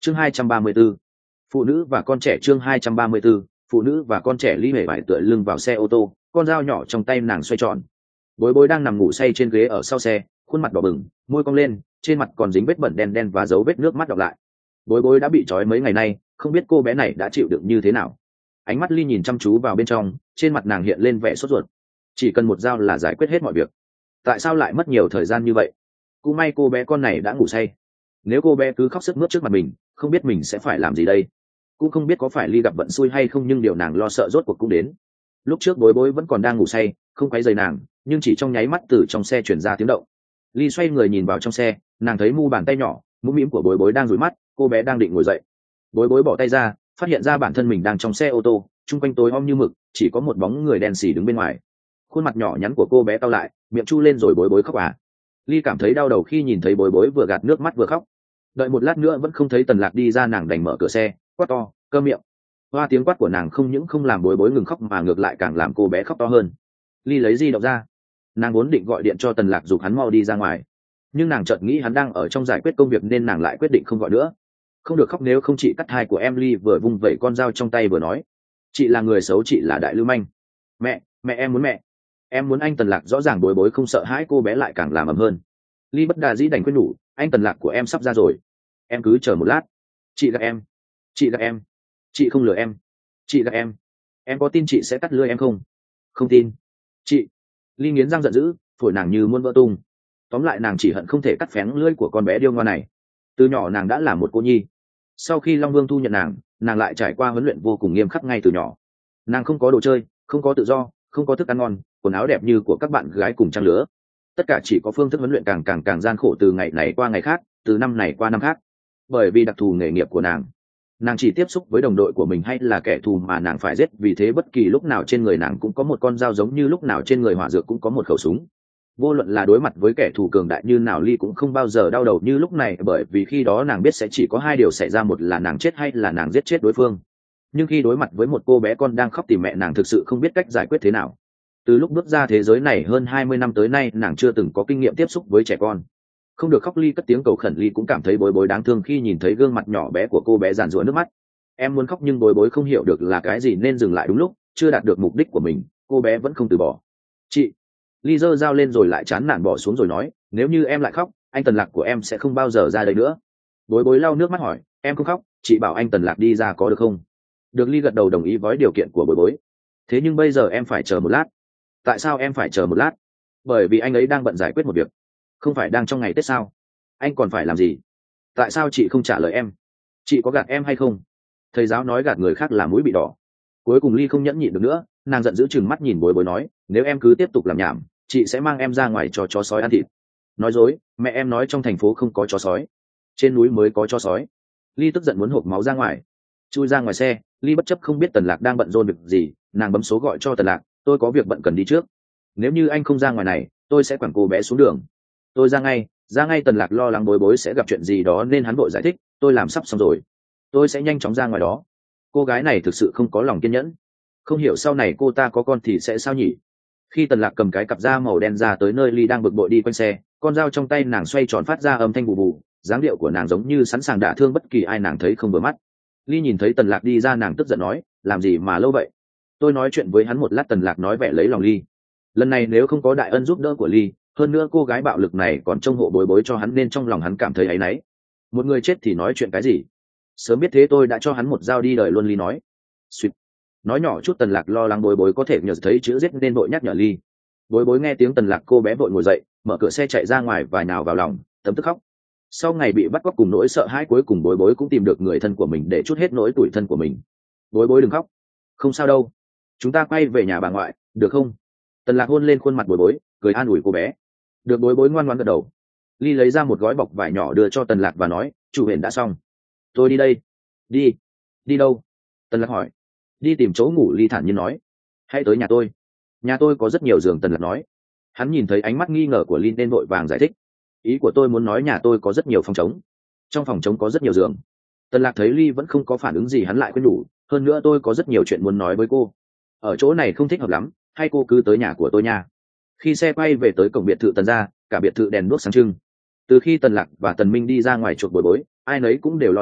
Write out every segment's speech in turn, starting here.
chương 234, phụ nữ và con trẻ. chương 234, phụ nữ và con trẻ. Ly hề vải tựa lưng vào xe ô tô, con dao nhỏ trong tay nàng xoay tròn. Bối bối đang nằm ngủ say trên ghế ở sau xe, khuôn mặt đỏ bừng, môi cong lên, trên mặt còn dính vết bẩn đen đen và dấu vết nước mắt đọng lại. Bối bối đã bị trói mấy ngày nay, không biết cô bé này đã chịu đựng như thế nào. Ánh mắt Ly nhìn chăm chú vào bên trong, trên mặt nàng hiện lên vẻ sốt ruột. Chỉ cần một dao là giải quyết hết mọi việc. Tại sao lại mất nhiều thời gian như vậy? Cũng may cô bé con này đã ngủ say. Nếu cô bé cứ khóc sướt mướt trước mặt mình, không biết mình sẽ phải làm gì đây. Cũng không biết có phải Ly gặp vận xui hay không, nhưng điều nàng lo sợ rốt cuộc cũng đến. Lúc trước bối bối vẫn còn đang ngủ say, không quấy rầy nàng, nhưng chỉ trong nháy mắt từ trong xe chuyển ra tiếng động. Ly xoay người nhìn vào trong xe, nàng thấy mu bàn tay nhỏ mũm mĩm của bối bối đang dụi mắt. Cô bé đang định ngồi dậy. Bối bối bỏ tay ra, phát hiện ra bản thân mình đang trong xe ô tô, chung quanh tối om như mực, chỉ có một bóng người đen xì đứng bên ngoài. Khuôn mặt nhỏ nhắn của cô bé cau lại, miệng chu lên rồi bối bối khóc à. Ly cảm thấy đau đầu khi nhìn thấy bối bối vừa gạt nước mắt vừa khóc. Đợi một lát nữa vẫn không thấy Tần Lạc đi ra, nàng đành mở cửa xe, quát to, cơ miệng. Hoa tiếng quát của nàng không những không làm bối bối ngừng khóc mà ngược lại càng làm cô bé khóc to hơn. Ly lấy di động ra, nàng vốn định gọi điện cho Tần Lạc giục hắn mau đi ra ngoài, nhưng nàng chợt nghĩ hắn đang ở trong giải quyết công việc nên nàng lại quyết định không gọi nữa. Không được khóc, nếu không chị cắt hai của em. Ly vừa vung vẩy con dao trong tay vừa nói, chị là người xấu, chị là đại lưu manh. Mẹ em muốn mẹ, em muốn anh. Tần Lạc rõ ràng bối bối không sợ hãi, cô bé lại càng làm ầm hơn. Ly bất đà dĩ đành quyết nhủ, anh Tần Lạc của em sắp ra rồi, em cứ chờ một lát. Chị gặp em, chị gặp em, chị không lừa em, chị gặp em có tin chị sẽ cắt lưỡi em không? Không tin chị. Ly nghiến răng giận dữ, phổi nàng như muôn vỡ tung. Tóm lại nàng chỉ hận không thể cắt phén lưỡi của con bé điêu ngoan này. Từ nhỏ nàng đã là một cô nhi. Sau khi Long Vương thu nhận nàng lại trải qua huấn luyện vô cùng nghiêm khắc ngay từ nhỏ. Nàng không có đồ chơi, không có tự do, không có thức ăn ngon, quần áo đẹp như của các bạn gái cùng trang lứa. Tất cả chỉ có phương thức huấn luyện càng gian khổ, từ ngày này qua ngày khác, từ năm này qua năm khác. Bởi vì đặc thù nghề nghiệp của nàng chỉ tiếp xúc với đồng đội của mình hay là kẻ thù mà nàng phải giết, vì thế bất kỳ lúc nào trên người nàng cũng có một con dao, giống như lúc nào trên người hỏa dược cũng có một khẩu súng. Vô luận là đối mặt với kẻ thù cường đại như nào, Ly cũng không bao giờ đau đầu như lúc này, bởi vì khi đó nàng biết sẽ chỉ có hai điều xảy ra, một là nàng chết hay là nàng giết chết đối phương. Nhưng khi đối mặt với một cô bé con đang khóc tìm mẹ, nàng thực sự không biết cách giải quyết thế nào. Từ lúc bước ra thế giới này hơn 20 năm tới nay, nàng chưa từng có kinh nghiệm tiếp xúc với trẻ con. Không được khóc, Ly cất tiếng cầu khẩn. Ly cũng cảm thấy bối bối đáng thương khi nhìn thấy gương mặt nhỏ bé của cô bé giàn giụa nước mắt. Em muốn khóc nhưng bối bối không hiểu được là cái gì nên dừng lại đúng lúc, chưa đạt được mục đích của mình, cô bé vẫn không từ bỏ. Chị. Ly giơ dao lên rồi lại chán nản bỏ xuống rồi nói, nếu như em lại khóc, anh Tần Lạc của em sẽ không bao giờ ra đây nữa. Bối bối lau nước mắt hỏi, em không khóc, chị bảo anh Tần Lạc đi ra có được không? Được. Ly gật đầu đồng ý với điều kiện của bối bối. Thế nhưng bây giờ em phải chờ một lát. Tại sao em phải chờ một lát? Bởi vì anh ấy đang bận giải quyết một việc. Không phải đang trong ngày Tết sao? Anh còn phải làm gì? Tại sao chị không trả lời em? Chị có gạt em hay không? Thầy giáo nói gạt người khác là mũi bị đỏ. Cuối cùng Ly không nhẫn nhịn được nữa, nàng giận dữ chừng mắt nhìn bối bối nói, nếu em cứ tiếp tục làm nhảm, chị sẽ mang em ra ngoài cho chó sói ăn thịt. Nói dối, mẹ em nói trong thành phố không có chó sói, trên núi mới có chó sói. Ly tức giận muốn hộp máu ra ngoài. Chui ra ngoài xe, Ly bất chấp không biết Tần Lạc đang bận rộn việc gì, nàng bấm số gọi cho Tần Lạc, tôi có việc bận cần đi trước. Nếu như anh không ra ngoài này, tôi sẽ quẳng cô bé xuống đường. Tôi ra ngay. Tần Lạc lo lắng bối bối sẽ gặp chuyện gì đó nên hắn vội giải thích, tôi làm sắp xong rồi, tôi sẽ nhanh chóng ra ngoài đó. Cô gái này thực sự không có lòng kiên nhẫn, không hiểu sau này cô ta có con thì sẽ sao nhỉ. Khi Tần Lạc cầm cái cặp da màu đen ra tới nơi Ly đang bực bội đi quanh xe, con dao trong tay nàng xoay tròn phát ra âm thanh bù bù, dáng điệu của nàng giống như sẵn sàng đả thương bất kỳ ai nàng thấy không vừa mắt. Ly nhìn thấy Tần Lạc đi ra, nàng tức giận nói, làm gì mà lâu vậy? Tôi nói chuyện với hắn một lát. Tần Lạc nói vẻ lấy lòng Ly. Lần này nếu không có đại ân giúp đỡ của Ly, hơn nữa cô gái bạo lực này còn trông hộ bối bối cho hắn, nên trong lòng hắn cảm thấy áy náy. Một người chết thì nói chuyện cái gì? Sớm biết thế tôi đã cho hắn một dao đi đời luôn. Ly nói. Sweet. Nói nhỏ chút. Tần Lạc lo lắng bối bối có thể nhờ thấy chữ giết nên vội nhắc nhở Ly. Bối bối nghe tiếng Tần Lạc, cô bé vội ngồi dậy, mở cửa xe chạy ra ngoài và nhào vào lòng, thấm tức khóc. Sau ngày bị bắt cóc cùng nỗi sợ hãi, cuối cùng bối bối cũng tìm được người thân của mình để trút hết nỗi tủi thân của mình. Bối bối đừng khóc. Không sao đâu, chúng ta quay về nhà bà ngoại, được không? Tần Lạc hôn lên khuôn mặt bối bối, cười an ủi cô bé. Được. Bối bối ngoan ngoãn gật đầu. Ly lấy ra một gói bọc vải nhỏ đưa cho Tần Lạc và nói, chủ hển đã xong. Tôi đi đây. Đi. Đi đâu? Tần Lạc hỏi. Đi tìm chỗ ngủ. Ly thản nhiên nói. Hãy tới nhà tôi. Nhà tôi có rất nhiều giường. Tần Lạc nói. Hắn nhìn thấy ánh mắt nghi ngờ của Ly nên vội vàng giải thích. Ý của tôi muốn nói nhà tôi có rất nhiều phòng trống. Trong phòng trống có rất nhiều giường. Tần Lạc thấy Ly vẫn không có phản ứng gì, hắn lại khuyên nhủ, hơn nữa tôi có rất nhiều chuyện muốn nói với cô. Ở chỗ này không thích hợp lắm, hay cô cứ tới nhà của tôi nha. Khi xe quay về tới cổng biệt thự Tần gia, cả biệt thự đèn đuốc sáng trưng. Từ khi Tần Lạc và Tần Minh đi ra ngoài chuộc bối bối, ai nấy cũng đều lo lắng,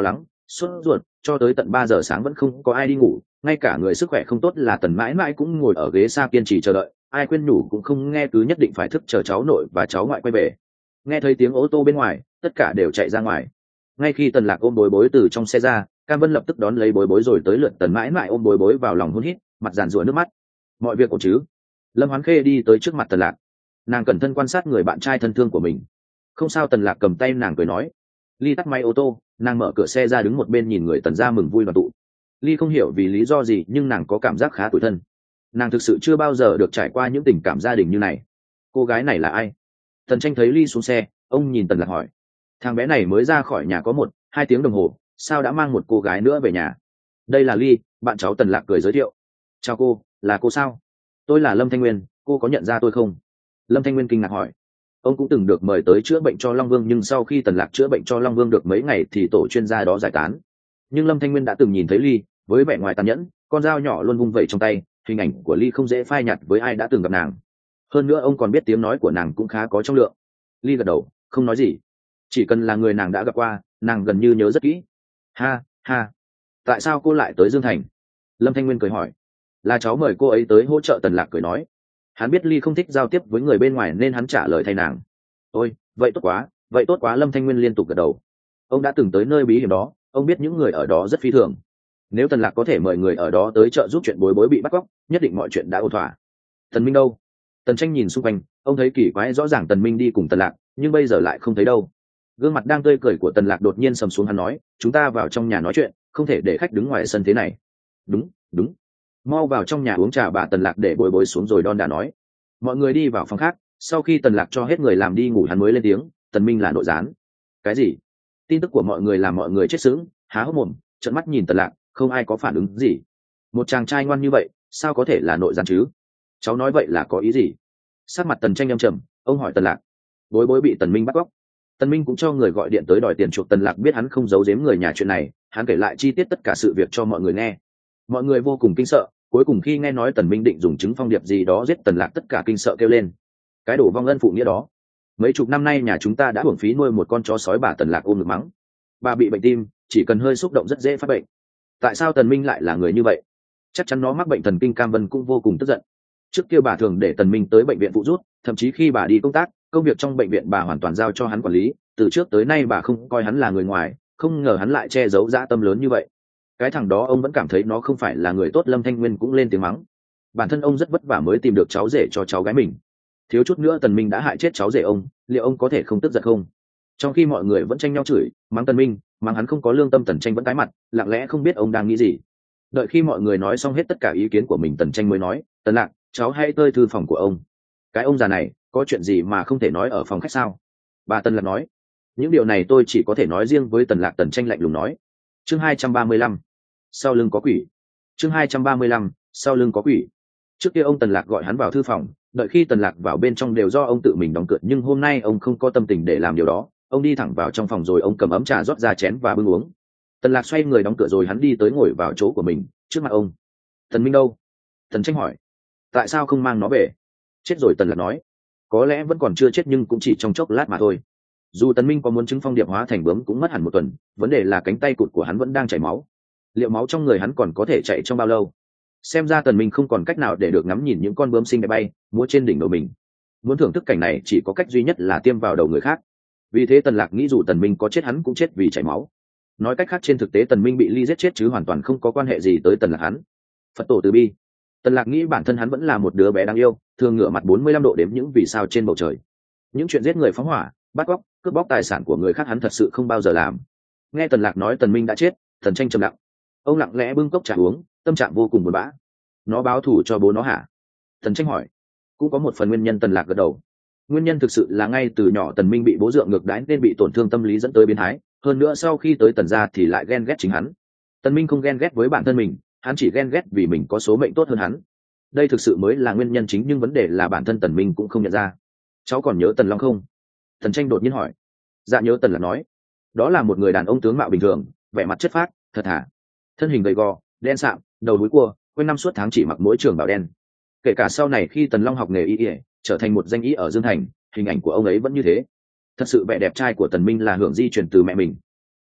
sốt ruột cho tới tận 3 giờ sáng vẫn không có ai đi ngủ, ngay cả người sức khỏe không tốt là Tần mãi mãi cũng ngồi ở ghế xa kiên trì chờ đợi, ai khuyên nhủ cũng không nghe, cứ nhất định phải thức chờ cháu nội và cháu ngoại quay về. Nghe thấy tiếng ô tô bên ngoài, tất cả đều chạy ra ngoài. Ngay khi Tần Lạc ôm Bối Bối từ trong xe ra, Cam Vân lập tức đón lấy Bối Bối rồi tới lượt Tần mãi mãi ôm Bối Bối vào lòng hôn hít, mặt giàn rủa nước mắt. Mọi việc ổn chứ? Lâm Hoán Khê đi tới trước mặt Tần Lạc, nàng cẩn thận quan sát người bạn trai thân thương của mình. Không sao. Tần Lạc cầm tay nàng cười nói. Ly tắt máy ô tô, nàng mở cửa xe ra đứng một bên nhìn người Tần gia mừng vui đoàn tụ. Ly không hiểu vì lý do gì nhưng nàng có cảm giác khá tủi thân. Nàng thực sự chưa bao giờ được trải qua những tình cảm gia đình như này. Cô gái này là ai? Tần Tranh thấy Ly xuống xe, ông nhìn Tần Lạc hỏi. Thằng bé này mới ra khỏi nhà có 1-2 tiếng đồng hồ, sao đã mang một cô gái nữa về nhà? Đây là Ly, bạn cháu. Tần Lạc cười giới thiệu. Chào cô, là cô sao? Tôi là Lâm Thanh Nguyên, cô có nhận ra tôi không? Lâm Thanh Nguyên kinh ngạc hỏi. Ông cũng từng được mời tới chữa bệnh cho Long Vương, nhưng sau khi Tần Lạc chữa bệnh cho Long Vương được mấy ngày thì tổ chuyên gia đó giải tán. Nhưng Lâm Thanh Nguyên đã từng nhìn thấy Ly, với vẻ ngoài tàn nhẫn, con dao nhỏ luôn vung vẩy trong tay, hình ảnh của Ly không dễ phai nhạt với ai đã từng gặp nàng. Hơn nữa ông còn biết tiếng nói của nàng cũng khá có trọng lượng. Ly gật đầu, không nói gì. Chỉ cần là người nàng đã gặp qua, nàng gần như nhớ rất kỹ. Ha ha, tại sao cô lại tới Dương Thành? Lâm Thanh Nguyên cười hỏi. Là cháu mời cô ấy tới hỗ trợ. Tần Lạc cười nói. Hắn biết Ly không thích giao tiếp với người bên ngoài nên hắn trả lời thay nàng. Ôi, vậy tốt quá, vậy tốt quá. Lâm Thanh Nguyên liên tục gật đầu. Ông đã từng tới nơi bí hiểm đó, ông biết những người ở đó rất phi thường. Nếu Tần Lạc có thể mời người ở đó tới trợ giúp chuyện Bối Bối bị bắt cóc, nhất định mọi chuyện đã ổn thỏa. Tần Minh đâu? Tần Tranh nhìn xung quanh, ông thấy kỳ quái, rõ ràng Tần Minh đi cùng Tần Lạc, nhưng bây giờ lại không thấy đâu. Gương mặt đang tươi cười của Tần Lạc đột nhiên sầm xuống, hắn nói, chúng ta vào trong nhà nói chuyện, không thể để khách đứng ngoài sân thế này. Đúng, đúng. Mau vào trong nhà uống trà. Bà Tần Lạc để Bối Bối xuống rồi đon đả nói. Mọi người đi vào phòng khác, sau khi Tần Lạc cho hết người làm đi ngủ hắn mới lên tiếng. Tần Minh là nội gián. Cái gì? Tin tức của mọi người làm mọi người chết sững, há hốc mồm, trợn mắt nhìn Tần Lạc, không ai có phản ứng gì. Một chàng trai ngoan như vậy, sao có thể là nội gián chứ? Cháu nói vậy là có ý gì? Sắc mặt Tần Tranh âm trầm, ông hỏi Tần Lạc. Bối Bối bị Tần Minh bắt cóc. Tần Minh cũng cho người gọi điện tới đòi tiền chuộc. Tần Lạc biết hắn không giấu giếm người nhà chuyện này, hắn kể lại chi tiết tất cả sự việc cho mọi người nghe. Mọi người vô cùng kinh sợ, cuối cùng khi nghe nói Tần Minh định dùng chứng phong điệp gì đó giết Tần Lạc, tất cả kinh sợ kêu lên. Cái đồ vong ân phụ nghĩa đó. Mấy chục năm nay nhà chúng ta đã hưởng phí nuôi một con chó sói. Bà Tần Lạc ôm ngực mắng. Bà bị bệnh tim, chỉ cần hơi xúc động rất dễ phát bệnh. Tại sao Tần Minh lại là người như vậy? Chắc chắn nó mắc bệnh thần kinh. Cam Vân cũng vô cùng tức giận. Trước kia bà thường để Tần Minh tới bệnh viện phụ giúp, thậm chí khi bà đi công tác, công việc trong bệnh viện bà hoàn toàn giao cho hắn quản lý. Từ trước tới nay bà không coi hắn là người ngoài, không ngờ hắn lại che giấu dã tâm lớn như vậy. Cái thằng đó ông vẫn cảm thấy nó không phải là người tốt. Lâm Thanh Nguyên cũng lên tiếng mắng. Bản thân ông rất vất vả mới tìm được cháu rể cho cháu gái mình, thiếu chút nữa Tần Minh đã hại chết cháu rể ông, liệu ông có thể không tức giận không? Trong khi mọi người vẫn tranh nhau chửi mắng Tần Minh, mắng hắn không có lương tâm, Tần Tranh vẫn tái mặt, lặng lẽ không biết ông đang nghĩ gì. Đợi khi mọi người nói xong hết tất cả ý kiến của mình, Tần Tranh mới nói, Tần Lạc, cháu hãy tới thư phòng của ông. Cái ông già này, có chuyện gì mà không thể nói ở phòng khách sao? Bà Tần Lạc nói, những điều này tôi chỉ có thể nói riêng với Tần Lạc. Tần Tranh lạnh lùng nói. Chương 235, sau lưng có quỷ. Chương 235, sau lưng có quỷ. Trước kia ông Tần Lạc gọi hắn vào thư phòng, đợi khi Tần Lạc vào bên trong đều do ông tự mình đóng cửa, nhưng hôm nay ông không có tâm tình để làm điều đó. Ông đi thẳng vào trong phòng rồi ông cầm ấm trà rót ra chén và bưng uống. Tần Lạc xoay người đóng cửa rồi hắn đi tới ngồi vào chỗ của mình trước mặt ông. Tần Minh đâu? Tần Tranh hỏi. Tại sao không mang nó về? Chết rồi. Tần Lạc nói. Có lẽ vẫn còn chưa chết nhưng cũng chỉ trong chốc lát mà thôi. Dù Tần Minh có muốn chứng phong điệp hóa thành bướm cũng mất hẳn 1 tuần, vấn đề là cánh tay cụt của hắn vẫn đang chảy máu. Liệu máu trong người hắn còn có thể chạy trong bao lâu? Xem ra Tần Minh không còn cách nào để được ngắm nhìn những con bướm xinh đẹp bay múa trên đỉnh đầu mình. Muốn thưởng thức cảnh này chỉ có cách duy nhất là tiêm vào đầu người khác. Vì thế Tần Lạc nghĩ dù Tần Minh có chết hắn cũng chết vì chảy máu. Nói cách khác trên thực tế Tần Minh bị Ly giết chết chứ hoàn toàn không có quan hệ gì tới Tần Lạc hắn. Phật tổ từ bi. Tần Lạc nghĩ bản thân hắn vẫn là một đứa bé đáng yêu, thường ngửa mặt 45 độ đếm những vì sao trên bầu trời. Những chuyện giết người phóng hỏa, bắt cóc, cướp bóc tài sản của người khác hắn thật sự không bao giờ làm. Nghe Tần Lạc nói Tần Minh đã chết, Tần Tranh trầm lặng. Ông lặng lẽ bưng cốc trà uống, tâm trạng vô cùng buồn bã. Nó báo thù cho bố nó hả? Tần Tranh hỏi. Cũng có một phần nguyên nhân. Tần Lạc gật đầu. Nguyên nhân thực sự là ngay từ nhỏ Tần Minh bị bố dượng ngược đãi nên bị tổn thương tâm lý dẫn tới biến thái, hơn nữa sau khi tới Tần gia thì lại ghen ghét chính hắn. Tần Minh không ghen ghét với bản thân mình, hắn chỉ ghen ghét vì mình có số mệnh tốt hơn hắn. Đây thực sự mới là nguyên nhân chính, nhưng vấn đề là bản thân Tần Minh cũng không nhận ra. Cháu còn nhớ Tần Long không? Tần Tranh đột nhiên hỏi. Dạ nhớ. Tần Lạc nói. Đó là một người đàn ông tướng mạo bình thường, vẻ mặt chất phác, thật thà, thân hình gầy gò, đen sạm, đầu đuôi cua, quanh năm suốt tháng chỉ mặc mỗi trường bào đen. Kể cả sau này khi Tần Long học nghề y y, trở thành một danh y ở Dương Thành, hình ảnh của ông ấy vẫn như thế. Thật sự vẻ đẹp trai của Tần Minh là hưởng di truyền từ mẹ mình.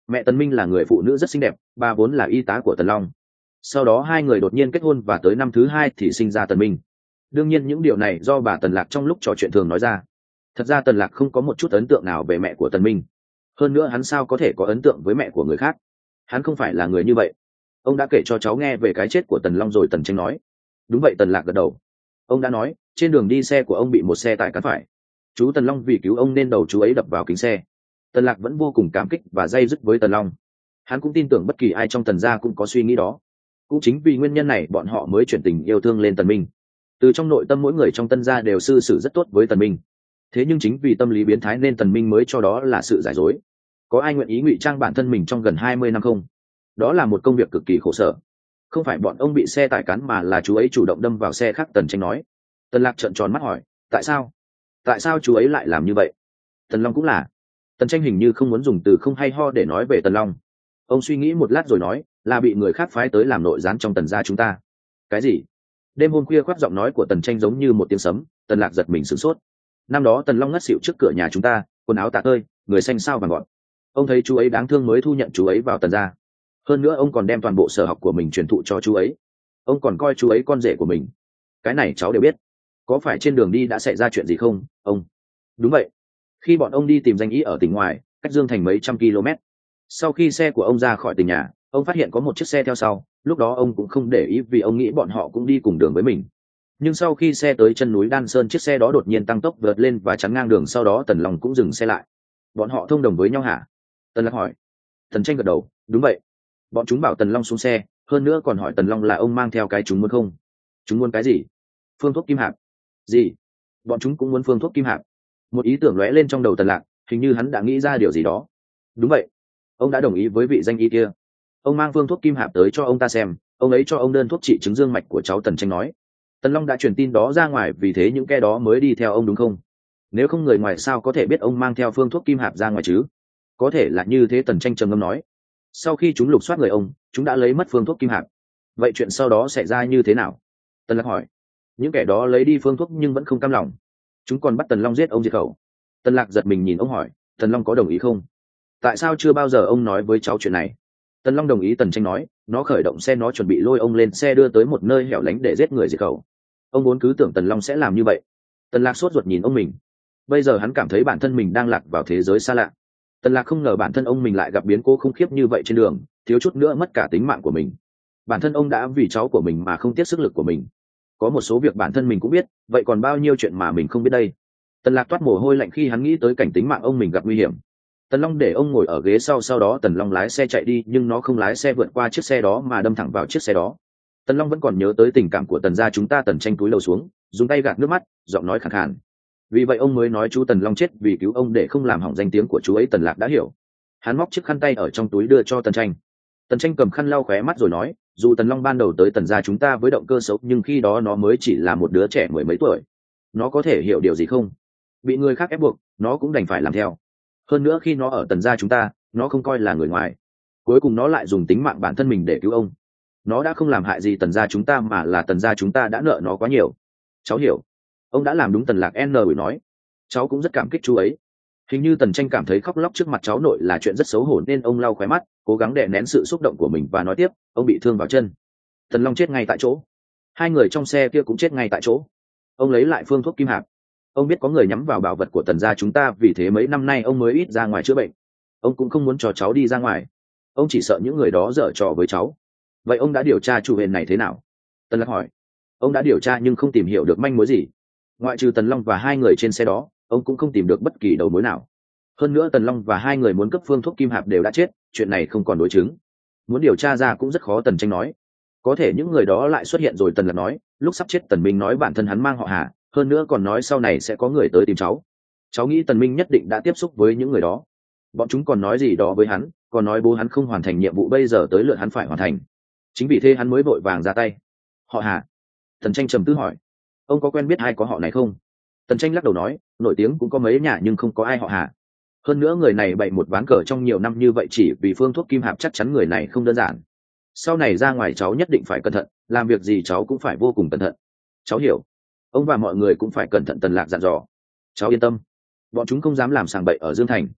Mẹ Tần Minh là người phụ nữ rất xinh đẹp, bà vốn là y tá của Tần Long. Sau đó hai người đột nhiên kết hôn và tới năm thứ hai thì sinh ra Tần Minh. Đương nhiên những điều này do bà Tần Lạc trong lúc trò chuyện thường nói ra. Thật ra Tần Lạc không có một chút ấn tượng nào về mẹ của Tần Minh. Hơn nữa hắn sao có thể có ấn tượng với mẹ của người khác? Hắn không phải là người như vậy. Ông đã kể cho cháu nghe về cái chết của Tần Long rồi, Tần Tranh nói. Đúng vậy, Tần Lạc gật đầu. Ông đã nói trên đường đi xe của ông bị một xe tải cán phải. Chú Tần Long vì cứu ông nên đầu chú ấy đập vào kính xe. Tần Lạc vẫn vô cùng cảm kích và day dứt với Tần Long. Hắn cũng tin tưởng bất kỳ ai trong Tần gia cũng có suy nghĩ đó. Cũng chính vì nguyên nhân này bọn họ mới chuyển tình yêu thương lên Tần Minh. Từ trong nội tâm mỗi người trong Tân gia đều cư xử rất tốt với Tần Minh. Thế nhưng chính vì tâm lý biến thái nên Tần Minh mới cho đó là sự giả dối. Có ai nguyện ý ngụy trang bản thân mình trong gần 20 năm không? Đó là một công việc cực kỳ khổ sở. Không phải bọn ông bị xe tải cán mà là chú ấy chủ động đâm vào xe khác, Tần Tranh nói. Tần Lạc trợn tròn mắt hỏi, tại sao? Tại sao chú ấy lại làm như vậy? Tần Long cũng là. Tần Tranh hình như không muốn dùng từ không hay ho để nói về Tần Long. Ông suy nghĩ một lát rồi nói, là bị người khác phái tới làm nội gián trong Tần gia chúng ta. Cái gì? Đêm hôm khuya khoác giọng nói của Tần Tranh giống như một tiếng sấm. Tần Lạc giật mình sửng sốt. Năm đó Tần Long ngất xỉu trước cửa nhà chúng ta, quần áo tả tơi, người xanh xao vàng gọn. Ông thấy chú ấy đáng thương mới thu nhận chú ấy vào Tần gia. Hơn nữa ông còn đem toàn bộ sở học của mình truyền thụ cho chú ấy. Ông còn coi chú ấy con rể của mình. Cái này cháu đều biết. Có phải trên đường đi đã xảy ra chuyện gì không, ông? Đúng vậy. Khi bọn ông đi tìm danh ý ở tỉnh ngoài, cách Dương Thành mấy trăm km. Sau khi xe của ông ra khỏi tỉnh nhà, ông phát hiện có một chiếc xe theo sau. Lúc đó ông cũng không để ý vì ông nghĩ bọn họ cũng đi cùng đường với mình. Nhưng sau khi xe tới chân núi Đan Sơn, chiếc xe đó đột nhiên tăng tốc vượt lên và chắn ngang đường. Sau đó Tần Long cũng dừng xe lại. Bọn họ thông đồng với nhau hả? Tần Lạc hỏi. Tần Tranh gật đầu, đúng vậy. Bọn chúng bảo Tần Long xuống xe, hơn nữa còn hỏi Tần Long là ông mang theo cái chúng muốn không. Chúng muốn cái gì? Phương thuốc kim hạp. Gì? Bọn chúng cũng muốn phương thuốc kim hạp. Một ý tưởng lóe lên trong đầu Tần Lạc, hình như hắn đã nghĩ ra điều gì đó. Đúng vậy. Ông đã đồng ý với vị danh y kia. Ông mang phương thuốc kim hạp tới cho ông ta xem, ông ấy cho ông đơn thuốc trị chứng dương mạch của cháu, Tần Tranh nói. Tần Long đã truyền tin đó ra ngoài, vì thế những kẻ đó mới đi theo ông đúng không? Nếu không người ngoài sao có thể biết ông mang theo phương thuốc kim hạp ra ngoài chứ? Có thể là như thế, Tần Tranh trầm ngâm nói. Sau khi chúng lục soát người ông, chúng đã lấy mất phương thuốc kim hạp. Vậy chuyện sau đó xảy ra như thế nào? Tần Lạc hỏi. Những kẻ đó lấy đi phương thuốc nhưng vẫn không cam lòng. Chúng còn bắt Tần Long giết ông diệt khẩu. Tần Lạc giật mình nhìn ông hỏi, Tần Long có đồng ý không? Tại sao chưa bao giờ ông nói với cháu chuyện này? Tần Long đồng ý, Tần Tranh nói. Nó khởi động xe, nó chuẩn bị lôi ông lên xe đưa tới một nơi hẻo lánh để giết người diệt khẩu. Ông vốn cứ tưởng Tần Long sẽ làm như vậy. Tần Lạc sốt ruột nhìn ông mình. Bây giờ hắn cảm thấy bản thân mình đang lạc vào thế giới xa lạ. Tần Lạc không ngờ bản thân ông mình lại gặp biến cố khủng khiếp như vậy trên đường, thiếu chút nữa mất cả tính mạng của mình. Bản thân ông đã vì cháu của mình mà không tiếc sức lực của mình. Có một số việc bản thân mình cũng biết, vậy còn bao nhiêu chuyện mà mình không biết đây. Tần Lạc toát mồ hôi lạnh khi hắn nghĩ tới cảnh tính mạng ông mình gặp nguy hiểm. Tần Long để ông ngồi ở ghế sau đó Tần Long lái xe chạy đi, nhưng nó không lái xe vượt qua chiếc xe đó mà đâm thẳng vào chiếc xe đó. Tần Long vẫn còn nhớ tới tình cảm của Tần gia chúng ta. Tần Tranh cúi đầu xuống, dùng tay gạt nước mắt, giọng nói khàn khàn. Vì vậy ông mới nói chú Tần Long chết vì cứu ông để không làm hỏng danh tiếng của chú ấy. Tần Lạc đã hiểu. Hắn móc chiếc khăn tay ở trong túi đưa cho Tần Tranh. Tần Tranh cầm khăn lau khóe mắt rồi nói, dù Tần Long ban đầu tới Tần gia chúng ta với động cơ xấu, nhưng khi đó nó mới chỉ là một đứa trẻ mười mấy tuổi. Nó có thể hiểu điều gì không? Bị người khác ép buộc, nó cũng đành phải làm theo. Hơn nữa khi nó ở Tần gia chúng ta, nó không coi là người ngoài. Cuối cùng nó lại dùng tính mạng bản thân mình để cứu ông. Nó đã không làm hại gì Tần gia chúng ta, mà là Tần gia chúng ta đã nợ nó quá nhiều. Cháu hiểu. Ông đã làm đúng, Tần Lạc n nói. Cháu cũng rất cảm kích chú ấy. Hình như Tần Tranh cảm thấy khóc lóc trước mặt cháu nội là chuyện rất xấu hổ nên ông lau khóe mắt, cố gắng đè nén sự xúc động của mình và nói tiếp, ông bị thương vào chân. Tần Long chết ngay tại chỗ. Hai người trong xe kia cũng chết ngay tại chỗ. Ông lấy lại phương thuốc kim hạp. Ông biết có người nhắm vào bảo vật của Tần gia chúng ta, vì thế mấy năm nay ông mới ít ra ngoài chữa bệnh. Ông cũng không muốn cho cháu đi ra ngoài. Ông chỉ sợ những người đó giở trò với cháu. Vậy ông đã điều tra chủ huyền này thế nào? Tần Lạc hỏi. Ông đã điều tra nhưng không tìm hiểu được manh mối gì. Ngoại trừ Tần Long và hai người trên xe đó, ông cũng không tìm được bất kỳ đầu mối nào. Hơn nữa Tần Long và hai người muốn cấp phương thuốc kim hạp đều đã chết, chuyện này không còn đối chứng. Muốn điều tra ra cũng rất khó, Tần Tranh nói. Có thể những người đó lại xuất hiện rồi, Tần Lạc nói. Lúc sắp chết Tần Minh nói bản thân hắn mang họ Hà, hơn nữa còn nói sau này sẽ có người tới tìm cháu. Cháu nghĩ Tần Minh nhất định đã tiếp xúc với những người đó. Bọn chúng còn nói gì đó với hắn, còn nói bố hắn không hoàn thành nhiệm vụ, bây giờ tới lượt hắn phải hoàn thành. Chính vì thế hắn mới vội vàng ra tay. Họ Hà? Tần Tranh trầm tư hỏi. Ông có quen biết ai có họ này không? Tần Tranh lắc đầu nói, nổi tiếng cũng có mấy nhà nhưng không có ai họ Hà. Hơn nữa người này bày một ván cờ trong nhiều năm như vậy chỉ vì phương thuốc kim hạp, chắc chắn người này không đơn giản. Sau này ra ngoài cháu nhất định phải cẩn thận, làm việc gì cháu cũng phải vô cùng cẩn thận. Cháu hiểu. Ông và mọi người cũng phải cẩn thận, Tần Lạc dặn dò. Cháu yên tâm. Bọn chúng không dám làm sàng bậy ở Dương Thành.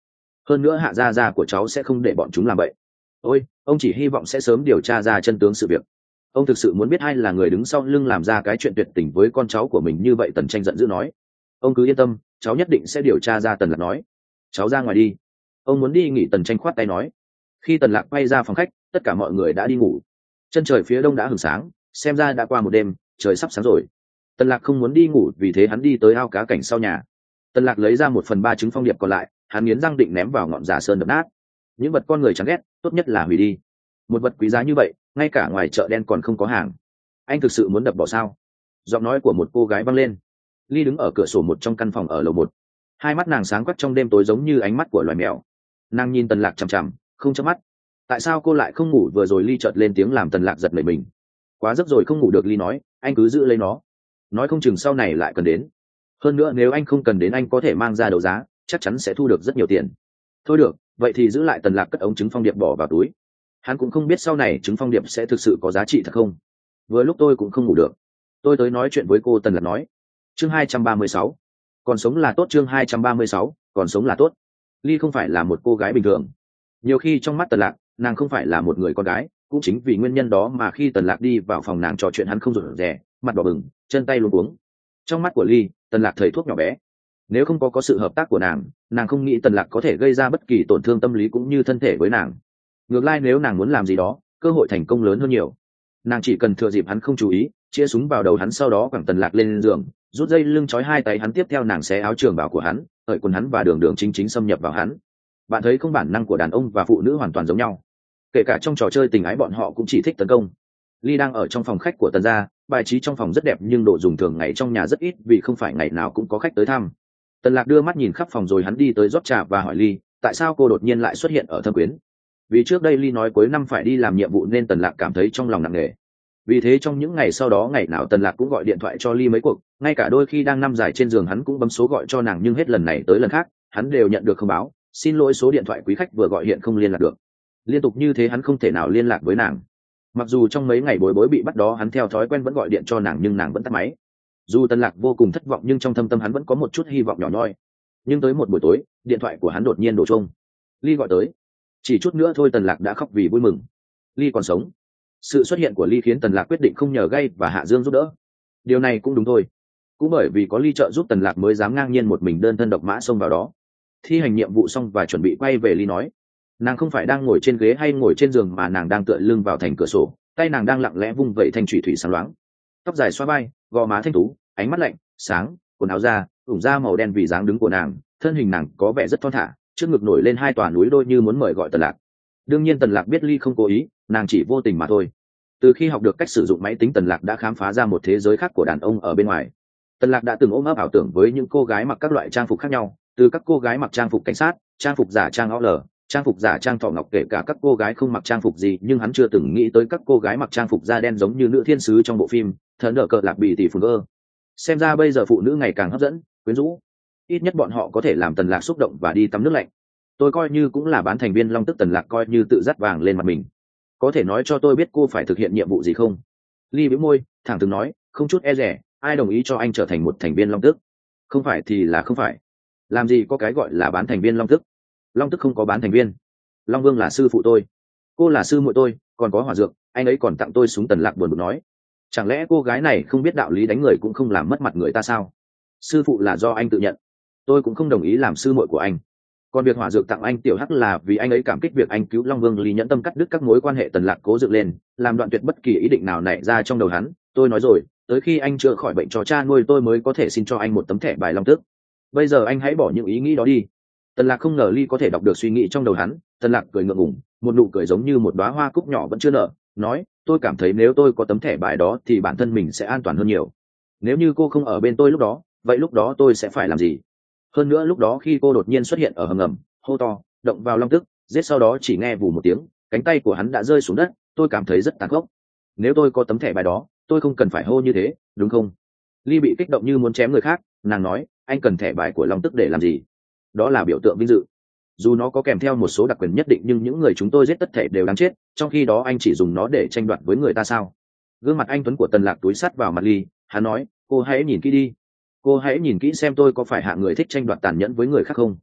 hơn nữa hạ gia gia của cháu sẽ không để bọn chúng làm vậy. Ôi, ông chỉ hy vọng sẽ sớm điều tra ra chân tướng sự việc. Ông thực sự muốn biết ai là người đứng sau lưng làm ra cái chuyện tuyệt tình với con cháu của mình như vậy. Tần Tranh giận dữ nói. Ông cứ yên tâm, cháu nhất định sẽ điều tra ra. Tần Lạc nói. Cháu ra ngoài đi. Ông muốn đi nghỉ. Tần Tranh khoát tay nói. Khi Tần Lạc quay ra phòng khách, tất cả mọi người đã đi ngủ. Chân trời phía đông đã hửng sáng, xem ra đã qua một đêm, trời sắp sáng rồi. Tần Lạc không muốn đi ngủ, vì thế hắn đi tới ao cá cảnh sau nhà. Tần Lạc lấy ra 1/3 trứng phong điệp còn lại, hắn nghiến răng định ném vào ngọn giả sơn đập nát. Những vật con người chán ghét, tốt nhất là hủy đi. Một vật quý giá như vậy, ngay cả ngoài chợ đen còn không có hàng. Anh thực sự muốn đập bỏ sao? Giọng nói của một cô gái vang lên. Ly đứng ở cửa sổ một trong căn phòng ở lầu 1. Hai mắt nàng sáng quắc trong đêm tối giống như ánh mắt của loài mèo. Nàng nhìn Tần Lạc chằm chằm, không chớp mắt. Tại sao cô lại không ngủ? Vừa rồi Ly chợt lên tiếng làm Tần Lạc giật nảy mình. Quá giấc rồi không ngủ được. Ly nói, anh cứ giữ lấy nó, nói không chừng sau này lại cần đến. Hơn nữa nếu anh không cần đến, anh có thể mang ra đấu giá, chắc chắn sẽ thu được rất nhiều tiền. Thôi được, vậy thì giữ lại. Tần Lạc cất ống trứng phong điệp bỏ vào túi. Hắn cũng không biết sau này trứng phong điệp sẽ thực sự có giá trị thật không. Vừa lúc tôi cũng không ngủ được, tôi tới nói chuyện với cô. Tần Lạc nói. Chương 236. Còn sống là tốt. Chương 236. Còn sống là tốt. Ly không phải là một cô gái bình thường. Nhiều khi trong mắt Tần Lạc, nàng không phải là một người con gái. Cũng chính vì nguyên nhân đó mà khi Tần Lạc đi vào phòng nàng trò chuyện, hắn không rụt rè, mặt đỏ bừng, chân tay luống cuống. Trong mắt của Ly, Tần Lạc thầy thuốc nhỏ bé. Nếu không có sự hợp tác của nàng không nghĩ Tần Lạc có thể gây ra bất kỳ tổn thương tâm lý cũng như thân thể với nàng. Ngược lại, nếu nàng muốn làm gì đó, cơ hội thành công lớn hơn nhiều. Nàng chỉ cần thừa dịp hắn không chú ý, chĩa súng vào đầu hắn, sau đó quẳng Tần Lạc lên giường, rút dây lưng trói hai tay hắn, tiếp theo nàng xé áo trường bào của hắn, cởi quần hắn và đường đường chính chính xâm nhập vào hắn. Bạn thấy không, bản năng của đàn ông và phụ nữ hoàn toàn giống nhau. Kể cả trong trò chơi tình ái, bọn họ cũng chỉ thích tấn công. Ly đang ở trong phòng khách của Tần gia, bài trí trong phòng rất đẹp nhưng đồ dùng thường ngày trong nhà rất ít, vì không phải ngày nào cũng có khách tới thăm. Tần Lạc đưa mắt nhìn khắp phòng rồi hắn đi tới rót trà và hỏi Ly, tại sao cô đột nhiên lại xuất hiện ở Thâm Quyến? Vì trước đây Ly nói cuối năm phải đi làm nhiệm vụ nên Tần Lạc cảm thấy trong lòng nặng nề. Vì thế trong những ngày sau đó, ngày nào Tần Lạc cũng gọi điện thoại cho Ly mấy cuộc, ngay cả đôi khi đang nằm dài trên giường hắn cũng bấm số gọi cho nàng, nhưng hết lần này tới lần khác hắn đều nhận được thông báo, xin lỗi, số điện thoại quý khách vừa gọi hiện không liên lạc được. Liên tục như thế hắn không thể nào liên lạc với nàng. Mặc dù trong mấy ngày bối bối bị bắt đó hắn theo thói quen vẫn gọi điện cho nàng nhưng nàng vẫn tắt máy. Dù Tần Lạc vô cùng thất vọng nhưng trong thâm tâm hắn vẫn có một chút hy vọng nhỏ nhoi. Nhưng tới một buổi tối, điện thoại của hắn đột nhiên đổ chuông. Ly gọi tới. Chỉ chút nữa thôi Tần Lạc đã khóc vì vui mừng. Ly còn sống. Sự xuất hiện của Ly khiến Tần Lạc quyết định không nhờ Gay và Hạ Dương giúp đỡ. Điều này cũng đúng thôi. Cũng bởi vì có Ly trợ giúp Tần Lạc mới dám ngang nhiên một mình đơn thân độc mã xông vào đó. Thi hành nhiệm vụ xong và chuẩn bị quay về, Ly nói. Nàng không phải đang ngồi trên ghế hay ngồi trên giường mà nàng đang tựa lưng vào thành cửa sổ, tay nàng đang lặng lẽ vung vẩy thanh thủy thủy sáng loáng. Tóc dài xõa vai, gò má thanh tú, ánh mắt lạnh sáng, quần áo da ủng da màu đen vì dáng đứng của nàng, thân hình nàng có vẻ rất thon thả, trước ngực nổi lên hai tòa núi đôi như muốn mời gọi Tần Lạc. Đương nhiên Tần Lạc biết Ly không cố ý, nàng chỉ vô tình mà thôi. Từ khi học được cách sử dụng máy tính, Tần Lạc đã khám phá ra một thế giới khác của đàn ông ở bên ngoài. Tần Lạc đã từng ôm ấp ảo tưởng với những cô gái mặc các loại trang phục khác nhau, từ các cô gái mặc trang phục cảnh sát, trang phục giả trang áo lờ, trang phục giả trang thọ ngọc, kể cả các cô gái không mặc trang phục gì, nhưng hắn chưa từng nghĩ tới các cô gái mặc trang phục da đen giống như nữ thiên sứ trong bộ phim Thần Đỡ Cờ Lạc Bị Tỷ Phun Ơ. Xem ra bây giờ phụ nữ ngày càng hấp dẫn, quyến rũ. Ít nhất bọn họ có thể làm Tần Lạc xúc động và đi tắm nước lạnh. Tôi coi như cũng là bán thành viên Long Tức. Tần Lạc coi như tự dắt vàng lên mặt mình. Có thể nói cho tôi biết cô phải thực hiện nhiệm vụ gì không? Ly bĩu môi, thẳng thừng nói, không chút e dè, ai đồng ý cho anh trở thành một thành viên Long Tức? Không phải thì là không phải. Làm gì có cái gọi là bán thành viên Long Tức. Long Tức không có bán thành viên. Long Vương là sư phụ tôi, cô là sư muội tôi, còn có Hỏa Dược, anh ấy còn tặng tôi súng. Tần Lạc buồn bực nói. Chẳng lẽ cô gái này không biết đạo lý đánh người cũng không làm mất mặt người ta sao? Sư phụ là do anh tự nhận, tôi cũng không đồng ý làm sư muội của anh. Còn việc Hỏa Dược tặng anh Tiểu Hắc là vì anh ấy cảm kích việc anh cứu Long Vương. Lý nhẫn tâm cắt đứt các mối quan hệ Tần Lạc cố dựng lên, làm đoạn tuyệt bất kỳ ý định nào nảy ra trong đầu hắn. Tôi nói rồi, tới khi anh chữa khỏi bệnh cho cha nuôi tôi mới có thể xin cho anh một tấm thẻ bài Long Tước. Bây giờ anh hãy bỏ những ý nghĩ đó đi. Tần Lạc không ngờ Ly có thể đọc được suy nghĩ trong đầu hắn. Tần Lạc cười ngượng ngùng, một nụ cười giống như một đóa hoa cúc nhỏ vẫn chưa nở, nói, tôi cảm thấy nếu tôi có tấm thẻ bài đó thì bản thân mình sẽ an toàn hơn nhiều. Nếu như cô không ở bên tôi lúc đó, vậy lúc đó tôi sẽ phải làm gì? Hơn nữa lúc đó khi cô đột nhiên xuất hiện ở hầm ngầm, hô to, động vào Long Tức, giết, sau đó chỉ nghe vù một tiếng, cánh tay của hắn đã rơi xuống đất, tôi cảm thấy rất tàn khốc. Nếu tôi có tấm thẻ bài đó, tôi không cần phải hô như thế, đúng không? Ly bị kích động như muốn chém người khác, nàng nói, anh cần thẻ bài của Long Tức để làm gì? Đó là biểu tượng vinh dự. Dù nó có kèm theo một số đặc quyền nhất định nhưng những người chúng tôi giết tất thể đều đáng chết, trong khi đó anh chỉ dùng nó để tranh đoạt với người ta sao? Gương mặt anh tuấn của Tần Lạc túi sát vào mặt Ly, hắn nói, cô hãy nhìn kỹ đi. Cô hãy nhìn kỹ xem tôi có phải hạng người thích tranh đoạt tàn nhẫn với người khác không?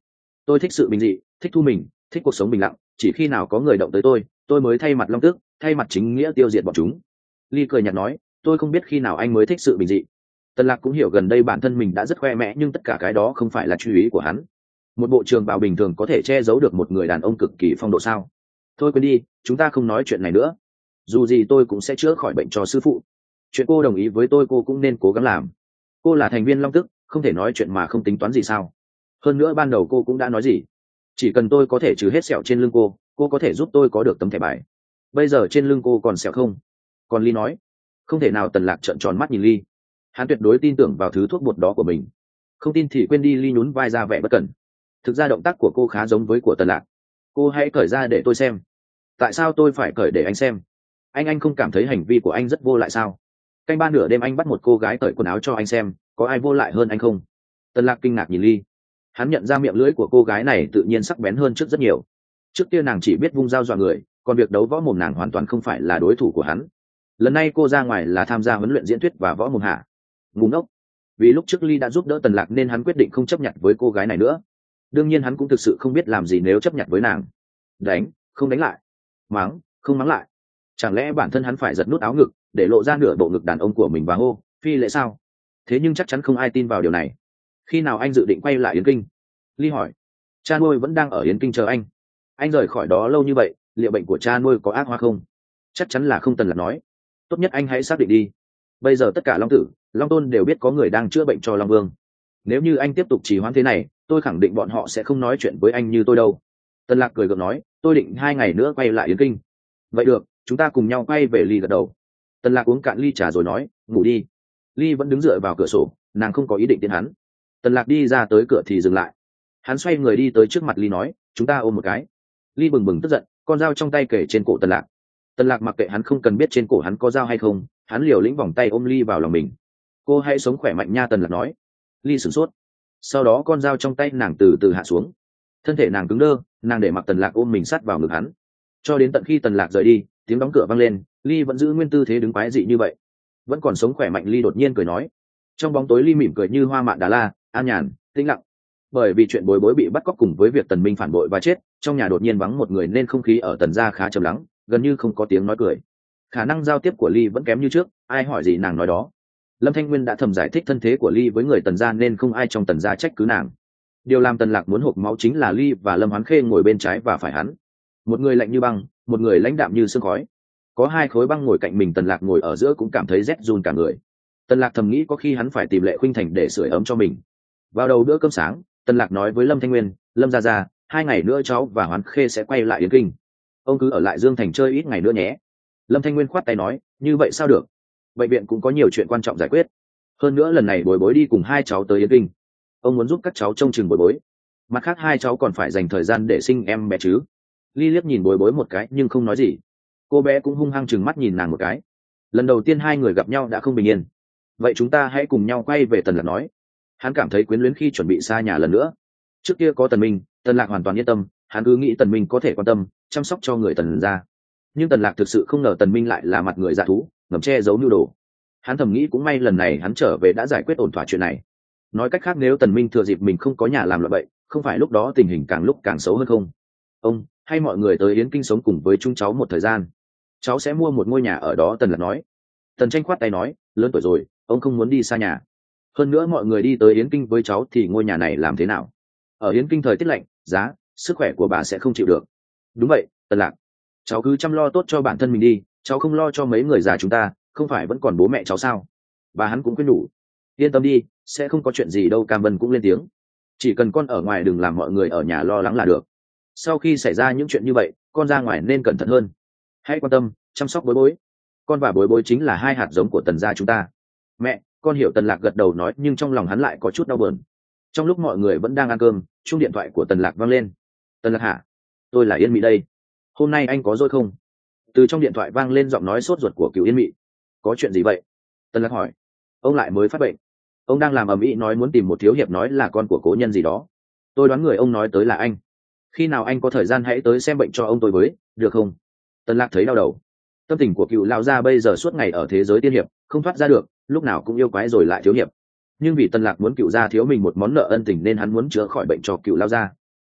Tôi thích sự bình dị, thích thu mình, thích cuộc sống bình lặng, chỉ khi nào có người động tới tôi mới thay mặt long tước, thay mặt chính nghĩa tiêu diệt bọn chúng. Ly cười nhạt nói, tôi không biết khi nào anh mới thích sự bình dị. Tần Lạc cũng hiểu gần đây bản thân mình đã rất khoe mẽ, nhưng tất cả cái đó không phải là chú ý của hắn. Một bộ trường bào bình thường có thể che giấu được một người đàn ông cực kỳ phong độ sao? Thôi quên đi, chúng ta không nói chuyện này nữa. Dù gì tôi cũng sẽ chữa khỏi bệnh cho sư phụ. Chuyện cô đồng ý với tôi cô cũng nên cố gắng làm. Cô là thành viên long tức, không thể nói chuyện mà không tính toán gì sao? Hơn nữa ban đầu cô cũng đã nói gì? Chỉ cần tôi có thể trừ hết sẹo trên lưng cô có thể giúp tôi có được tấm thẻ bài. Bây giờ trên lưng cô còn sẹo không? Còn Ly nói. Không thể nào. Tần Lạc trợn tròn mắt nhìn Ly. Hắn tuyệt đối tin tưởng vào thứ thuốc bột đó của mình. Không tin thì quên đi. Ly nhún vai ra vẻ bất cẩn. Thực ra động tác của cô khá giống với của Tần Lạc. Cô hãy cởi ra để tôi xem. Tại sao tôi phải cởi để anh xem? Anh không cảm thấy hành vi của anh rất vô lại sao? Canh ba nửa đêm anh bắt một cô gái cởi quần áo cho anh xem, có ai vô lại hơn anh không? Tần Lạc kinh ngạc nhìn Ly. Hắn nhận ra miệng lưỡi của cô gái này tự nhiên sắc bén hơn trước rất nhiều. Trước kia nàng chỉ biết vung dao dọa người, còn việc đấu võ mồm nàng hoàn toàn không phải là đối thủ của hắn. Lần này cô ra ngoài là tham gia huấn luyện diễn thuyết và võ mồm hạ. Ngu ngốc. Vì lúc trước Ly đã giúp đỡ Tần Lạc nên hắn quyết định không chấp nhận với cô gái này nữa. Đương nhiên hắn cũng thực sự không biết làm gì nếu chấp nhận với nàng. Đánh, không đánh lại. Mắng, không mắng lại. Chẳng lẽ bản thân hắn phải giật nút áo ngực để lộ ra nửa bộ ngực đàn ông của mình và hô phi lễ sao? Thế nhưng chắc chắn không ai tin vào điều này. Khi nào anh dự định quay lại Yến Kinh? Ly hỏi. Cha nuôi vẫn đang ở Yến Kinh chờ anh. Anh rời khỏi đó lâu như vậy, liệu bệnh của cha nuôi có ác hóa không? Chắc chắn là không. Tần Lạc nói. Tốt nhất anh hãy xác định đi. Bây giờ tất cả Long Tử, Long Tôn đều biết có người đang chữa bệnh cho Long Vương. Nếu như anh tiếp tục trì hoãn thế này, tôi khẳng định bọn họ sẽ không nói chuyện với anh như tôi đâu. Tần Lạc cười gượng nói, tôi định 2 ngày nữa quay lại Yến Kinh. Vậy được, chúng ta cùng nhau quay về. Ly gật đầu. Tần Lạc uống cạn ly trà rồi nói, ngủ đi. Ly vẫn đứng dựa vào cửa sổ, nàng không có ý định tiến hắn. Tần Lạc đi ra tới cửa thì dừng lại. Hắn xoay người đi tới trước mặt Ly nói, chúng ta ôm một cái. Ly bừng bừng tức giận, con dao trong tay kể trên cổ Tần Lạc. Tần Lạc mặc kệ hắn, không cần biết trên cổ hắn có dao hay không, hắn liều lĩnh vòng tay ôm Ly vào lòng mình. Cô hãy sống khỏe mạnh nha. Tần Lạc nói. Ly sửng sốt. Sau đó con dao trong tay nàng từ từ hạ xuống. Thân thể nàng cứng đơ, nàng để mặc Tần Lạc ôm mình sát vào ngực hắn. Cho đến tận khi Tần Lạc rời đi, tiếng đóng cửa vang lên, Ly vẫn giữ nguyên tư thế đứng quái dị như vậy. Vẫn còn sống khỏe mạnh. Ly đột nhiên cười nói. Trong bóng tối Ly mỉm cười như hoa mạn đà la, an nhàn, tĩnh lặng. Bởi vì chuyện Bối Bối bị bắt cóc cùng với việc Tần Minh phản bội và chết, trong nhà đột nhiên vắng một người nên không khí ở Tần gia khá trầm lắng, gần như không có tiếng nói cười. Khả năng giao tiếp của Ly vẫn kém như trước, ai hỏi gì nàng nói đó. Lâm Thanh Nguyên đã thầm giải thích thân thế của Ly với người Tần gia nên không ai trong Tần gia trách cứ nàng. Điều làm Tần Lạc muốn hộc máu chính là Ly và Lâm Hoán Khê ngồi bên trái và phải hắn. Một người lạnh như băng, một người lãnh đạm như sương khói. Có 2 khối băng ngồi cạnh mình, Tần Lạc ngồi ở giữa cũng cảm thấy rét run cả người. Tần Lạc thầm nghĩ có khi hắn phải tìm Lệ Khuynh Thành để sưởi ấm cho mình. Vào đầu bữa cơm sáng, Tần Lạc nói với Lâm Thanh Nguyên, Lâm gia gia, 2 ngày nữa cháu và Hoán Khê sẽ quay lại Yến Kinh. Ông cứ ở lại Dương Thành chơi ít ngày nữa nhé. Lâm Thanh Nguyên khoát tay nói, như vậy sao được? Bệnh viện cũng có nhiều chuyện quan trọng giải quyết. Hơn nữa lần này Bối Bối đi cùng 2 cháu tới Yến Kinh. Ông muốn giúp các cháu trông chừng Bối Bối. Mặt khác 2 cháu còn phải dành thời gian để sinh em bé chứ. Ly liếc nhìn Bối Bối một cái nhưng không nói gì. Cô bé cũng hung hăng trừng mắt nhìn nàng một cái. Lần đầu tiên 2 người gặp nhau đã không bình yên. Vậy chúng ta hãy cùng nhau quay về. Tần Lạc nói. Hắn cảm thấy quyến luyến khi chuẩn bị xa nhà lần nữa. Trước kia có Tần Minh, Tần Lạc hoàn toàn yên tâm, hắn cứ nghĩ Tần Minh có thể quan tâm chăm sóc cho người Tần gia. Nhưng Tần Lạc thực sự không ngờ Tần Minh lại là mặt người dạ thú, ngầm che giấu mưu đồ. Hắn thầm nghĩ cũng may lần này hắn trở về đã giải quyết ổn thỏa chuyện này. Nói cách khác, nếu Tần Minh thừa dịp mình không có nhà làm loạn vậy, không phải lúc đó tình hình càng lúc càng xấu hơn không? Ông hay mọi người tới Yến Kinh sống cùng với chúng cháu một thời gian, cháu sẽ mua một ngôi nhà ở đó. Tần Lạc nói. Tần Tranh khoát tay nói, lớn tuổi rồi, ông không muốn đi xa nhà. Hơn nữa mọi người đi tới Yến Kinh với cháu thì ngôi nhà này làm thế nào? Ở Yến Kinh thời tiết lạnh, giá, sức khỏe của bà sẽ không chịu được. Đúng vậy, Tần Lạc. Cháu cứ chăm lo tốt cho bản thân mình đi, cháu không lo cho mấy người già chúng ta, không phải vẫn còn bố mẹ cháu sao? Bà hắn cũng khuyên nhủ. Yên tâm đi, sẽ không có chuyện gì đâu. Cam Vân cũng lên tiếng. Chỉ cần con ở ngoài đừng làm mọi người ở nhà lo lắng là được. Sau khi xảy ra những chuyện như vậy, con ra ngoài nên cẩn thận hơn. Hãy quan tâm, chăm sóc Bối Bối. Con và Bối Bối chính là 2 hạt giống của Tần gia chúng ta. Mẹ, con hiểu. Tần Lạc gật đầu nói, nhưng trong lòng hắn lại có chút đau buồn. Trong lúc mọi người vẫn đang ăn cơm, chuông điện thoại của Tần Lạc vang lên. Tần Lạc hả? Tôi là Yên Mị đây. Hôm nay anh có rỗi không? Từ trong điện thoại vang lên giọng nói sốt ruột của Cửu Yên Mị. Có chuyện gì vậy? Tần Lạc hỏi. Ông lại mới phát bệnh. Ông đang làm ầm ĩ nói muốn tìm một thiếu hiệp nói là con của cố nhân gì đó. Tôi đoán người ông nói tới là anh. Khi nào anh có thời gian hãy tới xem bệnh cho ông tôi với, được không? Tần Lạc thấy đau đầu. Tâm tình của Cựu lão gia bây giờ suốt ngày ở thế giới tiên hiệp, không thoát ra được, lúc nào cũng yêu quái rồi lại thiếu hiệp. Nhưng vì Tần Lạc muốn Cựu gia thiếu mình một món nợ ân tình nên hắn muốn chữa khỏi bệnh cho Cựu lão gia.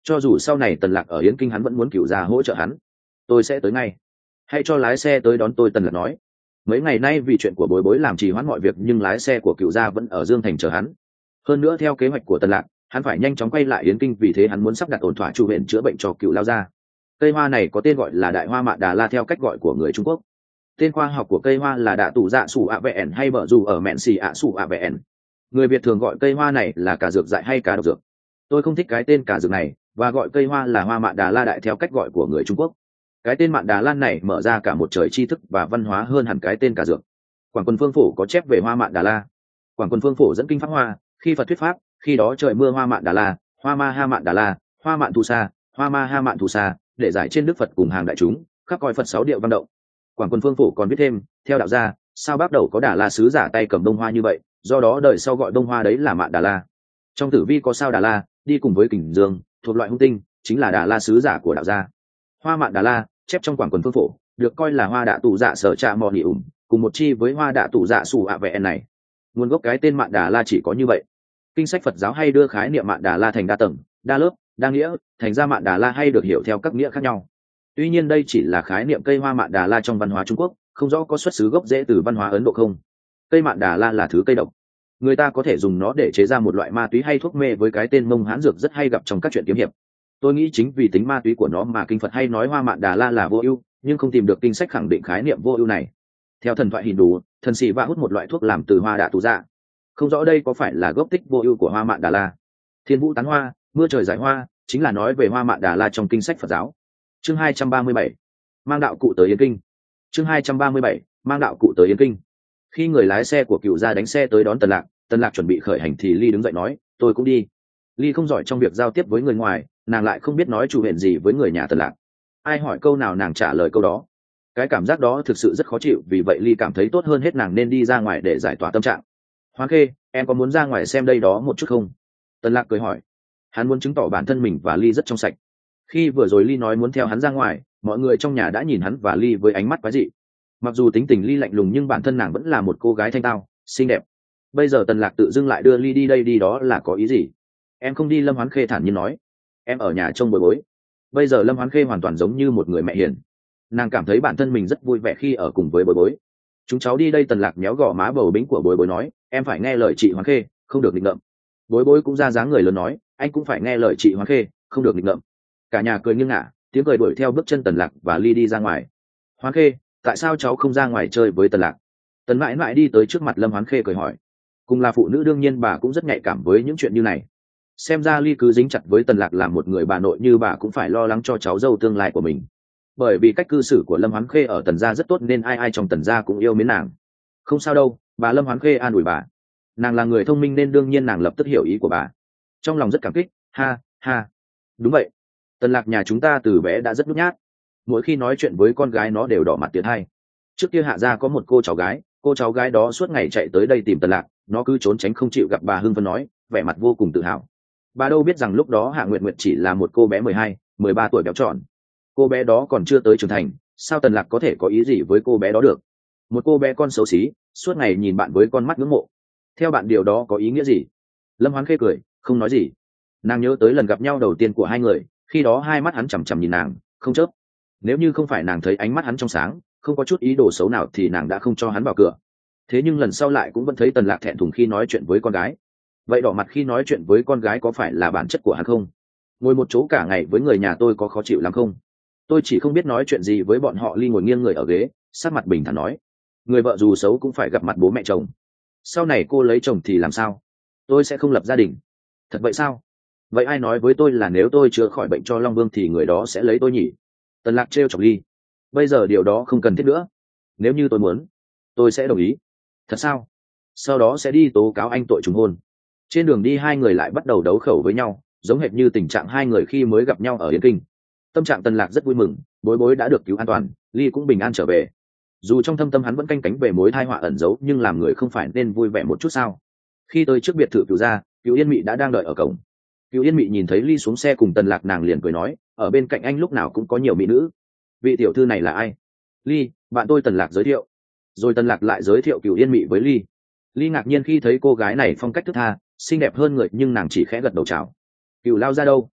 cho dù sau này Tần Lạc ở Yến Kinh hắn vẫn muốn Cửu gia hỗ trợ hắn. Tôi sẽ tới ngay, hãy cho lái xe tới đón tôi, Tần Lạc nói. Mấy ngày nay vì chuyện của Bối Bối làm trì hoãn mọi việc, nhưng lái xe của Cửu gia vẫn ở Dương Thành chờ hắn. Hơn nữa theo kế hoạch của Tần Lạc, hắn phải nhanh chóng quay lại Yến Kinh, vì thế hắn muốn sắp đặt ổn thỏa chu huyện chữa bệnh cho Cửu lao gia. Cây hoa này có tên gọi là đại hoa mạn Đà La theo cách gọi của người Trung Quốc. Tên khoa học của cây hoa là đạ tủ dạ sủ ạ vẹn hay bở dù ở mẹn xì ạ sủ ạ vẹn. Người Việt thường gọi cây hoa này là cà dược dại hay cà độc dược. Tôi không thích cái tên cà dược này và gọi cây hoa là hoa mạn Đà La đại theo cách gọi của người Trung Quốc. Cái tên mạn Đà Lan này mở ra cả một trời tri thức và văn hóa hơn hẳn cái tên cà dược. Quảng Quân Phương Phổ có chép về hoa mạn Đà La. Quảng Quân Phương Phổ dẫn kinh pháp hoa, khi Phật thuyết pháp, khi đó trời mưa hoa mạn Đà La, hoa ma ha mạn Đà La, hoa mạn thu sa, hoa ma ha mạn thu sa, để giải trên đức Phật cùng hàng đại chúng, khắc coi Phật sáu điệu văn động. Quảng Quân Phương Phổ còn viết thêm, theo đạo gia, sao bắt đầu có Đà La sứ giả tay cầm bông hoa như vậy, do đó đời sau gọi bông hoa đấy là mạn Đà La. Trong tử vi có sao Đà La đi cùng với kình dương, thuộc loại hung tinh, chính là Đà La sứ giả của đạo gia. Hoa mạn Đà La chép trong Quảng Quần Phương Phổ được coi là hoa đạ tụ dạ sở trạ mò nỉ ủng, cùng một chi với hoa đạ tụ dạ sủ ạ vẹn này. Nguồn gốc cái tên mạn Đà La chỉ có như vậy. Kinh sách Phật giáo hay đưa khái niệm mạn Đà La thành đa tầng, đa lớp, đa nghĩa, thành ra mạn Đà La hay được hiểu theo các nghĩa khác nhau. Tuy nhiên đây chỉ là khái niệm cây hoa mạn Đà La trong văn hóa Trung Quốc, không rõ có xuất xứ gốc rễ từ văn hóa Ấn Độ không. Cây mạn Đà La là thứ cây độc, người ta có thể dùng nó để chế ra một loại ma túy hay thuốc mê với cái tên Mông Hán dược rất hay gặp trong các truyện kiếm hiệp. Tôi nghĩ chính vì tính ma túy của nó mà kinh Phật hay nói hoa mạn Đà La là vô ưu, nhưng không tìm được kinh sách khẳng định khái niệm vô ưu này. Theo thần thoại Hindu, thần sĩ vạ hút một loại thuốc làm từ hoa đạ tụ dạ, không rõ đây có phải là gốc tích vô ưu của hoa mạn Đà La. Thiên vũ tán hoa, mưa trời giải hoa, chính là nói về hoa mạn Đà La trong kinh sách Phật giáo. Chương 237, mang đạo cụ tới Yến Kinh. Chương 237, mang đạo cụ tới Yến Kinh. Khi người lái xe của Cửu gia đánh xe tới đón Tần Lạc chuẩn bị khởi hành thì Ly đứng dậy nói, tôi cũng đi. Ly không giỏi trong việc giao tiếp với người ngoài, nàng lại không biết nói chủ hẹn gì với người nhà Tần Lạc. Ai hỏi câu nào nàng trả lời câu đó. Cái cảm giác đó thực sự rất khó chịu, vì vậy Ly cảm thấy tốt hơn hết nàng nên đi ra ngoài để giải tỏa tâm trạng. Hoa Khê, em có muốn ra ngoài xem đây đó một chút không? Tần Lạc cười hỏi. Hắn muốn chứng tỏ bản thân mình và Ly rất trong sạch. Khi vừa rồi Ly nói muốn theo hắn ra ngoài, mọi người trong nhà đã nhìn hắn và Ly với ánh mắt quái dị. Mặc dù tính tình Ly lạnh lùng nhưng bản thân nàng vẫn là một cô gái thanh tao, xinh đẹp. Bây giờ Tần Lạc tự dưng lại đưa Ly đi đây đi đó là có ý gì? Em không đi, Lâm Hoán Khê thản nhiên nói. Em ở nhà trông Bối Bối. Bây giờ Lâm Hoán Khê hoàn toàn giống như một người mẹ hiền. Nàng cảm thấy bản thân mình rất vui vẻ khi ở cùng với Bối Bối. Chúng cháu đi đây, Tần Lạc méo gò má bầu bĩnh của Bối Bối nói, em phải nghe lời chị Hoán Khê, không được nghịch ngợm. Bối Bối cũng ra dáng người lớn nói, anh cũng phải nghe lời chị Hoán Khê, không được nghịch ngợm. Cả nhà cười nghiêng ngả, tiếng cười đuổi theo bước chân Tần Lạc và Ly đi ra ngoài. Hoán Khê, tại sao cháu không ra ngoài chơi với Tần Lạc? Tần mãi mãi đi tới trước mặt Lâm Hoán Khê cười hỏi. Cùng là phụ nữ đương nhiên bà cũng rất nhạy cảm với những chuyện như này. Xem ra Ly cứ dính chặt với Tần Lạc làm một người bà nội như bà cũng phải lo lắng cho cháu dâu tương lai của mình. Bởi vì cách cư xử của Lâm Hoán Khê ở Tần gia rất tốt nên ai ai trong Tần gia cũng yêu mến nàng. Không sao đâu, bà Lâm Hoán Khê an ủi bà. Nàng là người thông minh nên đương nhiên nàng lập tức hiểu ý của bà. Trong lòng rất cảm kích, ha ha. Đúng vậy, Tần Lạc nhà chúng ta từ bé đã rất nhút nhát. Mỗi khi nói chuyện với con gái nó đều đỏ mặt tiến hai. Trước kia Hạ gia có một cô cháu gái đó suốt ngày chạy tới đây tìm Tần Lạc, nó cứ trốn tránh không chịu gặp bà, hưng phấn nói, vẻ mặt vô cùng tự hào. Bà đâu biết rằng lúc đó Hạ Nguyệt Nguyệt chỉ là một cô bé 12, 13 tuổi béo tròn. Cô bé đó còn chưa tới trưởng thành, sao Tần Lạc có thể có ý gì với cô bé đó được? Một cô bé con xấu xí, suốt ngày nhìn bạn với con mắt ngưỡng mộ. Theo bạn điều đó có ý nghĩa gì? Lâm Hoán Khê cười, không nói gì. Nàng nhớ tới lần gặp nhau đầu tiên của hai người, khi đó hai mắt hắn chằm chằm nhìn nàng, không chớp. Nếu như không phải nàng thấy ánh mắt hắn trong sáng, không có chút ý đồ xấu nào thì nàng đã không cho hắn vào cửa. Thế nhưng lần sau lại cũng vẫn thấy Tần Lạc thẹn thùng khi nói chuyện với con gái. Vậy đỏ mặt khi nói chuyện với con gái có phải là bản chất của hắn không? Ngồi một chỗ cả ngày với người nhà tôi có khó chịu lắm không? Tôi chỉ không biết nói chuyện gì với bọn họ. Ly ngồi nghiêng người ở ghế, sát mặt bình thản nói, người vợ dù xấu cũng phải gặp mặt bố mẹ chồng. Sau này cô lấy chồng thì làm sao? Tôi sẽ không lập gia đình. Thật vậy sao? Vậy ai nói với tôi là nếu tôi chữa khỏi bệnh cho Long Vương thì người đó sẽ lấy tôi nhỉ? Tần Lạc trêu chọc Ly. Bây giờ điều đó không cần thiết nữa. Nếu như tôi muốn, tôi sẽ đồng ý. Thật sao? Sau đó sẽ đi tố cáo anh tội trùng hôn. Trên đường đi hai người lại bắt đầu đấu khẩu với nhau, giống hệt như tình trạng hai người khi mới gặp nhau ở Yến Kinh. Tâm trạng Tần Lạc rất vui mừng, Bối Bối đã được cứu an toàn, Ly cũng bình an trở về. Dù trong thâm tâm hắn vẫn canh cánh về mối tai họa ẩn giấu, nhưng làm người không phải nên vui vẻ một chút sao? Khi tới trước biệt thự Cửu gia, Cửu Yên Mị đã đang đợi ở cổng. Cửu Yên Mị nhìn thấy Ly xuống xe cùng Tần Lạc, nàng liền cười nói, ở bên cạnh anh lúc nào cũng có nhiều mỹ nữ. Vị tiểu thư này là ai? Ly, bạn tôi, Tần Lạc giới thiệu. Rồi Tần Lạc lại giới thiệu Cửu Yên Mị với Ly. Ly ngạc nhiên khi thấy cô gái này phong cách thướt tha, xinh đẹp hơn người, nhưng nàng chỉ khẽ gật đầu chào. Cửu lao ra đâu?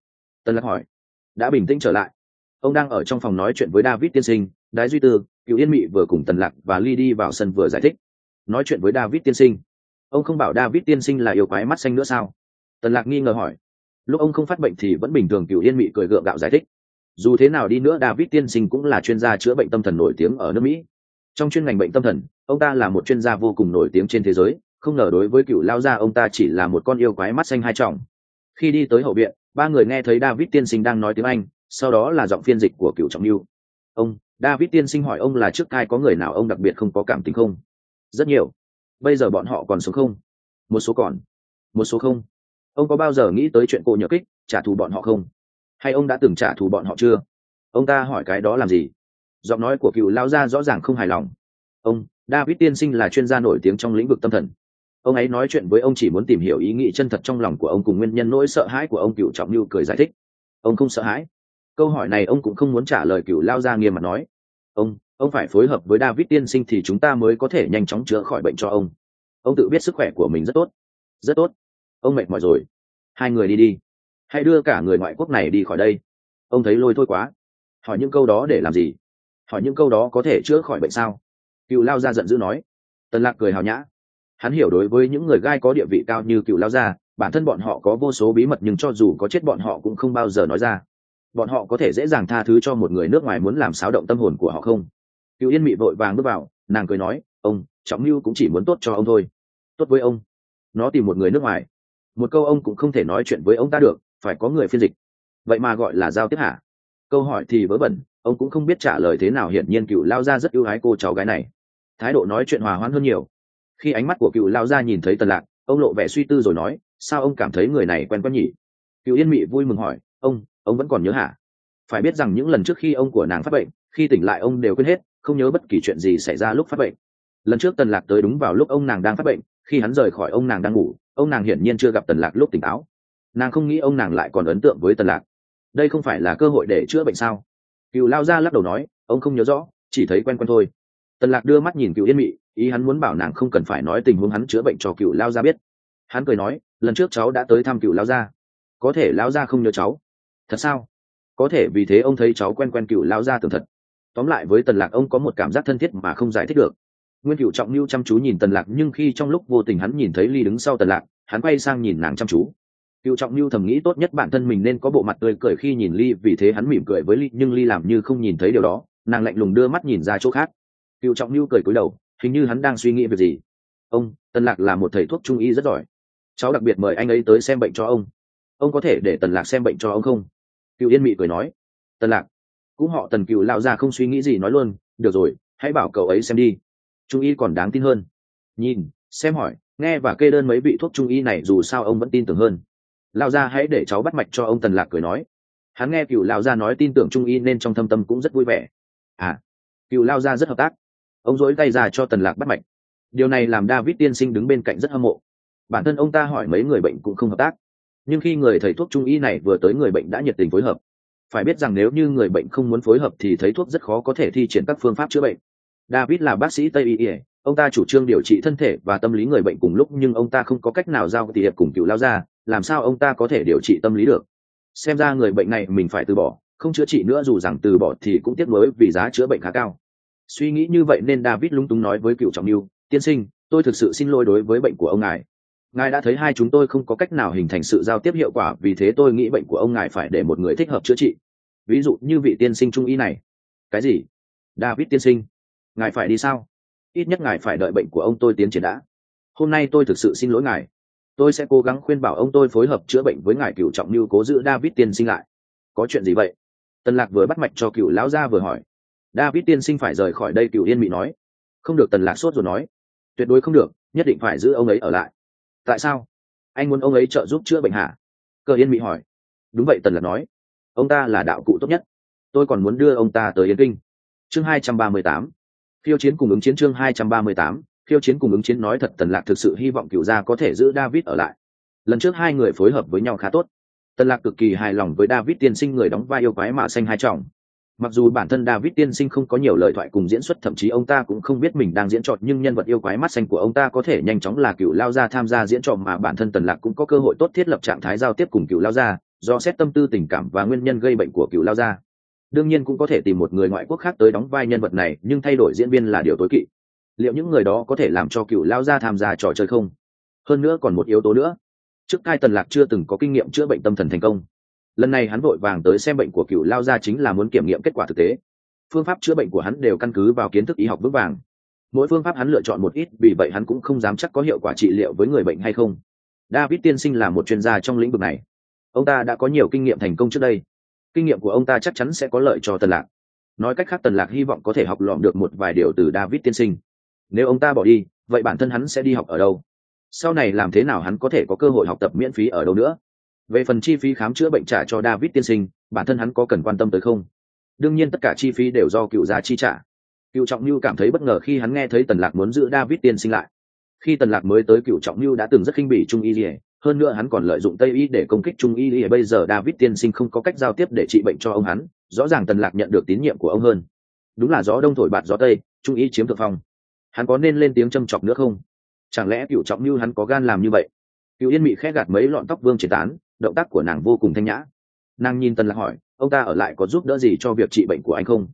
Tần Lạc hỏi. Đã bình tĩnh trở lại. Ông đang ở trong phòng nói chuyện với David tiên sinh. Đái Duy Tư, Cựu Yên Mị vừa cùng Tần Lạc và Ly đi vào sân vừa giải thích. Nói chuyện với David tiên sinh. Ông không bảo David tiên sinh là yêu quái mắt xanh nữa sao? Tần Lạc nghi ngờ hỏi. Lúc ông không phát bệnh thì vẫn bình thường. Cựu Yên Mị cười gượng gạo giải thích. Dù thế nào đi nữa, David tiên sinh cũng là chuyên gia chữa bệnh tâm thần nổi tiếng ở nước Mỹ. Trong chuyên ngành bệnh tâm thần, ông ta là một chuyên gia vô cùng nổi tiếng trên thế giới. Không ngờ đối với Cựu lao gia, ông ta chỉ là một con yêu quái mắt xanh hai tròng. Khi đi tới hậu viện, ba người nghe thấy David tiên sinh đang nói tiếng Anh, sau đó là giọng phiên dịch của Cựu Trọng Lưu. Ông, David tiên sinh hỏi ông là trước cai có người nào ông đặc biệt không có cảm tình không? Rất nhiều. Bây giờ bọn họ còn sống không? Một số còn, một số không. Ông có bao giờ nghĩ tới chuyện cô nhờ kích trả thù bọn họ không? Hay ông đã từng trả thù bọn họ chưa? Ông ta hỏi cái đó làm gì? Giọng nói của Cựu lao gia rõ ràng không hài lòng. Ông, David tiên sinh là chuyên gia nổi tiếng trong lĩnh vực tâm thần. Ông ấy nói chuyện với ông chỉ muốn tìm hiểu ý nghĩ chân thật trong lòng của ông cùng nguyên nhân nỗi sợ hãi của ông. Cựu Trọng Lưu cười giải thích. Ông không sợ hãi? Câu hỏi này ông cũng không muốn trả lời. Cựu lao gia nghiêm mặt nói. Ông phải phối hợp với David tiên sinh thì chúng ta mới có thể nhanh chóng chữa khỏi bệnh cho ông. Ông tự biết sức khỏe của mình rất tốt. Rất tốt. Ông mệt mỏi rồi. Hai người đi đi. Hãy đưa cả người ngoại quốc này đi khỏi đây. Ông thấy lôi thôi quá. Hỏi những câu đó để làm gì? Hỏi những câu đó có thể chữa khỏi bệnh sao? Cựu lao gia giận dữ nói. Tần Lạc cười hào nhã. Hắn hiểu đối với những người gai có địa vị cao như Cựu lao gia, bản thân bọn họ có vô số bí mật, nhưng cho dù có chết bọn họ cũng không bao giờ nói ra. Bọn họ có thể dễ dàng tha thứ cho một người nước ngoài muốn làm xáo động tâm hồn của họ không? Cựu Yên Mị vội vàng bước vào, nàng cười nói. Ông, Trọng Lưu cũng chỉ muốn tốt cho ông thôi. Tốt với ông? Nó tìm một người nước ngoài. Một câu ông cũng không thể nói chuyện với ông ta được, phải có người phiên dịch. Vậy mà gọi là giao tiếp hả? Câu hỏi thì vớ vẩn, ông cũng không biết trả lời thế nào. Hiển nhiên Cựu lao gia rất yêu ái cô cháu gái này. Thái độ nói chuyện hòa hoãn hơn nhiều. Khi ánh mắt của Cựu lao gia nhìn thấy Tần Lạc, ông lộ vẻ suy tư rồi nói. Sao ông cảm thấy người này quen quen nhỉ? Cựu Yên Mị vui mừng hỏi. Ông vẫn còn nhớ hả? Phải biết rằng những lần trước khi ông của nàng phát bệnh, khi tỉnh lại ông đều quên hết, không nhớ bất kỳ chuyện gì xảy ra lúc phát bệnh. Lần trước Tần Lạc tới đúng vào lúc ông nàng đang phát bệnh, khi hắn rời khỏi ông nàng đang ngủ, ông nàng hiển nhiên chưa gặp Tần Lạc lúc tỉnh táo. Nàng không nghĩ ông nàng lại còn ấn tượng với Tần Lạc. Đây không phải là cơ hội để chữa bệnh sao? Cựu lao gia lắc đầu nói. Ông không nhớ rõ, chỉ thấy quen quen thôi. Tần Lạc đưa mắt nhìn Cựu Yên Mị, ý hắn muốn bảo nàng không cần phải nói tình huống hắn chữa bệnh cho Cựu lao gia biết. Hắn cười nói. Lần trước cháu đã tới thăm Cựu lao gia. Có thể lao gia không nhớ cháu? Thật sao? Có thể vì thế ông thấy cháu quen quen Cựu lao gia tưởng thật. Tóm lại với Tần Lạc ông có một cảm giác thân thiết mà không giải thích được. Nguyên Cựu Trọng Lưu chăm chú nhìn Tần Lạc, nhưng khi trong lúc vô tình hắn nhìn thấy Ly đứng sau Tần Lạc, hắn quay sang nhìn nàng chăm chú. Cựu Trọng Lưu thầm nghĩ tốt nhất bản thân mình nên có bộ mặt tươi cười khi nhìn Ly, vì thế hắn mỉm cười với Ly, nhưng Ly làm như không nhìn thấy điều đó. Nàng lạnh lùng đưa mắt nhìn ra chỗ khác. Cựu Trọng Lưu cười cúi đầu, hình như hắn đang suy nghĩ việc gì. Ông, Tần Lạc là một thầy thuốc trung y rất giỏi. Cháu đặc biệt mời anh ấy tới xem bệnh cho ông. Ông có thể để Tần Lạc xem bệnh cho ông không? Cựu Yên Mị cười nói. Tần Lạc? Cũng họ Tần. Cựu lão gia không suy nghĩ gì nói luôn. Được rồi, hãy bảo cậu ấy xem đi. Trung y còn đáng tin hơn. Nhìn, xem, hỏi, nghe và kê đơn mấy vị thuốc trung y này, dù sao ông vẫn tin tưởng hơn. Lão gia hãy để cháu bắt mạch cho ông. Tần Lạc cười nói. Hắn nghe Cựu lão gia nói tin tưởng trung y nên trong thâm tâm cũng rất vui vẻ. À, Cựu lão gia rất hợp tác. Ông dối tay ra cho Tần Lạc bắt mạch. Điều này làm David tiên sinh đứng bên cạnh rất hâm mộ. Bản thân ông ta hỏi mấy người bệnh cũng không hợp tác, nhưng khi người thầy thuốc trung y này vừa tới, người bệnh đã nhiệt tình phối hợp. Phải biết rằng nếu như người bệnh không muốn phối hợp thì thầy thuốc rất khó có thể thi triển các phương pháp chữa bệnh. David là bác sĩ Tây y, ông ta chủ trương điều trị thân thể và tâm lý người bệnh cùng lúc, nhưng ông ta không có cách nào giao tiếp cùng Cựu lao gia, làm sao ông ta có thể điều trị tâm lý được? Xem ra người bệnh này mình phải từ bỏ, không chữa trị nữa, dù rằng từ bỏ thì cũng tiếc nuối vì giá chữa bệnh khá cao. Suy nghĩ như vậy nên David lúng túng nói với Cựu Trọng Lưu. Tiên sinh, tôi thực sự xin lỗi đối với bệnh của ông ngài. Ngài đã thấy hai chúng tôi không có cách nào hình thành sự giao tiếp hiệu quả, vì thế tôi nghĩ bệnh của ông ngài phải để một người thích hợp chữa trị. Ví dụ như vị tiên sinh trung y này. Cái gì? David tiên sinh, ngài phải đi sao? Ít nhất ngài phải đợi bệnh của ông tôi tiến triển đã. Hôm nay tôi thực sự xin lỗi ngài. Tôi sẽ cố gắng khuyên bảo ông tôi phối hợp chữa bệnh với ngài. Cựu Trọng Lưu cố giữ David tiên sinh lại. Có chuyện gì vậy? Tần Lạc vừa bắt mạch cho Cựu lão gia vừa hỏi. David tiên sinh phải rời khỏi đây. Cựu Yên Mị nói. Không được. Tần Lạc sốt rồi nói. Tuyệt đối không được, nhất định phải giữ ông ấy ở lại. Tại sao? Anh muốn ông ấy trợ giúp chữa bệnh hả? Cơ Yên Mị hỏi. Đúng vậy. Tần Lạc nói. Ông ta là đạo cụ tốt nhất. Tôi còn muốn đưa ông ta tới Yên Kinh. Chương 238. Khiêu chiến cùng ứng chiến. Chương 238. Khiêu chiến cùng ứng chiến. Nói thật, Tần Lạc thực sự hy vọng Cựu gia có thể giữ David ở lại. Lần trước hai người phối hợp với nhau khá tốt. Tần Lạc cực kỳ hài lòng với David tiên sinh, người đóng vai yêu quái mạ xanh hai tròng. Mặc dù bản thân David tiên sinh không có nhiều lời thoại cùng diễn xuất, thậm chí ông ta cũng không biết mình đang diễn trò, nhưng nhân vật yêu quái mắt xanh của ông ta có thể nhanh chóng là Cựu lao gia tham gia diễn trò, mà bản thân Tần Lạc cũng có cơ hội tốt thiết lập trạng thái giao tiếp cùng Cựu lao gia, do xét tâm tư tình cảm và nguyên nhân gây bệnh của cựu lao gia. Đương nhiên cũng có thể tìm một người ngoại quốc khác tới đóng vai nhân vật này, nhưng thay đổi diễn viên là điều tối kỵ. Liệu những người đó có thể làm cho cựu lao gia tham gia trò chơi không? Hơn nữa còn một yếu tố nữa, trước Cai Tần Lạc chưa từng có kinh nghiệm chữa bệnh tâm thần thành công. Lần này hắn vội vàng tới xem bệnh của cựu lao gia chính là muốn kiểm nghiệm kết quả thực tế. Phương pháp chữa bệnh của hắn đều căn cứ vào kiến thức y học vững vàng. Mỗi phương pháp hắn lựa chọn một ít, vì vậy hắn cũng không dám chắc có hiệu quả trị liệu với người bệnh hay không. David tiên sinh là một chuyên gia trong lĩnh vực này. Ông ta đã có nhiều kinh nghiệm thành công trước đây. Kinh nghiệm của ông ta chắc chắn sẽ có lợi cho Tần Lạc. Nói cách khác, Tần Lạc hy vọng có thể học lỏm được một vài điều từ David tiên sinh. Nếu ông ta bỏ đi, vậy bản thân hắn sẽ đi học ở đâu? Sau này làm thế nào hắn có thể có cơ hội học tập miễn phí ở đâu nữa? Về phần chi phí khám chữa bệnh trả cho David tiên sinh, bản thân hắn có cần quan tâm tới không? Đương nhiên tất cả chi phí đều do cựu gia chi trả. Cựu Trọng Nưu cảm thấy bất ngờ khi hắn nghe thấy Tần Lạc muốn giữ David tiên sinh lại. Khi Tần Lạc mới tới, Cựu Trọng Nưu đã từng rất khinh bỉ Trung Y Lìa, hơn nữa hắn còn lợi dụng Tây Y để công kích Trung Y Lìa. Bây giờ David tiên sinh không có cách giao tiếp để trị bệnh cho ông hắn, rõ ràng Tần Lạc nhận được tín nhiệm của ông hơn. Đúng là gió đông thổi bạt gió tây, Trung Y chiếm thượng phong. Hắn có nên lên tiếng châm chọc nữa không? Chẳng lẽ Cựu Trọng Nưu hắn có gan làm như vậy? Cựu Yên Mị khẽ gạt mấy lọn tóc vương trên tán, động tác của nàng vô cùng thanh nhã. Nàng nhìn Tần Lạc hỏi, ông ta ở lại có giúp đỡ gì cho việc trị bệnh của anh không?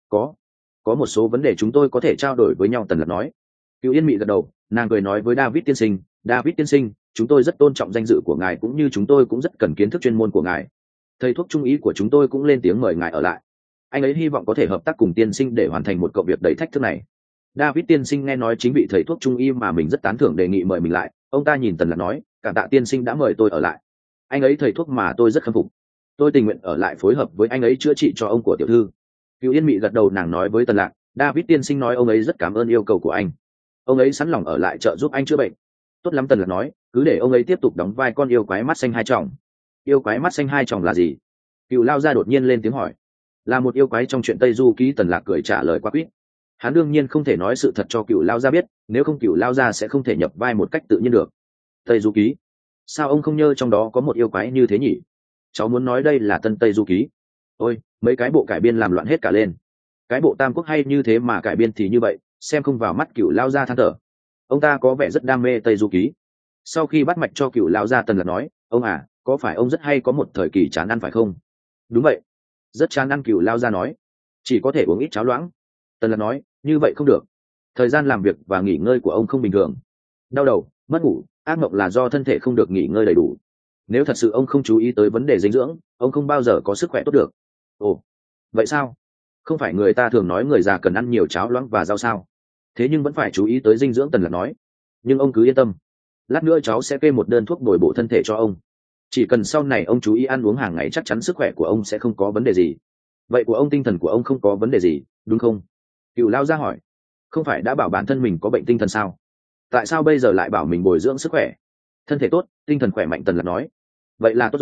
Có một số vấn đề chúng tôi có thể trao đổi với nhau, Tần Lạc nói. Cựu Yên Mị gật đầu, nàng cười nói với David tiên sinh, chúng tôi rất tôn trọng danh dự của ngài, cũng như chúng tôi cũng rất cần kiến thức chuyên môn của ngài. Thầy thuốc Trung Y của chúng tôi cũng lên tiếng mời ngài ở lại. Anh ấy hy vọng có thể hợp tác cùng tiên sinh để hoàn thành một công việc đầy thách thức này. David tiên sinh nghe nói chính vị thầy thuốc Trung Y mà mình rất tán thưởng đề nghị mời mình lại. Ông ta nhìn Tần Lạc nói, cảm tạ tiên sinh đã mời tôi ở lại. Anh ấy thầy thuốc mà tôi rất khâm phục. Tôi tình nguyện ở lại phối hợp với anh ấy chữa trị cho ông của tiểu thư. Cựu Yên Mị gật đầu, nàng nói với Tần Lạc, David tiên sinh nói ông ấy rất cảm ơn yêu cầu của anh. Ông ấy sẵn lòng ở lại trợ giúp anh chữa bệnh. Tốt lắm, Tần Lạc nói, cứ để ông ấy tiếp tục đóng vai con yêu quái mắt xanh hai tròng. Yêu quái mắt xanh hai tròng là gì? Cựu lao gia đột nhiên lên tiếng hỏi. Là một yêu quái trong truyện Tây Du Ký, Tần Lạc cười trả lời quá quýt. Hắn đương nhiên không thể nói sự thật cho Cựu lao gia biết, nếu không Cựu lao gia sẽ không thể nhập vai một cách tự nhiên được. Tây Du Ký? Sao ông không nhớ trong đó có một yêu quái như thế nhỉ? Cháu muốn nói đây là Tân Tây Du Ký. Ôi, mấy cái bộ cải biên làm loạn hết cả lên. Cái bộ Tam Quốc hay như thế mà cải biên thì như vậy, xem không vào mắt. Cựu lao gia than thở. Ông ta có vẻ rất đam mê Tây Du Ký. Sau khi bắt mạch cho Cựu lao gia, Tần Lạc nói, ông à, có phải ông rất hay có một thời kỳ chán ăn phải không? Đúng vậy, rất chán ăn. Cựu lao gia nói, chỉ có thể uống ít cháo loãng. Tần Lạc nói, như vậy không được. Thời gian làm việc và nghỉ ngơi của ông không bình thường. Đau đầu, mất ngủ, ác mộng là do thân thể không được nghỉ ngơi đầy đủ. Nếu thật sự ông không chú ý tới vấn đề dinh dưỡng, ông không bao giờ có sức khỏe tốt được. Ồ, vậy sao? Không phải người ta thường nói người già cần ăn nhiều cháo loãng và rau sao? Thế nhưng vẫn phải chú ý tới dinh dưỡng, Tần Lạc nói. Nhưng ông cứ yên tâm, lát nữa cháu sẽ kê một đơn thuốc bồi bổ thân thể cho ông. Chỉ cần sau này ông chú ý ăn uống hàng ngày, chắc chắn sức khỏe của ông sẽ không có vấn đề gì. Vậy của ông, tinh thần của ông không có vấn đề gì, đúng không? Cựu lao gia hỏi. Không phải đã bảo bản thân mình có bệnh tinh thần sao? Tại sao bây giờ lại bảo mình bồi dưỡng sức khỏe? Thân thể tốt, tinh thần khỏe mạnh, Tần Lạc nói. Vậy là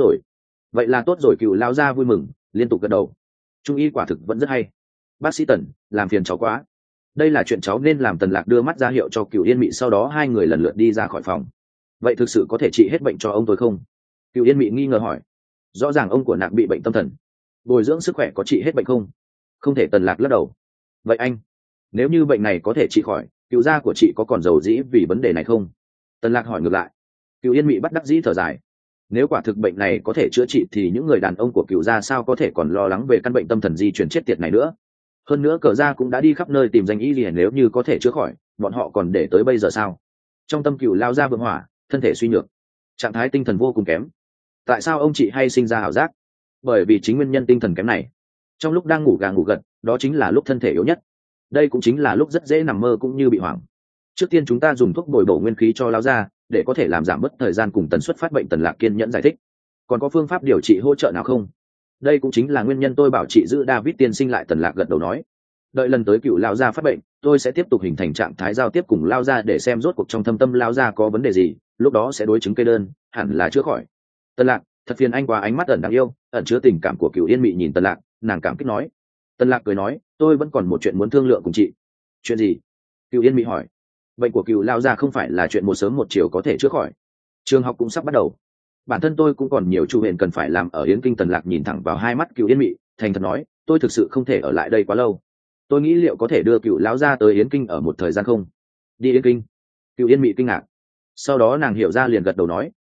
tốt rồi. Cựu lao gia vui mừng, liên tục gật đầu. Trung Y quả thực vẫn rất hay. Bác sĩ Tần, làm phiền cháu quá. Đây là chuyện cháu nên làm. Tần Lạc đưa mắt ra hiệu cho Cựu Yên Mị, sau đó hai người lần lượt đi ra khỏi phòng. Vậy thực sự có thể trị hết bệnh cho ông tôi không? Cựu Yên Mị nghi ngờ hỏi. Rõ ràng ông của nàng bị bệnh tâm thần, bồi dưỡng sức khỏe có trị hết bệnh không? Không thể, Tần Lạc lắc đầu. Vậy anh, nếu như bệnh này có thể trị khỏi, Cựu gia của chị có còn giàu dĩ vì vấn đề này không? Tần Lạc hỏi ngược lại. Cựu Yên Mị bất đắc dĩ thở dài. Nếu quả thực bệnh này có thể chữa trị thì những người đàn ông của Cựu gia sao có thể còn lo lắng về căn bệnh tâm thần di chuyển chết tiệt này nữa? Hơn nữa Cờ gia cũng đã đi khắp nơi tìm danh y liền, nếu như có thể chữa khỏi, bọn họ còn để tới bây giờ sao? Trong tâm Cựu lao gia vượng hỏa, thân thể suy nhược, trạng thái tinh thần vô cùng kém. Tại sao ông chị hay sinh ra ảo giác? Bởi vì chính nguyên nhân tinh thần kém này. Trong lúc đang ngủ gà ngủ gật, đó chính là lúc thân thể yếu nhất. Đây cũng chính là lúc rất dễ nằm mơ cũng như bị hoảng. Trước tiên chúng ta dùng thuốc bồi bổ nguyên khí cho lão gia, để có thể làm giảm bớt thời gian cùng tần suất phát bệnh. Tần Lạc kiên nhẫn giải thích. Còn có phương pháp điều trị hỗ trợ nào không? Đây cũng chính là nguyên nhân tôi bảo chị giữ David tiên sinh lại. Tần Lạc gật đầu nói. Đợi lần tới Cựu lão gia phát bệnh, tôi sẽ tiếp tục hình thành trạng thái giao tiếp cùng lão gia để xem rốt cuộc trong thâm tâm lão gia có vấn đề gì, lúc đó sẽ đối chứng kê đơn, hẳn là chữa khỏi. Tần Lạc, thật phiền anh quá. Ánh mắt ẩn đáng yêu, ẩn chứa tình cảm của Cựu Yên Mị nhìn Tần Lạc, nàng cảm kích nói. Tần Lạc cười nói, tôi vẫn còn một chuyện muốn thương lượng cùng chị. Chuyện gì? Cựu Yên Mị hỏi. Bệnh của Cựu lão gia không phải là chuyện một sớm một chiều có thể chữa khỏi. Trường học cũng sắp bắt đầu, bản thân tôi cũng còn nhiều chu huyện cần phải làm ở Yến Kinh. Tần Lạc nhìn thẳng vào hai mắt Cựu Yên Mị, thành thật nói, tôi thực sự không thể ở lại đây quá lâu. Tôi nghĩ liệu có thể đưa Cựu lão gia tới Yến Kinh ở một thời gian không? Đi Yến Kinh? Cựu Yên Mị kinh ngạc, sau đó nàng hiểu ra liền gật đầu nói,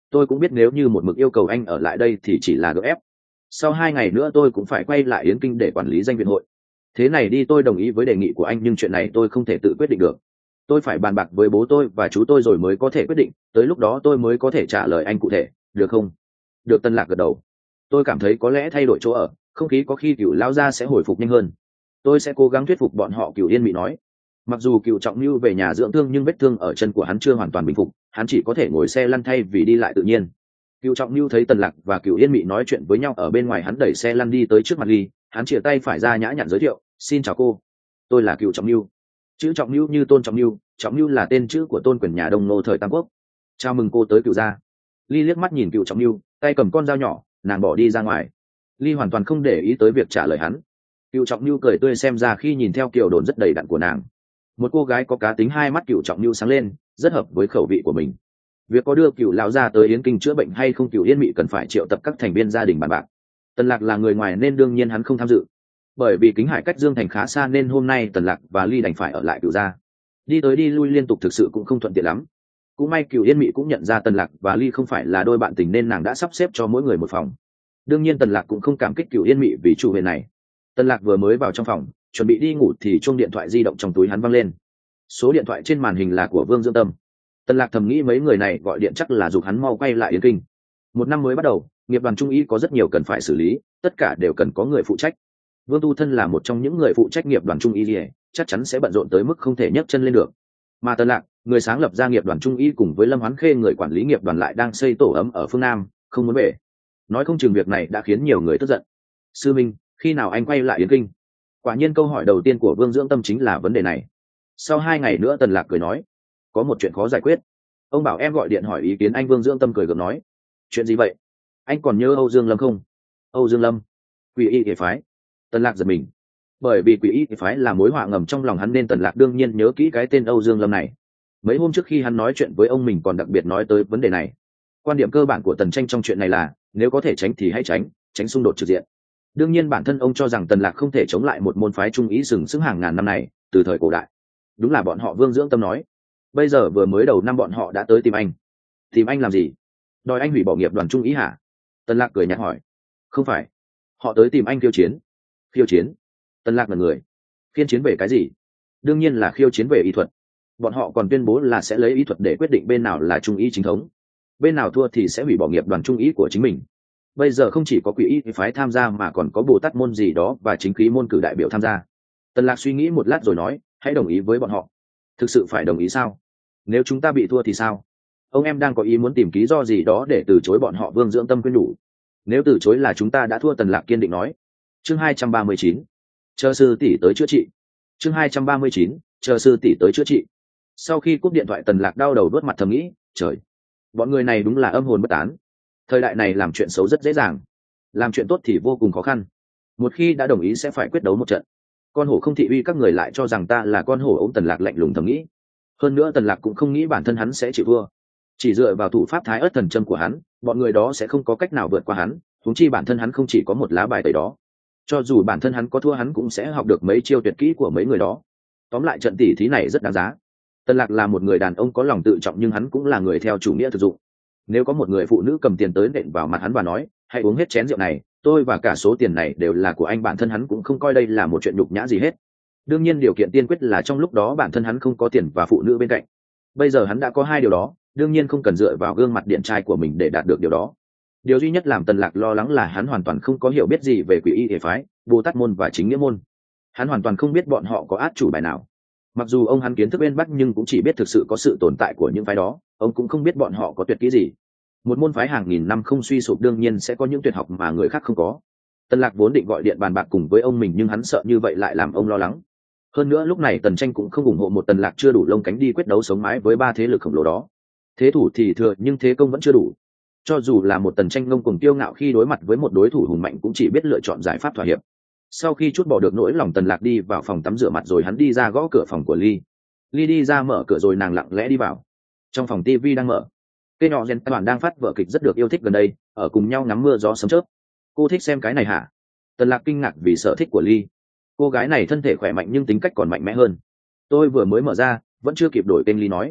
tôi cũng biết nếu như một mực yêu cầu anh ở lại đây thì chỉ là gượng ép. Sau 2 ngày nữa tôi cũng phải quay lại Yến Kinh để quản lý danh viện hội. Thế này đi, tôi đồng ý với đề nghị của anh, nhưng chuyện này tôi không thể tự quyết định được. Tôi phải bàn bạc với bố tôi và chú tôi rồi mới có thể quyết định, tới lúc đó tôi mới có thể trả lời anh cụ thể, được không? Được. Tân Lạc gật đầu. Tôi cảm thấy có lẽ thay đổi chỗ ở, không khí có khi Cửu lão gia sẽ hồi phục nhanh hơn. Tôi sẽ cố gắng thuyết phục bọn họ. Cửu Yên Mị nói. Mặc dù Cửu Trọng Nưu về nhà dưỡng thương nhưng vết thương ở chân của hắn chưa hoàn toàn bình phục, hắn chỉ có thể ngồi xe lăn thay vì đi lại tự nhiên. Cửu Trọng Nưu thấy Tần Lạc và Cửu Yên Mị nói chuyện với nhau ở bên ngoài, hắn đẩy xe lăn đi tới trước mặt Ly, hắn chìa tay phải ra nhã nhặn giới thiệu, xin chào cô, tôi là Cửu Trọng Nưu. Chữ Trọng Nưu như Tôn Trọng Nưu, Trọng Nưu là tên chữ của tôn quyền nhà Đông Nô thời Tam Quốc. Chào mừng cô tới Cửu gia. Ly liếc mắt nhìn Cửu Trọng Nưu, tay cầm con dao nhỏ, nàng bỏ đi ra ngoài. Ly hoàn toàn không để ý tới việc trả lời hắn. Cửu Trọng Nưu cười tươi, xem ra khi nhìn theo kiểu đồn rất đầy đặn của nàng, một cô gái có cá tính. Hai mắt Cửu Trọng Nưu sáng lên, rất hợp với khẩu vị của mình. Việc có đưa Cửu lão gia tới Yến Kinh chữa bệnh hay không, Cửu Yên Mị cần phải triệu tập các thành viên gia đình bàn bạc. Tần Lạc là người ngoài nên đương nhiên hắn không tham dự. Bởi vì Kính Hải cách Dương Thành khá xa nên hôm nay Tần Lạc và Ly đành phải ở lại Cửu gia. Đi tới đi lui liên tục thực sự cũng không thuận tiện lắm. Cũng may Cửu Yên Mị cũng nhận ra Tần Lạc và Ly không phải là đôi bạn tình nên nàng đã sắp xếp cho mỗi người một phòng. Đương nhiên Tần Lạc cũng không cảm kích Cửu Yên Mị vì chủ huyền này. Tần Lạc vừa mới vào trong phòng chuẩn bị đi ngủ thì chuông điện thoại di động trong túi hắn vang lên. Số điện thoại trên màn hình là của Vương Dương Tâm. Tần Lạc thầm nghĩ mấy người này gọi điện chắc là giục hắn mau quay lại Yến Kinh. Một năm mới bắt đầu, nghiệp đoàn trung y có rất nhiều cần phải xử lý, tất cả đều cần có người phụ trách. Vương Tu Thân là một trong những người phụ trách nghiệp đoàn trung y, chắc chắn sẽ bận rộn tới mức không thể nhấc chân lên được. Mà Tần Lạc, người sáng lập ra nghiệp đoàn trung y cùng với Lâm Hoán Khê người quản lý nghiệp đoàn lại đang xây tổ ấm ở phương Nam, không muốn về. Nói không chừng việc này đã khiến nhiều người tức giận. Sư Minh, khi nào anh quay lại Yến Kinh? Quả nhiên câu hỏi đầu tiên của Vương Dưỡng Tâm chính là vấn đề này. Sau 2 ngày nữa, Tần Lạc cười nói, có một chuyện khó giải quyết. Ông bảo em gọi điện hỏi ý kiến anh. Vương Dưỡng Tâm cười gượng nói, chuyện gì vậy? Anh còn nhớ Âu Dương Lâm không? Âu Dương Lâm? Quỷ y thể phái. Tần Lạc giật mình. Bởi vì Quỷ y thể phái là mối họa ngầm trong lòng hắn nên Tần Lạc đương nhiên nhớ kỹ cái tên Âu Dương Lâm này. Mấy hôm trước khi hắn nói chuyện với ông mình còn đặc biệt nói tới vấn đề này. Quan điểm cơ bản của Tần Tranh trong chuyện này là nếu có thể tránh thì hãy tránh xung đột trực diện. Đương nhiên bản thân ông cho rằng Tần Lạc không thể chống lại một môn phái trung ý sừng sững hàng ngàn năm này từ thời cổ đại. Đúng là bọn họ Vương Dưỡng Tâm nói. Bây giờ vừa mới đầu năm bọn họ đã tới tìm anh. Tìm anh làm gì? Đòi anh hủy bỏ nghiệp đoàn trung ý hả? Tần Lạc cười nhạt hỏi. Không phải, họ tới tìm anh khiêu chiến. Khiêu chiến? Tần Lạc là người. Khiêu chiến về cái gì? Đương nhiên là khiêu chiến về y thuật. Bọn họ còn tuyên bố là sẽ lấy y thuật để quyết định bên nào là trung ý chính thống, bên nào thua thì sẽ hủy bỏ nghiệp đoàn trung ý của chính mình. Bây giờ không chỉ có Quỷ y phái tham gia mà còn có Bồ Tát môn gì đó và chính khí môn cử đại biểu tham gia. Tần Lạc suy nghĩ một lát rồi nói, hãy đồng ý với bọn họ. Thực sự phải đồng ý sao? Nếu chúng ta bị thua thì sao? Ông em đang có ý muốn tìm lý do gì đó để từ chối bọn họ. Vương Dưỡng Tâm khuyên nhủ. Nếu từ chối là chúng ta đã thua. Tần Lạc kiên định nói. Chương 239, chờ sư tỷ tới chữa trị. Chương 239, chờ sư tỷ tới chữa trị. Sau khi cúp điện thoại, Tần Lạc đau đầu đuốt mặt thầm nghĩ, trời, bọn người này đúng là âm hồn bất tán. Thời đại này làm chuyện xấu rất dễ dàng, làm chuyện tốt thì vô cùng khó khăn. Một khi đã đồng ý sẽ phải quyết đấu một trận. Con hổ không thị uy, các người lại cho rằng ta là con hổ ống. Tần Lạc lạnh lùng thầm nghĩ. Hơn nữa Tần Lạc cũng không nghĩ bản thân hắn sẽ chịu thua. Chỉ dựa vào thủ pháp Thái Ức Thần Châm của hắn, bọn người đó sẽ không có cách nào vượt qua hắn. Huống chi bản thân hắn không chỉ có một lá bài tẩy đó. Cho dù bản thân hắn có thua, hắn cũng sẽ học được mấy chiêu tuyệt kỹ của mấy người đó. Tóm lại trận tỷ thí này rất đáng giá. Tần Lạc là một người đàn ông có lòng tự trọng nhưng hắn cũng là người theo chủ nghĩa thực dụng. Nếu có một người phụ nữ cầm tiền tới nện vào mặt hắn và nói, hãy uống hết chén rượu này, tôi và cả số tiền này đều là của anh, bản thân hắn cũng không coi đây là một chuyện nhục nhã gì hết. Đương nhiên điều kiện tiên quyết là trong lúc đó bản thân hắn không có tiền và phụ nữ bên cạnh. Bây giờ hắn đã có 2 điều đó, đương nhiên không cần dựa vào gương mặt điển trai của mình để đạt được điều đó. Điều duy nhất làm Tần Lạc lo lắng là hắn hoàn toàn không có hiểu biết gì về Quỷ y thể phái, Bồ Tát môn và chính nghĩa môn. Hắn hoàn toàn không biết bọn họ có át chủ bài nào. Mặc dù ông hắn kiến thức bên Bắc nhưng cũng chỉ biết thực sự có sự tồn tại của những phái đó, ông cũng không biết bọn họ có tuyệt kỹ gì. Một môn phái hàng nghìn năm không suy sụp đương nhiên sẽ có những tuyệt học mà người khác không có. Tần Lạc vốn định gọi điện bàn bạc cùng với ông mình nhưng hắn sợ như vậy lại làm ông lo lắng. Hơn nữa lúc này Tần Tranh cũng không ủng hộ một Tần Lạc chưa đủ lông cánh đi quyết đấu sống mái với 3 thế lực khổng lồ đó. Thế thủ thì thừa nhưng thế công vẫn chưa đủ. Cho dù là một Tần Tranh ngông cuồng kiêu ngạo khi đối mặt với một đối thủ hùng mạnh cũng chỉ biết lựa chọn giải pháp thỏa hiệp. Sau khi chút bỏ được nỗi lòng, Tần Lạc đi vào phòng tắm rửa mặt rồi hắn đi ra gõ cửa phòng của Ly. Ly đi ra mở cửa rồi nàng lặng lẽ đi vào. Trong phòng tivi đang mở. Cây nhỏ Gen toàn đang phát vở kịch rất được yêu thích gần đây, ở cùng nhau ngắm mưa gió sấm chớp. Cô thích xem cái này hả? Tần Lạc kinh ngạc vì sở thích của Ly. Cô gái này thân thể khỏe mạnh nhưng tính cách còn mạnh mẽ hơn. Tôi vừa mới mở ra, vẫn chưa kịp đổi tên. Ly nói.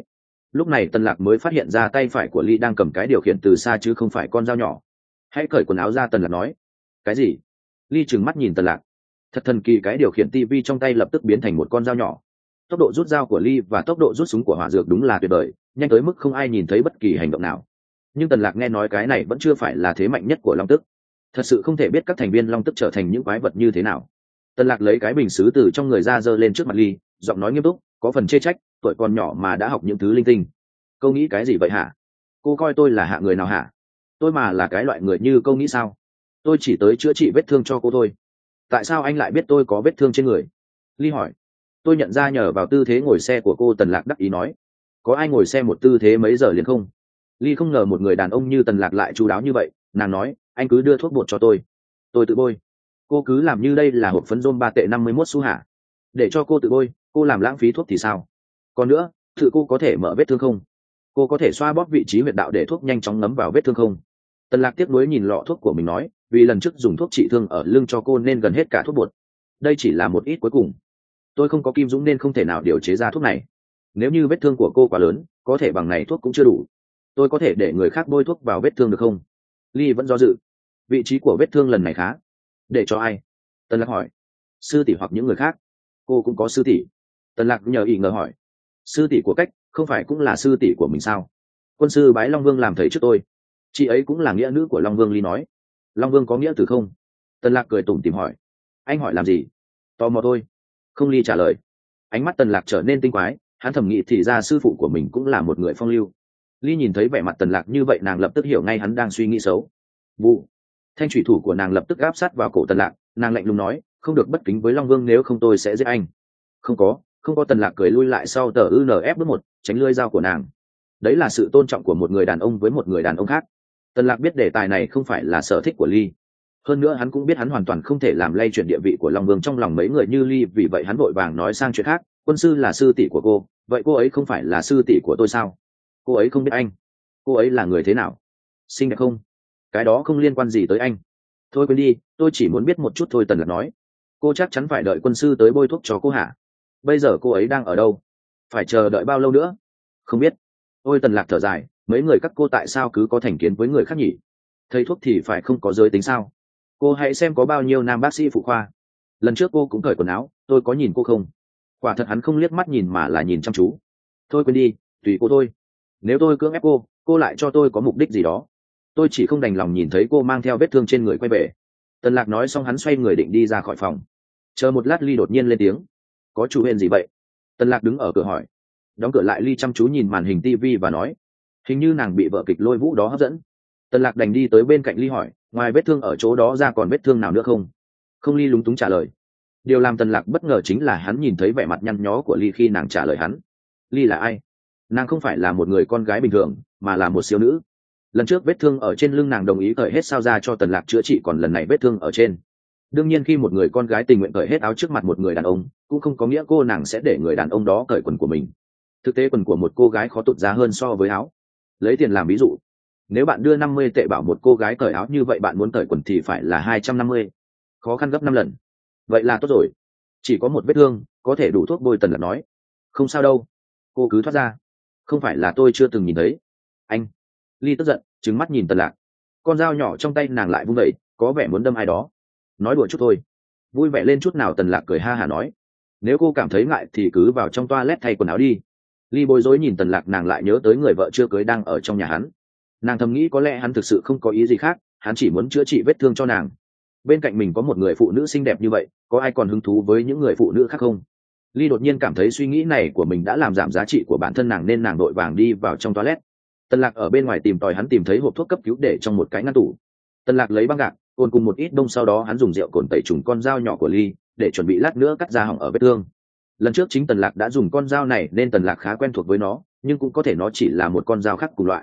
Lúc này Tần Lạc mới phát hiện ra tay phải của Ly đang cầm cái điều khiển từ xa chứ không phải con dao nhỏ. Hãy cởi quần áo ra, Tần Lạc nói. Cái gì? Ly trừng mắt nhìn Tần Lạc. Thật thần kỳ, cái điều khiển tivi trong tay lập tức biến thành một con dao nhỏ. Tốc độ rút dao của Ly và tốc độ rút súng của hỏa dược đúng là tuyệt vời, nhanh tới mức không ai nhìn thấy bất kỳ hành động nào. Nhưng Tần Lạc nghe nói cái này vẫn chưa phải là thế mạnh nhất của Long Tức. Thật sự không thể biết các thành viên Long Tức trở thành những quái vật như thế nào. Tần Lạc lấy cái bình sứ từ trong người ra giơ lên trước mặt Ly, giọng nói nghiêm túc, có phần chê trách, tuổi còn nhỏ mà đã học những thứ linh tinh. Cô nghĩ cái gì vậy hả? Cô coi tôi là hạ người nào hả? Tôi mà là cái loại người như cô nghĩ sao? Tôi chỉ tới chữa trị vết thương cho cô thôi. Tại sao anh lại biết tôi có vết thương trên người? Ly hỏi. Tôi nhận ra nhờ vào tư thế ngồi xe của cô, Tần Lạc đắc ý nói. Có ai ngồi xe một tư thế mấy giờ liền không? Ly không ngờ một người đàn ông như Tần Lạc lại chu đáo như vậy. Nàng nói, anh cứ đưa thuốc bột cho tôi tự bôi. Cô cứ làm như đây là hộp phấn rôm 3 tệ 51 xu hả? Để cho cô tự bôi, cô làm lãng phí thuốc thì sao? Còn nữa, thử cô có thể mở vết thương không? Cô có thể xoa bóp vị trí huyệt đạo để thuốc nhanh chóng ngấm vào vết thương không? Tần Lạc tiếc nuối nhìn lọ thuốc của mình nói, vì lần trước dùng thuốc trị thương ở lưng cho cô nên gần hết cả thuốc bột. Đây chỉ là một ít cuối cùng. Tôi không có kim dũng nên không thể nào điều chế ra thuốc này. Nếu như vết thương của cô quá lớn, có thể bằng này thuốc cũng chưa đủ. Tôi có thể để người khác bôi thuốc vào vết thương được không? Ly vẫn do dự. Vị trí của vết thương lần này khá. Để cho ai? Tần Lạc hỏi. Sư tỷ hoặc những người khác. Cô cũng có sư tỷ. Tần Lạc nhờ ý ngờ hỏi. Sư tỷ của Cách không phải cũng là sư tỷ của mình sao? Quân sư bái Long Vương làm thầy trước tôi. Chị ấy cũng là nghĩa nữ của Long Vương. Ly nói. Long Vương có nghĩa từ không? Tần Lạc cười tủm tỉm hỏi. Anh hỏi làm gì? Tò mò thôi. Không. Ly trả lời. Ánh mắt Tần Lạc trở nên tinh quái, hắn thầm nghĩ thì ra sư phụ của mình cũng là một người phong lưu. Ly nhìn thấy vẻ mặt Tần Lạc như vậy, nàng lập tức hiểu ngay hắn đang suy nghĩ xấu. Vụ. Thanh thủy thủ của nàng lập tức áp sát vào cổ Tần Lạc, nàng lạnh lùng nói, không được bất kính với Long Vương, nếu không tôi sẽ giết anh. Không có. Tần Lạc cười lui lại sau tờ UNF bước một, tránh lưỡi dao của nàng. Đấy là sự tôn trọng của một người đàn ông với một người đàn ông khác. Tần Lạc biết đề tài này không phải là sở thích của Ly. Hơn nữa hắn cũng biết hắn hoàn toàn không thể làm lay chuyển địa vị của Long Vương trong lòng mấy người như Ly, vì vậy hắn vội vàng nói sang chuyện khác. Quân sư là sư tỷ của cô, vậy cô ấy không phải là sư tỷ của tôi sao? Cô ấy không biết anh. Cô ấy là người thế nào? Xinh đẹp không? Cái đó không liên quan gì tới anh. Thôi quên đi, tôi chỉ muốn biết một chút thôi. Tần Lạc nói. Cô chắc chắn phải đợi quân sư tới bôi thuốc cho cô hả? Bây giờ cô ấy đang ở đâu? Phải chờ đợi bao lâu nữa? Không biết. Ôi, Tần Lạc thở dài, mấy người các cô tại sao cứ có thành kiến với người khác nhỉ? Thầy thuốc thì phải không có giới tính sao? Cô hãy xem có bao nhiêu nam bác sĩ phụ khoa. Lần trước cô cũng cởi quần áo, tôi có nhìn cô không? Quả thật hắn không liếc mắt nhìn mà là nhìn chăm chú. Thôi quên đi, tùy cô thôi. Nếu tôi cưỡng ép cô lại cho tôi có mục đích gì đó. Tôi chỉ không đành lòng nhìn thấy cô mang theo vết thương trên người quay về. Tần Lạc nói xong hắn xoay người định đi ra khỏi phòng. Chờ một lát, Ly đột nhiên lên tiếng. Có chủ hẹn gì vậy? Tần Lạc đứng ở cửa hỏi. Đóng cửa lại, Ly chăm chú nhìn màn hình TV và nói, hình như nàng bị vợ kịch Lôi Vũ đó hấp dẫn. Tần Lạc đành đi tới bên cạnh Ly hỏi, ngoài vết thương ở chỗ đó ra còn vết thương nào nữa không? Không. Ly lúng túng trả lời. Điều làm Tần Lạc bất ngờ chính là hắn nhìn thấy vẻ mặt nhăn nhó của Ly khi nàng trả lời hắn. Ly là ai? Nàng không phải là một người con gái bình thường, mà là một siêu nữ. Lần trước vết thương ở trên lưng nàng đồng ý cởi hết sao ra cho Tần Lạc chữa trị, còn lần này vết thương ở trên. Đương nhiên khi một người con gái tình nguyện cởi hết áo trước mặt một người đàn ông, cũng không có nghĩa cô nàng sẽ để người đàn ông đó cởi quần của mình. Thực tế quần của một cô gái khó tụt giá hơn so với áo. Lấy tiền làm ví dụ, nếu bạn đưa 50 tệ bảo một cô gái cởi áo như vậy, bạn muốn cởi quần thì phải là 250, khó khăn gấp 5 lần. Vậy là tốt rồi. Chỉ có một vết thương, có thể đủ thuốc bôi. Tần Lạc nói. Không sao đâu, cô cứ thoát ra. Không phải là tôi chưa từng nhìn thấy anh. Ly tức giận, trừng mắt nhìn Tần Lạc. Con dao nhỏ trong tay nàng lại vung vẩy, có vẻ muốn đâm ai đó. Nói đùa chút thôi, vui vẻ lên chút nào. Tần Lạc cười ha hả nói, nếu cô cảm thấy ngại thì cứ vào trong toilet thay quần áo đi. Ly bối rối nhìn Tần Lạc, nàng lại nhớ tới người vợ chưa cưới đang ở trong nhà hắn. Nàng thầm nghĩ có lẽ hắn thực sự không có ý gì khác, hắn chỉ muốn chữa trị vết thương cho nàng. Bên cạnh mình có một người phụ nữ xinh đẹp như vậy, có ai còn hứng thú với những người phụ nữ khác không? Ly đột nhiên cảm thấy suy nghĩ này của mình đã làm giảm giá trị của bản thân nàng, nên nàng đội vàng đi vào trong toilet. Tần Lạc ở bên ngoài tìm tòi, hắn tìm thấy hộp thuốc cấp cứu để trong một cái ngăn tủ. Tần Lạc lấy băng gạc, cồn cùng một ít đông, sau đó hắn dùng rượu cồn tẩy trùng con dao nhỏ của Ly để chuẩn bị lát nữa cắt ra hỏng ở vết thương. Lần trước chính Tần Lạc đã dùng con dao này nên Tần Lạc khá quen thuộc với nó, nhưng cũng có thể nó chỉ là một con dao khác cùng loại.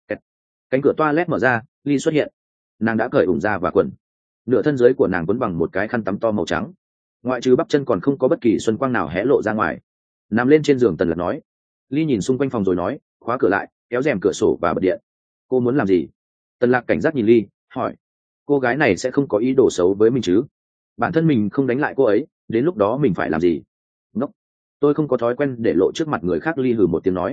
Cánh cửa toilet mở ra, Ly xuất hiện. Nàng đã cởi ủng da và quần. Nửa thân dưới của nàng quấn bằng một cái khăn tắm to màu trắng, ngoại trừ bắp chân còn không có bất kỳ xuân quang nào hé lộ ra ngoài. Nằm lên trên giường, Tần Lạc nói. Ly nhìn xung quanh phòng rồi nói, khóa cửa lại, kéo rèm cửa sổ và bật điện. Cô muốn làm gì? Tần Lạc cảnh giác nhìn Ly, hỏi. Cô gái này sẽ không có ý đồ xấu với mình chứ? Bản thân mình không đánh lại cô ấy, đến lúc đó mình phải làm gì? Ngốc. Tôi không có thói quen để lộ trước mặt người khác. Ly hừ một tiếng nói.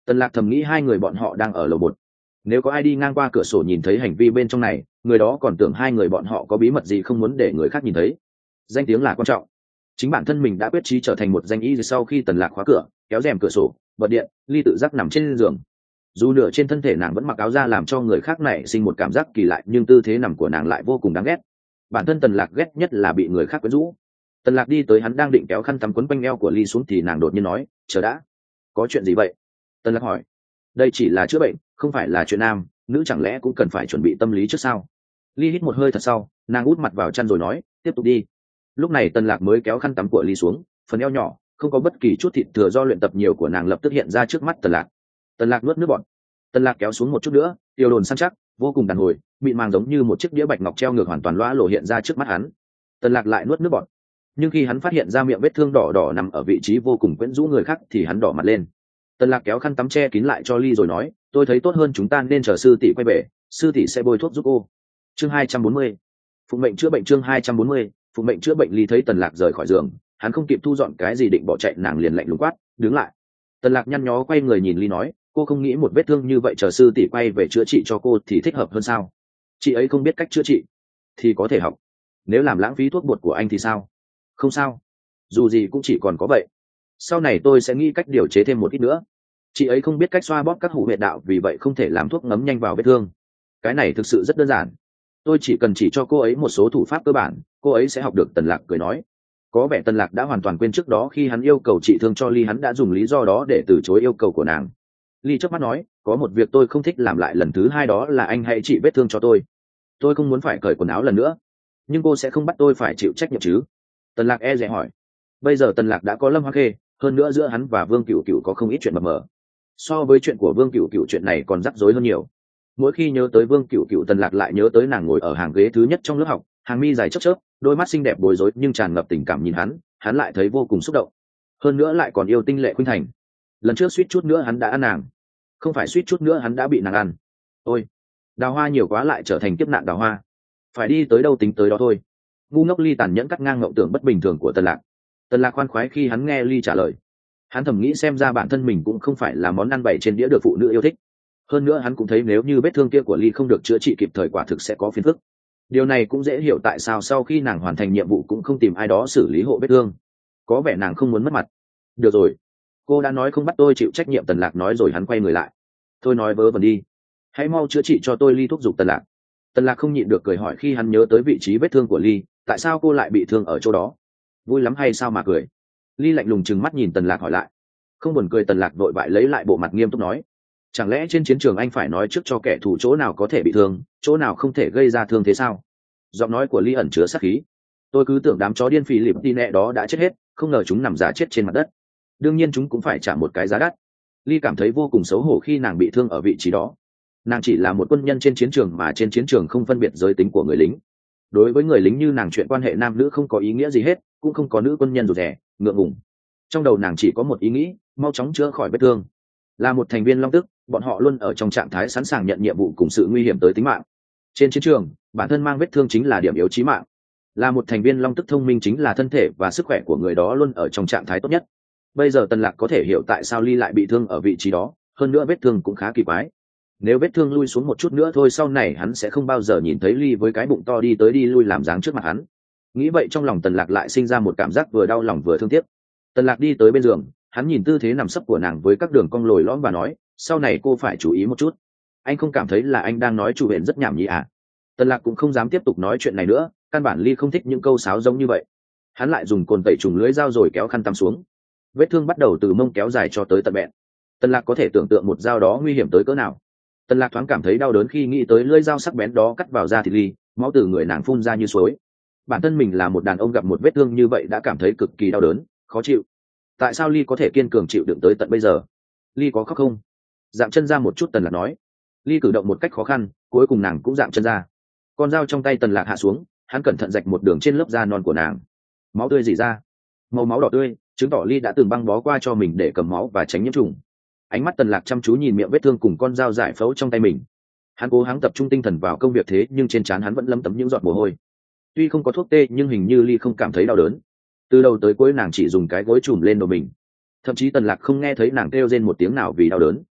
Tần Lạc thầm nghĩ hai người bọn họ đang ở lầu một, nếu có ai đi ngang qua cửa sổ nhìn thấy hành vi bên trong này, người đó còn tưởng hai người bọn họ có bí mật gì không muốn để người khác nhìn thấy. Danh tiếng là quan trọng. Chính bản thân mình đã quyết chí trở thành một danh y sau khi Tần Lạc khóa cửa, kéo rèm cửa sổ, bật điện, Ly tự giác nằm trên giường. Dù nửa trên thân thể nàng vẫn mặc áo da làm cho người khác này sinh một cảm giác kỳ lạ, nhưng tư thế nằm của nàng lại vô cùng đáng ghét. Bản thân Tần Lạc ghét nhất là bị người khác quyến rũ. Tần Lạc đi tới hắn đang định kéo khăn tắm quấn quanh eo của Ly xuống thì nàng đột nhiên nói, chờ đã. Có chuyện gì vậy? Tần Lạc hỏi. Đây chỉ là chữa bệnh, không phải là chuyện nam nữ, chẳng lẽ cũng cần phải chuẩn bị tâm lý trước sao? Ly hít một hơi thật sau, nàng út mặt vào chăn rồi nói, tiếp tục đi. Lúc này Tần Lạc mới kéo khăn tắm của Ly xuống, phần eo nhỏ không có bất kỳ chút thịt thừa do luyện tập nhiều của nàng lập tức hiện ra trước mắt Tần Lạc. Tần Lạc nuốt nước bọt. Tần Lạc kéo xuống một chút nữa, tiêu đồn săn chắc, vô cùng đàn hồi, mịn màng giống như một chiếc đĩa bạch ngọc treo ngược hoàn toàn lóa lộ hiện ra trước mắt hắn. Tần Lạc lại nuốt nước bọt. Nhưng khi hắn phát hiện ra miệng vết thương đỏ đỏ nằm ở vị trí vô cùng quyến rũ người khác thì hắn đỏ mặt lên. Tần Lạc kéo khăn tắm che kín lại cho Ly rồi nói, tôi thấy tốt hơn chúng ta nên chờ sư tỷ quay về, sư tỷ sẽ bôi thuốc giúp cô. Chương 240. Phụng mệnh chữa bệnh. Chương 240. Phụng mệnh chữa bệnh. Ly thấy Tần Lạc rời khỏi giường, hắn không kịp thu dọn cái gì định bỏ chạy, nàng liền lạnh lùng quát, đứng lại. Tần Lạc nhăn nhó quay người nhìn Ly nói, cô không nghĩ một vết thương như vậy chờ sư tỷ quay về chữa trị cho cô thì thích hợp hơn sao? Chị ấy không biết cách chữa trị thì có thể học, nếu làm lãng phí thuốc bột của anh thì sao? Không sao, dù gì cũng chỉ còn có vậy, sau này tôi sẽ nghĩ cách điều chế thêm một ít nữa. Chị ấy không biết cách xoa bóp các hủ huyệt đạo, vì vậy không thể làm thuốc ngấm nhanh vào vết thương. Cái này thực sự rất đơn giản, tôi chỉ cần chỉ cho cô ấy một số thủ pháp cơ bản, cô ấy sẽ học được. Tần Lạc cười nói. Có vẻ Tần Lạc đã hoàn toàn quên trước đó khi hắn yêu cầu trị thương cho Ly, hắn đã dùng lý do đó để từ chối yêu cầu của nàng. Ly chớp mắt nói, có một việc tôi không thích làm lại lần thứ hai, đó là anh hãy trị vết thương cho tôi. Tôi không muốn phải cởi quần áo lần nữa, nhưng cô sẽ không bắt tôi phải chịu trách nhiệm chứ? Tần Lạc e dè hỏi. Bây giờ Tần Lạc đã có Lâm Hoa Khê, hơn nữa giữa hắn và Vương Cửu Cửu có không ít chuyện mập mờ. So với chuyện của Vương Cửu Cửu, chuyện này còn rắc rối hơn nhiều. Mỗi khi nhớ tới Vương Cửu Cửu, Tần Lạc lại nhớ tới nàng ngồi ở hàng ghế thứ nhất trong lớp học, hàng mi dài chớp chớp, đôi mắt xinh đẹp bối rối nhưng tràn ngập tình cảm nhìn hắn lại thấy vô cùng xúc động. Hơn nữa lại còn yêu tinh lệ khuynh thành. Lần trước suýt chút nữa hắn đã ăn nàng, không phải suýt chút nữa hắn đã bị nàng ăn. Ôi, đào hoa nhiều quá lại trở thành kiếp nạn đào hoa, phải đi tới đâu tính tới đó thôi. Ngu ngốc. Ly tàn nhẫn cắt ngang ngộng tưởng bất bình thường của Tần Lạc. Tần Lạc khoan khoái khi hắn nghe Ly trả lời. Hắn thầm nghĩ xem ra bản thân mình cũng không phải là món ăn bày trên đĩa được phụ nữ yêu thích. Hơn nữa hắn cũng thấy nếu như vết thương kia của Ly không được chữa trị kịp thời quả thực sẽ có phiền phức. Điều này cũng dễ hiểu tại sao sau khi nàng hoàn thành nhiệm vụ cũng không tìm ai đó xử lý hộ vết thương. Có vẻ nàng không muốn mất mặt. Được rồi, cô đã nói không bắt tôi chịu trách nhiệm. Tần Lạc nói rồi hắn quay người lại. Thôi nói vớ vẩn đi, hãy mau chữa trị cho tôi. Ly thúc giục Tần Lạc. Tần Lạc không nhịn được cười hỏi khi hắn nhớ tới vị trí vết thương của Ly, tại sao cô lại bị thương ở chỗ đó? Vui lắm hay sao mà cười? Ly lạnh lùng trừng mắt nhìn Tần Lạc hỏi lại. Không buồn cười. Tần Lạc vội vại lấy lại bộ mặt nghiêm túc nói, chẳng lẽ trên chiến trường anh phải nói trước cho kẻ thù chỗ nào có thể bị thương, chỗ nào không thể gây ra thương thế sao? Giọng nói của Ly ẩn chứa sát khí. Tôi cứ tưởng đám chó điên phì lịp đi nẹ đó đã chết hết, không ngờ chúng nằm giả chết trên mặt đất. Đương nhiên chúng cũng phải trả một cái giá đắt. Ly cảm thấy vô cùng xấu hổ khi nàng bị thương ở vị trí đó. Nàng chỉ là một quân nhân trên chiến trường, mà trên chiến trường không phân biệt giới tính của người lính. Đối với người lính như nàng, chuyện quan hệ nam nữ không có ý nghĩa gì hết, cũng không có nữ quân nhân rụt rè ngượng ngùng. Trong đầu nàng chỉ có một ý nghĩ, mau chóng chữa khỏi vết thương. Là một thành viên Long Tức, bọn họ luôn ở trong trạng thái sẵn sàng nhận nhiệm vụ cùng sự nguy hiểm tới tính mạng. Trên chiến trường, bản thân mang vết thương chính là điểm yếu chí mạng. Là một thành viên Long Tức thông minh chính là thân thể và sức khỏe của người đó luôn ở trong trạng thái tốt nhất. Bây giờ Tần Lạc có thể hiểu tại sao Ly lại bị thương ở vị trí đó, hơn nữa vết thương cũng khá kỳ quái. Nếu vết thương lui xuống một chút nữa thôi, sau này hắn sẽ không bao giờ nhìn thấy Ly với cái bụng to đi tới đi lui làm dáng trước mặt hắn. Nghĩ vậy trong lòng Tần Lạc lại sinh ra một cảm giác vừa đau lòng vừa thương tiếc. Tần Lạc đi tới bên giường, hắn nhìn tư thế nằm sấp của nàng với các đường cong lồi lõm và nói, sau này cô phải chú ý một chút. Anh không cảm thấy là anh đang nói chủ hện rất nhảm nhí à? Tần Lạc cũng không dám tiếp tục nói chuyện này nữa, căn bản Ly không thích những câu sáo giống như vậy. Hắn lại dùng cồn tẩy trùng lưới dao rồi kéo khăn tắm xuống. Vết thương bắt đầu từ mông kéo dài cho tới tận bẹn. Tần Lạc có thể tưởng tượng một dao đó nguy hiểm tới cỡ nào. Tần Lạc thoáng cảm thấy đau đớn khi nghĩ tới lưỡi dao sắc bén đó cắt vào da thịt Ly, máu từ người nàng phun ra như suối. Bản thân mình là một đàn ông gặp một vết thương như vậy đã cảm thấy cực kỳ đau đớn, khó chịu. Tại sao Ly có thể kiên cường chịu đựng tới tận bây giờ? Ly có khóc không? Dạng chân ra một chút. Tần Lạc nói. Ly cử động một cách khó khăn, cuối cùng nàng cũng dạng chân ra. Con dao trong tay Tần Lạc hạ xuống, hắn cẩn thận rạch một đường trên lớp da non của nàng. Máu tươi rỉ ra, màu máu đỏ tươi, chứng tỏ Ly đã từng băng bó qua cho mình để cầm máu và tránh nhiễm trùng. Ánh mắt Tần Lạc chăm chú nhìn miệng vết thương cùng con dao giải phẫu trong tay mình. Hắn cố gắng tập trung tinh thần vào công việc, thế nhưng trên trán hắn vẫn lấm tấm những giọt mồ hôi. Tuy không có thuốc tê nhưng hình như Ly không cảm thấy đau đớn. Từ đầu tới cuối nàng chỉ dùng cái gối trùm lên đầu mình. Thậm chí Tần Lạc không nghe thấy nàng kêu rên một tiếng nào vì đau đớn.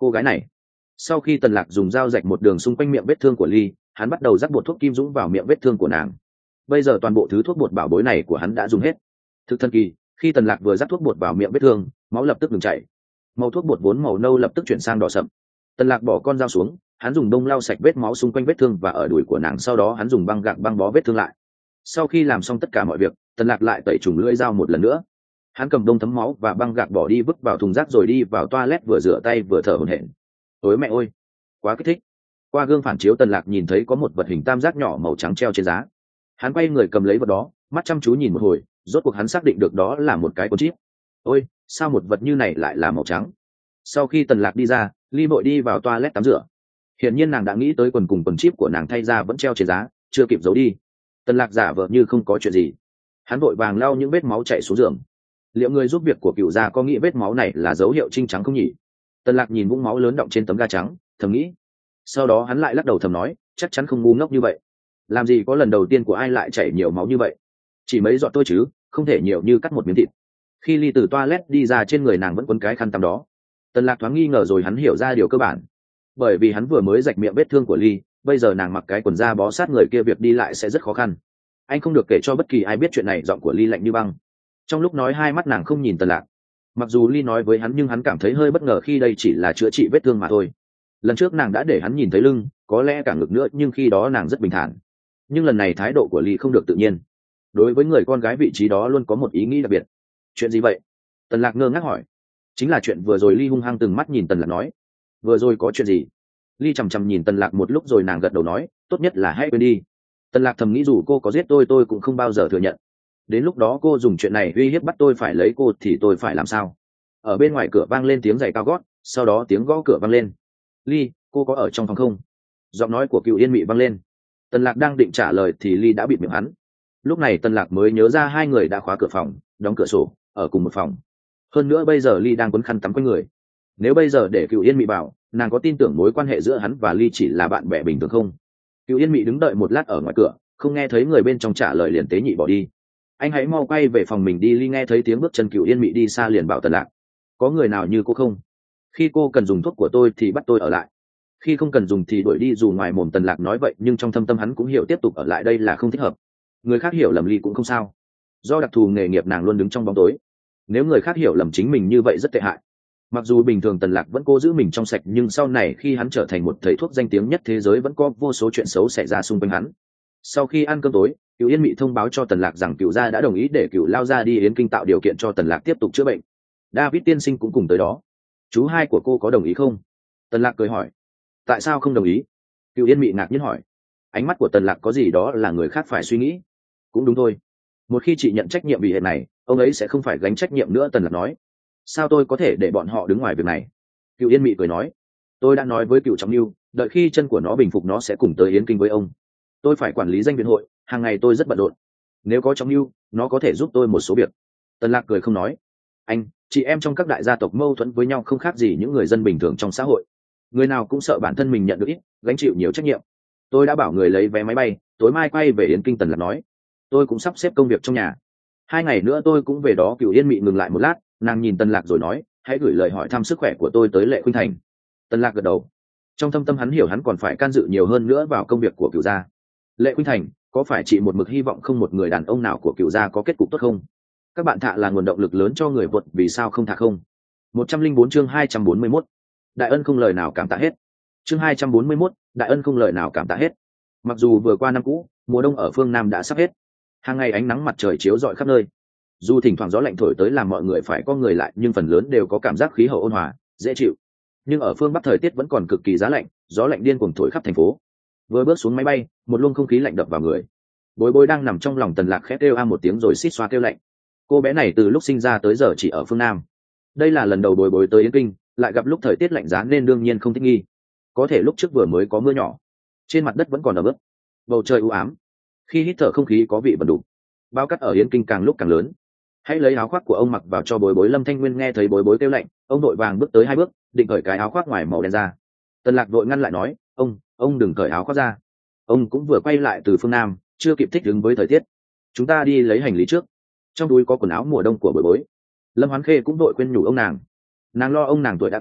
cô gái này. Sau khi Tần Lạc dùng dao rạch một đường xung quanh miệng vết thương của Ly, hắn bắt đầu rắc bột thuốc kim dũng vào miệng vết thương của nàng. Bây giờ toàn bộ thứ thuốc bột bảo bối này của hắn đã dùng hết. Thực thần kỳ, khi Tần Lạc vừa rắc thuốc bột vào miệng vết thương, máu lập tức ngừng chảy. Màu thuốc bột vốn màu nâu lập tức chuyển sang đỏ sậm. Tần Lạc bỏ con dao xuống, hắn dùng đông lau sạch vết máu xung quanh vết thương và ở đùi của nàng, sau đó hắn dùng băng gạc băng bó vết thương lại. Sau khi làm xong tất cả mọi việc, Tần Lạc lại tẩy trùng lưỡi dao một lần nữa. Hắn cầm đông thấm máu và băng gạc bỏ đi vứt vào thùng rác rồi đi vào toilet vừa rửa tay vừa thở hổn hển. Ôi mẹ ơi, quá kích thích. Qua gương phản chiếu Tần Lạc nhìn thấy có một vật hình tam giác nhỏ màu trắng treo trên giá. Hắn quay người cầm lấy vật đó, mắt chăm chú nhìn một hồi, rốt cuộc hắn xác định được đó là một cái con chip. Ôi, sao một vật như này lại là màu trắng? Sau khi Tần Lạc đi ra, Ly vội đi vào toilet tắm rửa. Hiển nhiên nàng đã nghĩ tới quần cùng quần chip của nàng thay ra vẫn treo trên giá, chưa kịp giấu đi. Tần Lạc giả vờ như không có chuyện gì. Hắn vội vàng lau những vết máu chảy xuống giường. Liệu người giúp việc của Cửu gia có nghĩ vết máu này là dấu hiệu trinh trắng không nhỉ? Tần Lạc nhìn vũng máu lớn đọng trên tấm ga trắng, thầm nghĩ. Sau đó hắn lại lắc đầu thầm nói, chắc chắn không ngu ngốc như vậy. Làm gì có lần đầu tiên của ai lại chảy nhiều máu như vậy? Chỉ mấy giọt thôi chứ, không thể nhiều như cắt một miếng thịt. Khi Ly từ toilet đi ra, trên người nàng vẫn quấn cái khăn tắm đó. Tần Lạc thoáng nghi ngờ rồi hắn hiểu ra điều cơ bản. Bởi vì hắn vừa mới rạch miệng vết thương của Ly, bây giờ nàng mặc cái quần da bó sát người kia, việc đi lại sẽ rất khó khăn. Anh không được kể cho bất kỳ ai biết chuyện này. Giọng của Ly lạnh như băng. Trong lúc nói, hai mắt nàng không nhìn Tần Lạc. Mặc dù Ly nói với hắn nhưng hắn cảm thấy hơi bất ngờ khi đây chỉ là chữa trị vết thương mà thôi. Lần trước nàng đã để hắn nhìn thấy lưng, có lẽ cả ngực nữa, nhưng khi đó nàng rất bình thản. Nhưng lần này thái độ của Ly không được tự nhiên. Đối với người con gái vị trí đó luôn có một ý nghĩ đặc biệt. Chuyện gì vậy? Tần Lạc ngơ ngác hỏi. Chính là chuyện vừa rồi. Ly hung hăng từng mắt nhìn Tần Lạc nói. Vừa rồi có chuyện gì? Ly chằm chằm nhìn Tần Lạc một lúc rồi nàng gật đầu nói, tốt nhất là hãy quên đi. Tần Lạc thầm nghĩ, dù cô có giết tôi cũng không bao giờ thừa nhận. Đến lúc đó cô dùng chuyện này uy hiếp bắt tôi phải lấy cô thì tôi phải làm sao? Ở bên ngoài cửa vang lên tiếng giày cao gót, sau đó tiếng gõ cửa vang lên. Ly, cô có ở trong phòng không? Giọng nói của Cựu Yên Mị vang lên. Tần Lạc đang định trả lời thì Ly đã bịt miệng hắn. Lúc này Tần Lạc mới nhớ ra hai người đã khóa cửa phòng, đóng cửa sổ, ở cùng một phòng. Hơn nữa bây giờ Ly đang quấn khăn tắm quanh người. Nếu bây giờ để Cựu Yên Mị bảo, nàng có tin tưởng mối quan hệ giữa hắn và Ly chỉ là bạn bè bình thường không? Cựu Yên Mị đứng đợi một lát ở ngoài cửa, không nghe thấy người bên trong trả lời liền tế nhị bỏ đi. Anh hãy mau quay về phòng mình đi. Ly nghe thấy tiếng bước chân Cựu Yên Mị đi xa liền bảo Tần Lạc, có người nào như cô không? Khi cô cần dùng thuốc của tôi thì bắt tôi ở lại, khi không cần dùng thì đuổi đi. Dù ngoài mồm Tần Lạc nói vậy nhưng trong thâm tâm hắn cũng hiểu tiếp tục ở lại đây là không thích hợp. Người khác hiểu lầm Ly cũng không sao, do đặc thù nghề nghiệp nàng luôn đứng trong bóng tối. Nếu người khác hiểu lầm chính mình như vậy rất tệ hại. Mặc dù bình thường Tần Lạc vẫn cố giữ mình trong sạch, nhưng sau này khi hắn trở thành một thầy thuốc danh tiếng nhất thế giới vẫn có vô số chuyện xấu xảy ra xung quanh hắn. Sau khi ăn cơm tối, Cựu Yên Mị thông báo cho Tần Lạc rằng Cựu gia đã đồng ý để Cựu lao gia đi Yến Kinh tạo điều kiện cho Tần Lạc tiếp tục chữa bệnh. David tiên sinh cũng cùng tới đó. Chú hai của cô có đồng ý không? Tần Lạc cười hỏi. Tại sao không đồng ý? Cựu Yên Mị ngạc nhiên hỏi. Ánh mắt của Tần Lạc có gì đó là người khác phải suy nghĩ. Cũng đúng thôi. Một khi chị nhận trách nhiệm vì hệ này, ông ấy sẽ không phải gánh trách nhiệm nữa. Tần Lạc nói. Sao tôi có thể để bọn họ đứng ngoài việc này? Cựu Yên Mị cười nói. Tôi đã nói với Cựu Trọng Lưu, đợi khi chân của nó bình phục nó sẽ cùng tới Yến Kinh với ông. Tôi phải quản lý danh viện hội, hàng ngày tôi rất bận rộn. Nếu có Trọng Lưu, nó có thể giúp tôi một số việc. Tần Lạc cười không nói. Anh, chị em trong các đại gia tộc mâu thuẫn với nhau không khác gì những người dân bình thường trong xã hội. Người nào cũng sợ bản thân mình nhận được ít, gánh chịu nhiều trách nhiệm. Tôi đã bảo người lấy vé máy bay, tối mai quay về Yến Kinh. Tần Lạc nói. Tôi cũng sắp xếp công việc trong nhà. 2 ngày nữa tôi cũng về đó. Cựu Yên Mị ngừng lại một lát, nàng nhìn Tần Lạc rồi nói, hãy gửi lời hỏi thăm sức khỏe của tôi tới Lệ Khuynh Thành. Tần Lạc gật đầu. Trong thâm tâm hắn hiểu hắn còn phải can dự nhiều hơn nữa vào công việc của Cựu gia. Lệ Khuynh Thành, có phải chị một mực hy vọng không một người đàn ông nào của Cựu gia có kết cục tốt không? Các bạn thạ là nguồn động lực lớn cho người vượt, vì sao không thạ không? 104 chương 241. Đại ân không lời nào cảm tạ hết. Chương 241, đại ân không lời nào cảm tạ hết. Mặc dù vừa qua năm cũ, mùa đông ở phương Nam đã sắp hết. Hàng ngày ánh nắng mặt trời chiếu rọi khắp nơi. Dù thỉnh thoảng gió lạnh thổi tới làm mọi người phải co người lại, nhưng phần lớn đều có cảm giác khí hậu ôn hòa, dễ chịu. Nhưng ở phương Bắc thời tiết vẫn còn cực kỳ giá lạnh, gió lạnh điên cuồng thổi khắp thành phố. Vừa bước xuống máy bay, một luồng không khí lạnh đập vào người. Bối Bối đang nằm trong lòng Tần Lạc khẽ kêu a một tiếng rồi xít xoa kêu lạnh. Cô bé này từ lúc sinh ra tới giờ chỉ ở phương Nam. Đây là lần đầu Bối Bối tới Yến Kinh, lại gặp lúc thời tiết lạnh giá nên đương nhiên không thích nghi. Có thể lúc trước vừa mới có mưa nhỏ, trên mặt đất vẫn còn ẩm ướt, bầu trời u ám. Khi hít thở không khí có vị bẩn đục. Bao cát ở Yến Kinh càng lúc càng lớn. Hãy lấy áo khoác của ông mặc vào cho Bối Bối. Lâm Thanh Nguyên nghe thấy Bối Bối kêu lạnh, ông đội vàng bước tới 2 bước, định cởi cái áo khoác ngoài màu đen ra. Tần Lạc đội ngăn lại nói, ông đừng cởi áo khoác ra. Ông cũng vừa quay lại từ phương Nam, chưa kịp thích ứng với thời tiết. Chúng ta đi lấy hành lý trước. Trong túi có quần áo mùa đông của Bối Bối. Lâm Hoán Khê cũng đội khuyên nhủ ông nàng. Nàng lo ông nàng tuổi đã cao,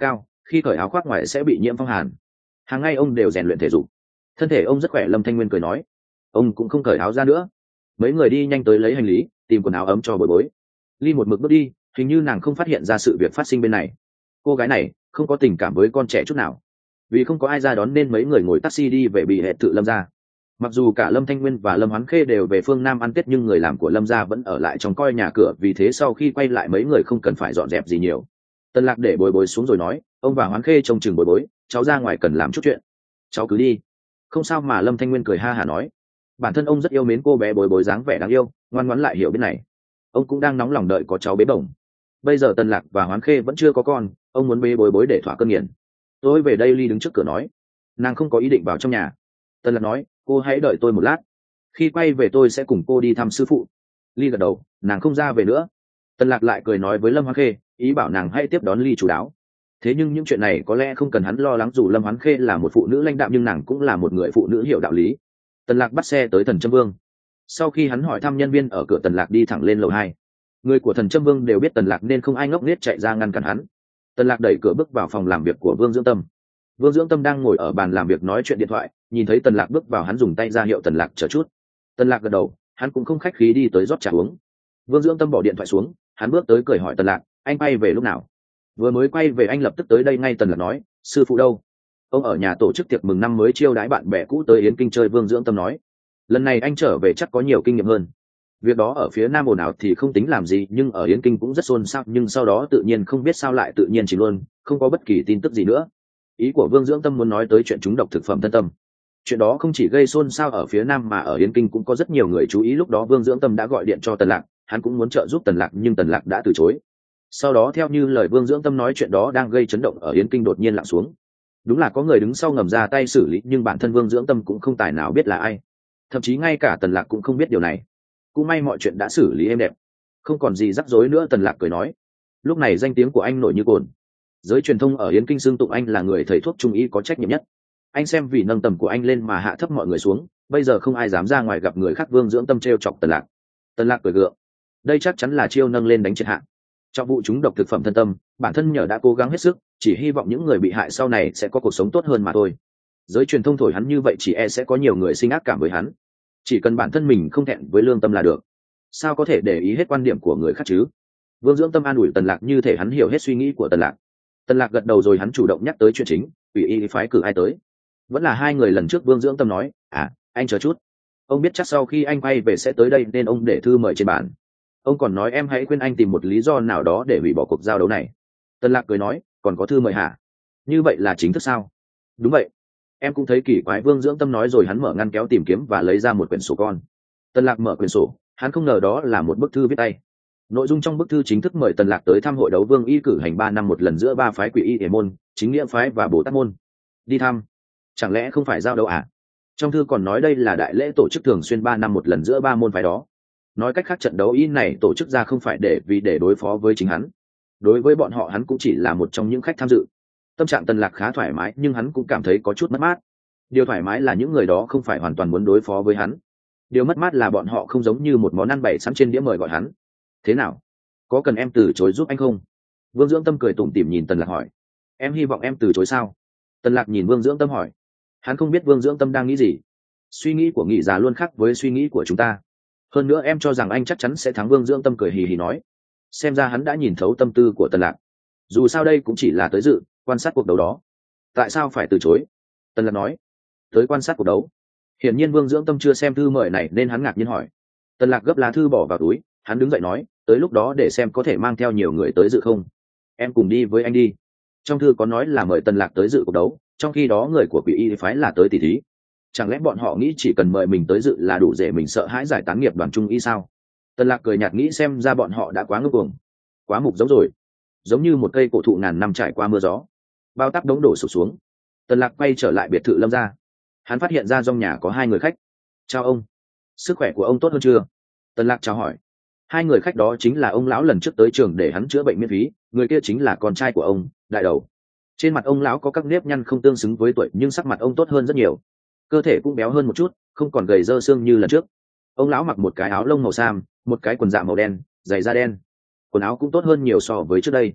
khi cởi áo khoác ngoài sẽ bị nhiễm phong hàn. Hàng ngày ông đều rèn luyện thể dục, thân thể ông rất khỏe. Lâm Thanh Nguyên cười nói. Ông cũng không cởi áo ra nữa. Mấy người đi nhanh tới lấy hành lý, tìm quần áo ấm cho bối bối. Ly một mực bước đi, hình như nàng không phát hiện ra sự việc phát sinh bên này. Cô gái này không có tình cảm với con trẻ chút nào. Vì không có ai ra đón nên mấy người ngồi taxi đi về bị hệ tự Lâm gia. Mặc dù cả Lâm Thanh Nguyên và Lâm Hoán Khê đều về phương Nam ăn Tết, nhưng người làm của Lâm gia vẫn ở lại trong coi nhà cửa, vì thế sau khi quay lại mấy người không cần phải dọn dẹp gì nhiều. Tân Lạc để bối bối xuống rồi nói, ông và Hoán Khê trông chừng bối bối, cháu ra ngoài cần làm chút chuyện. Cháu cứ đi. Không sao mà. Lâm Thanh Nguyên cười ha hả nói. Bản thân ông rất yêu mến cô bé bối bối, dáng vẻ đáng yêu, ngoan ngoãn lại hiểu biết này. Ông cũng đang nóng lòng đợi có cháu bế bổng. Bây giờ Tân Lạc và Hoán Khê vẫn chưa có con, ông muốn bế bối bối để thỏa cơn nghiện. Tôi về đây. Ly đứng trước cửa nói. Nàng không có ý định vào trong nhà. Tân Lạc nói, cô hãy đợi tôi một lát, khi quay về tôi sẽ cùng cô đi thăm sư phụ. Ly gật đầu, nàng không ra về nữa. Tân Lạc lại cười nói với Lâm Hoán Khê, ý bảo nàng hãy tiếp đón Ly chú đáo. Thế nhưng những chuyện này có lẽ không cần hắn lo lắng, dù Lâm Hoán Khê là một phụ nữ lãnh đạm nhưng nàng cũng là một người phụ nữ hiểu đạo lý. Tân Lạc bắt xe tới Thần Trâm Vương. Sau khi hắn hỏi thăm nhân viên ở cửa, Tân Lạc đi thẳng lên lầu 2. Người của Thần Trâm Vương đều biết Tân Lạc nên không ai ngốc nghếch chạy ra ngăn cản hắn. Tân Lạc đẩy cửa bước vào phòng làm việc của Vương Dưỡng Tâm. Vương Dưỡng Tâm đang ngồi ở bàn làm việc nói chuyện điện thoại, nhìn thấy Tân Lạc bước vào, hắn dùng tay ra hiệu Tân Lạc chờ chút. Tân Lạc gật đầu, hắn cũng không khách khí đi tới rót trà uống. Vương Dưỡng Tâm bỏ điện thoại xuống, hắn bước tới cười hỏi Tân Lạc, anh quay về lúc nào? Vừa mới quay về, anh lập tức tới đây ngay. Tân Lạc nói, sư phụ đâu? Ông ở nhà tổ chức tiệc mừng năm mới chiêu đãi bạn bè cũ tới Yến Kinh chơi. Vương Dưỡng Tâm nói, lần này anh trở về chắc có nhiều kinh nghiệm hơn. Việc đó ở phía Nam ồn ào thì không tính làm gì, nhưng ở Yến Kinh cũng rất xôn xao, nhưng sau đó tự nhiên không biết sao lại tự nhiên chỉ luôn, không có bất kỳ tin tức gì nữa. Ý của Vương Dưỡng Tâm muốn nói tới chuyện trúng độc thực phẩm thân tâm. Chuyện đó không chỉ gây xôn xao ở phía Nam mà ở Yến Kinh cũng có rất nhiều người chú ý. Lúc đó Vương Dưỡng Tâm đã gọi điện cho Tân Lạc, hắn cũng muốn trợ giúp Tân Lạc nhưng Tân Lạc đã từ chối. Sau đó theo như lời Vương Dưỡng Tâm nói, chuyện đó đang gây chấn động ở Yến Kinh đột nhiên lặng xuống. Đúng là có người đứng sau ngầm ra tay xử lý, nhưng bản thân Vương Dưỡng Tâm cũng không tài nào biết là ai, thậm chí ngay cả Tân Lạc cũng không biết điều này. Cũng may mọi chuyện đã xử lý êm đẹp, không còn gì rắc rối nữa. Tân Lạc cười nói, lúc này danh tiếng của anh nổi như cồn. Giới truyền thông ở Yến Kinh xưng tụng anh là người thầy thuốc trung y có trách nhiệm nhất. Anh xem vì nâng tầm của anh lên mà hạ thấp mọi người xuống, bây giờ không ai dám ra ngoài gặp người khác. Vương Dưỡng Tâm trêu chọc Tân Lạc. Tân Lạc cười gượng, đây chắc chắn là chiêu nâng lên đánh triệt hạ. Trong vụ trúng độc thực phẩm thân tâm, bản thân nhờ đã cố gắng hết sức, chỉ hy vọng những người bị hại sau này sẽ có cuộc sống tốt hơn mà thôi. Giới truyền thông thổi hắn như vậy chỉ e sẽ có nhiều người sinh ác cảm với hắn. Chỉ cần bản thân mình không thẹn với lương tâm là được. Sao có thể để ý hết quan điểm của người khác chứ? Vương Dưỡng Tâm an ủi Tân Lạc như thể hắn hiểu hết suy nghĩ của Tân Lạc. Tân Lạc gật đầu rồi hắn chủ động nhắc tới chuyện chính, ủy y phái cử ai tới. Vẫn là hai người lần trước. Vương Dưỡng Tâm nói, anh chờ chút, ông biết chắc sau khi anh quay về sẽ tới đây nên ông để thư mời trên bàn. Ông còn nói em hãy khuyên anh tìm một lý do nào đó để hủy bỏ cuộc giao đấu này. Tân Lạc cười nói, còn có thư mời hả? Như vậy là chính thức sao? Đúng vậy. Em cũng thấy kỳ quái. Vương Dưỡng Tâm nói rồi hắn mở ngăn kéo tìm kiếm và lấy ra một quyển sổ con. Tân Lạc mở quyển sổ, hắn không ngờ đó là một bức thư viết tay. Nội dung trong bức thư chính thức mời Tân Lạc tới thăm hội đấu Vương y cử hành 3 năm một lần giữa 3 phái Quỷ y Thể môn, Chính nghĩa phái và Bồ Tát môn. Đi thăm? Chẳng lẽ không phải giao đấu à? Trong thư còn nói đây là đại lễ tổ chức thường xuyên 3 năm một lần giữa 3 môn phái đó. Nói cách khác, trận đấu y này tổ chức ra không phải để đối phó với chính hắn. Đối với bọn họ hắn cũng chỉ là một trong những khách tham dự. Tâm trạng Tân Lạc khá thoải mái, nhưng hắn cũng cảm thấy có chút mất mát. Điều thoải mái là những người đó không phải hoàn toàn muốn đối phó với hắn. Điều mất mát là bọn họ không giống như một món ăn bày sẵn trên đĩa mời gọi hắn. Thế nào? Có cần em từ chối giúp anh không? Vương Dưỡng Tâm cười tủm tỉm nhìn Tân Lạc hỏi. Em hy vọng em từ chối sao? Tân Lạc nhìn Vương Dưỡng Tâm hỏi. Hắn không biết Vương Dưỡng Tâm đang nghĩ gì. Suy nghĩ của Nghị già luôn khác với suy nghĩ của chúng ta. Hơn nữa em cho rằng anh chắc chắn sẽ thắng. Vương Dưỡng Tâm cười hì hì nói. Xem ra hắn đã nhìn thấu tâm tư của Tân Lạc. Dù sao đây cũng chỉ là tới dự, quan sát cuộc đấu đó. Tại sao phải từ chối? Tân Lạc nói. Tới quan sát cuộc đấu. Hiển nhiên Vương Dưỡng Tâm chưa xem thư mời này nên hắn ngạc nhiên hỏi. Tân Lạc gấp lá thư bỏ vào túi, hắn đứng dậy nói, tới lúc đó để xem có thể mang theo nhiều người tới dự không. Em cùng đi với anh đi. Trong thư có nói là mời Tân Lạc tới dự cuộc đấu, trong khi đó người của Quỷ y phái là tới tỷ thí. Chẳng lẽ bọn họ nghĩ chỉ cần mời mình tới dự là đủ để mình sợ hãi giải tán nghiệp đoàn trung y sao? Tân Lạc cười nhạt nghĩ xem ra bọn họ đã quá ngốc cuồng, quá mục giống rồi, giống như một cây cổ thụ ngàn năm trải qua mưa gió, bao táp đống đổ sụp xuống. Tân Lạc quay trở lại biệt thự Lâm gia. Hắn phát hiện ra trong nhà có 2 người khách. Chào ông, sức khỏe của ông tốt hơn chưa? Tân Lạc chào hỏi. 2 người khách đó chính là ông lão lần trước tới trường để hắn chữa bệnh miễn phí, người kia chính là con trai của ông, Đại Đầu. Trên mặt ông lão có các nếp nhăn không tương xứng với tuổi, nhưng sắc mặt ông tốt hơn rất nhiều, cơ thể cũng béo hơn một chút, không còn gầy dơ xương như lần trước. Ông lão mặc một cái áo lông màu xám, một cái quần dạ màu đen, giày da đen. Quần áo cũng tốt hơn nhiều so với trước đây.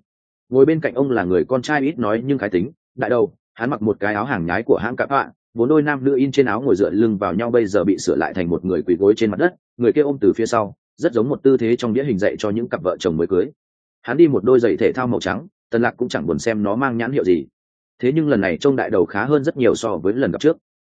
ngồi bên cạnh ông là người con trai ít nói nhưng khái tính đại đầu, hắn mặc một cái áo hàng nhái của hãng cạp họa, vốn đôi nam nữ in trên áo ngồi dựa lưng vào nhau bây giờ bị sửa lại thành một người quỳ gối trên mặt đất, người kia ôm từ phía sau, rất giống một tư thế trong đĩa hình dạy cho những cặp vợ chồng mới cưới. Hắn đi một đôi giày thể thao màu trắng, Tần Lạc cũng chẳng buồn xem nó mang nhãn hiệu gì. Thế nhưng lần này trông đại đầu khá hơn rất nhiều so với lần gặp trước.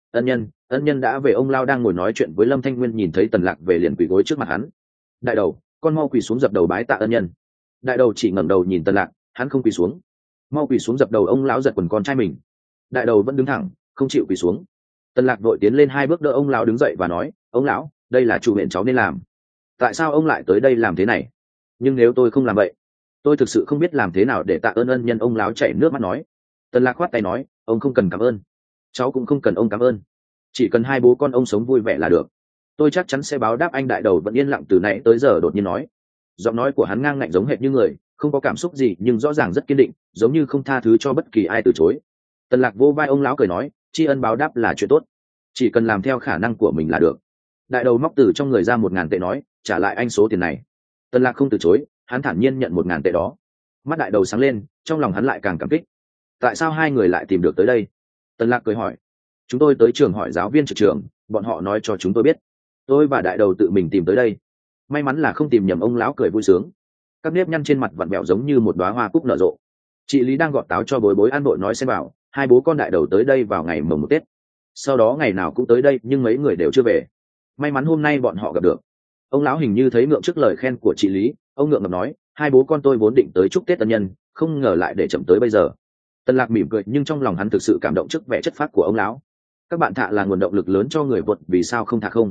Ân nhân đã về. Ông lao đang ngồi nói chuyện với Lâm Thanh Nguyên nhìn thấy Tần Lạc về liền quỳ gối trước mặt hắn. Đại đầu, con mau quỳ xuống dập đầu bái tạ ân nhân. Đại đầu chỉ ngẩng đầu nhìn Tần Lạc, hắn không quỳ xuống. Mau quỳ xuống dập đầu. Ông lão giật quần con trai mình. Đại đầu vẫn đứng thẳng, không chịu quỳ xuống. Tần Lạc vội tiến lên 2 bước đỡ ông lão đứng dậy và nói, ông lão, đây là chủ huyện cháu nên làm. Tại sao ông lại tới đây làm thế này? Nhưng nếu tôi không làm vậy, tôi thực sự không biết làm thế nào để tạ ơn ân nhân. Ông lão chảy nước mắt nói. Tần Lạc khoát tay nói, ông không cần cảm ơn, cháu cũng không cần ông cảm ơn, chỉ cần 2 bố con ông sống vui vẻ là được. Tôi chắc chắn sẽ báo đáp anh. Đại đầu vẫn yên lặng từ nãy tới giờ đột nhiên nói. Giọng nói của hắn ngang ngạnh giống hệt như người, không có cảm xúc gì nhưng rõ ràng rất kiên định, giống như không tha thứ cho bất kỳ ai từ chối. Tần Lạc vô vai ông lão cười nói, tri ân báo đáp là chuyện tốt, chỉ cần làm theo khả năng của mình là được. Đại đầu móc từ trong người ra 1.000 tệ nói, trả lại anh số tiền này. Tần Lạc không từ chối, hắn thản nhiên nhận 1.000 tệ đó. Mắt đại đầu sáng lên, trong lòng hắn lại càng cảm kích. Tại sao 2 người lại tìm được tới đây? Tần Lạc cười hỏi. Chúng tôi tới trường hỏi giáo viên trực trường, bọn họ nói cho chúng tôi biết. Tôi và đại đầu tự mình tìm tới đây. May mắn là không tìm nhầm. Ông lão cười vui sướng. Các nếp nhăn trên mặt vặn vẹo giống như một đóa hoa cúc nở rộ. Chị Lý đang gọt táo cho bối bối ăn vội nói xem bảo, 2 bố con đại đầu tới đây vào ngày mồng 1 Tết. Sau đó ngày nào cũng tới đây nhưng mấy người đều chưa về. May mắn hôm nay bọn họ gặp được. Ông lão hình như thấy ngượng trước lời khen của chị Lý, ông ngượng ngập nói, 2 bố con tôi vốn định tới chúc Tết tân nhân, không ngờ lại để chậm tới bây giờ. Tần Lạc mỉm cười nhưng trong lòng hắn thực sự cảm động trước vẻ chất phác của ông lão. Các bạn thạ là nguồn động lực lớn cho người vượt, vì sao không thạ không?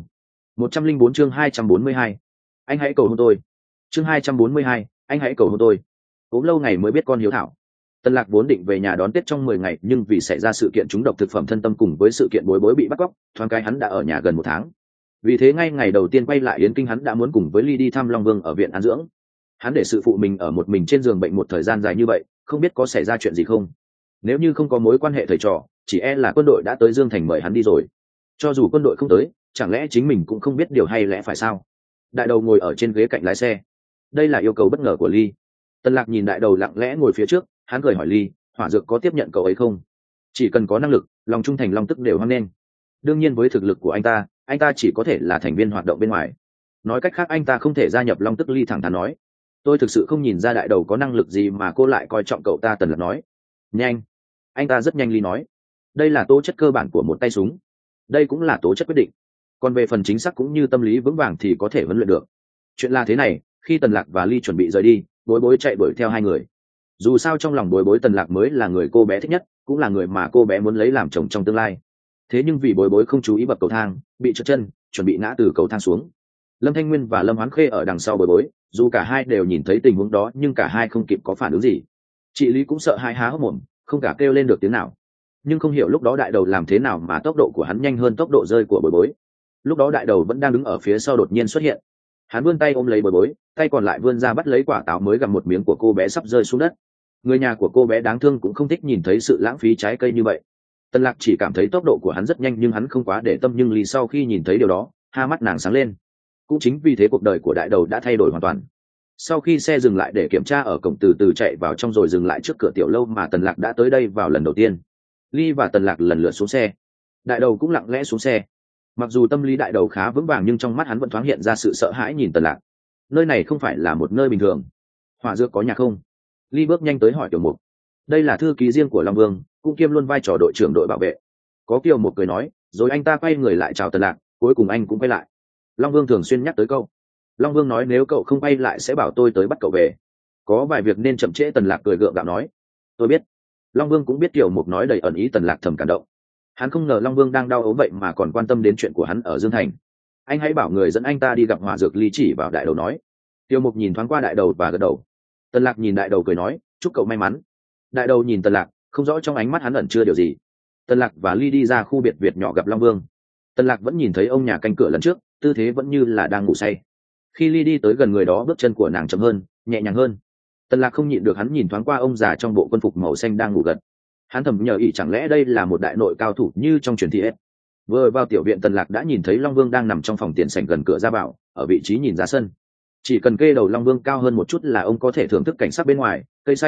104 chương 242. Anh hãy cầu hôn tôi. Chương 242, anh hãy cầu hôn tôi. Ốm lâu ngày mới biết con hiếu thảo. Tần Lạc vốn định về nhà đón Tết trong 10 ngày nhưng vì xảy ra sự kiện trúng độc thực phẩm thân tâm cùng với sự kiện bối bối bị bắt cóc, thoáng cái hắn đã ở nhà gần 1 tháng. Vì thế ngay ngày đầu tiên quay lại Yến Kinh hắn đã muốn cùng với Ly đi thăm Long Vương ở viện an dưỡng. Hắn để sự phụ mình ở một mình trên giường bệnh một thời gian dài như vậy, không biết có xảy ra chuyện gì không. Nếu như không có mối quan hệ thầy trò, chỉ e là quân đội đã tới Dương Thành mời hắn đi rồi. Cho dù quân đội không tới, chẳng lẽ chính mình cũng không biết điều hay lẽ phải sao? Đại đầu ngồi ở trên ghế cạnh lái xe. Đây là yêu cầu bất ngờ của Ly. Tần Lạc nhìn đại đầu lặng lẽ ngồi phía trước, hắn cười hỏi Ly, hỏa dược có tiếp nhận cậu ấy không? Chỉ cần có năng lực, lòng trung thành long tức đều hoan nghênh. Đương nhiên với thực lực của anh ta chỉ có thể là thành viên hoạt động bên ngoài. Nói cách khác anh ta không thể gia nhập long tức. Ly thẳng thắn nói. Tôi thực sự không nhìn ra đại đầu có năng lực gì mà cô lại coi trọng cậu ta. Tần Lạc nói. Nhanh. Anh ta rất nhanh. Ly nói. Đây là tố chất cơ bản của một tay súng. Đây cũng là tố chất quyết định. Còn về phần chính xác cũng như tâm lý vững vàng thì có thể huấn luyện được. Chuyện là thế này, khi Tần Lạc và Ly chuẩn bị rời đi, bối bối chạy đuổi theo 2 người. Dù sao trong lòng bối bối Tần Lạc mới là người cô bé thích nhất, cũng là người mà cô bé muốn lấy làm chồng trong tương lai. Thế nhưng vì bối bối không chú ý bậc cầu thang, bị trượt chân, chuẩn bị ngã từ cầu thang xuống. Lâm Thanh Nguyên và Lâm Hoán Khê ở đằng sau bối bối, dù cả hai đều nhìn thấy tình huống đó nhưng cả hai không kịp có phản ứng gì. Chị Lý cũng sợ hãi há hốc mồm, không cả kêu lên được tiếng nào. Nhưng không hiểu lúc đó đại đầu làm thế nào mà tốc độ của hắn nhanh hơn tốc độ rơi của bối bối. Lúc đó đại đầu vẫn đang đứng ở phía sau đột nhiên xuất hiện. Hắn vươn tay ôm lấy bối bối, tay còn lại vươn ra bắt lấy quả táo mới gặm một miếng của cô bé sắp rơi xuống đất. Người nhà của cô bé đáng thương cũng không thích nhìn thấy sự lãng phí trái cây như vậy. Tần Lạc chỉ cảm thấy tốc độ của hắn rất nhanh nhưng hắn không quá để tâm. Nhưng Ly sau khi nhìn thấy điều đó, hai mắt nàng sáng lên. Cũng chính vì thế cuộc đời của đại đầu đã thay đổi hoàn toàn. Sau khi xe dừng lại để kiểm tra ở cổng, từ từ chạy vào trong rồi dừng lại trước cửa tiểu lâu mà Tần Lạc đã tới đây vào lần đầu tiên. Ly và Tần Lạc lần lượt xuống xe. Đại đầu cũng lặng lẽ xuống xe. Mặc dù tâm lý đại đầu khá vững vàng nhưng trong mắt hắn vẫn thoáng hiện ra sự sợ hãi nhìn Tần Lạc. Nơi này không phải là một nơi bình thường. Hỏa dược có nhà không? Ly bước nhanh tới hỏi Tiểu Mục. Đây là thư ký riêng của Long Vương, cũng kiêm luôn vai trò đội trưởng đội bảo vệ. Có Kiều Mục cười nói, rồi anh ta quay người lại chào Tần Lạc, cuối cùng anh cũng quay lại. Long Vương thường xuyên nhắc tới câu. Long Vương nói nếu cậu không quay lại sẽ bảo tôi tới bắt cậu về. Có vài việc nên chậm trễ. Tần Lạc cười gượng gạo nói. Tôi biết. Long Vương cũng biết Kiều Mục nói đầy ẩn ý. Tần Lạc thầm cảm động. Hắn không ngờ Long Vương đang đau ốm vậy mà còn quan tâm đến chuyện của hắn ở Dương Thành. Anh hãy bảo người dẫn anh ta đi gặp hỏa dược. Ly chỉ vào đại đầu nói. Kiều Mục nhìn thoáng qua đại đầu và gật đầu. Tần Lạc nhìn đại đầu cười nói, chúc cậu may mắn. Đại đầu nhìn Tần Lạc, không rõ trong ánh mắt hắn ẩn chưa điều gì. Tần Lạc và Ly đi ra khu biệt viện nhỏ gặp Long Vương. Tần Lạc vẫn nhìn thấy ông nhà canh cửa lần trước, tư thế vẫn như là đang ngủ say. Khi Ly đi tới gần người đó, bước chân của nàng chậm hơn, nhẹ nhàng hơn. Tần Lạc không nhịn được, hắn nhìn thoáng qua ông già trong bộ quân phục màu xanh đang ngủ gật. Hắn thầm nhờ ỷ chẳng lẽ đây là một đại nội cao thủ như trong truyền thuyết. Vừa vào tiểu viện, Tần Lạc đã nhìn thấy Long Vương đang nằm trong phòng tiền sảnh gần cửa ra vào, ở vị trí nhìn ra sân. Chỉ cần kê đầu Long Vương cao hơn một chút là ông có thể thưởng thức cảnh sắc bên ngoài, cây xanh,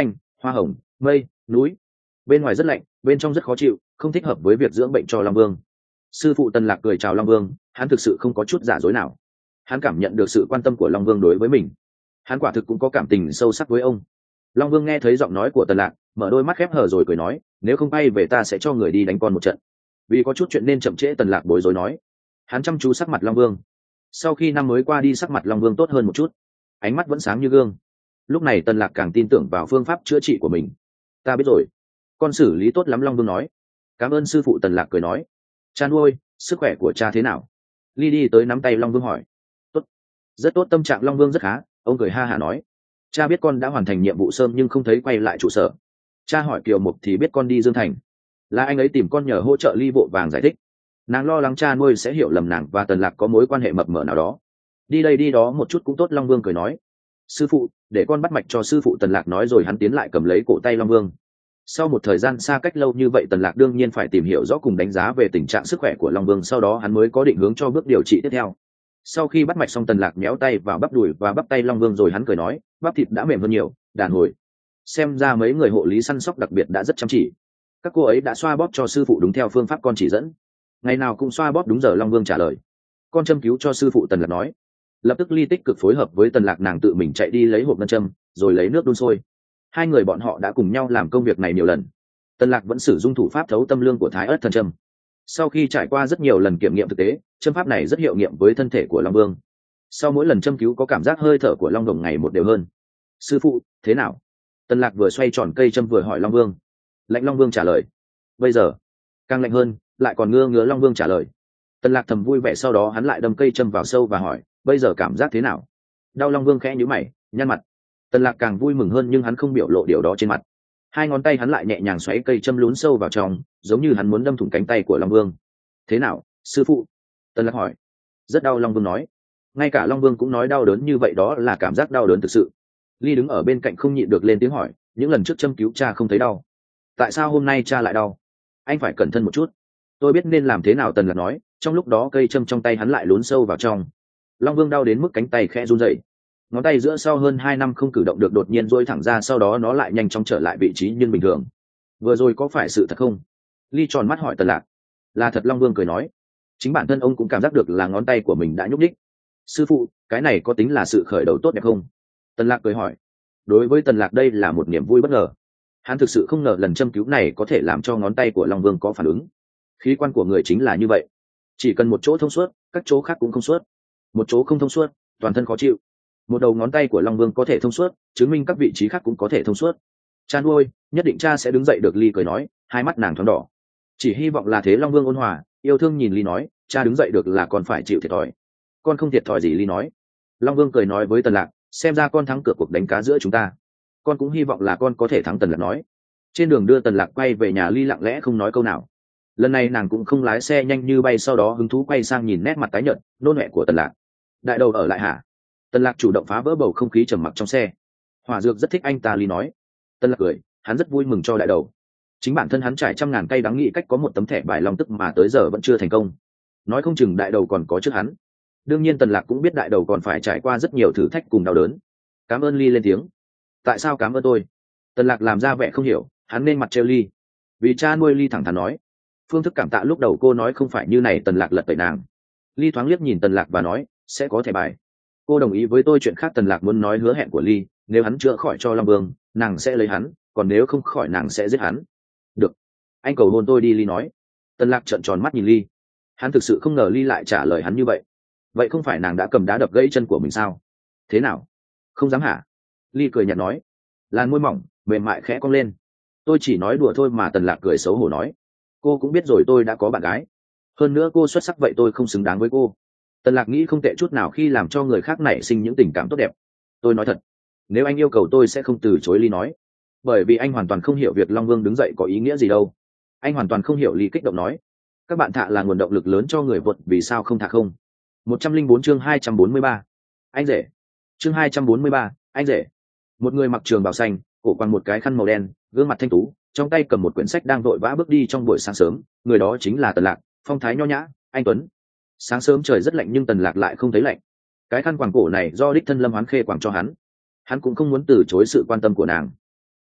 hoa hồng, mây, núi. Bên ngoài rất lạnh, bên trong rất khó chịu, không thích hợp với việc dưỡng bệnh cho long vương. Sư phụ Tần Lạc cười chào long vương, hắn thực sự không có chút giả dối nào. Hắn cảm nhận được sự quan tâm của long vương đối với mình, hắn quả thực cũng có cảm tình sâu sắc với ông. Long vương nghe thấy giọng nói của Tần Lạc, mở đôi mắt khép hờ rồi cười nói, nếu không bay về ta sẽ cho người đi đánh con một trận. Vì có chút chuyện nên chậm trễ, Tần Lạc bối rối nói. Hắn chăm chú sắc mặt long vương. Sau khi năm mới qua đi, sắc mặt long vương tốt hơn một chút, ánh mắt vẫn sáng như gương. Lúc này Tần Lạc càng tin tưởng vào phương pháp chữa trị của mình. Ta biết rồi, con xử lý tốt lắm, long vương nói. Cảm ơn sư phụ, Tần Lạc cười nói. Cha nuôi, sức khỏe của cha thế nào? Ly đi tới nắm tay long vương hỏi. Tốt, rất tốt, tâm trạng long vương rất khá. Ông cười ha hả nói, cha biết con đã hoàn thành nhiệm vụ sớm nhưng không thấy quay lại trụ sở. Cha hỏi Kiều Mục thì biết con đi Dương Thành, là anh ấy tìm con nhờ hỗ trợ. Ly vội vàng giải thích, nàng lo lắng cha nuôi sẽ hiểu lầm nàng và Tần Lạc có mối quan hệ mập mờ nào đó. Đi đây đi đó một chút cũng tốt, long vương cười nói. Sư phụ, để con bắt mạch cho sư phụ, Tần Lạc nói rồi hắn tiến lại cầm lấy cổ tay long vương. Sau một thời gian xa cách lâu như vậy, Tần Lạc đương nhiên phải tìm hiểu rõ cùng đánh giá về tình trạng sức khỏe của long vương, sau đó hắn mới có định hướng cho bước điều trị tiếp theo. Sau khi bắt mạch xong, Tần Lạc méo tay vào bắp đùi và bắp tay long vương rồi hắn cười nói, bắp thịt đã mềm hơn nhiều, đàn hồi. Xem ra mấy người hộ lý săn sóc đặc biệt đã rất chăm chỉ. Các cô ấy đã xoa bóp cho sư phụ đúng theo phương pháp con chỉ dẫn, ngày nào cũng xoa bóp đúng giờ, long vương trả lời. Con châm cứu cho sư phụ, Tần Lạc nói. Lập tức Ly tích cực phối hợp với Tần Lạc, nàng tự mình chạy đi lấy hộp ngân châm rồi lấy nước đun sôi. Hai người bọn họ đã cùng nhau làm công việc này nhiều lần. Tần Lạc vẫn sử dụng thủ pháp thấu tâm lương của Thái Ức Thần Châm. Sau khi trải qua rất nhiều lần kiểm nghiệm thực tế, châm pháp này rất hiệu nghiệm với thân thể của long vương. Sau mỗi lần châm cứu có cảm giác hơi thở của long đồng ngày một đều hơn. Sư phụ, thế nào? Tần Lạc vừa xoay tròn cây châm vừa hỏi long vương. Lạnh, long vương trả lời. Bây giờ càng lạnh hơn, lại còn ngứa, long vương trả lời. Tần Lạc thầm vui vẻ, sau đó hắn lại đâm cây châm vào sâu và hỏi, bây giờ cảm giác thế nào? Đau, long vương khẽ nhíu mày, nhăn mặt. Tần Lạc càng vui mừng hơn nhưng hắn không biểu lộ điều đó trên mặt. Hai ngón tay hắn lại nhẹ nhàng xoáy cây châm lún sâu vào trong, giống như hắn muốn đâm thủng cánh tay của long vương. Thế nào, sư phụ? Tần Lạc hỏi. Rất đau, long vương nói. Ngay cả long vương cũng nói đau đớn như vậy, đó là cảm giác đau đớn thực sự. Ly đứng ở bên cạnh không nhịn được lên tiếng hỏi, những lần trước châm cứu cha không thấy đau, tại sao hôm nay cha lại đau? Anh phải cẩn thận một chút. Tôi biết nên làm thế nào, Tần Lạc nói. Trong lúc đó cây châm trong tay hắn lại lún sâu vào trong. Long vương đau đến mức cánh tay khẽ run rẩy, ngón tay giữa sau hơn 2 năm không cử động được đột nhiên duỗi thẳng ra, sau đó nó lại nhanh chóng trở lại vị trí như bình thường. Vừa rồi có phải sự thật không? Ly tròn mắt hỏi Tần Lạc. Là thật, long vương cười nói. Chính bản thân ông cũng cảm giác được là ngón tay của mình đã nhúc nhích. Sư phụ, cái này có tính là sự khởi đầu tốt đẹp không? Tần Lạc cười hỏi. Đối với Tần Lạc đây là một niềm vui bất ngờ. Hắn thực sự không ngờ lần châm cứu này có thể làm cho ngón tay của long vương có phản ứng. Khí quan của người chính là như vậy, chỉ cần một chỗ thông suốt, các chỗ khác cũng thông suốt. Một chỗ không thông suốt, toàn thân khó chịu. Một đầu ngón tay của long vương có thể thông suốt, chứng minh các vị trí khác cũng có thể thông suốt. Cha nuôi, nhất định cha sẽ đứng dậy được, Ly cười nói, hai mắt nàng thoáng đỏ. Chỉ hy vọng là thế, long vương ôn hòa yêu thương nhìn Ly nói, cha đứng dậy được là con phải chịu thiệt thòi. Con không thiệt thòi gì, Ly nói. Long vương cười nói với Tần Lạc, xem ra con thắng cược cuộc đánh cá giữa chúng ta. Con cũng hy vọng là con có thể thắng, Tần Lạc nói. Trên đường đưa Tần Lạc quay về nhà, Ly lặng lẽ không nói câu nào. Lần này nàng cũng không lái xe nhanh như bay, sau đó hứng thú quay sang nhìn nét mặt tái nhợt nôn mẹ của Tần Lạc. Đại đầu ở lại hả? Tần Lạc chủ động phá vỡ bầu không khí trầm mặc trong xe. Hỏa Dược rất thích anh ta, Ly nói. Tần Lạc cười, hắn rất vui mừng cho đại đầu. Chính bản thân hắn trải trăm ngàn cay đắng nghĩ cách có một tấm thẻ bài long tức mà tới giờ vẫn chưa thành công. Nói không chừng đại đầu còn có trước hắn. Đương nhiên Tần Lạc cũng biết đại đầu còn phải trải qua rất nhiều thử thách cùng đau đớn. Cảm ơn, Ly lên tiếng. Tại sao cảm ơn tôi? Tần Lạc làm ra vẻ không hiểu, hắn nên mặt trêu Ly. Vì cha nuôi, Ly thẳng thắn nói. Phương thức cảm tạ lúc đầu cô nói không phải như này, Tần Lạc lật tẩy nàng. Ly thoáng liếc nhìn Tần Lạc và nói, sẽ có thẻ bài. Cô đồng ý với tôi chuyện khác. Tần Lạc muốn nói hứa hẹn của Ly, nếu hắn chữa khỏi cho long vương, nàng sẽ lấy hắn, còn nếu không khỏi nàng sẽ giết hắn. Được, anh cầu hôn tôi đi, Ly nói. Tần Lạc trợn tròn mắt nhìn Ly. Hắn thực sự không ngờ Ly lại trả lời hắn như vậy. Vậy không phải nàng đã cầm đá đập gãy chân của mình sao? Thế nào, không dám hả? Ly cười nhạt nói. Làn môi mỏng mềm mại khẽ cong lên. Tôi chỉ nói đùa thôi mà. Tần Lạc cười xấu hổ nói. Cô cũng biết rồi, tôi đã có bạn gái. Hơn nữa cô xuất sắc vậy, tôi không xứng đáng với cô. Tần Lạc nghĩ không tệ chút nào khi làm cho người khác nảy sinh những tình cảm tốt đẹp. Tôi nói thật, nếu anh yêu cầu tôi sẽ không từ chối, Ly nói. Bởi vì anh hoàn toàn không hiểu việc long vương đứng dậy có ý nghĩa gì đâu. Anh hoàn toàn không hiểu, Ly kích động nói. Các bạn thạ là nguồn động lực lớn cho người vượt, vì sao không thạ không? 104 chương 243. Anh rể. Chương 243, anh rể. Một người mặc trường bào xanh, cổ quàng một cái khăn màu đen, gương mặt thanh tú, trong tay cầm một quyển sách đang vội vã bước đi trong buổi sáng sớm. Người đó chính là Tần Lạc, phong thái nho nhã, anh tuấn. Sáng sớm trời rất lạnh nhưng Tần Lạc lại không thấy lạnh. Cái khăn quàng cổ này do đích thân Lâm Hoán Khê quàng cho hắn. Hắn cũng không muốn từ chối sự quan tâm của nàng.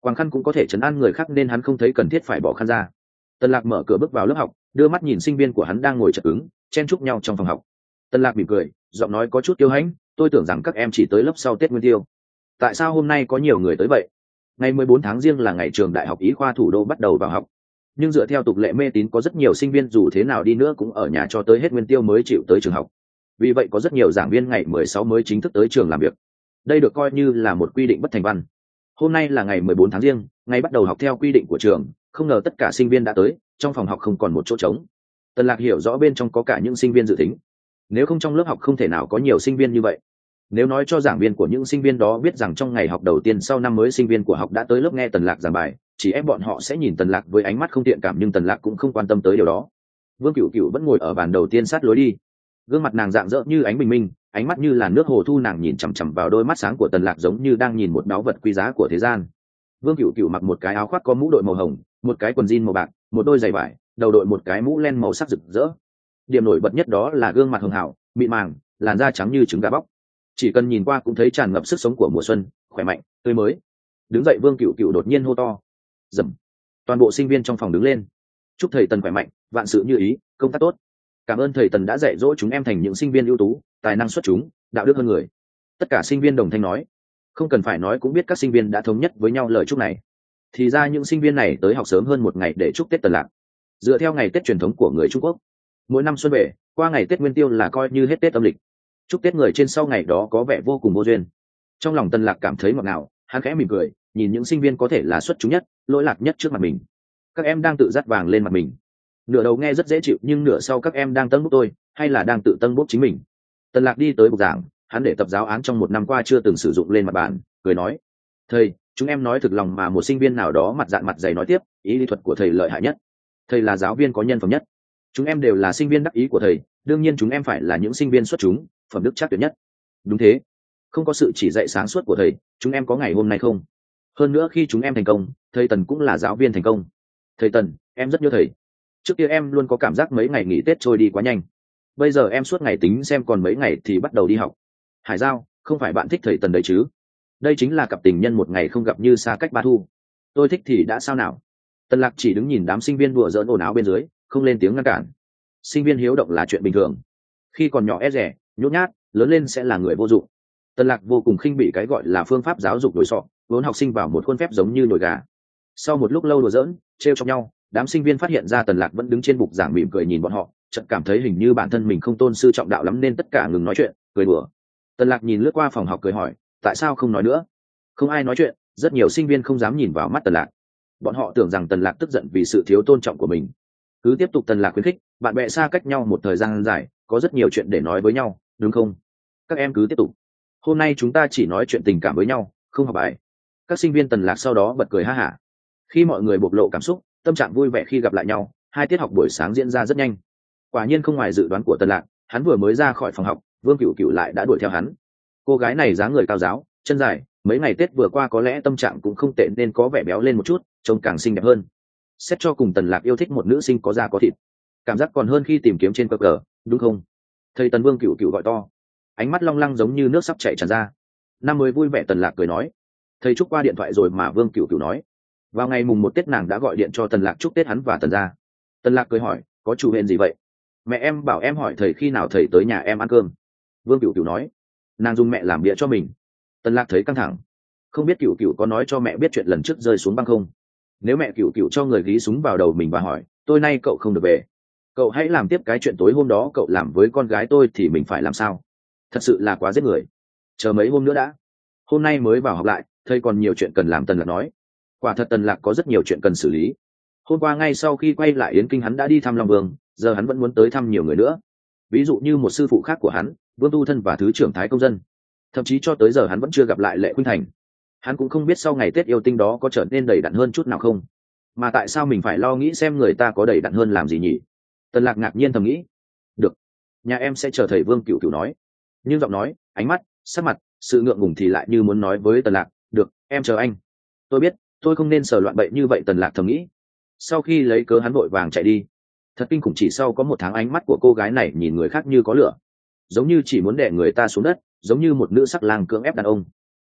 quàng khăn cũng có thể chấn an người khác nên hắn không thấy cần thiết phải bỏ khăn ra. Tần Lạc mở cửa bước vào lớp học, đưa mắt nhìn sinh viên của hắn đang ngồi chật cứng chen chúc nhau trong phòng học. Tần Lạc mỉm cười, giọng nói có chút kiêu hãnh, tôi tưởng rằng các em chỉ tới lớp sau Tết Nguyên Tiêu, tại sao hôm nay có nhiều người tới vậy? Ngày 14 tháng Giêng là ngày trường Đại học Y khoa thủ đô bắt đầu vào học, nhưng dựa theo tục lệ mê tín có rất nhiều sinh viên dù thế nào đi nữa cũng ở nhà cho tới hết Nguyên Tiêu mới chịu tới trường học. Vì vậy có rất nhiều giảng viên ngày 16 mới chính thức tới trường làm việc. Đây được coi như là một quy định bất thành văn. Hôm nay là ngày 14 tháng Giêng, ngày bắt đầu học theo quy định của trường, không ngờ tất cả sinh viên đã tới, trong phòng học không còn một chỗ trống. Tần Lạc hiểu rõ bên trong có cả những sinh viên dự tính. Nếu không trong lớp học không thể nào có nhiều sinh viên như vậy. Nếu nói cho giảng viên của những sinh viên đó biết rằng trong ngày học đầu tiên sau năm mới sinh viên của học đã tới lớp nghe Tần Lạc giảng bài, chỉ ép bọn họ sẽ nhìn Tần Lạc với ánh mắt không thiện cảm, nhưng Tần Lạc cũng không quan tâm tới điều đó. Vương Cửu Cửu vẫn ngồi ở bàn đầu tiên sát lối đi, gương mặt nàng rạng rỡ như ánh bình minh, ánh mắt như là nước hồ thu, nàng nhìn chằm chằm vào đôi mắt sáng của Tần Lạc giống như đang nhìn một báu vật quý giá của thế gian. Vương Cửu Cửu mặc một cái áo khoác có mũ đội màu hồng, một cái quần jean màu bạc, một đôi giày vải, đầu đội một cái mũ len màu sắc rực rỡ. Điểm nổi bật nhất đó là gương mặt hường hảo, mịn màng, làn da trắng như trứng gà bóc, chỉ cần nhìn qua cũng thấy tràn ngập sức sống của mùa xuân, khỏe mạnh, tươi mới. Đứng dậy, Vương Cửu Cửu đột nhiên hô to. Dầm. Toàn bộ sinh viên trong phòng đứng lên. Chúc thầy Tần khỏe mạnh, vạn sự như ý, công tác tốt. Cảm ơn thầy Tần đã dạy dỗ chúng em thành những sinh viên ưu tú, tài năng xuất chúng, đạo đức hơn người. Tất cả sinh viên đồng thanh nói. Không cần phải nói cũng biết các sinh viên đã thống nhất với nhau lời chúc này. Thì ra những sinh viên này tới học sớm hơn một ngày để chúc Tết Tần Lạc. Dựa theo ngày Tết truyền thống của người Trung Quốc, mỗi năm xuân về, qua ngày Tết Nguyên Tiêu là coi như hết Tết âm lịch. Chúc Tết người trên sau ngày đó có vẻ vô cùng vô duyên. Trong lòng Tần Lạc cảm thấy ngọt ngào, hắn khẽ mỉm cười, nhìn những sinh viên có thể là xuất chúng nhất, lỗi lạc nhất trước mặt mình. Các em đang tự dắt vàng lên mặt mình. Nửa đầu nghe rất dễ chịu, nhưng nửa sau các em đang tâng bốc tôi, hay là đang tự tâng bốc chính mình? Tần Lạc đi tới bục giảng, hắn để tập giáo án trong một năm qua chưa từng sử dụng lên mặt bàn, cười nói: thầy, chúng em nói thực lòng mà. Một sinh viên nào đó mặt dạn mặt dày nói tiếp: ý lý thuật của thầy lợi hại nhất, thầy là giáo viên có nhân phẩm nhất, chúng em đều là sinh viên đắc ý của thầy, đương nhiên chúng em phải là những sinh viên xuất chúng, phẩm đức chắc tuyệt nhất. Đúng thế, không có sự chỉ dạy sáng suốt của thầy, chúng em có ngày hôm nay không. Hơn nữa khi chúng em thành công, thầy Tần cũng là giáo viên thành công. Thầy Tần, em rất nhớ thầy. Trước kia em luôn có cảm giác mấy ngày nghỉ Tết trôi đi quá nhanh, bây giờ em suốt ngày tính xem còn mấy ngày thì bắt đầu đi học. Hải Giao, không phải bạn thích thầy Tần đấy chứ? Đây chính là cặp tình nhân một ngày không gặp như xa cách ba thu. Tôi thích thì đã sao nào? Tần Lạc chỉ đứng nhìn đám sinh viên đùa giỡn ồn ào bên dưới, không lên tiếng ngăn cản. Sinh viên hiếu động là chuyện bình thường, khi còn nhỏ e dè nhút nhát, lớn lên sẽ là người vô dụng. Tần Lạc vô cùng khinh bỉ cái gọi là phương pháp giáo dục đổi sọ, vốn học sinh vào một khuôn phép giống như nồi gà. Sau một lúc lâu đùa giỡn trêu chọc nhau, đám sinh viên phát hiện ra Tần Lạc vẫn đứng trên bục giảng mỉm cười nhìn bọn họ, chợt cảm thấy hình như bản thân mình không tôn sư trọng đạo lắm nên tất cả ngừng nói chuyện, cười đùa. Tần Lạc nhìn lướt qua phòng học cười hỏi: tại sao không nói nữa? Không ai nói chuyện, rất nhiều sinh viên không dám nhìn vào mắt Tần Lạc. Bọn họ tưởng rằng Tần Lạc tức giận vì sự thiếu tôn trọng của mình. Cứ tiếp tục, Tần Lạc khuyến khích: bạn bè xa cách nhau một thời gian dài, có rất nhiều chuyện để nói với nhau, đúng không? Các em cứ tiếp tục. Hôm nay chúng ta chỉ nói chuyện tình cảm với nhau, không học bài. Các sinh viên Tần Lạc sau đó bật cười ha hả. Khi mọi người bộc lộ cảm xúc, tâm trạng vui vẻ khi gặp lại nhau, hai tiết học buổi sáng diễn ra rất nhanh. Quả nhiên không ngoài dự đoán của Tần Lạc, hắn vừa mới ra khỏi phòng học, Vương Cửu Cửu lại đã đuổi theo hắn. Cô gái này dáng người cao ráo, chân dài, mấy ngày Tết vừa qua có lẽ tâm trạng cũng không tệ nên có vẻ béo lên một chút, trông càng xinh đẹp hơn. Xét cho cùng Tần Lạc yêu thích một nữ sinh có da có thịt, cảm giác còn hơn khi tìm kiếm trên cờ, đúng không? Thầy Tần, Vương Cửu Cửu gọi to, ánh mắt long lanh giống như nước sắp chảy tràn ra. Năm mới vui vẻ, Tần Lạc cười nói. Thầy chúc qua điện thoại rồi mà, Vương Cửu Cửu nói. Vào ngày mùng 1 Tết nàng đã gọi điện cho Tần Lạc chúc Tết hắn và Tần gia. Tần Lạc cười hỏi: có chủ hẹn gì vậy? Mẹ em bảo em hỏi thầy khi nào thầy tới nhà em ăn cơm. Vương Cửu Cửu nói. Nàng dùng mẹ làm bịa cho mình. Tần Lạc thấy căng thẳng, không biết Cửu Cửu có nói cho mẹ biết chuyện lần trước rơi xuống băng không. Nếu mẹ Cửu Cửu cho người gí súng vào đầu mình và hỏi: tôi nay cậu không được về, cậu hãy làm tiếp cái chuyện tối hôm đó cậu làm với con gái tôi thì mình phải làm sao? Thật sự là quá giết người. Chờ mấy hôm nữa đã, hôm nay mới vào học lại, thầy còn nhiều chuyện cần làm. Tần Lạc nói. Quả thật Tần Lạc có rất nhiều chuyện cần xử lý. Hôm qua ngay sau khi quay lại Yến Kinh hắn đã đi thăm Long Vương, giờ hắn vẫn muốn tới thăm nhiều người nữa, ví dụ như một sư phụ khác của hắn, Vương Tu Thân và Thứ trưởng Thái Công Dân. Thậm chí cho tới giờ hắn vẫn chưa gặp lại Lệ Khuynh Thành. Hắn cũng không biết sau ngày Tết yêu tinh đó có trở nên đầy đặn hơn chút nào không. Mà tại sao mình phải lo nghĩ xem người ta có đầy đặn hơn làm gì nhỉ? Tần Lạc ngạc nhiên thầm nghĩ. Được, nhà em sẽ chờ thầy. Vương Cửu Cửu nói. Nhưng giọng nói, ánh mắt, sắc mặt, sự ngượng ngùng thì lại như muốn nói với Tần Lạc: được, em chờ anh. Tôi biết, tôi không nên sờ loạn bậy như vậy. Tần Lạc thầm nghĩ. Sau khi lấy cớ hắn vội vàng chạy đi. Thật kinh khủng, chỉ sau có một tháng ánh mắt của cô gái này nhìn người khác như có lửa, giống như chỉ muốn đè người ta xuống đất, giống như một nữ sắc lang cưỡng ép đàn ông.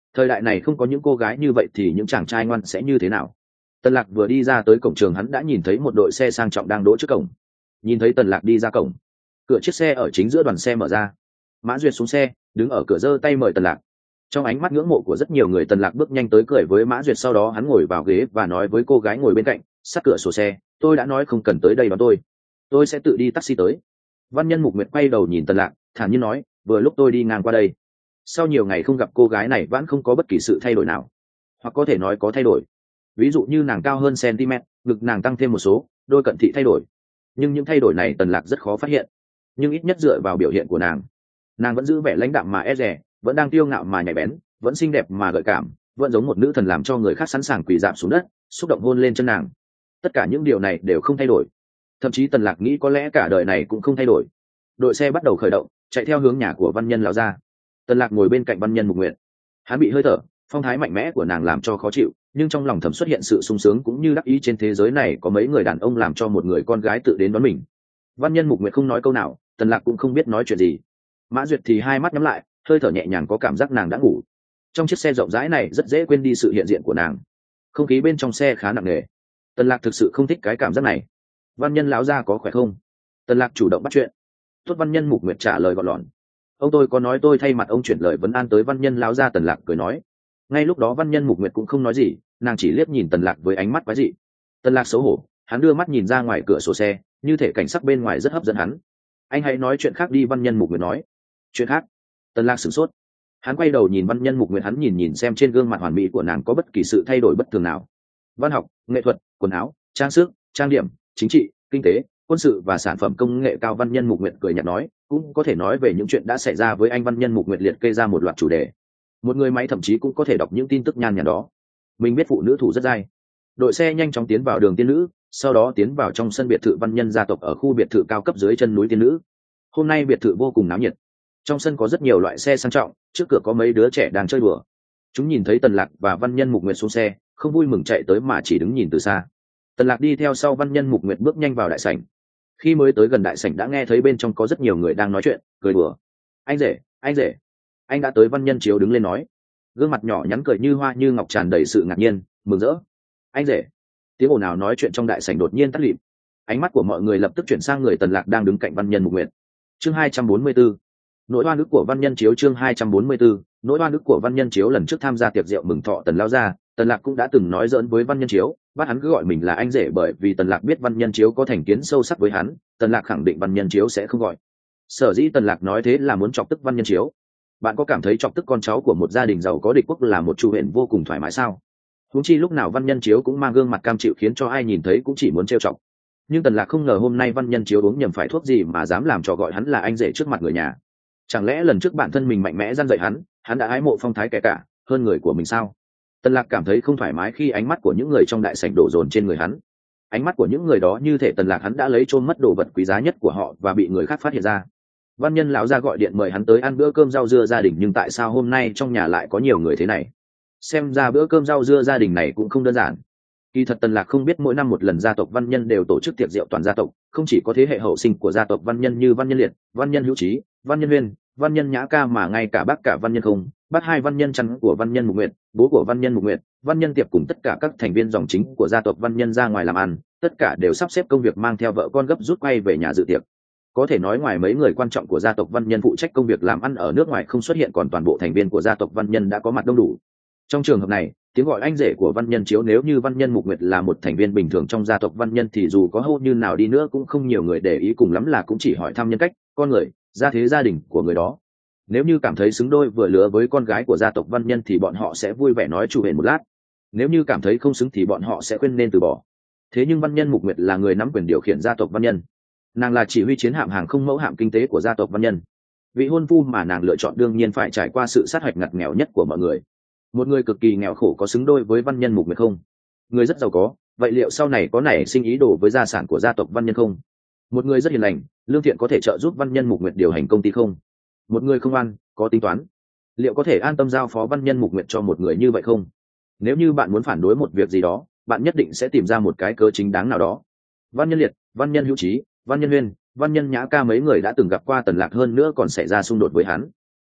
Thời đại này không có những cô gái như vậy thì những chàng trai ngoan sẽ như thế nào? Tần Lạc vừa đi ra tới cổng trường, hắn đã nhìn thấy một đội xe sang trọng đang đỗ trước cổng. Nhìn thấy Tần Lạc đi ra cổng, cửa chiếc xe ở chính giữa đoàn xe mở ra. Mã Duyệt xuống xe, đứng ở cửa giơ tay mời Tần Lạc. Trong ánh mắt ngưỡng mộ của rất nhiều người, Tần Lạc bước nhanh tới cười với Mã Duyệt, sau đó hắn ngồi vào ghế và nói với cô gái ngồi bên cạnh, sát cửa sổ xe, tôi đã nói không cần tới đây đón tôi sẽ tự đi taxi tới. Văn Nhân Mục Nguyệt quay đầu nhìn Tần Lạc, thản nhiên nói, vừa lúc tôi đi ngang qua đây. Sau nhiều ngày không gặp cô gái này vẫn không có bất kỳ sự thay đổi nào, hoặc có thể nói có thay đổi. Ví dụ như nàng cao hơn cm, ngực nàng tăng thêm một số, đôi cận thị thay đổi. Nhưng những thay đổi này Tần Lạc rất khó phát hiện. Nhưng ít nhất dựa vào biểu hiện của nàng vẫn giữ vẻ lãnh đạm mà e dè, vẫn đang kiêu ngạo mà nhạy bén, vẫn xinh đẹp mà gợi cảm, vẫn giống một nữ thần làm cho người khác sẵn sàng quỳ rạp xuống đất, xúc động hôn lên chân nàng. Tất cả những điều này đều không thay đổi. Thậm chí Tần Lạc nghĩ có lẽ cả đời này cũng không thay đổi. Đội xe bắt đầu khởi động, chạy theo hướng nhà của Văn Nhân lão gia. Tần Lạc ngồi bên cạnh Văn Nhân Mục Nguyệt. Hắn bị hơi thở, phong thái mạnh mẽ của nàng làm cho khó chịu, nhưng trong lòng thầm xuất hiện sự sung sướng cũng như đắc ý, trên thế giới này có mấy người đàn ông làm cho một người con gái tự đến đón mình. Văn Nhân Mục Nguyệt không nói câu nào, Tần Lạc cũng không biết nói chuyện gì. Mã Duyệt thì hai mắt nhắm lại, hơi thở nhẹ nhàng, có cảm giác nàng đã ngủ. Trong chiếc xe rộng rãi này rất dễ quên đi sự hiện diện của nàng. Không khí bên trong xe khá nặng nề. Tần Lạc thực sự không thích cái cảm giác này. Văn Nhân lão gia có khỏe không? Tần Lạc chủ động bắt chuyện. Tốt. Văn Nhân Mục Nguyệt trả lời gọn lọn. Ông tôi có nói tôi thay mặt ông chuyển lời vấn an tới Văn Nhân lão gia. Tần Lạc cười nói. Ngay lúc đó Văn Nhân Mục Nguyệt cũng không nói gì, nàng chỉ liếc nhìn Tần Lạc với ánh mắt quái dị. Tần Lạc xấu hổ, hắn đưa mắt nhìn ra ngoài cửa sổ xe, như thể cảnh sắc bên ngoài rất hấp dẫn hắn. Anh hãy nói chuyện khác đi. Văn Nhân Mục Nguyệt nói. Chuyện khác? Tần Lạc sửng sốt. Hắn quay đầu nhìn Văn Nhân Mục Nguyệt, hắn nhìn xem trên gương mặt hoàn mỹ của nàng có bất kỳ sự thay đổi bất thường nào. Văn học, nghệ thuật, quần áo, trang sức, trang điểm, chính trị, kinh tế, quân sự và sản phẩm công nghệ cao. Văn Nhân Mục Nguyệt cười nhạt nói, cũng có thể nói về những chuyện đã xảy ra với anh. Văn Nhân Mục Nguyệt liệt kê ra một loạt chủ đề. Một người máy thậm chí cũng có thể đọc những tin tức nhan nhản đó. Mình biết phụ nữ thủ rất dai. Đội xe nhanh chóng tiến vào đường Tiên Nữ, sau đó tiến vào trong sân biệt thự Văn Nhân gia tộc ở khu biệt thự cao cấp dưới chân núi Tiên Nữ. Hôm nay biệt thự vô cùng náo nhiệt. Trong sân có rất nhiều loại xe sang trọng, trước cửa có mấy đứa trẻ đang chơi đùa. Chúng nhìn thấy Tần Lạc và Văn Nhân Mục Nguyệt xuống xe, không vui mừng chạy tới mà chỉ đứng nhìn từ xa. Tần Lạc đi theo sau Văn Nhân Mục Nguyệt bước nhanh vào đại sảnh. Khi mới tới gần đại sảnh đã nghe thấy bên trong có rất nhiều người đang nói chuyện, cười đùa. Anh rể, anh đã tới. Văn Nhân Chiếu đứng lên nói, gương mặt nhỏ nhắn cười như hoa như ngọc, tràn đầy sự ngạc nhiên, mừng rỡ. Anh rể. Tiếng ồn ào nói chuyện trong đại sảnh đột nhiên tắt lịm. Ánh mắt của mọi người lập tức chuyển sang người Tần Lạc đang đứng cạnh Văn Nhân Mục Nguyệt. Chương 244. Nỗi oan ức của Văn Nhân Chiếu. Chương 244. Nỗi oan ức của Văn Nhân Chiếu. Lần trước tham gia tiệc rượu mừng thọ Tần lão gia, Tần Lạc cũng đã từng nói giỡn với Văn Nhân Chiếu, bắt hắn cứ gọi mình là anh rể, bởi vì Tần Lạc biết Văn Nhân Chiếu có thành kiến sâu sắc với hắn. Tần Lạc khẳng định Văn Nhân Chiếu sẽ không gọi. Sở dĩ Tần Lạc nói thế là muốn chọc tức Văn Nhân Chiếu. Bạn có cảm thấy chọc tức con cháu của một gia đình giàu có địch quốc là một chu huyện vô cùng thoải mái sao? Huống chi lúc nào Văn Nhân Chiếu cũng mang gương mặt cam chịu, khiến cho ai nhìn thấy cũng chỉ muốn trêu chọc. Nhưng Tần Lạc không ngờ hôm nay Văn Nhân Chiếu uống nhầm phải thuốc gì mà dám làm trò gọi hắn là anh rể trước mặt người nhà. Chẳng lẽ lần trước bản thân mình mạnh mẽ gian dạy hắn đã ái mộ phong thái kẻ cả hơn người của mình sao? Tần Lạc cảm thấy không thoải mái khi ánh mắt của những người trong đại sảnh đổ dồn trên người hắn. Ánh mắt của những người đó như thể Tần Lạc hắn đã lấy trộm mất đồ vật quý giá nhất của họ và bị người khác phát hiện ra. Văn Nhân lão gia gọi điện mời hắn tới ăn bữa cơm rau dưa gia đình, nhưng tại sao hôm nay trong nhà lại có nhiều người thế này? Xem ra bữa cơm rau dưa gia đình này cũng không đơn giản. Kỳ thật Tần Lạc không biết mỗi năm một lần gia tộc Văn Nhân đều tổ chức tiệc rượu toàn gia tộc, không chỉ có thế hệ hậu sinh của gia tộc Văn Nhân như Văn Nhân Liệt, Văn Nhân Hữu Trí, Văn Nhân Huyên, Văn Nhân Nhã Ca, mà ngay cả bác cả Văn Nhân Không, bác hai Văn Nhân Chăn của Văn Nhân Mục Nguyệt, bố của Văn Nhân Mục Nguyệt, Văn Nhân Tiệp cùng tất cả các thành viên dòng chính của gia tộc Văn Nhân ra ngoài làm ăn, tất cả đều sắp xếp công việc mang theo vợ con gấp rút quay về nhà dự tiệc. Có thể nói ngoài mấy người quan trọng của gia tộc Văn Nhân phụ trách công việc làm ăn ở nước ngoài không xuất hiện, còn toàn bộ thành viên của gia tộc Văn Nhân đã có mặt đông đủ. Trong trường hợp này, tiếng gọi anh rể của Văn Nhân Chiếu, nếu như Văn Nhân Mục Nguyệt là một thành viên bình thường trong gia tộc Văn Nhân thì dù có hô như nào đi nữa cũng không nhiều người để ý, cùng lắm là cũng chỉ hỏi thăm nhân cách, con người, gia thế gia đình của người đó. Nếu như cảm thấy xứng đôi vừa lứa với con gái của gia tộc Văn Nhân thì bọn họ sẽ vui vẻ nói chủ hển một lát. Nếu như cảm thấy không xứng thì bọn họ sẽ khuyên nên từ bỏ. Thế nhưng Văn Nhân Mục Nguyệt là người nắm quyền điều khiển gia tộc Văn Nhân. Nàng là chỉ huy chiến hạm hàng không mẫu hạm kinh tế của gia tộc Văn Nhân. Vị hôn phu mà nàng lựa chọn đương nhiên phải trải qua sự sát hạch ngặt nghèo nhất của mọi người. Một người cực kỳ nghèo khổ có xứng đôi với Văn Nhân Mục Nguyệt không? Người rất giàu có, vậy liệu sau này có nảy sinh ý đồ với gia sản của gia tộc Văn Nhân không? Một người rất hiền lành, lương thiện có thể trợ giúp Văn Nhân Mục Nguyệt điều hành công ty không? Một người không ăn, có tính toán, liệu có thể an tâm giao phó Văn Nhân Mục Nguyệt cho một người như vậy không? Nếu như bạn muốn phản đối một việc gì đó, bạn nhất định sẽ tìm ra một cái cớ chính đáng nào đó. Văn Nhân Liệt, Văn Nhân Hữu Trí, Văn Nhân Huyên, Văn Nhân Nhã Ca mấy người đã từng gặp qua Tần Lạc, hơn nữa còn xảy ra xung đột với hắn.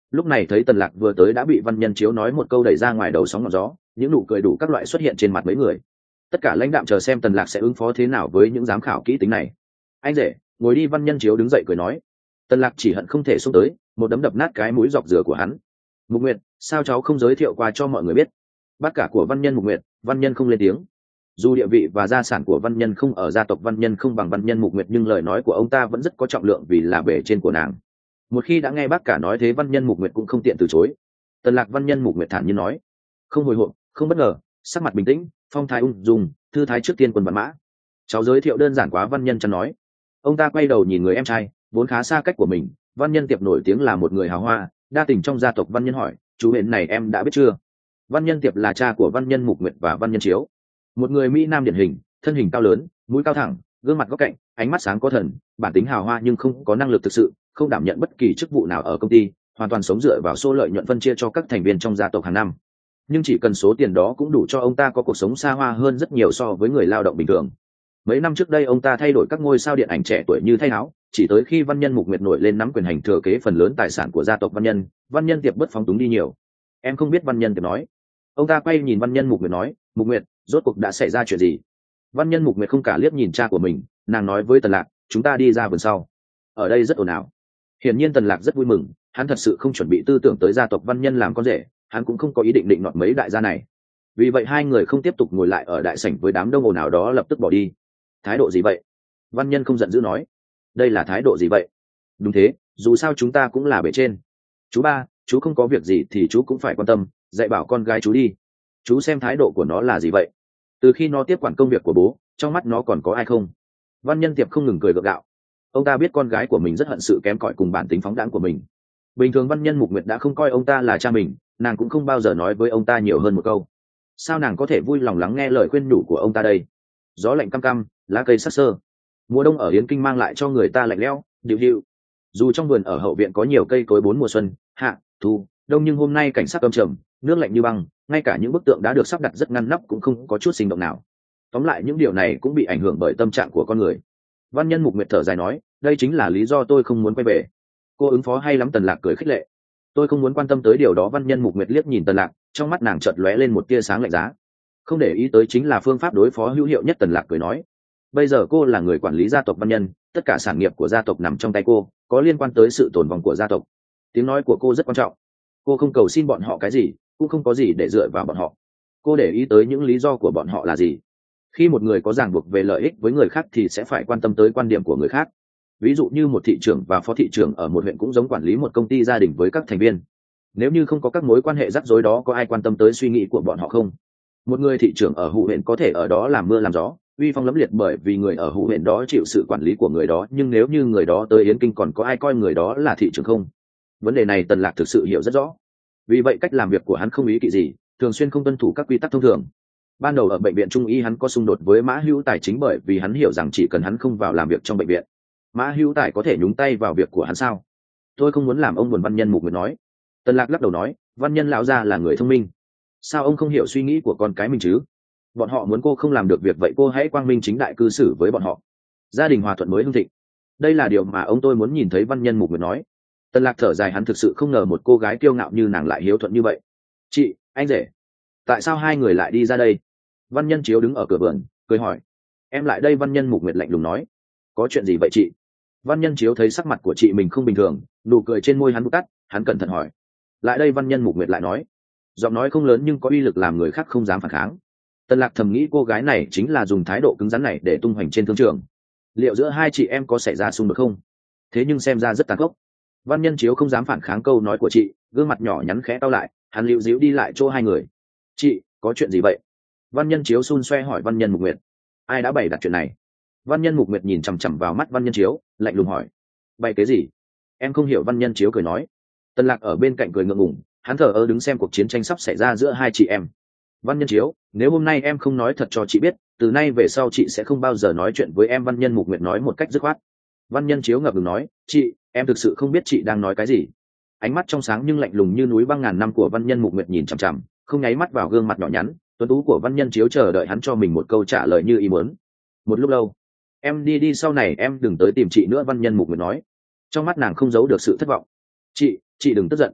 lúc này thấy Tần Lạc vừa tới đã bị Văn Nhân Chiếu nói một câu đẩy ra ngoài đầu sóng ngọn gió, những nụ cười đủ các loại xuất hiện trên mặt mấy người. Tất cả lãnh đạm chờ xem Tần Lạc sẽ ứng phó thế nào với những giám khảo kỹ tính này. Anh rể, ngồi đi. Văn Nhân Chiếu đứng dậy cười nói. Tần Lạc chỉ hận không thể xông tới một đấm đập nát cái mũi dọc dừa của hắn. Mục Nguyệt, sao cháu không giới thiệu qua cho mọi người biết? Bác cả của Văn Nhân Mục Nguyệt. Văn Nhân không lên tiếng. Dù địa vị và gia sản của Văn Nhân không ở gia tộc Văn Nhân không bằng Văn Nhân Mục Nguyệt, nhưng lời nói của ông ta vẫn rất có trọng lượng vì là bề trên của nàng. Một khi đã nghe bác cả nói thế, Văn Nhân Mục Nguyệt cũng không tiện từ chối. Tần Lạc. Văn Nhân Mục Nguyệt thản nhiên nói, không hồi hộp, không bất ngờ, sắc mặt bình tĩnh, phong thái ung dung, thư thái trước tiên quân vạn mã. Cháu giới thiệu đơn giản quá. Văn Nhân chăn nói. Ông ta quay đầu nhìn người em trai vốn khá xa cách của mình. Văn Nhân Tiệp nổi tiếng là một người hào hoa đa tình trong gia tộc Văn Nhân hỏi, chú huyện này em đã biết chưa? Văn Nhân Tiệp là cha của Văn Nhân Mục Nguyệt và Văn Nhân Chiếu, một người mỹ nam điển hình, thân hình cao lớn, mũi cao thẳng, gương mặt góc cạnh, ánh mắt sáng có thần, bản tính hào hoa nhưng không có năng lực thực sự, không đảm nhận bất kỳ chức vụ nào ở công ty, hoàn toàn sống dựa vào số lợi nhuận phân chia cho các thành viên trong gia tộc hàng năm. Nhưng chỉ cần số tiền đó cũng đủ cho ông ta có cuộc sống xa hoa hơn rất nhiều so với người lao động bình thường. Mấy năm trước đây ông ta thay đổi các ngôi sao điện ảnh trẻ tuổi như thay áo, chỉ tới khi Văn Nhân Mục Nguyệt nổi lên nắm quyền hành thừa kế phần lớn tài sản của gia tộc Văn Nhân Tiệp bớt phóng túng đi nhiều. Em không biết. Văn Nhân Tiệp nói. Ông ta quay nhìn Văn Nhân Mục Nguyệt nói, Mục Nguyệt, rốt cuộc đã xảy ra chuyện gì? Văn Nhân Mục Nguyệt không cả liếc nhìn cha của mình, nàng nói với Tần Lạc, chúng ta đi ra vườn sau, ở đây rất ồn ào. Hiển nhiên Tần Lạc rất vui mừng, hắn thật sự không chuẩn bị tư tưởng tới gia tộc Văn Nhân làm con rể, hắn cũng không có ý định định nọt mấy đại gia này. Vì vậy hai người không tiếp tục ngồi lại ở đại sảnh với đám đông ồn ào đó, lập tức bỏ đi. Thái độ gì vậy? Văn Nhân không giận dữ nói. Đây là thái độ gì vậy? Đúng thế, dù sao chúng ta cũng là bề trên. Chú ba, chú không có việc gì thì chú cũng phải quan tâm, dạy bảo con gái chú đi. Chú xem thái độ của nó là gì vậy? Từ khi nó tiếp quản công việc của bố, trong mắt nó còn có ai không? Văn Nhân Tiệp không ngừng cười gượng gạo. Ông ta biết con gái của mình rất hận sự kém cỏi cùng bản tính phóng đãng của mình. Bình thường Văn Nhân Mục Nguyệt đã không coi ông ta là cha mình, nàng cũng không bao giờ nói với ông ta nhiều hơn một câu. Sao nàng có thể vui lòng lắng nghe lời khuyên nhủ của ông ta đây? Gió lạnh căm căm, lá cây sắc sơ. Mùa đông ở Yến Kinh mang lại cho người ta lạnh lẽo, điệu điệu. Dù trong vườn ở hậu viện có nhiều cây cối bốn mùa xuân, hạ, thu, đông, nhưng hôm nay cảnh sắc âm trầm, nước lạnh như băng, ngay cả những bức tượng đã được sắp đặt rất ngăn nắp cũng không có chút sinh động nào. Tóm lại những điều này cũng bị ảnh hưởng bởi tâm trạng của con người. Văn Nhân Mục Nguyệt thở dài nói, đây chính là lý do tôi không muốn quay về. Cô ứng phó hay lắm. Tần Lạc cười khích lệ. Tôi không muốn quan tâm tới điều đó. Văn Nhân Mục Nguyệt liếc nhìn Tần Lạc, trong mắt nàng chợt lóe lên một tia sáng lạnh giá. Không để ý tới chính là phương pháp đối phó hữu hiệu nhất. Tần Lạc cười nói, bây giờ cô là người quản lý gia tộc Văn Nhân, tất cả sản nghiệp của gia tộc nằm trong tay cô, có liên quan tới sự tồn vong của gia tộc. Tiếng nói của cô rất quan trọng. Cô không cầu xin bọn họ cái gì, cũng không có gì để dựa vào bọn họ. Cô để ý tới những lý do của bọn họ là gì. Khi một người có ràng buộc về lợi ích với người khác thì sẽ phải quan tâm tới quan điểm của người khác. Ví dụ như một thị trưởng và phó thị trưởng ở một huyện cũng giống quản lý một công ty gia đình với các thành viên. Nếu như không có các mối quan hệ rắc rối đó, có ai quan tâm tới suy nghĩ của bọn họ không? Một người thị trưởng ở hữu huyện có thể ở đó làm mưa làm gió, uy phong lẫm liệt bởi vì người ở hữu huyện đó chịu sự quản lý của người đó, nhưng nếu như người đó tới Yến Kinh, còn có ai coi người đó là thị trưởng không? Vấn đề này Tần Lạc thực sự hiểu rất rõ. Vì vậy cách làm việc của hắn không ý kỵ gì, thường xuyên không tuân thủ các quy tắc thông thường. Ban đầu ở bệnh viện Trung y hắn có xung đột với Mã Hữu Tài chính bởi vì hắn hiểu rằng chỉ cần hắn không vào làm việc trong bệnh viện, Mã Hữu Tài có thể nhúng tay vào việc của hắn sao? Tôi không muốn làm ông buồn. Văn Nhân Mục Nguyệt nói. Tần Lạc lắc đầu nói, Văn Nhân lão gia là người thông minh, sao ông không hiểu suy nghĩ của con cái mình chứ? Bọn họ muốn cô không làm được việc, vậy cô hãy quang minh chính đại cư xử với bọn họ, gia đình hòa thuận mới hưng thịnh. Đây là điều mà ông tôi muốn nhìn thấy. Văn Nhân Mục Nguyệt nói. Tần Lạc thở dài, hắn thực sự không ngờ một cô gái kiêu ngạo như nàng lại hiếu thuận như vậy. Chị, anh rể, tại sao hai người lại đi ra đây? Văn Nhân Chiếu đứng ở cửa vườn cười hỏi. Em lại đây. Văn Nhân Mục Nguyệt lạnh lùng nói. Có chuyện gì vậy chị? Văn Nhân Chiếu thấy sắc mặt của chị mình không bình thường, nụ cười trên môi hắn bút tắt, hắn cẩn thận hỏi. Lại đây. Văn Nhân Mục Nguyệt lại nói. Giọng nói không lớn nhưng có uy lực làm người khác không dám phản kháng. Tần Lạc thầm nghĩ cô gái này chính là dùng thái độ cứng rắn này để tung hoành trên thương trường. Liệu giữa hai chị em có xảy ra xung đột không? Thế nhưng xem ra rất tàn khốc. Văn Nhân Chiếu không dám phản kháng câu nói của chị, gương mặt nhỏ nhắn khẽ cau lại, hắn líu díu đi lại chỗ hai người. Chị, có chuyện gì vậy? Văn Nhân Chiếu xun xoe hỏi Văn Nhân Mục Nguyệt. Ai đã bày đặt chuyện này? Văn Nhân Mục Nguyệt nhìn chằm chằm vào mắt Văn Nhân Chiếu, lạnh lùng hỏi. Bày cái gì? Em không hiểu. Văn Nhân Chiếu cười nói. Tần Lạc ở bên cạnh cười ngượng ngùng, hắn thờ ơ đứng xem cuộc chiến tranh sắp xảy ra giữa hai chị em. Văn Nhân Chiếu, nếu hôm nay em không nói thật cho chị biết, từ nay về sau chị sẽ không bao giờ nói chuyện với em. Văn Nhân Mục Nguyệt nói một cách dứt khoát. Văn Nhân Chiếu ngập ngừng nói, chị, em thực sự không biết chị đang nói cái gì. Ánh mắt trong sáng nhưng lạnh lùng như núi băng ngàn năm của Văn Nhân Mục Nguyệt nhìn chằm chằm, không nháy mắt vào gương mặt nhỏ nhắn tuấn tú của Văn Nhân Chiếu, chờ đợi hắn cho mình một câu trả lời như ý muốn. Một lúc lâu, em đi đi, sau này em đừng tới tìm chị nữa. Văn Nhân Mục Nguyệt nói. Trong mắt nàng không giấu được sự thất vọng. Chị đừng tức giận.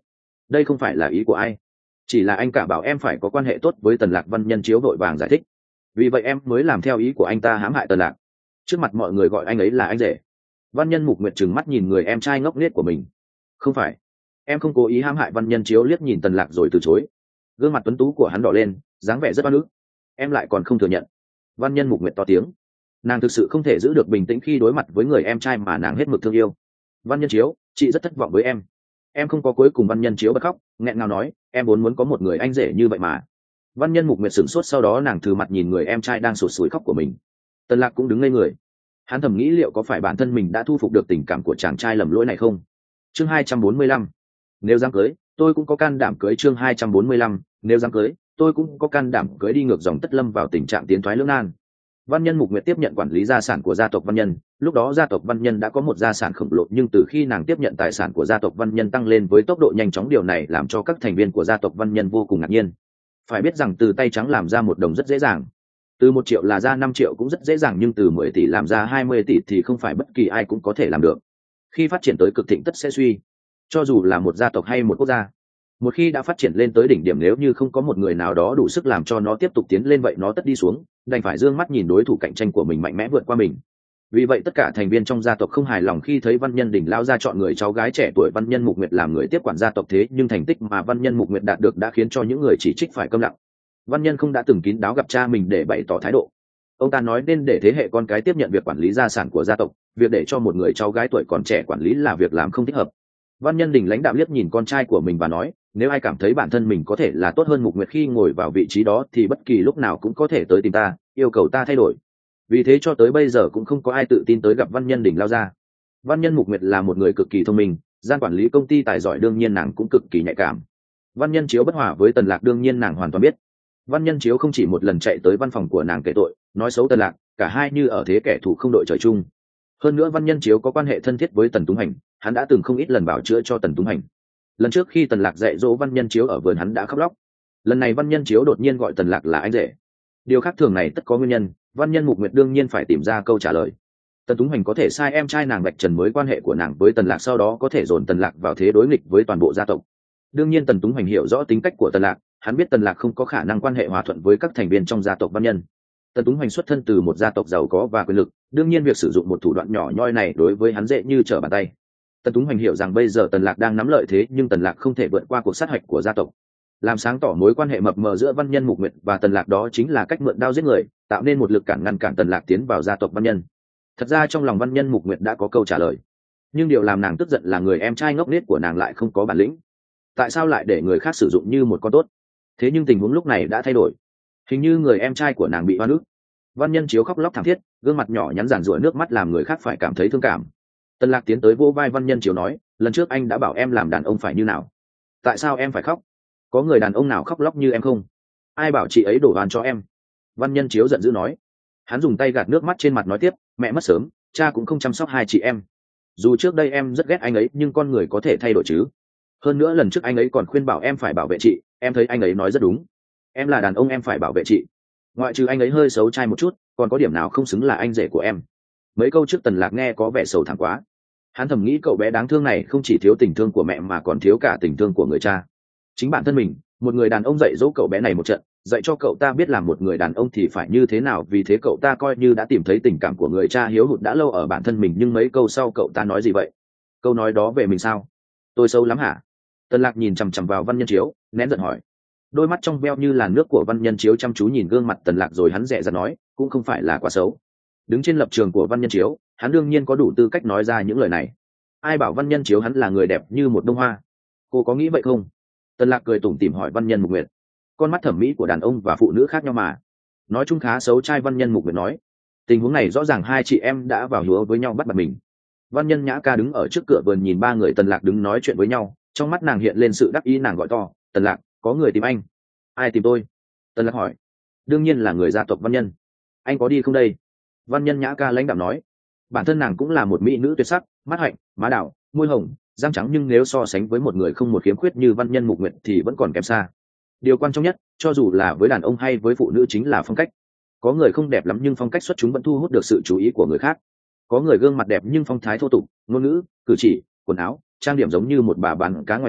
đây không phải là ý của ai, chỉ là anh cả bảo em phải có quan hệ tốt với Tần Lạc. Văn Nhân Chiếu vội vàng giải thích. Vì vậy em mới làm theo ý của anh ta, hãm hại Tần Lạc, trước mặt mọi người gọi anh ấy là anh rể. Văn Nhân Mục Nguyệt trừng mắt nhìn người em trai ngốc nghếch của mình. Không phải, em không cố ý hãm hại. Văn Nhân Chiếu liếc nhìn Tần Lạc rồi từ chối. Gương mặt tuấn tú của hắn đỏ lên, dáng vẻ rất oan ức. Em lại còn không thừa nhận. Văn Nhân Mục Nguyệt to tiếng. Nàng thực sự không thể giữ được bình tĩnh khi đối mặt với người em trai mà nàng hết mực thương yêu. Văn Nhân Chiếu, chị rất thất vọng với em. Em không có. Cuối cùng Văn Nhân Chiếu bật khóc, nghẹn ngào nói, em vốn muốn có một người anh rể như vậy mà. Văn Nhân Mục Nguyệt sửng sốt, sau đó nàng thử mặt nhìn người em trai đang sụt sùi khóc của mình. Tần Lạc cũng đứng ngây người. Hắn thầm nghĩ liệu có phải bản thân mình đã thu phục được tình cảm của chàng trai lầm lỗi này không. Chương 245. Nếu dám cưới, tôi cũng có can đảm cưới. Chương 245. Nếu dám cưới, tôi cũng có can đảm cưới. Đi ngược dòng tất lâm vào tình trạng tiến thoái lưỡng nan. Văn Nhân Mục Nguyệt tiếp nhận quản lý gia sản của gia tộc Văn Nhân. Lúc đó gia tộc Văn Nhân đã có một gia sản khổng lồ, nhưng từ khi nàng tiếp nhận tài sản của gia tộc Văn Nhân tăng lên với tốc độ nhanh chóng, điều này làm cho các thành viên của gia tộc Văn Nhân vô cùng ngạc nhiên. Phải biết rằng từ tay trắng làm ra 1 đồng rất dễ dàng, từ 1 triệu là ra 5 triệu cũng rất dễ dàng, nhưng từ 10 tỷ làm ra 20 tỷ thì không phải bất kỳ ai cũng có thể làm được. Khi phát triển tới cực thịnh tất sẽ suy, cho dù là một gia tộc hay một quốc gia, một khi đã phát triển lên tới đỉnh điểm, nếu như không có một người nào đó đủ sức làm cho nó tiếp tục tiến lên, vậy nó tất đi xuống, đành phải dương mắt nhìn đối thủ cạnh tranh của mình mạnh mẽ vượt qua mình. Vì vậy tất cả thành viên trong gia tộc không hài lòng khi thấy Văn Nhân Đình lão gia chọn người cháu gái trẻ tuổi Văn Nhân Mục Nguyệt làm người tiếp quản gia tộc, thế nhưng thành tích mà Văn Nhân Mục Nguyệt đạt được đã khiến cho những người chỉ trích phải câm lặng. Văn Nhân không đã từng kín đáo gặp cha mình để bày tỏ thái độ. Ông ta nói nên để thế hệ con cái tiếp nhận việc quản lý gia sản của gia tộc, việc để cho một người cháu gái tuổi còn trẻ quản lý là việc làm không thích hợp. Văn Nhân Đình lãnh đạm liếc nhìn con trai của mình và nói, nếu ai cảm thấy bản thân mình có thể là tốt hơn Mục Nguyệt khi ngồi vào vị trí đó thì bất kỳ lúc nào cũng có thể tới tìm ta, yêu cầu ta thay đổi. Vì thế cho tới bây giờ cũng không có ai tự tin tới gặp Văn Nhân Đình lao ra. Văn Nhân Mục Nguyệt là một người cực kỳ thông minh, gian quản lý công ty tài giỏi, đương nhiên nàng cũng cực kỳ nhạy cảm. Văn Nhân Chiếu bất hòa với Tần Lạc đương nhiên nàng hoàn toàn biết. Văn Nhân Chiếu không chỉ một lần chạy tới văn phòng của nàng kể tội, nói xấu Tần Lạc, cả hai như ở thế kẻ thù không đội trời chung. Hơn nữa Văn Nhân Chiếu có quan hệ thân thiết với Tần Túng Hành, hắn đã từng không ít lần bảo chữa cho Tần Túng Hành. Lần trước khi Tần Lạc dạy dỗ Văn Nhân Chiếu ở vườn, hắn đã khóc lóc. Lần này Văn Nhân Chiếu đột nhiên gọi Tần Lạc là anh rể. Điều khác thường này tất có nguyên nhân, Văn Nhân Mục Nguyệt đương nhiên phải tìm ra câu trả lời. Tần Túng Hành có thể sai em trai nàng vạch trần mới quan hệ của nàng với Tần Lạc, sau đó có thể dồn Tần Lạc vào thế đối nghịch với toàn bộ gia tộc. Đương nhiên Tần Túng Hành hiểu rõ tính cách của Tần Lạc, hắn biết Tần Lạc không có khả năng quan hệ hòa thuận với các thành viên trong gia tộc Văn Nhân. Tần Túng Hành xuất thân từ một gia tộc giàu có và quyền lực, đương nhiên việc sử dụng một thủ đoạn nhỏ nhoi này đối với hắn dễ như trở bàn tay. Tần Túng Hành hiểu rằng bây giờ Tần Lạc đang nắm lợi thế, nhưng Tần Lạc không thể vượt qua cuộc sát hạch của gia tộc. Làm sáng tỏ mối quan hệ mập mờ giữa Văn Nhân Mục Nguyệt và Tần Lạc, đó chính là cách mượn đao giết người, tạo nên một lực cản ngăn cản Tần Lạc tiến vào gia tộc Văn Nhân. Thật ra trong lòng Văn Nhân Mục Nguyệt đã có câu trả lời, nhưng điều làm nàng tức giận là người em trai ngốc nghếch của nàng lại không có bản lĩnh. Tại sao lại để người khác sử dụng như một con tốt? Thế nhưng tình huống lúc này đã thay đổi, hình như người em trai của nàng bị oan ức. Văn Nhân Chiếu khóc lóc thảm thiết, gương mặt nhỏ nhắn giàn giụa nước mắt làm người khác phải cảm thấy thương cảm. Tần Lạc tiến tới vỗ vai Văn Nhân Chiếu nói, lần trước anh đã bảo em làm đàn ông phải như nào, tại sao em phải khóc? Có người đàn ông nào khóc lóc như em không? Ai bảo chị ấy đổ oan cho em? Văn Nhân Chiếu giận dữ nói. Hắn dùng tay gạt nước mắt trên mặt nói tiếp, mẹ mất sớm, cha cũng không chăm sóc hai chị em. Dù trước đây em rất ghét anh ấy, nhưng con người có thể thay đổi chứ. Hơn nữa lần trước anh ấy còn khuyên bảo em phải bảo vệ chị, em thấy anh ấy nói rất đúng. Em là đàn ông, em phải bảo vệ chị. Ngoại trừ anh ấy hơi xấu trai một chút, còn có điểm nào không xứng là anh rể của em? Mấy câu trước Tần Lạc nghe có vẻ sầu thảm quá. Hắn thầm nghĩ cậu bé đáng thương này không chỉ thiếu tình thương của mẹ mà còn thiếu cả tình thương của người cha. Chính bản thân mình, một người đàn ông dạy dỗ cậu bé này một trận, dạy cho cậu ta biết làm một người đàn ông thì phải như thế nào. Vì thế cậu ta coi như đã tìm thấy tình cảm của người cha hiếu hụt đã lâu ở bản thân mình. Nhưng mấy câu sau cậu ta nói gì vậy? Câu nói đó về mình sao? Tôi xấu lắm hả? Tần Lạc nhìn chằm chằm vào Văn Nhân Chiếu, nén giận hỏi. Đôi mắt trong veo như làn nước của Văn Nhân Chiếu chăm chú nhìn gương mặt Tần Lạc, rồi hắn dè dặt nói, cũng không phải là quá xấu. Đứng trên lập trường của Văn Nhân Chiếu, hắn đương nhiên có đủ tư cách nói ra những lời này. Ai bảo Văn Nhân Chiếu hắn là người đẹp như một bông hoa? Cô có nghĩ vậy không? Tần Lạc cười tủm tỉm hỏi Văn Nhân Mục Nguyệt. Con mắt thẩm mỹ của đàn ông và phụ nữ khác nhau mà. Nói chung khá xấu trai. Văn Nhân Mục Nguyệt nói. Tình huống này rõ ràng hai chị em đã vào hứa với nhau bắt bật mình. Văn Nhân Nhã Ca đứng ở trước cửa vườn nhìn ba người Tần Lạc đứng nói chuyện với nhau, trong mắt nàng hiện lên sự đắc ý, nàng gọi to, Tần Lạc, có người tìm anh. Ai tìm tôi? Tần Lạc hỏi. Đương nhiên là người gia tộc Văn Nhân. Anh có đi không đây? Văn Nhân Nhã Ca lãnh đạm nói. Bản thân nàng cũng là một mỹ nữ tuyệt sắc, mắt hạnh, má đào, môi hồng, răng trắng, nhưng nếu so sánh với một người không một khiếm khuyết như Văn Nhân Mục Nguyệt thì vẫn còn kém xa. Điều quan trọng nhất, cho dù là với đàn ông hay với phụ nữ, chính là phong cách. Có người không đẹp lắm nhưng phong cách xuất chúng vẫn thu hút được sự chú ý của người khác. Có người gương mặt đẹp nhưng phong thái thô tục, ngôn ngữ, cử chỉ, quần áo, trang điểm giống như một bà bán cá ngoài chợ,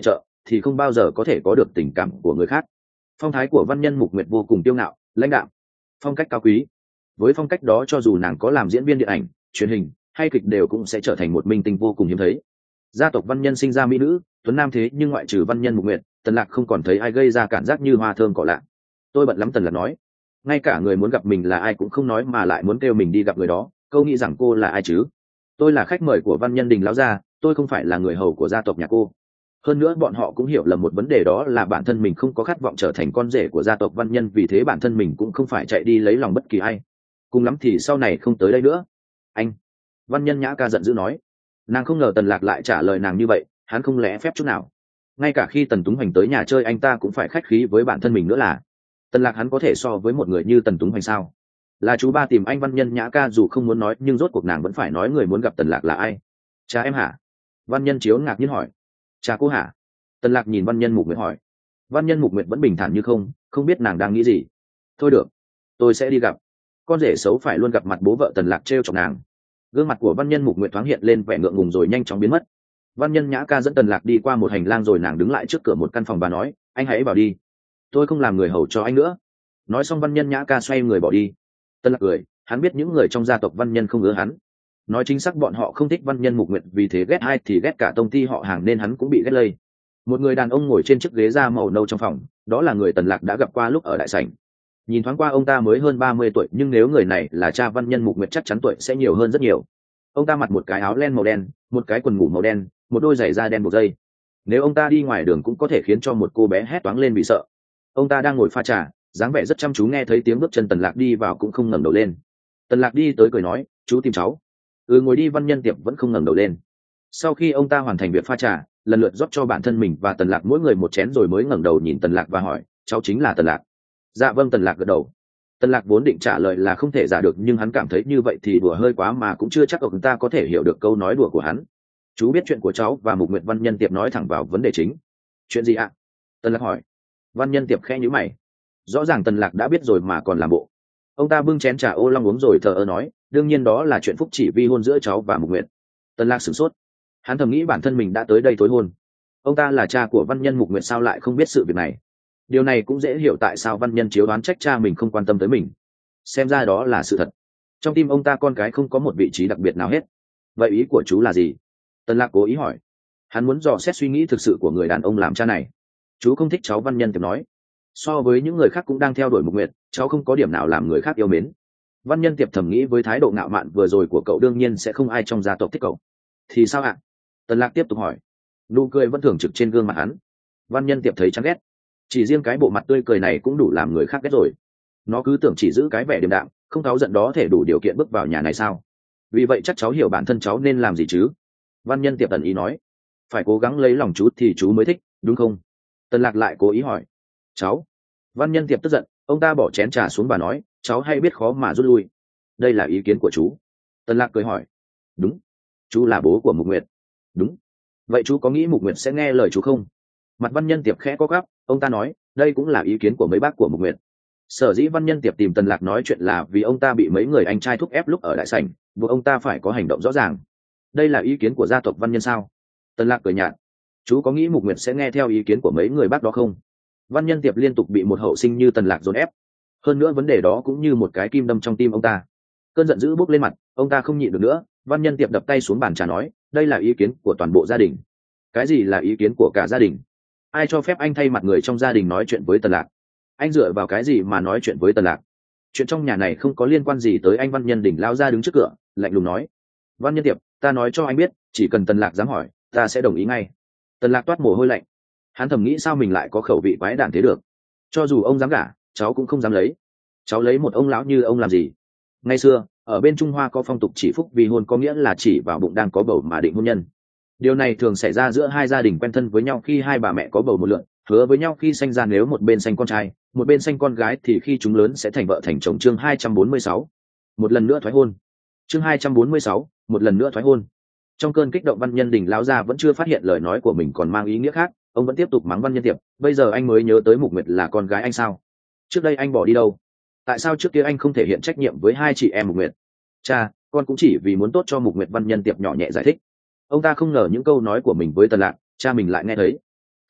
thì không bao giờ có thể có được tình cảm của người khác. Phong thái của văn nhân Mục Nguyệt vô cùng tiêu ngạo, lãnh đạm, phong cách cao quý. Với phong cách đó, cho dù nàng có làm diễn viên điện ảnh, truyền hình hay kịch đều cũng sẽ trở thành một minh tinh vô cùng hiếm thấy. Gia tộc văn nhân sinh ra mỹ nữ tuấn nam, thế nhưng ngoại trừ văn nhân Mục Nguyệt, Tần Lạc không còn thấy ai gây ra cảm giác như hoa thơm cỏ lạ. Tôi bận lắm, Tần Lạc nói. Ngay cả người muốn gặp mình là ai cũng không nói mà lại muốn kêu mình đi gặp người đó, câu nghĩ rằng cô là ai chứ? Tôi là khách mời của văn nhân Đình lão gia, tôi không phải là người hầu của gia tộc nhà cô. Hơn nữa bọn họ cũng hiểu lầm một vấn đề, đó là bản thân mình không có khát vọng trở thành con rể của gia tộc văn nhân, vì thế bản thân mình cũng không phải chạy đi lấy lòng bất kỳ ai. Cùng lắm thì sau này không tới đây nữa. Anh! Văn nhân Nhã Ca giận dữ nói. Nàng không ngờ Tần Lạc lại trả lời nàng như vậy, hắn không lẽ phép chút nào. Ngay cả khi Tần Túng Hoành tới nhà chơi anh ta cũng phải khách khí với bản thân mình nữa là. Tần Lạc hắn có thể so với một người như Tần Túng Hoành sao? Là chú ba tìm anh. Văn nhân Nhã Ca dù không muốn nói nhưng rốt cuộc nàng vẫn phải nói người muốn gặp Tần Lạc là ai. Cha em hả? Văn nhân Chiếu ngạc nhiên hỏi. Cha cô hả? Tần Lạc nhìn văn nhân Mục Nguyệt hỏi. Văn nhân Mục Nguyệt vẫn bình thản như không biết nàng đang nghĩ gì. Thôi được, tôi sẽ đi gặp. Con rể xấu phải luôn gặp mặt bố vợ. Tần Lạc trêu chọc nàng. Gương mặt của văn nhân Mục Nguyệt thoáng hiện lên vẻ ngượng ngùng rồi nhanh chóng biến mất. Văn nhân Nhã Ca dẫn Tần Lạc đi qua một hành lang rồi nàng đứng lại trước cửa một căn phòng và nói, anh hãy vào đi, tôi không làm người hầu cho anh nữa. Nói xong văn nhân Nhã Ca xoay người bỏ đi. Tần Lạc cười, hắn biết những người trong gia tộc văn nhân không ưa hắn. Nói chính xác bọn họ không thích văn nhân Mục Nguyệt, vì thế ghét ai thì ghét cả tông ty họ hàng nên hắn cũng bị ghét lây. Một người đàn ông ngồi trên chiếc ghế da màu nâu trong phòng, đó là người Tần Lạc đã gặp qua lúc ở đại sảnh. Nhìn thoáng qua ông ta mới hơn 30 tuổi, nhưng nếu người này là cha văn nhân Mục Nguyệt chắc chắn tuổi sẽ nhiều hơn rất nhiều. Ông ta mặc một cái áo len màu đen, một cái quần ngủ màu đen, một đôi giày da đen buộc dây. Nếu ông ta đi ngoài đường cũng có thể khiến cho một cô bé hét toáng lên vì sợ. Ông ta đang ngồi pha trà, dáng vẻ rất chăm chú, nghe thấy tiếng bước chân Tần Lạc đi vào cũng không ngẩng đầu lên. Tần Lạc đi tới cười nói, chú tìm cháu. Ngồi đi. Văn nhân Tiệp vẫn không ngẩng đầu lên. Sau khi ông ta hoàn thành việc pha trà, lần lượt rót cho bản thân mình và Tần Lạc mỗi người một chén rồi mới ngẩng đầu nhìn Tần Lạc và hỏi, cháu chính là Tần Lạc? Dạ vâng. Tần Lạc gật đầu. Tần Lạc vốn định trả lời là không thể giả được, nhưng hắn cảm thấy như vậy thì đùa hơi quá mà cũng chưa chắc ông ta có thể hiểu được câu nói đùa của hắn. Chú biết chuyện của cháu và Mục Nguyệt. Văn nhân Tiệp nói thẳng vào vấn đề chính. Chuyện gì ạ? Tần Lạc hỏi. Văn nhân Tiệp khẽ nhíu mày. Rõ ràng Tần Lạc đã biết rồi mà còn làm bộ. Ông ta bưng chén trà ô long uống rồi thờ ơ nói, đương nhiên đó là chuyện phúc chỉ vi hôn giữa cháu và Mục Nguyệt. Tần Lạc sửng sốt. Hắn thầm nghĩ bản thân mình đã tới đây tối hôn. Ông ta là cha của văn nhân Mục Nguyệt sao lại không biết sự việc này? Điều này cũng dễ hiểu tại sao văn nhân Chiếu đoán trách cha mình không quan tâm tới mình. Xem ra đó là sự thật. Trong tim ông ta con cái không có một vị trí đặc biệt nào hết. Vậy ý của chú là gì? Tần Lạc cố ý hỏi. Hắn muốn dò xét suy nghĩ thực sự của người đàn ông làm cha này. Chú không thích cháu. Văn nhân Tiệp nói. So với những người khác cũng đang theo đuổi Mục Nguyệt, cháu không có điểm nào làm người khác yêu mến. Văn nhân Tiệp thầm nghĩ với thái độ ngạo mạn vừa rồi của cậu đương nhiên sẽ không ai trong gia tộc thích cậu. Thì sao ạ? Tần Lạc tiếp tục hỏi. Nụ cười vẫn thường trực trên gương mặt hắn. Văn nhân Tiệp thấy chán ghét. Chỉ riêng cái bộ mặt tươi cười này cũng đủ làm người khác ghét rồi. Nó cứ tưởng chỉ giữ cái vẻ điềm đạm, không cáu giận đó thể đủ điều kiện bước vào nhà này sao? Vì vậy chắc cháu hiểu bản thân cháu nên làm gì chứ? Văn nhân Tiệp tần ý nói. Phải cố gắng lấy lòng chú thì chú mới thích, đúng không? Tần Lạc lại cố ý hỏi. Cháu? Văn nhân Tiệp tức giận, ông ta bỏ chén trà xuống và nói, cháu hay biết khó mà rút lui. Đây là ý kiến của chú. Tần Lạc cười hỏi. Đúng. Chú là bố của Mục Nguyệt. Đúng. Vậy chú có nghĩ Mục Nguyệt sẽ nghe lời chú không? Mặt văn nhân Tiệp khẽ co quắp, ông ta nói, đây cũng là ý kiến của mấy bác của Mục Nguyệt. Sở dĩ văn nhân Tiệp tìm Tần Lạc nói chuyện là vì ông ta bị mấy người anh trai thúc ép lúc ở đại sảnh, buộc ông ta phải có hành động rõ ràng. Đây là ý kiến của gia tộc văn nhân sao? Tần Lạc cười nhạt. Chú có nghĩ Mục Nguyệt sẽ nghe theo ý kiến của mấy người bác đó không? Văn nhân Tiệp liên tục bị một hậu sinh như Tần Lạc dồn ép. Hơn nữa vấn đề đó cũng như một cái kim đâm trong tim ông ta. Cơn giận dữ bốc lên mặt, ông ta không nhịn được nữa. Văn nhân Tiệp đập tay xuống bàn trà nói, đây là ý kiến của toàn bộ gia đình. Cái gì là ý kiến của cả gia đình? Ai cho phép anh thay mặt người trong gia đình nói chuyện với Tần Lạc? Anh dựa vào cái gì mà nói chuyện với Tần Lạc? Chuyện trong nhà này không có liên quan gì tới anh. Văn nhân Đình lao ra đứng trước cửa, lạnh lùng nói. Văn nhân Tiệp, ta nói cho anh biết, chỉ cần Tần Lạc dám hỏi, ta sẽ đồng ý ngay. Tần Lạc toát mồ hôi lạnh. Hắn thầm nghĩ sao mình lại có khẩu vị quái đản thế được. Cho dù ông dám gả, cháu cũng không dám lấy. Cháu lấy một ông lão như ông làm gì? Ngày xưa ở bên Trung Hoa có phong tục chỉ phúc vì hôn, có nghĩa là chỉ vào bụng đang có bầu mà định hôn nhân. Điều này thường xảy ra giữa hai gia đình quen thân với nhau khi hai bà mẹ có bầu một lượt, hứa với nhau khi sanh ra nếu một bên sanh con trai, một bên sanh con gái thì khi chúng lớn sẽ thành vợ thành chồng. Chương 246. Một lần nữa thoái hôn. Chương 246. Một lần nữa thoái hôn. Trong cơn kích động, văn nhân Đình lão gia vẫn chưa phát hiện lời nói của mình còn mang ý nghĩa khác, ông vẫn tiếp tục mắng văn nhân Tiệp. Bây giờ anh mới nhớ tới Mục Nguyệt là con gái anh sao? Trước đây anh bỏ đi đâu? Tại sao trước kia anh không thể hiện trách nhiệm với hai chị em Mục Nguyệt? Cha, con cũng chỉ vì muốn tốt cho Mục Nguyệt. Văn nhân Tiệp nhỏ nhẹ giải thích. Ông ta không ngờ những câu nói của mình với Tần Lạc, cha mình lại nghe thấy.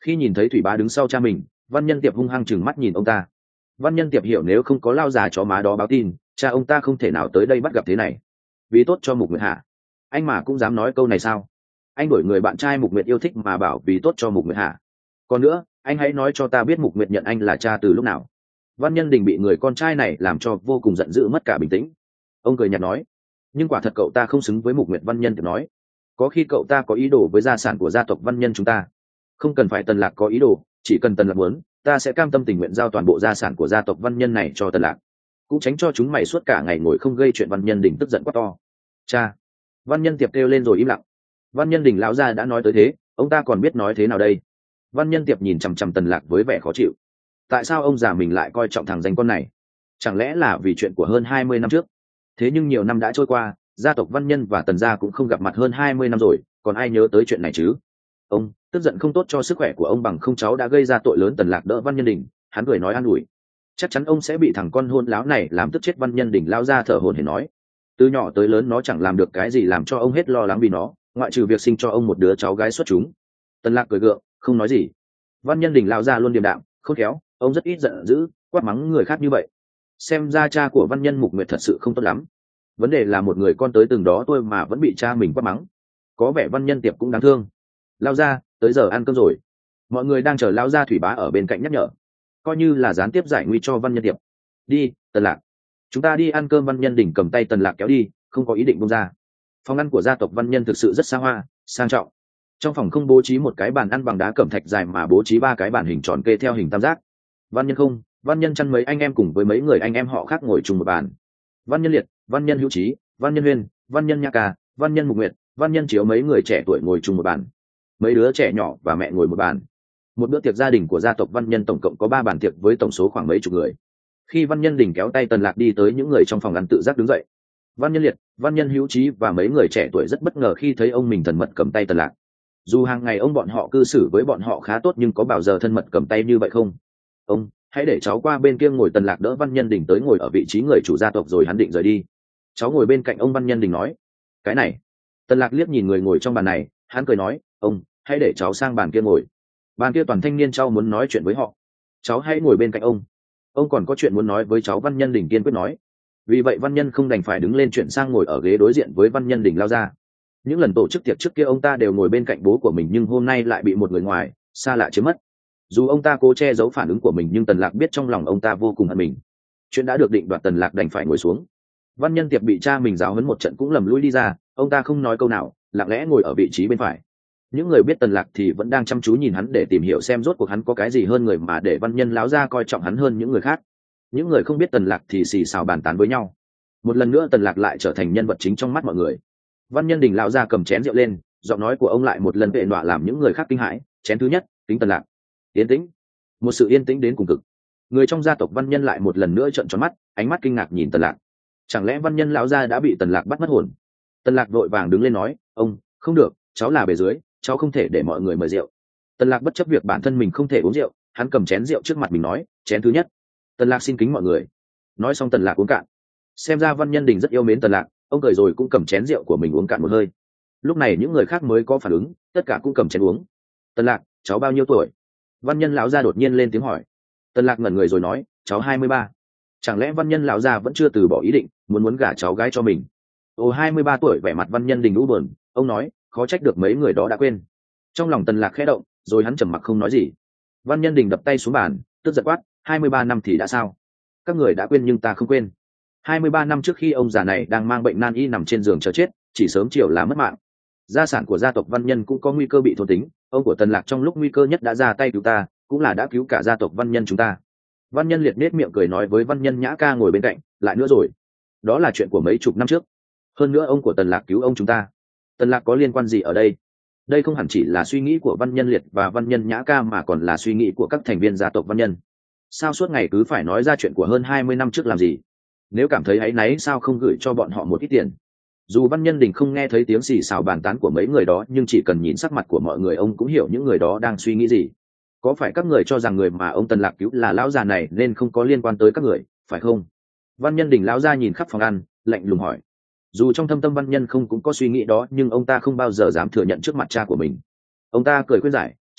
Khi nhìn thấy thủy bá đứng sau cha mình, Văn Nhân Tiệp hung hăng chừng mắt nhìn ông ta. Văn Nhân Tiệp hiểu nếu không có lao già chó má đó báo tin, cha ông ta không thể nào tới đây bắt gặp thế này. Vì tốt cho Mục Nguyệt hả? Anh mà cũng dám nói câu này sao? Anh đổi người bạn trai Mục Nguyệt yêu thích mà bảo vì tốt cho Mục Nguyệt hả? Còn nữa, anh hãy nói cho ta biết Mục Nguyệt nhận anh là cha từ lúc nào? Văn Nhân Đình bị người con trai này làm cho vô cùng giận dữ, mất cả bình tĩnh. Ông cười nhạt nói, nhưng quả thật cậu ta không xứng với Mục Nguyệt. Văn Nhân Tiệp nói, có khi cậu ta có ý đồ với gia sản của gia tộc Văn Nhân chúng ta. Không cần phải Tần Lạc có ý đồ, chỉ cần Tần Lạc muốn, ta sẽ cam tâm tình nguyện giao toàn bộ gia sản của gia tộc Văn Nhân này cho Tần Lạc, cũng tránh cho chúng mày suốt cả ngày ngồi không gây chuyện. Văn Nhân Đình tức giận quát to. Cha! Văn Nhân Tiệp kêu lên rồi im lặng. Văn Nhân Đình lão gia đã nói tới thế, ông ta còn biết nói thế nào đây? Văn Nhân Tiệp nhìn chằm chằm Tần Lạc với vẻ khó chịu. Tại sao ông già mình lại coi trọng thằng danh con này? Chẳng lẽ là vì chuyện của hơn 20 năm trước? Thế nhưng nhiều năm đã trôi qua, gia tộc Văn Nhân và Tần gia cũng không gặp mặt hơn 20 năm rồi, còn ai nhớ tới chuyện này chứ? Ông tức giận không tốt cho sức khỏe của ông bằng không, cháu đã gây ra tội lớn. Tần Lạc đỡ Văn Nhân Đình, hắn cười nói an ủi. Chắc chắn ông sẽ bị thằng con hôn láo này làm tức chết. Văn Nhân Đình lao ra thở hổn hển nói, từ nhỏ tới lớn nó chẳng làm được cái gì làm cho ông hết lo lắng vì nó, ngoại trừ việc sinh cho ông một đứa cháu gái xuất chúng. Tần Lạc cười gượng, không nói gì. Văn Nhân Đình lao ra luôn điềm đạm, khôn khéo, ông rất ít giận dữ, quát mắng người khác như vậy. Xem ra cha của Văn Nhân Mục Nguyệt thật sự không tốt lắm. Vấn đề là một người con tới từng đó tôi mà vẫn bị cha mình quát mắng. Có vẻ Văn Nhân Tiệp cũng đáng thương. Lao ra, tới giờ ăn cơm rồi. Mọi người đang chờ lao ra. Thủy bá ở bên cạnh nhắc nhở, coi như là gián tiếp giải nguy cho Văn Nhân Tiệp. Đi, Tần Lạc, chúng ta đi ăn cơm. Văn Nhân Đình cầm tay Tần Lạc kéo đi, không có ý định buông ra. Phòng ăn của gia tộc Văn Nhân thực sự rất xa hoa, sang trọng. Trong phòng không bố trí một cái bàn ăn bằng đá cẩm thạch dài mà bố trí 3 cái bàn hình tròn kê theo hình tam giác. Văn Nhân Không, Văn Nhân Chăn mấy anh em cùng với mấy người anh em họ khác ngồi chung một bàn. Văn Nhân Liệt, Văn Nhân Hữu Trí, Văn Nhân Huyên, Văn Nhân Nhã Ca, Văn Nhân Mục Nguyệt, Văn Nhân Chiếu mấy người trẻ tuổi ngồi chung một bàn. Mấy đứa trẻ nhỏ và mẹ ngồi một bàn. Một bữa tiệc gia đình của gia tộc Văn Nhân tổng cộng có 3 bàn tiệc với tổng số khoảng mấy chục người. Khi Văn Nhân Đình kéo tay Tần Lạc đi tới, những người trong phòng ăn tự giác đứng dậy. Văn Nhân Liệt, Văn Nhân Hữu Trí và mấy người trẻ tuổi rất bất ngờ khi thấy ông mình thân mật cầm tay Tần Lạc. Dù hàng ngày ông bọn họ cư xử với bọn họ khá tốt, nhưng có bao giờ thân mật cầm tay như vậy không? Ông, hãy để cháu qua bên kia ngồi. Tần Lạc đỡ Văn Nhân Đình tới ngồi ở vị trí người chủ gia tộc rồi hắn định rời đi. Cháu ngồi bên cạnh ông. Văn Nhân Đình nói. Cái này. Tần Lạc liếc nhìn người ngồi trong bàn này, hắn cười nói, ông, hãy để cháu sang bàn kia ngồi. Bàn kia toàn thanh niên, cháu muốn nói chuyện với họ. Cháu hãy ngồi bên cạnh ông. Ông còn có chuyện muốn nói với cháu. Văn Nhân Đình kiên quyết nói. Vì vậy Văn Nhân không đành phải đứng lên chuyển sang ngồi ở ghế đối diện với Văn Nhân Đình lao ra. Những lần tổ chức tiệc trước kia ông ta đều ngồi bên cạnh bố của mình, nhưng hôm nay lại bị một người ngoài xa lạ chiếm mất. Dù ông ta cố che giấu phản ứng của mình, nhưng Tần Lạc biết trong lòng ông ta vô cùng hận mình. Chuyện đã được định đoạt, Tần Lạc đành phải ngồi xuống. Văn Nhân Tiệp bị cha mình giáo huấn một trận cũng lầm lũi đi ra, ông ta không nói câu nào, lặng lẽ ngồi ở vị trí bên phải. Những người biết Tần Lạc thì vẫn đang chăm chú nhìn hắn để tìm hiểu xem rốt cuộc hắn có cái gì hơn người mà để Văn Nhân lão gia coi trọng hắn hơn những người khác. Những người không biết Tần Lạc thì xì xào bàn tán với nhau. Một lần nữa Tần Lạc lại trở thành nhân vật chính trong mắt mọi người. Văn Nhân Đình lão gia cầm chén rượu lên, giọng nói của ông lại một lần vệ nọa làm những người khác kinh hãi. Chén thứ nhất, kính Tần Lạc. Yên tĩnh. Một sự yên tĩnh đến cùng cực. Người trong gia tộc Văn Nhân lại một lần nữa trợn tròn mắt, ánh mắt kinh ngạc nhìn Tần Lạc. Chẳng lẽ Văn Nhân lão gia đã bị Tần Lạc bắt mất hồn? Tần Lạc vội vàng đứng lên nói, ông, không được, cháu là bề dưới, cháu không thể để mọi người mời rượu. Tần Lạc bất chấp việc bản thân mình không thể uống rượu, hắn cầm chén rượu trước mặt mình nói, chén thứ nhất. Tần Lạc xin kính mọi người. Nói xong Tần Lạc uống cạn. Xem ra Văn Nhân Đình rất yêu mến Tần Lạc, ông cười rồi cũng cầm chén rượu của mình uống cạn một hơi. Lúc này những người khác mới có phản ứng, tất cả cũng cầm chén uống. Tần Lạc, cháu bao nhiêu tuổi? Văn Nhân lão gia đột nhiên lên tiếng hỏi. Tần Lạc ngẩn người rồi nói, cháu 23. Chẳng lẽ Văn Nhân lão gia vẫn chưa từ bỏ ý định muốn gả cháu gái cho mình? Ồ, 23 tuổi. Vẻ mặt Văn Nhân Đình u buồn, ông nói, khó trách được mấy người đó đã quên. Trong lòng Tần Lạc khẽ động, rồi hắn trầm mặc không nói gì. Văn Nhân Đình đập tay xuống bàn, tức giận quát, 23 năm thì đã sao? Các người đã quên nhưng ta không quên. 23 năm trước khi ông già này đang mang bệnh nan y nằm trên giường chờ chết, chỉ sớm chiều là mất mạng. Gia sản của gia tộc Văn Nhân cũng có nguy cơ bị thôn tính, ông của Tần Lạc trong lúc nguy cơ nhất đã ra tay cứu ta, cũng là đã cứu cả gia tộc Văn Nhân chúng ta. Văn Nhân Liệt nết miệng cười nói với Văn Nhân Nhã Ca ngồi bên cạnh, lại nữa rồi. Đó là chuyện của mấy chục năm trước. Hơn nữa ông của Tần Lạc cứu ông chúng ta. Tần Lạc có liên quan gì ở đây? Đây không hẳn chỉ là suy nghĩ của Văn Nhân Liệt và Văn Nhân Nhã Ca mà còn là suy nghĩ của các thành viên gia tộc Văn Nhân. Sao suốt ngày cứ phải nói ra chuyện của hơn 20 năm trước làm gì? Nếu cảm thấy áy náy sao không gửi cho bọn họ một ít tiền? Dù Văn Nhân Đình không nghe thấy tiếng xì xào bàn tán của mấy người đó, nhưng chỉ cần nhìn sắc mặt của mọi người ông cũng hiểu những người đó đang suy nghĩ gì. Có phải các người cho rằng người mà ông Tần Lạc cứu là lão già này nên không có liên quan tới các người, phải không? Văn Nhân Đình lão gia nhìn khắp phòng ăn, lạnh lùng hỏi. Dù trong thâm tâm Văn Nhân không cũng có suy nghĩ đó, nhưng ông ta không bao giờ dám thừa nhận trước mặt cha của mình. Ông ta cười khuyên giải, cha,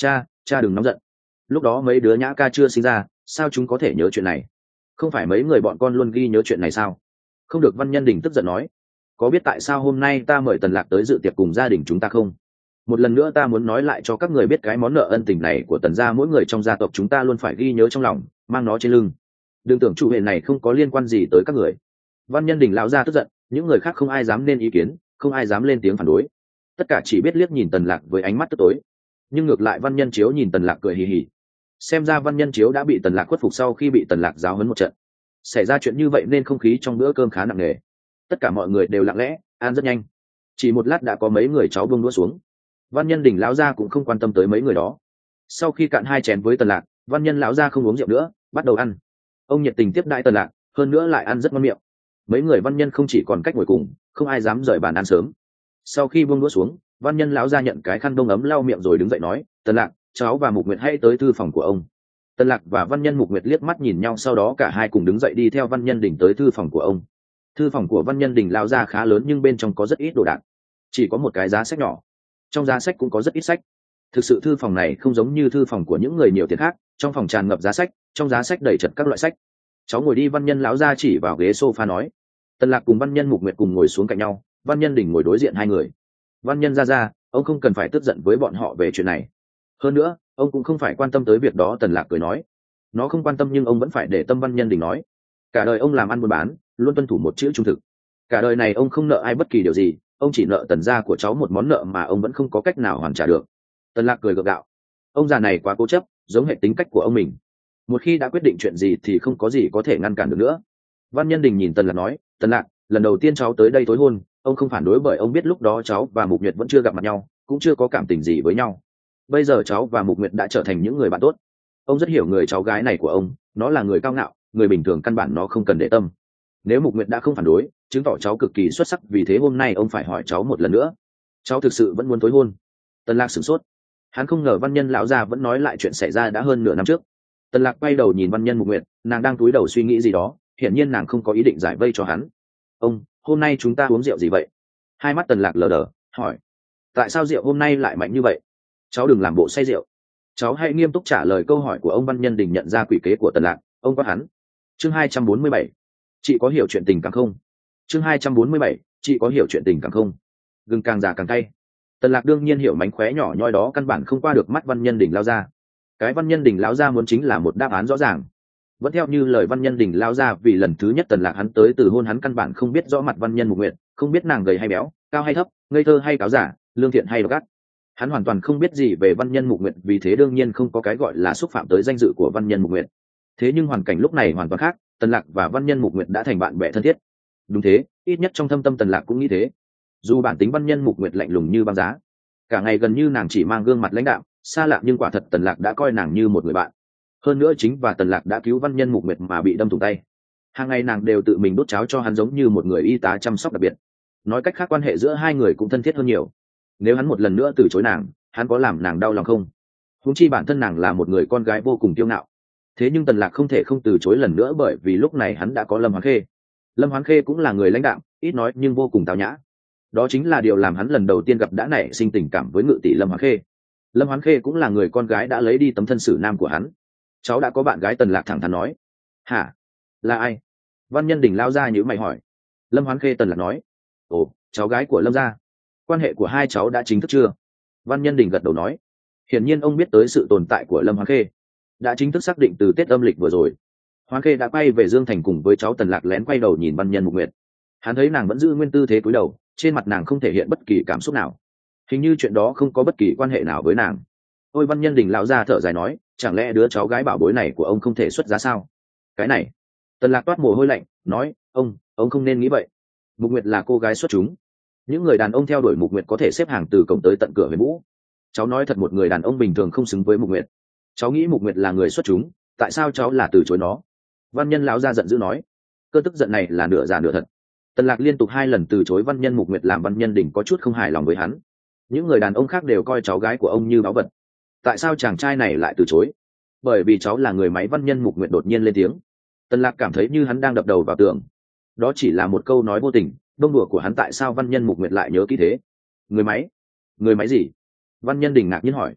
cha đừng nóng giận. Lúc đó mấy đứa nhã ca chưa sinh ra, sao chúng có thể nhớ chuyện này? Không phải mấy người bọn con luôn ghi nhớ chuyện này sao? Không được. Văn Nhân Đình tức giận nói. Có biết tại sao hôm nay ta mời Tần Lạc tới dự tiệc cùng gia đình chúng ta không? Một lần nữa ta muốn nói lại cho các người biết cái món nợ ân tình này của Tần gia mỗi người trong gia tộc chúng ta luôn phải ghi nhớ trong lòng, mang nó trên lưng. Đừng tưởng chủ hệ này không có liên quan gì tới các người. Văn Nhân Đình lão gia tức giận, những người khác không ai dám nên ý kiến, không ai dám lên tiếng phản đối. Tất cả chỉ biết liếc nhìn Tần Lạc với ánh mắt tức tối. Nhưng ngược lại Văn Nhân Chiếu nhìn Tần Lạc cười hì hì. Xem ra Văn Nhân Chiếu đã bị Tần Lạc khuất phục sau khi bị Tần Lạc giáo huấn một trận. Xảy ra chuyện như vậy nên không khí trong bữa cơm khá nặng nề. Tất cả mọi người đều lặng lẽ, ăn rất nhanh. Chỉ một lát đã có mấy người cháu buông đũa xuống. Văn Nhân Đình lão gia cũng không quan tâm tới mấy người đó. Sau khi cạn 2 chén với Tần Lạc, Văn Nhân lão gia không uống rượu nữa, bắt đầu ăn. Ông nhiệt tình tiếp đãi Tần Lạc, hơn nữa lại ăn rất ngon miệng. Mấy người Văn Nhân không chỉ còn cách ngồi cùng, không ai dám rời bàn ăn sớm. Sau khi buông đũa xuống, Văn Nhân lão gia nhận cái khăn đông ấm lau miệng rồi đứng dậy nói, Tần Lạc, cháu và Mục Nguyệt hãy tới thư phòng của ông. Tần Lạc và Văn Nhân Mục Nguyệt liếc mắt nhìn nhau, sau đó cả hai cùng đứng dậy đi theo Văn Nhân Đình tới thư phòng của ông. Thư phòng của Văn Nhân Đình lão gia khá lớn nhưng bên trong có rất ít đồ đạc, chỉ có một cái giá sách nhỏ. Trong giá sách cũng có rất ít sách. Thực sự thư phòng này không giống như thư phòng của những người nhiều tiền khác, trong phòng tràn ngập giá sách, trong giá sách đầy chật các loại sách. Cháu ngồi đi. Văn Nhân lão gia chỉ vào ghế sofa nói. Tần Lạc cùng Văn Nhân Mục Nguyệt cùng ngồi xuống cạnh nhau, Văn Nhân Đình ngồi đối diện hai người. Văn Nhân gia, ông không cần phải tức giận với bọn họ về chuyện này. Hơn nữa, ông cũng không phải quan tâm tới việc đó. Tần Lạc cười nói. Nó không quan tâm nhưng ông vẫn phải để tâm. Văn Nhân Đình nói. Cả đời ông làm ăn buôn bán, luôn tuân thủ một chữ trung thực. Cả đời này ông không nợ ai bất kỳ điều gì, ông chỉ nợ Tần gia của cháu một món nợ mà ông vẫn không có cách nào hoàn trả được. Tần Lạc cười gượng gạo. Ông già này quá cố chấp, giống hệ tính cách của ông mình. Một khi đã quyết định chuyện gì thì không có gì có thể ngăn cản được nữa. Văn Nhân Đình nhìn Tần Lạc nói, Tần Lạc, lần đầu tiên cháu tới đây tối hôn, ông không phản đối bởi ông biết lúc đó cháu và Mục Nguyệt vẫn chưa gặp mặt nhau, cũng chưa có cảm tình gì với nhau. Bây giờ cháu và Mục Nguyệt đã trở thành những người bạn tốt. Ông rất hiểu người cháu gái này của ông, nó là người cao ngạo, người bình thường căn bản nó không cần để tâm. Nếu Mục Nguyệt đã không phản đối, chứng tỏ cháu cực kỳ xuất sắc, vì thế hôm nay ông phải hỏi cháu một lần nữa. Cháu thực sự vẫn muốn tối hôn? Tần Lạc sửng sốt. Hắn không ngờ Văn Nhân lão già vẫn nói lại chuyện xảy ra đã hơn nửa năm trước. Tần Lạc quay đầu nhìn Văn Nhân Mục Nguyệt, nàng đang cúi đầu suy nghĩ gì đó, hiển nhiên nàng không có ý định giải vây cho hắn. Ông, hôm nay chúng ta uống rượu gì vậy? Hai mắt Tần Lạc lờ đờ, hỏi. Tại sao rượu hôm nay lại mạnh như vậy? Cháu đừng làm bộ say rượu. Cháu hãy nghiêm túc trả lời câu hỏi của ông. Văn Nhân Đình nhận ra quỷ kế của Tần Lạc, ông quát hắn. Chương 247. Chị có hiểu chuyện tình cảm không? Chương 247. Chị có hiểu chuyện tình cảm không? Gừng càng già càng cay. Tần Lạc đương nhiên hiểu mánh khóe nhỏ nhoi đó căn bản không qua được mắt Văn Nhân Đình lão gia. Cái Văn Nhân Đình lão gia muốn chính là một đáp án rõ ràng. Vẫn theo như lời Văn Nhân Đình lão gia, vì lần thứ nhất Tần Lạc hắn tới từ hôn, hắn căn bản không biết rõ mặt Văn Nhân Mục Nguyệt, không biết nàng gầy hay béo, cao hay thấp, ngây thơ hay cáo giả, lương thiện hay độc ác. Hắn hoàn toàn không biết gì về Văn Nhân Mục Nguyệt, vì thế đương nhiên không có cái gọi là xúc phạm tới danh dự của Văn Nhân Mục Nguyệt. Thế nhưng hoàn cảnh lúc này hoàn toàn khác, Tần Lạc và Văn Nhân Mục Nguyệt đã thành bạn bè thân thiết. Đúng thế, ít nhất trong thâm tâm Tần Lạc cũng nghĩ thế. Dù bản tính Văn Nhân Mục Nguyệt lạnh lùng như băng giá, cả ngày gần như nàng chỉ mang gương mặt lãnh đạm, xa lạ, nhưng quả thật Tần Lạc đã coi nàng như một người bạn. Hơn nữa chính và Tần Lạc đã cứu Văn Nhân Mục Nguyệt mà bị đâm thủng tay. Hàng ngày nàng đều tự mình đút cháo cho hắn giống như một người y tá chăm sóc đặc biệt. Nói cách khác quan hệ giữa hai người cũng thân thiết hơn nhiều. Nếu hắn một lần nữa từ chối nàng, hắn có làm nàng đau lòng không? Huống chi bản thân nàng là một người con gái vô cùng kiêu ngạo. Thế nhưng Tần Lạc không thể không từ chối lần nữa, bởi vì lúc này hắn đã có Lâm Hoán Khê. Lâm Hoán Khê cũng là người lãnh đạm, ít nói nhưng vô cùng tao nhã. Đó chính là điều làm hắn lần đầu tiên gặp đã nảy sinh tình cảm với ngự tỷ Lâm Hoán Khê. Lâm Hoán Khê cũng là người con gái đã lấy đi tấm thân xử nam của hắn. Cháu đã có bạn gái? Tần Lạc thẳng thắn nói. Hả? Là ai? Văn Nhân Đình lao ra nhíu mày hỏi. Lâm Hoán Khê. Tần Lạc nói. Ồ, cháu gái của Lâm gia. Quan hệ của hai cháu đã chính thức chưa? Văn Nhân Đình gật đầu nói. Hiển nhiên ông biết tới sự tồn tại của Lâm Hoán Khê. Đã chính thức xác định từ Tết âm lịch vừa rồi. Hoán Khê đã quay về Dương Thành cùng với cháu. Tần Lạc lén quay đầu nhìn Văn Nhân Mục Nguyệt. Hắn thấy nàng vẫn giữ nguyên tư thế cúi đầu, trên mặt nàng không thể hiện bất kỳ cảm xúc nào. Hình như chuyện đó không có bất kỳ quan hệ nào với nàng. Ôi, Văn Nhân Đình lão gia thở dài nói, chẳng lẽ đứa cháu gái bảo bối này của ông không thể xuất giá sao? Cái này. Tần Lạc toát mồ hôi lạnh, nói, ông không nên nghĩ vậy. Mục Nguyệt là cô gái xuất chúng. Những người đàn ông theo đuổi Mục Nguyệt có thể xếp hàng từ cổng tới tận cửa Huyền Vũ. Cháu nói thật, một người đàn ông bình thường không xứng với Mục Nguyệt. Cháu nghĩ Mục Nguyệt là người xuất chúng, tại sao cháu là từ chối nó? Văn Nhân lão gia giận dữ nói. Cơn tức giận này là nửa giả nửa thật. Tần Lạc liên tục 2 lần từ chối Văn Nhân Mục Nguyệt làm Văn Nhân Đình có chút không hài lòng với hắn. Những người đàn ông khác đều coi cháu gái của ông như báu vật. Tại sao chàng trai này lại từ chối? Bởi vì cháu là người máy. Văn Nhân Mục Nguyệt đột nhiên lên tiếng. Tần Lạc cảm thấy như hắn đang đập đầu vào tường. Đó chỉ là một câu nói vô tình, bông đùa của hắn. Tại sao Văn Nhân Mục Nguyệt lại nhớ kỹ thế? Người máy? Người máy gì? Văn Nhân Đình ngạc nhiên hỏi.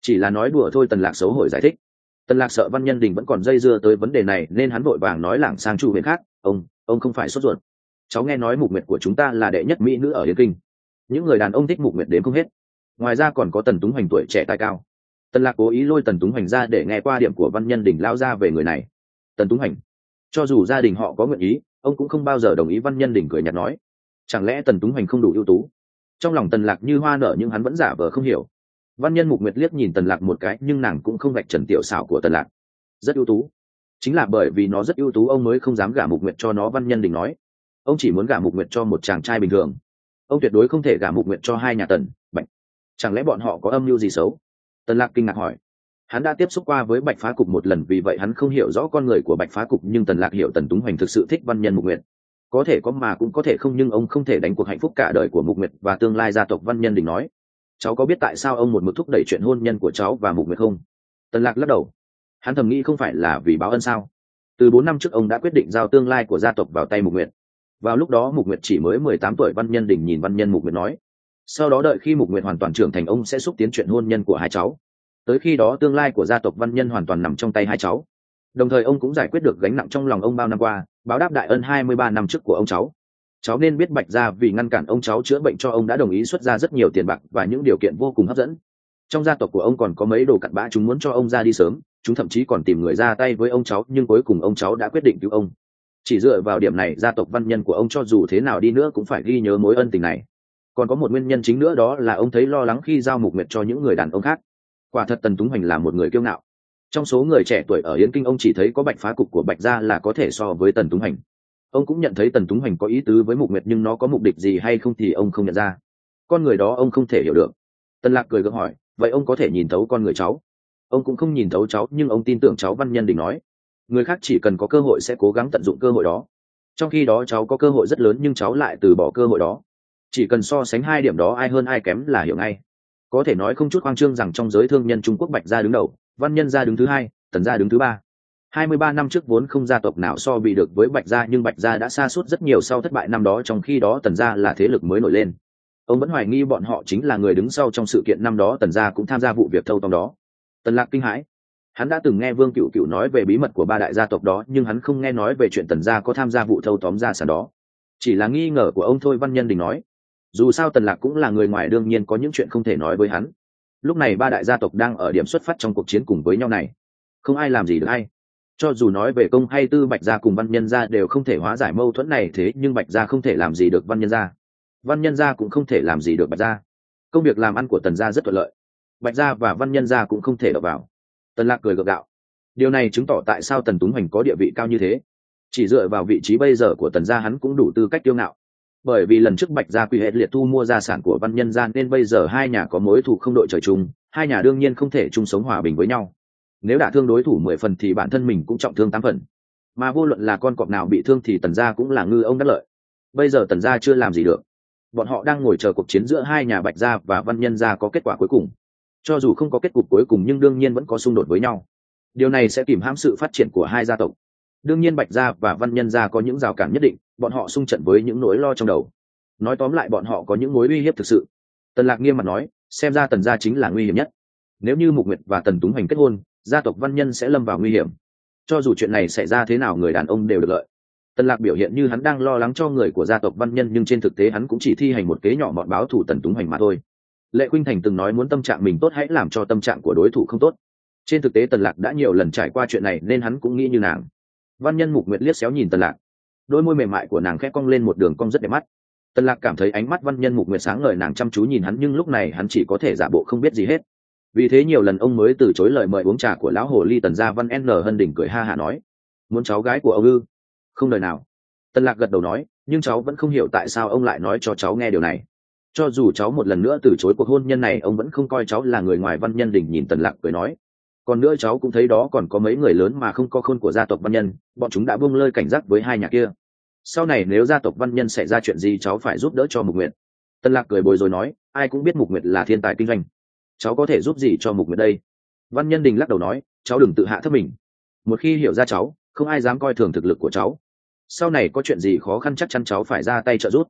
Chỉ là nói đùa thôi. Tần Lạc xấu hổ giải thích. Tần Lạc sợ Văn Nhân Đình vẫn còn dây dưa tới vấn đề này nên hắn vội vàng nói lảng sang chủ huyện khác. Ông không phải sốt ruột. Cháu nghe nói Mục Nguyệt của chúng ta là đệ nhất mỹ nữ ở Yên Kinh. Những người đàn ông thích Mục Nguyệt đến không hết. Ngoài ra còn có Tần Túng Hoành tuổi trẻ tài cao. Tần Lạc cố ý lôi Tần Túng Hoành ra để nghe qua điểm của Văn Nhân Đình lao ra về người này. Tần Túng Hoành, cho dù gia đình họ có nguyện ý, ông cũng không bao giờ đồng ý. Văn Nhân Đình cười nhạt nói. Chẳng lẽ Tần Túng Hoành không đủ ưu tú? Trong lòng Tần Lạc như hoa nở nhưng hắn vẫn giả vờ không hiểu. Văn Nhân Mục Nguyệt liếc nhìn Tần Lạc một cái nhưng nàng cũng không vạch trần tiểu xảo của Tần Lạc. Rất ưu tú. Chính là bởi vì nó rất ưu tú ông mới không dám gả Mục Nguyệt cho nó. Văn Nhân Đình nói. Ông chỉ muốn gả Mục Nguyệt cho một chàng trai bình thường. Ông tuyệt đối không thể gả Mục Nguyệt cho hai nhà Tần, Bạch. Chẳng lẽ bọn họ có âm mưu gì xấu? Tần Lạc kinh ngạc hỏi. Hắn đã tiếp xúc qua với Bạch Phá Cục một lần, vì vậy hắn không hiểu rõ con người của Bạch Phá Cục, nhưng Tần Lạc hiểu Tần Túng Hoành thực sự thích Văn Nhân Mục Nguyệt. Có thể có mà cũng có thể không, nhưng ông không thể đánh cuộc hạnh phúc cả đời của Mục Nguyệt và tương lai gia tộc. Văn Nhân Đình nói. Cháu có biết tại sao ông một mực thúc đẩy chuyện hôn nhân của cháu và Mục Nguyệt không? Tần Lạc lắc đầu. Hắn thầm nghĩ không phải là vì báo ân sao? Từ 4 năm trước ông đã quyết định giao tương lai của gia tộc vào tay Mục Nguyệt. Vào lúc đó Mục Nguyệt chỉ mới 18 tuổi. Văn Nhân Đình nhìn Văn Nhân Mục Nguyệt nói. Sau đó đợi khi Mục Nguyệt hoàn toàn trưởng thành, ông sẽ xúc tiến chuyện hôn nhân của hai cháu. Tới khi đó tương lai của gia tộc Văn Nhân hoàn toàn nằm trong tay hai cháu. Đồng thời ông cũng giải quyết được gánh nặng trong lòng ông bao năm qua, báo đáp đại ân 23 năm trước của ông cháu. Cháu nên biết Bạch gia vì ngăn cản ông cháu chữa bệnh cho ông đã đồng ý xuất ra rất nhiều tiền bạc và những điều kiện vô cùng hấp dẫn. Trong gia tộc của ông còn có mấy đồ cặn bã, chúng muốn cho ông ra đi sớm, chúng thậm chí còn tìm người ra tay với ông cháu, nhưng cuối cùng ông cháu đã quyết định cứu ông. Chỉ dựa vào điểm này, gia tộc Văn Nhân của ông cho dù thế nào đi nữa cũng phải ghi nhớ mối ân tình này. Còn có một nguyên nhân chính nữa, đó là ông thấy lo lắng khi giao Mục Nguyệt cho những người đàn ông khác. Quả thật Tần Túng Hoành là một người kiêu ngạo. Trong số người trẻ tuổi ở Yến Kinh, ông chỉ thấy có Bạch Phá Cục của Bạch gia là có thể so với Tần Túng Hoành. Ông cũng nhận thấy Tần Túng Hoành có ý tứ với Mục Nguyệt, nhưng nó có mục đích gì hay không thì ông không nhận ra. Con người đó ông không thể hiểu được. Tần Lạc cười gượng hỏi, vậy ông có thể nhìn thấu con người cháu? Ông cũng không nhìn thấu cháu, nhưng ông tin tưởng cháu. Văn Nhân Đình nói. Người khác chỉ cần có cơ hội sẽ cố gắng tận dụng cơ hội đó. Trong khi đó cháu có cơ hội rất lớn nhưng cháu lại từ bỏ cơ hội đó. Chỉ cần so sánh hai điểm đó ai hơn ai kém là hiểu ngay. Có thể nói không chút khoang trương rằng trong giới thương nhân Trung Quốc, Bạch gia đứng đầu, Văn Nhân gia đứng thứ hai, Tần gia đứng thứ ba. 23 năm trước vốn không gia tộc nào so bị được với Bạch gia, nhưng Bạch gia đã sa sút rất nhiều sau thất bại năm đó. Trong khi đó Tần gia là thế lực mới nổi lên. Ông vẫn hoài nghi bọn họ chính là người đứng sau trong sự kiện năm đó. Tần gia cũng tham gia vụ việc thâu tóm đó. Tần Lạc kinh hãi. Hắn đã từng nghe Vương Cửu Cửu nói về bí mật của ba đại gia tộc đó, nhưng hắn không nghe nói về chuyện Tần gia có tham gia vụ thâu tóm gia sản đó. Chỉ là nghi ngờ của ông thôi. Văn Nhân Đình nói. Dù sao Tần Lạc cũng là người ngoài, đương nhiên có những chuyện không thể nói với hắn. Lúc này ba đại gia tộc đang ở điểm xuất phát trong cuộc chiến cùng với nhau này, không ai làm gì được ai. Cho dù nói về công hay tư, Bạch gia cùng Văn Nhân gia đều không thể hóa giải mâu thuẫn này, thế nhưng Bạch gia không thể làm gì được Văn Nhân gia, Văn Nhân gia cũng không thể làm gì được Bạch gia. Công việc làm ăn của Tần gia rất thuận lợi, Bạch gia và Văn Nhân gia cũng không thể đụng vào. Tần Lạc cười gượng gạo. Điều này chứng tỏ tại sao Tần Túng Hoành có địa vị cao như thế. Chỉ dựa vào vị trí bây giờ của Tần gia, hắn cũng đủ tư cách kiêu ngạo. Bởi vì lần trước Bạch gia quy hết liệt thu mua gia sản của Văn Nhân gia, nên bây giờ hai nhà có mối thù không đội trời chung, hai nhà đương nhiên không thể chung sống hòa bình với nhau. Nếu đả thương đối thủ 10 phần thì bản thân mình cũng trọng thương 8 phần. Mà vô luận là con cọp nào bị thương thì Tần gia cũng là ngư ông đắc lợi. Bây giờ Tần gia chưa làm gì được. Bọn họ đang ngồi chờ cuộc chiến giữa hai nhà Bạch gia và Văn Nhân gia có kết quả cuối cùng. Cho dù không có kết cục cuối cùng nhưng đương nhiên vẫn có xung đột với nhau. Điều này sẽ kìm hãm sự phát triển của hai gia tộc. Đương nhiên Bạch gia và Văn Nhân gia có những rào cản nhất định, bọn họ xung trận với những nỗi lo trong đầu. Nói tóm lại bọn họ có những mối uy hiếp thực sự. Tần Lạc nghiêm mặt nói, xem ra Tần gia chính là nguy hiểm nhất. Nếu như Mục Nguyệt và Tần Túng Hoành kết hôn, gia tộc Văn Nhân sẽ lâm vào nguy hiểm. Cho dù chuyện này xảy ra thế nào, người đàn ông đều được lợi. Tần Lạc biểu hiện như hắn đang lo lắng cho người của gia tộc Văn Nhân, nhưng trên thực tế hắn cũng chỉ thi hành một kế nhỏ mọn báo thù Tần Túng Hoành mà thôi. Lệ Khuynh Thành từng nói muốn tâm trạng mình tốt hãy làm cho tâm trạng của đối thủ không tốt. Trên thực tế Tần Lạc đã nhiều lần trải qua chuyện này nên hắn cũng nghĩ như nàng. Văn Nhân Mục Nguyệt liếc xéo nhìn Tần Lạc, đôi môi mềm mại của nàng khẽ cong lên một đường cong rất đẹp mắt. Tần Lạc cảm thấy ánh mắt Văn Nhân Mục Nguyệt sáng ngời, nàng chăm chú nhìn hắn nhưng lúc này hắn chỉ có thể giả bộ không biết gì hết. Vì thế nhiều lần ông mới từ chối lời mời uống trà của lão hồ ly Tần gia. Văn N Hân Đình cười ha hả nói, muốn cháu gái của ông ư? Không đời nào. Tần Lạc gật đầu nói, nhưng cháu vẫn không hiểu tại sao ông lại nói cho cháu nghe điều này. Cho dù cháu một lần nữa từ chối cuộc hôn nhân này, ông vẫn không coi cháu là người ngoài. Văn Nhân Đình nhìn Tần Lạc cười nói, còn nữa cháu cũng thấy đó, còn có mấy người lớn mà không có khôn của gia tộc Văn Nhân, bọn chúng đã buông lơi cảnh giác với hai nhà kia. Sau này nếu gia tộc Văn Nhân xảy ra chuyện gì, cháu phải giúp đỡ cho Mục Nguyệt. Tần Lạc cười bồi rồi nói, ai cũng biết Mục Nguyệt là thiên tài kinh doanh, cháu có thể giúp gì cho Mục Nguyệt đây? Văn Nhân Đình lắc đầu nói, cháu đừng tự hạ thấp mình. Một khi hiểu ra cháu, không ai dám coi thường thực lực của cháu. Sau này có chuyện gì khó khăn chắc chắn cháu phải ra tay trợ giúp.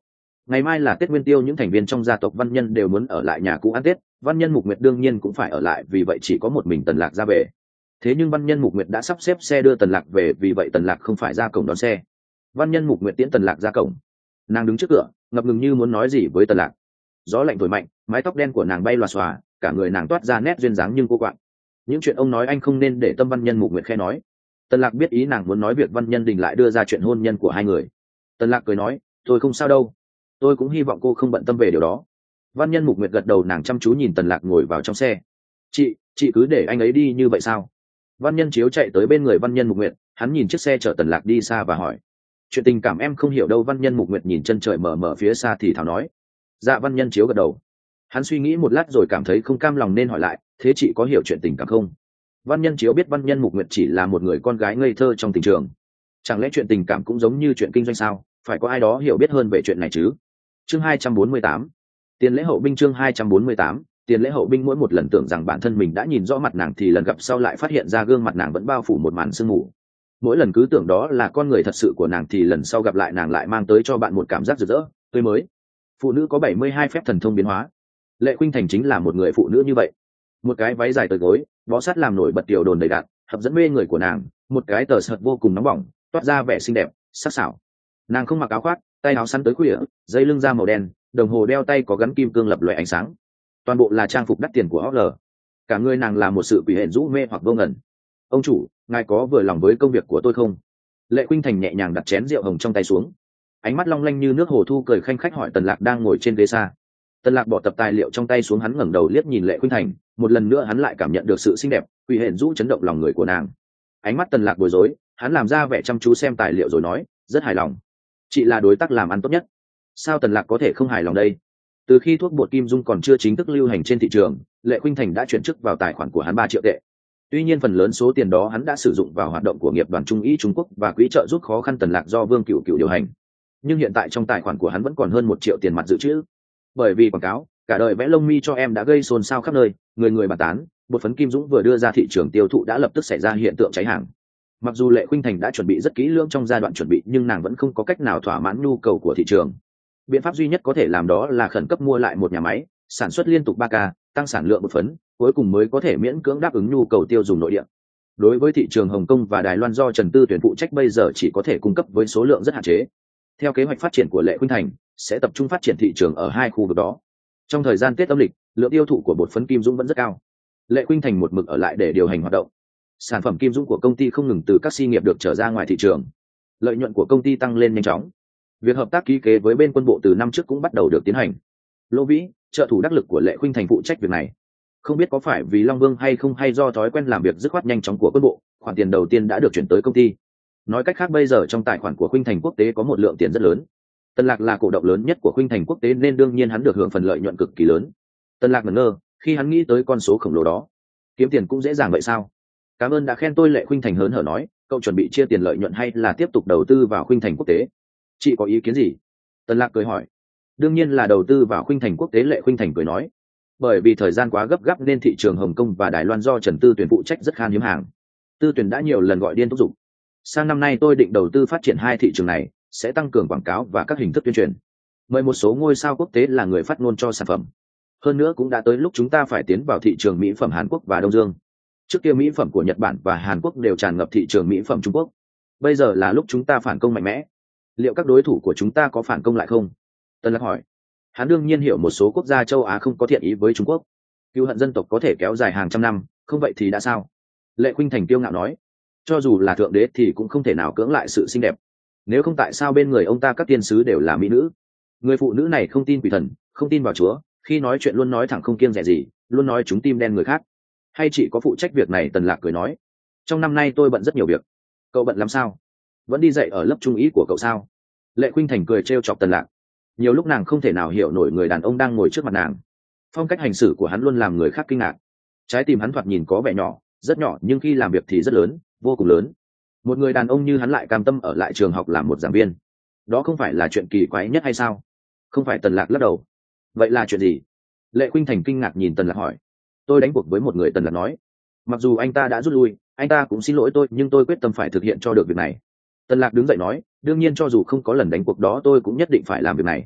Ngày mai là Tết Nguyên Tiêu, những thành viên trong gia tộc Văn Nhân đều muốn ở lại nhà cũ ăn Tết, Văn Nhân Mục Nguyệt đương nhiên cũng phải ở lại, vì vậy chỉ có một mình Tần Lạc ra về. Thế nhưng Văn Nhân Mục Nguyệt đã sắp xếp xe đưa Tần Lạc về, vì vậy Tần Lạc không phải ra cổng đón xe. Văn Nhân Mục Nguyệt tiễn Tần Lạc ra cổng, nàng đứng trước cửa ngập ngừng như muốn nói gì với Tần Lạc. Gió lạnh thổi mạnh, mái tóc đen của nàng bay loà xòa, cả người nàng toát ra nét duyên dáng nhưng cô quạng. Những chuyện ông nói anh không nên để tâm, Văn Nhân Mục Nguyệt khẽ nói. Tần Lạc biết ý nàng muốn nói việc Văn Nhân Đình lại đưa ra chuyện hôn nhân của hai người. Tần Lạc cười nói, tôi không sao đâu, tôi cũng hy vọng cô không bận tâm về điều đó. Văn Nhân Mục Nguyệt gật đầu, nàng chăm chú nhìn Tần Lạc ngồi vào trong xe. Chị cứ để anh ấy đi như vậy sao? Văn Nhân Chiếu chạy tới bên người Văn Nhân Mục Nguyệt, hắn nhìn chiếc xe chở Tần Lạc đi xa và hỏi, chuyện tình cảm em không hiểu đâu. Văn Nhân Mục Nguyệt nhìn chân trời mờ mờ phía xa thì thào nói. Dạ. Văn Nhân Chiếu gật đầu. Hắn suy nghĩ một lát rồi cảm thấy không cam lòng nên hỏi lại, thế chị có hiểu chuyện tình cảm không? Văn Nhân Chiếu biết Văn Nhân Mục Nguyệt chỉ là một người con gái ngây thơ trong tình trường. Chẳng lẽ chuyện tình cảm cũng giống như chuyện kinh doanh sao? Phải có ai đó hiểu biết hơn về chuyện này chứ? Chương 248, tiền lễ hậu binh. Chương 248, tiền lễ hậu binh. Mỗi một lần tưởng rằng bản thân mình đã nhìn rõ mặt nàng thì lần gặp sau lại phát hiện ra gương mặt nàng vẫn bao phủ một màn sương mù. Mỗi lần cứ tưởng đó là con người thật sự của nàng thì lần sau gặp lại nàng lại mang tới cho bạn một cảm giác rực rỡ, tươi mới. Phụ nữ có 72 phép thần thông biến hóa. Lệ Khuynh Thành chính là một người phụ nữ như vậy. Một cái váy dài tới gối, bó sát làm nổi bật tiểu đồn đầy đặn, hấp dẫn mê người của nàng. Một cái tờ sợt vô cùng nóng bỏng, toát ra vẻ xinh đẹp, sắc sảo. Nàng không mặc áo khoác, tay áo sắn tới khuỷu, dây lưng da màu đen, đồng hồ đeo tay có gắn kim cương lập lòe ánh sáng. Toàn bộ là trang phục đắt tiền của Hogler. Cả người nàng là một sự quỷ hển rũ mê hoặc vô ngần. Ông chủ, ngài có vừa lòng với công việc của tôi không? Lệ Khuynh Thành nhẹ nhàng đặt chén rượu hồng trong tay xuống, ánh mắt long lanh như nước hồ thu, cười khanh khách hỏi Tần Lạc đang ngồi trên ghế xa. Tần Lạc bỏ tập tài liệu trong tay xuống, hắn ngẩng đầu liếc nhìn Lệ Khuynh Thành, một lần nữa hắn lại cảm nhận được sự xinh đẹp, quỷ hển rũ chấn động lòng người của nàng. Ánh mắt Tần Lạc bối rối, hắn làm ra vẻ chăm chú xem tài liệu rồi nói, rất hài lòng. Chị là đối tác làm ăn tốt nhất. Sao Tần Lạc có thể không hài lòng đây? Từ khi thuốc bột kim dung còn chưa chính thức lưu hành trên thị trường, Lệ Khuynh Thành đã chuyển chức vào tài khoản của hắn 3 triệu tệ. Tuy nhiên phần lớn số tiền đó hắn đã sử dụng vào hoạt động của nghiệp đoàn Trung Y Trung Quốc và quỹ trợ giúp khó khăn Tần Lạc do Vương Cửu Cửu điều hành. Nhưng hiện tại trong tài khoản của hắn vẫn còn hơn 1 triệu tiền mặt dự trữ. Bởi vì quảng cáo, cả đời vẽ lông mi cho em đã gây xôn xao khắp nơi, người người bàn tán, bột phấn Kim Dũng vừa đưa ra thị trường tiêu thụ đã lập tức xảy ra hiện tượng cháy hàng. Mặc dù Lệ Khuynh Thành đã chuẩn bị rất kỹ lưỡng trong giai đoạn chuẩn bị, nhưng nàng vẫn không có cách nào thỏa mãn nhu cầu của thị trường. Biện pháp duy nhất có thể làm đó là khẩn cấp mua lại một nhà máy, sản xuất liên tục 3K, tăng sản lượng bột phấn, cuối cùng mới có thể miễn cưỡng đáp ứng nhu cầu tiêu dùng nội địa. Đối với thị trường Hồng Kông và Đài Loan do Trần Tư Tuyển phụ trách bây giờ chỉ có thể cung cấp với số lượng rất hạn chế. Theo kế hoạch phát triển của Lệ Khuynh Thành, sẽ tập trung phát triển thị trường ở 2 khu vực đó. Trong thời gian Tết âm lịch, lượng tiêu thụ của bột phấn Kim Dũng vẫn rất cao. Lệ Khuynh Thành một mực ở lại để điều hành hoạt động. Sản phẩm Kim Dũng của công ty không ngừng từ các xí nghiệp được trở ra ngoài thị trường. Lợi nhuận của công ty tăng lên nhanh chóng. Việc hợp tác ký kết với bên quân bộ từ năm trước cũng bắt đầu được tiến hành. Lô Vĩ, trợ thủ đắc lực của Lệ Khuynh Thành phụ trách việc này. Không biết có phải vì Long Vương hay không, hay do thói quen làm việc dứt khoát nhanh chóng của quân bộ, khoản tiền đầu tiên đã được chuyển tới công ty. Nói cách khác, bây giờ trong tài khoản của Khuynh Thành Quốc tế có một lượng tiền rất lớn. Tần Lạc là cổ động lớn nhất của Khuynh Thành Quốc tế nên đương nhiên hắn được hưởng phần lợi nhuận cực kỳ lớn. Tần Lạc ngẩn ngơ khi hắn nghĩ tới con số khổng lồ đó. Kiếm tiền cũng dễ dàng vậy sao? Cảm ơn đã khen tôi. Lệ Khuynh Thành hớn hở nói, cậu chuẩn bị chia tiền lợi nhuận hay là tiếp tục đầu tư vào Khuynh Thành Quốc tế? Chị có ý kiến gì? Tần Lạc cười hỏi. Đương nhiên là đầu tư vào Khuynh Thành Quốc tế. Lệ Khuynh Thành cười nói, bởi vì thời gian quá gấp gáp nên thị trường Hồng Kông và Đài Loan do Trần Tư Tuyển phụ trách rất khan hiếm hàng. Tư Tuyển đã nhiều lần gọi điên thúc giục. Sang năm nay tôi định đầu tư phát triển 2 thị trường này, sẽ tăng cường quảng cáo và các hình thức tuyên truyền, mời một số ngôi sao quốc tế là người phát ngôn cho sản phẩm. Hơn nữa cũng đã tới lúc chúng ta phải tiến vào thị trường mỹ phẩm Hàn Quốc và Đông Dương. Trước kia mỹ phẩm của Nhật Bản và Hàn Quốc đều tràn ngập thị trường mỹ phẩm Trung Quốc. Bây giờ là lúc chúng ta phản công mạnh mẽ. Liệu các đối thủ của chúng ta có phản công lại không? Tân Lạc hỏi. Hắn đương nhiên hiểu một số quốc gia châu Á không có thiện ý với Trung Quốc. Cừu hận dân tộc có thể kéo dài hàng trăm năm, không vậy thì đã sao? Lệ Khuynh Thành kiêu ngạo nói. Cho dù là thượng đế thì cũng không thể nào cưỡng lại sự xinh đẹp. Nếu không tại sao bên người ông ta các tiên sứ đều là mỹ nữ? Người phụ nữ này không tin quỷ thần, không tin vào Chúa, khi nói chuyện luôn nói thẳng không kiêng dè gì, luôn nói trúng tim đen người khác. Hay chị có phụ trách việc này? Tần Lạc cười nói. Trong năm nay tôi bận rất nhiều việc. Cậu bận lắm sao? Vẫn đi dạy ở lớp trung ý của cậu sao? Lệ Khuynh Thành cười trêu chọc Tần Lạc. Nhiều lúc nàng không thể nào hiểu nổi người đàn ông đang ngồi trước mặt nàng. Phong cách hành xử của hắn luôn làm người khác kinh ngạc. Trái tim hắn thoạt nhìn có vẻ nhỏ, rất nhỏ, nhưng khi làm việc thì rất lớn, vô cùng lớn. Một người đàn ông như hắn lại cam tâm ở lại trường học làm một giảng viên, đó không phải là chuyện kỳ quái nhất hay sao? Không phải. Tần Lạc lắc đầu. Vậy là chuyện gì? Lệ Khuynh Thành kinh ngạc nhìn Tần Lạc hỏi. Tôi đánh cuộc với một người. Tần Lạc nói. Mặc dù anh ta đã rút lui, anh ta cũng xin lỗi tôi, nhưng tôi quyết tâm phải thực hiện cho được việc này. Tần Lạc đứng dậy nói, đương nhiên cho dù không có lần đánh cuộc đó tôi cũng nhất định phải làm việc này.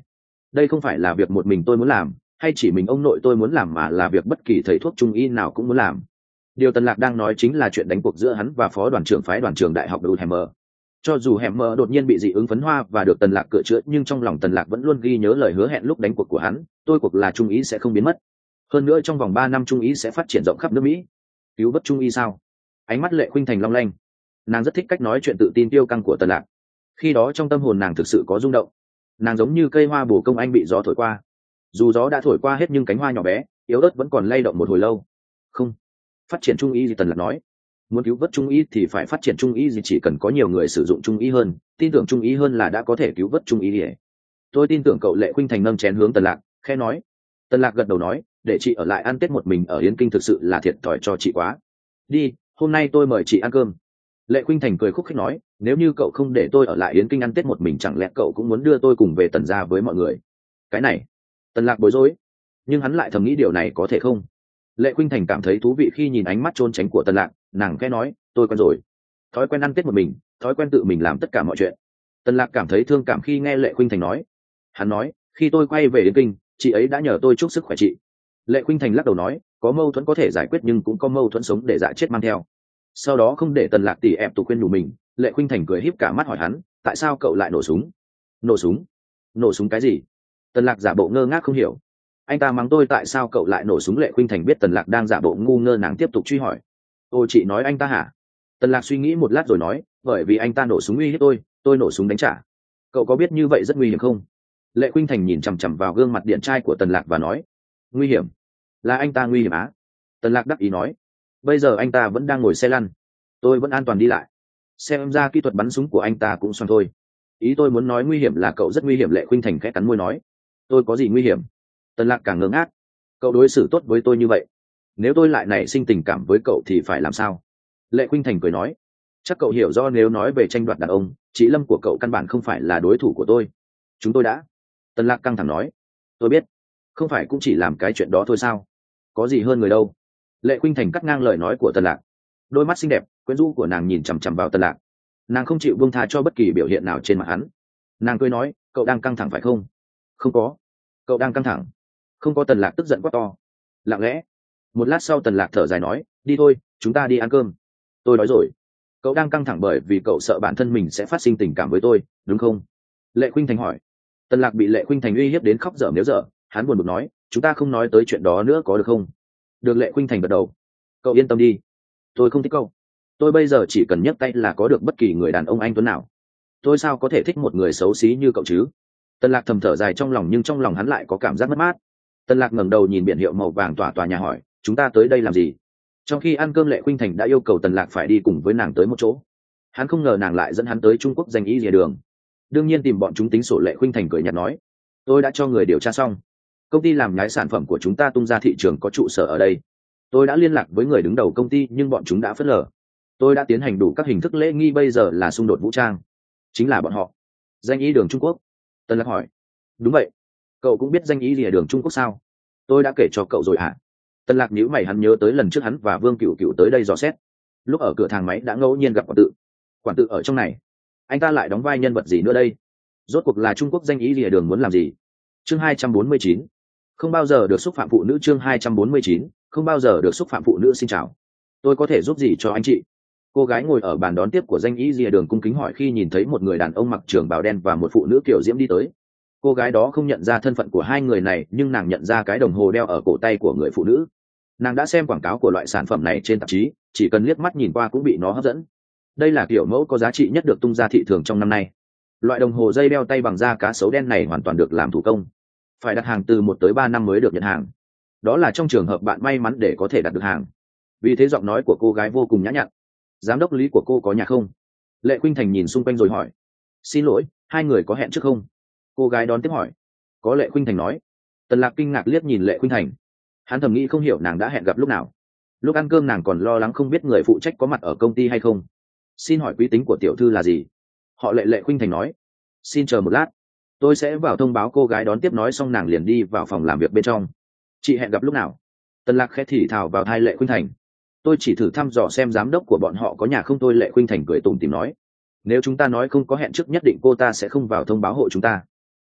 đây không phải là việc một mình tôi muốn làm hay chỉ mình ông nội tôi muốn làm, mà là việc bất kỳ thầy thuốc trung y nào cũng muốn làm. Điều Tần Lạc đang nói chính là chuyện đánh cuộc giữa hắn và phó đoàn trưởng phái đoàn trường đại học Hammer. Cho dù Hammer đột nhiên bị dị ứng phấn hoa và được Tần Lạc cựa chữa, nhưng trong lòng Tần Lạc vẫn luôn ghi nhớ lời hứa hẹn lúc đánh cuộc của hắn, tôi cuộc là trung ý sẽ không biến mất. Hơn nữa trong vòng 3 năm trung ý sẽ phát triển rộng khắp nước Mỹ. Cứu vớt trung ý sao? Ánh mắt Lệ Khuynh Thành long lanh. Nàng rất thích cách nói chuyện tự tin tiêu căng của Tần Lạc. Khi đó trong tâm hồn nàng thực sự có rung động. Nàng giống như cây hoa bồ công anh bị gió thổi qua. Dù gió đã thổi qua hết nhưng cánh hoa nhỏ bé, yếu ớt vẫn còn lay động một hồi lâu. Không, phát triển trung ý gì? Tần Lạc nói. Muốn cứu vớt trung ý thì phải phát triển trung ý gì, chỉ cần có nhiều người sử dụng trung ý hơn, tin tưởng trung ý hơn là đã có thể cứu vớt trung ý. Tôi tin tưởng cậu. Lệ Khuynh Thành nâng chén hướng Tần Lạc, khẽ nói. Tần Lạc gật đầu nói, để chị ở lại ăn Tết một mình ở Yến Kinh thực sự là thiệt thòi cho chị quá. Đi, hôm nay tôi mời chị ăn cơm. Lệ Khuynh Thành cười khúc khích nói, nếu như cậu không để tôi ở lại Yến Kinh ăn Tết một mình, chẳng lẽ cậu cũng muốn đưa tôi cùng về Tần gia với mọi người? Cái này, Tần Lạc bối rối, nhưng hắn lại thầm nghĩ điều này có thể không. Lệ Khuynh Thành cảm thấy thú vị khi nhìn ánh mắt trốn tránh của Tần Lạc, nàng khẽ nói, tôi quen rồi, thói quen ăn Tết một mình, thói quen tự mình làm tất cả mọi chuyện. Tần Lạc cảm thấy thương cảm khi nghe Lệ Khuynh Thành nói. Hắn nói, khi tôi quay về Yến Kinh, chị ấy đã nhờ tôi chúc sức khỏe chị. Lệ Khuynh Thành lắc đầu nói, có mâu thuẫn có thể giải quyết nhưng cũng có mâu thuẫn sống để dạ chết mang theo. Sau đó không để Tần Lạc tỉ ẹp tụ khuyên nhủ mình, Lệ Khuynh Thành cười híp cả mắt hỏi hắn, tại sao cậu lại nổ súng? Nổ súng? Nổ súng cái gì? Tần Lạc giả bộ ngơ ngác không hiểu. Anh ta mắng tôi tại sao cậu lại nổ súng? Lệ Khuynh Thành biết Tần Lạc đang giả bộ ngu ngơ, nàng tiếp tục truy hỏi. Ôi chị nói anh ta hả? Tần Lạc suy nghĩ một lát rồi nói, bởi vì anh ta nổ súng uy hiếp tôi nổ súng đánh trả. Cậu có biết như vậy rất nguy hiểm không? Lệ Khuynh Thành nhìn chằm chằm vào gương mặt điển trai của Tần Lạc và nói, nguy hiểm? Là anh ta nguy hiểm á? Tần Lạc đắc ý nói, bây giờ anh ta vẫn đang ngồi xe lăn, tôi vẫn an toàn đi lại. Xem ra kỹ thuật bắn súng của anh ta cũng xoan thôi. Ý tôi muốn nói nguy hiểm là cậu rất nguy hiểm. Lệ Khuynh Thành khẽ cắn môi nói, tôi có gì nguy hiểm? Tần Lạc càng ngơ ngác. Cậu đối xử tốt với tôi như vậy, nếu tôi lại nảy sinh tình cảm với cậu thì phải làm sao? Lệ Khuynh Thành cười nói, chắc cậu hiểu do nếu nói về tranh đoạt đàn ông, chị Lâm của cậu căn bản không phải là đối thủ của tôi. Chúng tôi đã. Tần Lạc căng thẳng nói, tôi biết, không phải cũng chỉ làm cái chuyện đó thôi sao? Có gì hơn người đâu. Lệ Khuynh Thành cắt ngang lời nói của Tần Lạc. Đôi mắt xinh đẹp quyến rũ của nàng nhìn chằm chằm vào Tần Lạc. Nàng không chịu buông tha cho bất kỳ biểu hiện nào trên mặt hắn. Nàng cười nói, cậu đang căng thẳng phải không? Không có. Cậu đang căng thẳng? Không có. Tần Lạc tức giận quát to. Lặng lẽ. Một lát sau Tần Lạc thở dài nói, đi thôi, chúng ta đi ăn cơm. Tôi đói rồi. Cậu đang căng thẳng bởi vì cậu sợ bản thân mình sẽ phát sinh tình cảm với tôi, đúng không? Lệ Khuynh Thành hỏi. Tần Lạc bị Lệ Khuynh Thành uy hiếp đến khóc dở méo dở, hắn buồn bực nói, chúng ta không nói tới chuyện đó nữa có được không? Được. Lệ Khuynh Thành gật đầu. Cậu yên tâm đi, tôi không thích cậu. Tôi bây giờ chỉ cần nhấc tay là có được bất kỳ người đàn ông anh tuấn nào. Tôi sao có thể thích một người xấu xí như cậu chứ? Tần Lạc thầm thở dài trong lòng, nhưng trong lòng hắn lại có cảm giác mất mát. Tần Lạc ngẩng đầu nhìn biển hiệu màu vàng tòa nhà hỏi, chúng ta tới đây làm gì? Trong khi ăn cơm Lệ Khuynh Thành đã yêu cầu Tần Lạc phải đi cùng với nàng tới một chỗ. Hắn không ngờ nàng lại dẫn hắn tới Trung Quốc danh y rìa đường. Đương nhiên tìm bọn chúng tính sổ. Lệ Khuynh Thành cười nhạt nói, tôi đã cho người điều tra xong, công ty làm nhái sản phẩm của chúng ta tung ra thị trường có trụ sở ở đây. Tôi đã liên lạc với người đứng đầu công ty nhưng bọn chúng đã phớt lờ. Tôi đã tiến hành đủ các hình thức lễ nghi, bây giờ là xung đột vũ trang. Chính là bọn họ. Danh y đường Trung Quốc? Tần Lạc hỏi. Đúng vậy. Cậu cũng biết danh y rìa đường Trung Quốc sao? Tôi đã kể cho cậu rồi hả? Tần Lạc nhíu mày, hắn nhớ tới lần trước hắn và Vương Cửu Cửu tới đây dò xét. Lúc ở cửa thang máy đã ngẫu nhiên gặp quản tự. Quản tự ở trong này, anh ta lại đóng vai nhân vật gì nữa đây? Rốt cuộc là Trung Quốc danh y rìa đường muốn làm gì? Chương 249. Không bao giờ được xúc phạm phụ nữ. Chương 249. Không bao giờ được xúc phạm phụ nữ. Xin chào, tôi có thể giúp gì cho anh chị? Cô gái ngồi ở bàn đón tiếp của danh y rìa đường cung kính hỏi khi nhìn thấy một người đàn ông mặc trường bào đen và một phụ nữ kiểu diễm đi tới. Cô gái đó không nhận ra thân phận của hai người này, nhưng nàng nhận ra cái đồng hồ đeo ở cổ tay của người phụ nữ. Nàng đã xem quảng cáo của loại sản phẩm này trên tạp chí, chỉ cần liếc mắt nhìn qua cũng bị nó hấp dẫn. Đây là kiểu mẫu có giá trị nhất được tung ra thị trường trong năm nay. Loại đồng hồ dây đeo tay bằng da cá sấu đen này hoàn toàn được làm thủ công, phải đặt hàng từ 1 tới 3 năm mới được nhận hàng. Đó là trong trường hợp bạn may mắn để có thể đặt được hàng. Vì thế giọng nói của cô gái vô cùng nhã nhặn. Giám đốc Lý của cô có nhà không? Lệ Khuynh Thành nhìn xung quanh rồi hỏi. Xin lỗi, hai người có hẹn trước không? Cô gái đón tiếp hỏi. Có. Lệ Khuynh Thành nói. Tần Lạc kinh ngạc liếc nhìn Lệ Khuynh Thành. Hắn thầm nghĩ không hiểu nàng đã hẹn gặp lúc nào. Lúc ăn cơm nàng còn lo lắng không biết người phụ trách có mặt ở công ty hay không. Xin hỏi quý tính của tiểu thư là gì? Họ Lệ. Lệ Khuynh Thành nói. Xin chờ một lát, tôi sẽ vào thông báo. Cô gái đón tiếp nói xong nàng liền đi vào phòng làm việc bên trong. Chị hẹn gặp lúc nào? Tần Lạc khẽ thì thào vào tai Lệ Khuynh Thành. Tôi chỉ thử thăm dò xem giám đốc của bọn họ có nhà không tôi. Lệ Khuynh Thành cười tủm tỉm nói. Nếu chúng ta nói không có hẹn trước nhất định cô ta sẽ không vào thông báo hộ chúng ta.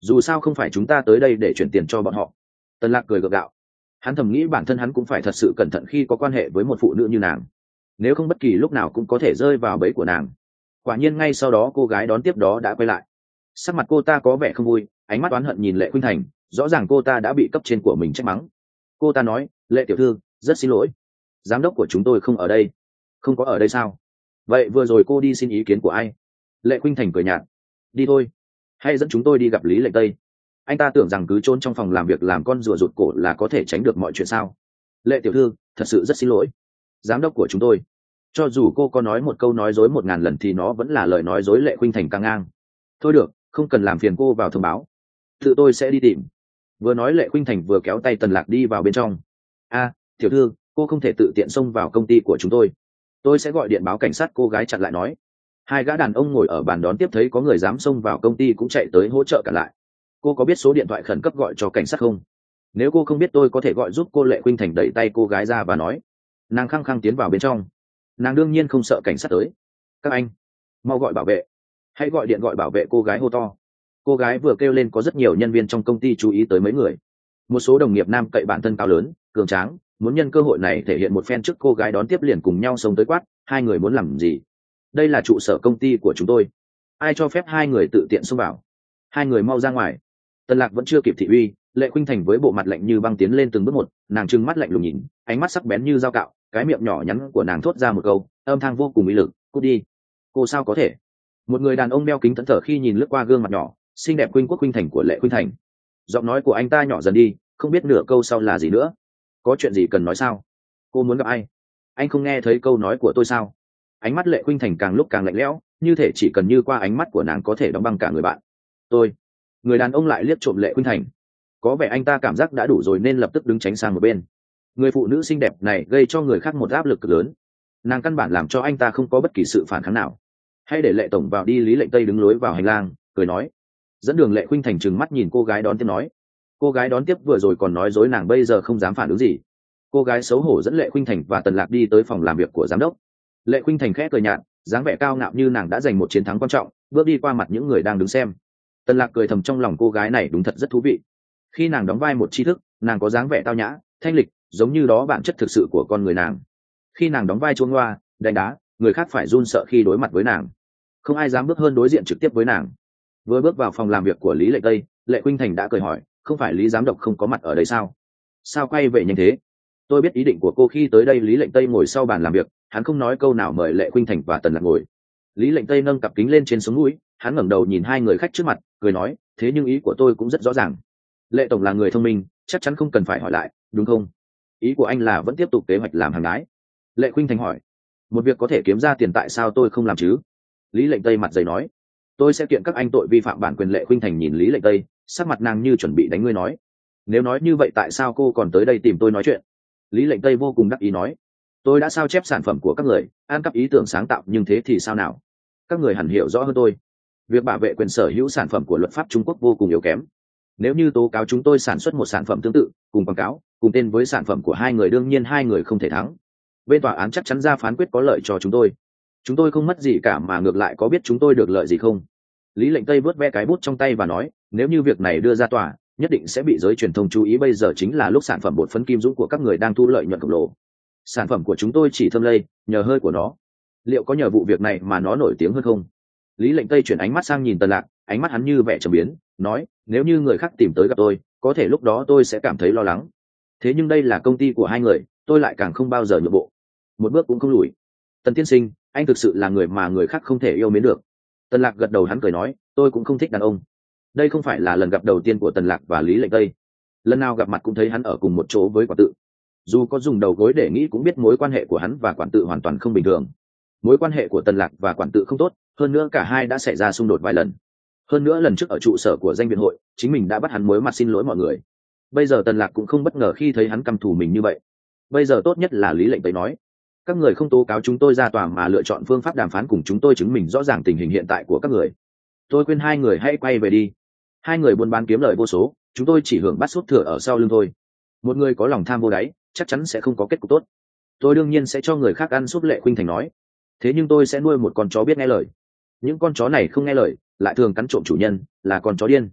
dù sao không phải chúng ta tới đây để chuyển tiền cho bọn họ. Tần Lạc cười gượng gạo. Hắn thầm nghĩ bản thân hắn cũng phải thật sự cẩn thận khi có quan hệ với một phụ nữ như nàng, nếu không bất kỳ lúc nào cũng có thể rơi vào bẫy của nàng. Quả nhiên ngay sau đó cô gái đón tiếp đó đã quay lại, sắc mặt cô ta có vẻ không vui, ánh mắt oán hận nhìn Lệ Khuynh Thành, rõ ràng cô ta đã bị cấp trên của mình trách mắng. Cô ta nói, Lệ tiểu thư, rất xin lỗi, giám đốc của chúng tôi không ở đây. Không có ở đây sao? Vậy vừa rồi cô đi xin ý kiến của ai? Lệ Khuynh Thành cười nhạt, đi thôi, hay dẫn chúng tôi đi gặp Lý Lệnh Tây. Anh ta tưởng rằng cứ trốn trong phòng làm việc làm con rùa rụt cổ là có thể tránh được mọi chuyện sao? Lệ tiểu thư, thật sự rất xin lỗi, giám đốc của chúng tôi. Cho dù cô có nói một câu nói dối 1000 lần thì nó vẫn là lời nói dối. Lệ Khuynh Thành căng ngang. Thôi được, không cần làm phiền cô vào thông báo, tự tôi sẽ đi tìm. Vừa nói Lệ Khuynh Thành vừa kéo tay Tần Lạc đi vào bên trong. Tiểu thư, cô không thể tự tiện xông vào công ty của chúng tôi sẽ gọi điện báo cảnh sát. Cô gái chặn lại nói. Hai gã đàn ông ngồi ở bàn đón tiếp thấy có người dám xông vào công ty cũng chạy tới hỗ trợ cả lại. Cô có biết số điện thoại khẩn cấp gọi cho cảnh sát không? Nếu cô không biết tôi có thể gọi giúp cô. Lệ Khuynh Thành đẩy tay cô gái ra và nói. Nàng khăng khăng tiến vào bên trong. Nàng đương nhiên không sợ cảnh sát tới. Các anh, mau gọi bảo vệ, hãy gọi điện gọi bảo vệ. Cô gái hô to. Cô gái vừa kêu lên có rất nhiều nhân viên trong công ty chú ý tới mấy người. Một số đồng nghiệp nam cậy bản thân cao lớn cường tráng, muốn nhân cơ hội này thể hiện một phen trước cô gái đón tiếp liền cùng nhau xông tới quát. Hai người muốn làm gì? Đây là trụ sở công ty của chúng tôi, ai cho phép hai người tự tiện xông vào? Hai người mau ra ngoài. Tần Lạc vẫn chưa kịp thị uy, Lệ Khuynh Thành với bộ mặt lạnh như băng tiến lên từng bước một, nàng trừng mắt lạnh lùng nhìn, ánh mắt sắc bén như dao cạo, cái miệng nhỏ nhắn của nàng thốt ra một câu âm thanh vô cùng uy lực, cút đi. Cô sao có thể? Một người đàn ông đeo kính thẫn thờ khi nhìn lướt qua gương mặt nhỏ xinh đẹp Khuynh Quốc Khuynh Thành của Lệ Khuynh Thành. Giọng nói của anh ta nhỏ dần đi, không biết nửa câu sau là gì nữa. Có chuyện gì cần nói sao? Cô muốn gặp ai? Anh không nghe thấy câu nói của tôi sao? Ánh mắt Lệ Khuynh Thành càng lúc càng lạnh lẽo, như thể chỉ cần như qua ánh mắt của nàng có thể đóng băng cả người bạn. Tôi. Người đàn ông lại liếc trộm Lệ Khuynh Thành, có vẻ anh ta cảm giác đã đủ rồi nên lập tức đứng tránh sang một bên. Người phụ nữ xinh đẹp này gây cho người khác một áp lực cực lớn, nàng căn bản làm cho anh ta không có bất kỳ sự phản kháng nào. Hãy để Lệ tổng vào đi. Lý Lệnh Tây đứng lối vào hành lang cười nói. Dẫn đường. Lệ Khuynh Thành trừng mắt nhìn cô gái đón tiếp nói. Cô gái đón tiếp vừa rồi còn nói dối nàng, bây giờ không dám phản ứng gì. Cô gái xấu hổ dẫn Lệ Khuynh Thành và Tần Lạc đi tới phòng làm việc của giám đốc. Lệ Khuynh Thành khẽ cười nhạt, dáng vẻ cao ngạo như nàng đã giành một chiến thắng quan trọng, bước đi qua mặt những người đang đứng xem. Tần Lạc cười thầm trong lòng, cô gái này đúng thật rất thú vị. Khi nàng đóng vai một tri thức, nàng có dáng vẻ tao nhã thanh lịch, giống như đó bản chất thực sự của con người nàng. Khi nàng đóng vai chuông loa đánh đá, người khác phải run sợ khi đối mặt với nàng, không ai dám bước hơn đối diện trực tiếp với nàng. Vừa bước vào phòng làm việc của Lý Lệnh Tây, Lệ Khuynh Thành đã cười hỏi, không phải Lý giám đốc không có mặt ở đây sao? Sao quay về nhanh thế? Tôi biết ý định của cô khi tới đây. Lý Lệnh Tây ngồi sau bàn làm việc, hắn không nói câu nào mời Lệ Khuynh Thành và Tần Lạc ngồi. Lý Lệnh Tây nâng cặp kính lên trên sống mũi, hắn ngẩng đầu nhìn hai người khách trước mặt cười nói, thế nhưng ý của tôi cũng rất rõ ràng. Lệ tổng là người thông minh, chắc chắn không cần phải hỏi lại, đúng không? Ý của anh là vẫn tiếp tục kế hoạch làm hàng gái? Lệ Khuynh Thành hỏi. Một việc có thể kiếm ra tiền tại sao tôi không làm chứ? Lý Lệnh Tây mặt dày nói. Tôi sẽ kiện các anh tội vi phạm bản quyền. Lệ Khuynh Thành nhìn Lý Lệnh Tây, sắc mặt nàng như chuẩn bị đánh ngươi nói. Nếu nói như vậy tại sao cô còn tới đây tìm tôi nói chuyện? Lý Lệnh Tây vô cùng đắc ý nói. Tôi đã sao chép sản phẩm của các người, ăn cắp ý tưởng sáng tạo, nhưng thế thì sao nào? Các người hẳn hiểu rõ hơn tôi, việc bảo vệ quyền sở hữu sản phẩm của luật pháp Trung Quốc vô cùng yếu kém. Nếu như tố cáo chúng tôi sản xuất một sản phẩm tương tự, cùng quảng cáo, cùng tên với sản phẩm của hai người, đương nhiên hai người không thể thắng. Bên tòa án chắc chắn ra phán quyết có lợi cho chúng tôi. Chúng tôi không mất gì cả mà ngược lại có biết chúng tôi được lợi gì không? Lý Lệnh Tây vớt ve cái bút trong tay và nói, nếu như việc này đưa ra tòa, nhất định sẽ bị giới truyền thông chú ý. Bây giờ chính là lúc sản phẩm bột phấn kim dũng của các người đang thu lợi nhuận khổng lồ. Sản phẩm của chúng tôi chỉ thơm lây, nhờ hơi của nó. Liệu có nhờ vụ việc này mà nó nổi tiếng hơn không? Lý Lệnh Tây chuyển ánh mắt sang nhìn Tần Lạc, ánh mắt hắn như vẻ trầm biến, nói, nếu như người khác tìm tới gặp tôi, có thể lúc đó tôi sẽ cảm thấy lo lắng. Thế nhưng đây là công ty của hai người, tôi lại càng không bao giờ nhượng bộ, một bước cũng không lùi. Tần tiên sinh, anh thực sự là người mà người khác không thể yêu mến được. Tần Lạc gật đầu, hắn cười nói, tôi cũng không thích đàn ông. Đây không phải là lần gặp đầu tiên của Tần Lạc và Lý Lệnh Tây. Lần nào gặp mặt cũng thấy hắn ở cùng một chỗ với Quản Tự. Dù có dùng đầu gối để nghĩ cũng biết mối quan hệ của hắn và Quản Tự hoàn toàn không bình thường. Mối quan hệ của Tần Lạc và Quản Tự không tốt, hơn nữa cả hai đã xảy ra xung đột vài lần. Hơn nữa lần trước ở trụ sở của danh viện hội, chính mình đã bắt hắn muối mặt xin lỗi mọi người. Bây giờ Tần Lạc cũng không bất ngờ khi thấy hắn căm thù mình như vậy. Bây giờ tốt nhất là Lý Lệnh Tây nói, các người không tố cáo chúng tôi ra tòa mà lựa chọn phương pháp đàm phán cùng chúng tôi, chứng minh rõ ràng tình hình hiện tại của các người. Tôi khuyên hai người hãy quay về đi. Hai người buôn bán kiếm lời vô số, chúng tôi chỉ hưởng bát sút thừa ở sau lưng thôi. Một người có lòng tham vô đáy, chắc chắn sẽ không có kết cục tốt. Tôi đương nhiên sẽ cho người khác ăn súp. Lệ Khuynh Thành nói. Thế nhưng tôi sẽ nuôi một con chó biết nghe lời. Những con chó này không nghe lời, lại thường cắn trộm chủ nhân, là con chó điên.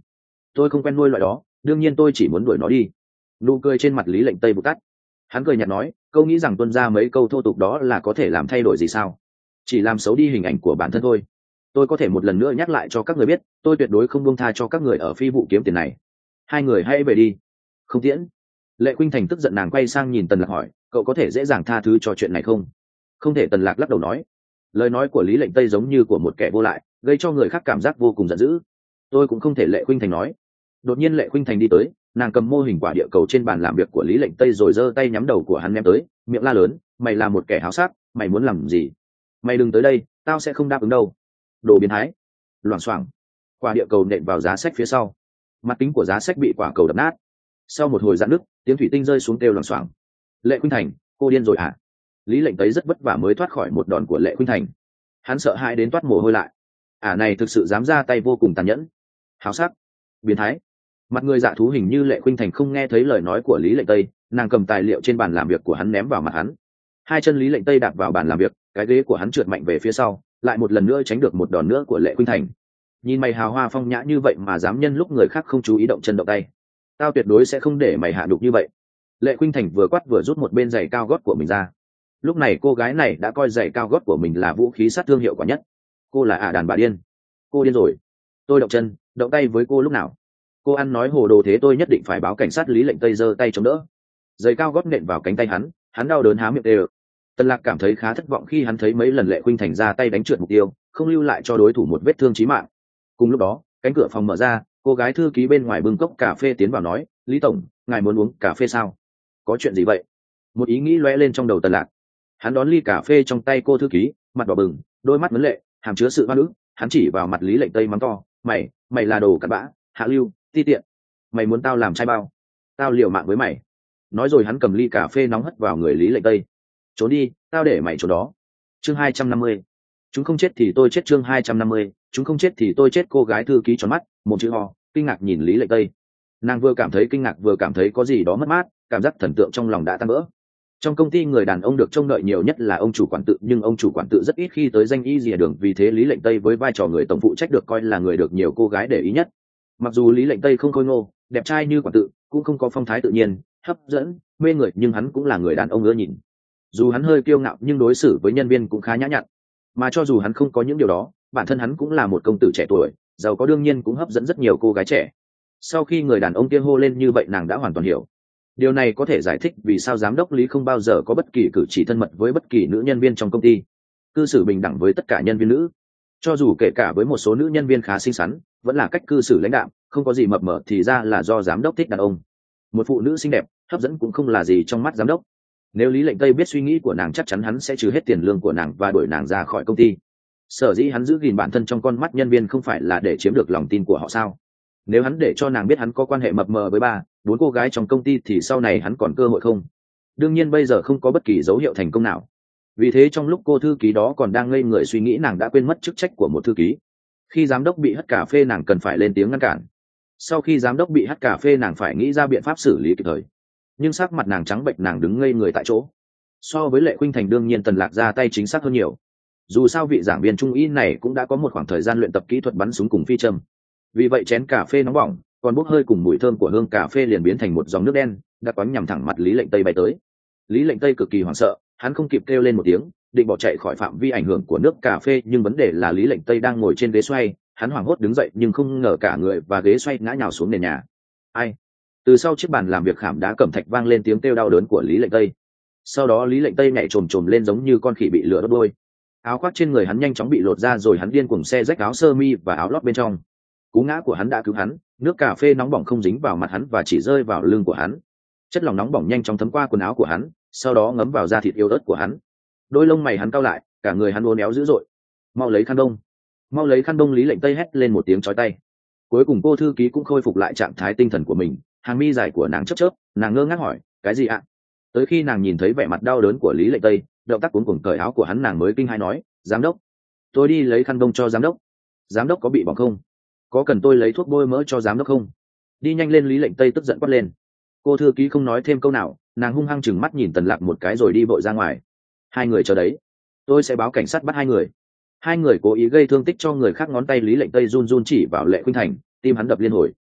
tôi không quen nuôi loại đó, đương nhiên tôi chỉ muốn đuổi nó đi. Nụ cười trên mặt Lý Lệnh Tây bụt tắt. Hắn cười nhạt nói, câu nghĩ rằng tuân ra mấy câu thô tục đó là có thể làm thay đổi gì sao? Chỉ làm xấu đi hình ảnh của bản thân thôi. Tôi có thể một lần nữa nhắc lại cho các người biết, tôi tuyệt đối không buông tha cho các người ở phi vụ kiếm tiền này. Hai người hãy về đi. Không tiễn. Lệ Khuynh Thành tức giận, nàng quay sang nhìn Tần Lạc hỏi, cậu có thể dễ dàng tha thứ cho chuyện này không? Không thể. Tần Lạc lắc đầu nói. Lời nói của Lý Lệnh Tây giống như của một kẻ vô lại, gây cho người khác cảm giác vô cùng giận dữ. Tôi cũng không thể. Lệ Khuynh Thành nói. Đột nhiên Lệ Khuynh Thành đi tới, nàng cầm mô hình quả địa cầu trên bàn làm việc của Lý Lệnh Tây rồi giơ tay nhắm đầu của hắn ném tới, miệng la lớn, mày là một kẻ háo sắc, mày muốn làm gì? Mày đừng tới đây, tao sẽ không đáp ứng đâu. Đồ biến thái. Loảng xoảng, quả địa cầu nện vào giá sách phía sau, mặt kính của giá sách bị quả cầu đập nát. Sau một hồi dạn nứt, tiếng thủy tinh rơi xuống kêu loảng xoảng. Lệ Khuynh Thành, cô điên rồi à? Lý Lệnh Tây rất vất vả mới thoát khỏi một đòn của Lệ Khuynh Thành. Hắn sợ hãi đến toát mồ hôi lại. Này thực sự dám ra tay vô cùng tàn nhẫn. Háo sắc, biến thái. Mặt người dạ thú hình như Lệ Khuynh Thành không nghe thấy lời nói của Lý Lệnh Tây, nàng cầm tài liệu trên bàn làm việc của hắn ném vào mặt hắn. Hai chân Lý Lệnh Tây đạp vào bàn làm việc, cái ghế của hắn trượt mạnh về phía sau, lại một lần nữa tránh được một đòn nữa của Lệ Khuynh Thành. Nhìn mày hào hoa phong nhã như vậy mà dám nhân lúc người khác không chú ý động chân động tay, tao tuyệt đối sẽ không để mày hạ đục như vậy. Lệ Khuynh Thành vừa quát vừa rút một bên giày cao gót của mình ra. Lúc này cô gái này đã coi giày cao gót của mình là vũ khí sát thương hiệu quả nhất. Cô là đàn bà điên. Cô điên rồi. Tôi động chân động tay với cô lúc nào? Cô ăn nói hồ đồ thế tôi nhất định phải báo cảnh sát. Lý Lệnh Tây giơ tay chống đỡ, giày cao gót nện vào cánh tay hắn đau đớn há miệng tê. Tần Lạc cảm thấy khá thất vọng khi hắn thấy mấy lần Lệ Khuynh Thành ra tay đánh trượt mục tiêu, không lưu lại cho đối thủ một vết thương chí mạng. Cùng lúc đó, cánh cửa phòng mở ra, cô gái thư ký bên ngoài bưng cốc cà phê tiến vào nói, Lý tổng, ngài muốn uống cà phê sao? Có chuyện gì vậy? Một ý nghĩ lóe lên trong đầu Tần Lạc. Hắn đón ly cà phê trong tay cô thư ký, mặt đỏ bừng, đôi mắt vấn lệ, hàm chứa sự oan ức. Hắn chỉ vào mặt Lý Lệnh Tây mắng to, mày là đồ cặn bã, hạ lưu, ti tiện. Mày muốn tao làm trai bao? Tao liều mạng với mày. Nói rồi hắn cầm ly cà phê nóng hất vào người Lý Lệnh Tây. Trốn đi, tao để mày trốn đó. Chương 250. Chúng không chết thì tôi chết. Chương 250. Chúng không chết thì tôi chết. Cô gái thư ký tròn mắt, một chữ ho, kinh ngạc nhìn Lý Lệnh Tây. Nàng vừa cảm thấy kinh ngạc vừa cảm thấy có gì đó mất mát, cảm giác thần tượng trong lòng đã tan vỡ. Trong công ty người đàn ông được trông đợi nhiều nhất là ông chủ quản tự, nhưng ông chủ quản tự rất ít khi tới danh y rìa đường, vì thế Lý Lệnh Tây với vai trò người tổng phụ trách được coi là người được nhiều cô gái để ý nhất. Mặc dù Lý Lệnh Tây không khôi ngô, đẹp trai như quản tự, cũng không có phong thái tự nhiên, hấp dẫn, mê người, nhưng hắn cũng là người đàn ông ưa nhìn. Dù hắn hơi kiêu ngạo nhưng đối xử với nhân viên cũng khá nhã nhặn. Mà cho dù hắn không có những điều đó, bản thân hắn cũng là một công tử trẻ tuổi, giàu có, đương nhiên cũng hấp dẫn rất nhiều cô gái trẻ. Sau khi người đàn ông kia hô lên như vậy, nàng đã hoàn toàn hiểu. Điều này có thể giải thích vì sao giám đốc Lý không bao giờ có bất kỳ cử chỉ thân mật với bất kỳ nữ nhân viên trong công ty, cư xử bình đẳng với tất cả nhân viên nữ. Cho dù kể cả với một số nữ nhân viên khá xinh xắn, vẫn là cách cư xử lãnh đạm, không có gì mập mờ, thì ra là do giám đốc thích đàn ông. Một phụ nữ xinh đẹp, hấp dẫn cũng không là gì trong mắt giám đốc. Nếu Lý Lệnh Tây biết suy nghĩ của nàng, chắc chắn hắn sẽ trừ hết tiền lương của nàng và đuổi nàng ra khỏi công ty. Sở dĩ hắn giữ gìn bản thân trong con mắt nhân viên không phải là để chiếm được lòng tin của họ sao? Nếu hắn để cho nàng biết hắn có quan hệ mập mờ với 3-4 cô gái trong công ty thì sau này hắn còn cơ hội không? Đương nhiên bây giờ không có bất kỳ dấu hiệu thành công nào. Vì thế trong lúc cô thư ký đó còn đang ngây người suy nghĩ, nàng đã quên mất chức trách của một thư ký. Khi giám đốc bị hất cà phê, nàng cần phải lên tiếng ngăn cản. Sau khi giám đốc bị hất cà phê, nàng phải nghĩ ra biện pháp xử lý kịp thời. Nhưng sắc mặt nàng trắng bệch, nàng đứng ngây người tại chỗ. So với Lệ Khuynh Thành, đương nhiên Tần Lạc ra tay chính xác hơn nhiều. Dù sao vị giảng viên trung y này cũng đã có một khoảng thời gian luyện tập kỹ thuật bắn súng cùng phi châm. Vì vậy chén cà phê nóng bỏng còn bốc hơi cùng mùi thơm của hương cà phê liền biến thành một dòng nước đen đặc quánh nhằm thẳng mặt Lý Lệnh Tây bay tới. Lý Lệnh Tây cực kỳ hoảng sợ, hắn không kịp kêu lên một tiếng, định bỏ chạy khỏi phạm vi ảnh hưởng của nước cà phê, nhưng vấn đề là Lý Lệnh Tây đang ngồi trên ghế xoay. Hắn hoảng hốt đứng dậy nhưng không ngờ cả người và ghế xoay ngã nhào xuống nền nhà. Ai? Từ sau chiếc bàn làm việc khảm đá cẩm thạch vang lên tiếng kêu đau đớn của Lý Lệnh Tây. Sau đó Lý Lệnh Tây nhảy chồm lên giống như con khỉ bị lửa đốt đôi. Áo khoác trên người hắn nhanh chóng bị lột ra, rồi hắn điên cuồng xé rách áo sơ mi và áo lót bên trong. Cú ngã của hắn đã cứu hắn, nước cà phê nóng bỏng không dính vào mặt hắn và chỉ rơi vào lưng của hắn. Chất lỏng nóng bỏng nhanh chóng thấm qua quần áo của hắn, sau đó ngấm vào da thịt yếu ớt của hắn. Đôi lông mày hắn cau lại, cả người hắn uốn éo dữ dội. Mau lấy khăn đông, mau lấy khăn đông! Lý Lệnh Tây hét lên một tiếng chói tai. Cuối cùng cô thư ký cũng khôi phục lại trạng thái tinh thần của mình, hàng mi dài của nàng chớp chớp, nàng ngơ ngác hỏi, cái gì ạ? Tới khi nàng nhìn thấy vẻ mặt đau đớn của Lý Lệnh Tây, động tác cuống cuồng cởi áo của hắn, nàng mới kinh hãi nói, giám đốc, tôi đi lấy khăn đông cho giám đốc. Giám đốc có bị bỏng không? Có cần tôi lấy thuốc bôi mỡ cho giám đốc không? Đi nhanh lên! Lý Lệnh Tây tức giận quát lên. Cô thư ký không nói thêm câu nào, nàng hung hăng chừng mắt nhìn Tần Lạc một cái rồi đi vội ra ngoài. Hai người chờ đấy, tôi sẽ báo cảnh sát bắt hai người. Hai người cố ý gây thương tích cho người khác! Ngón tay Lý Lệnh Tây run run chỉ vào Lệ Khuynh Thành, tim hắn đập liên hồi.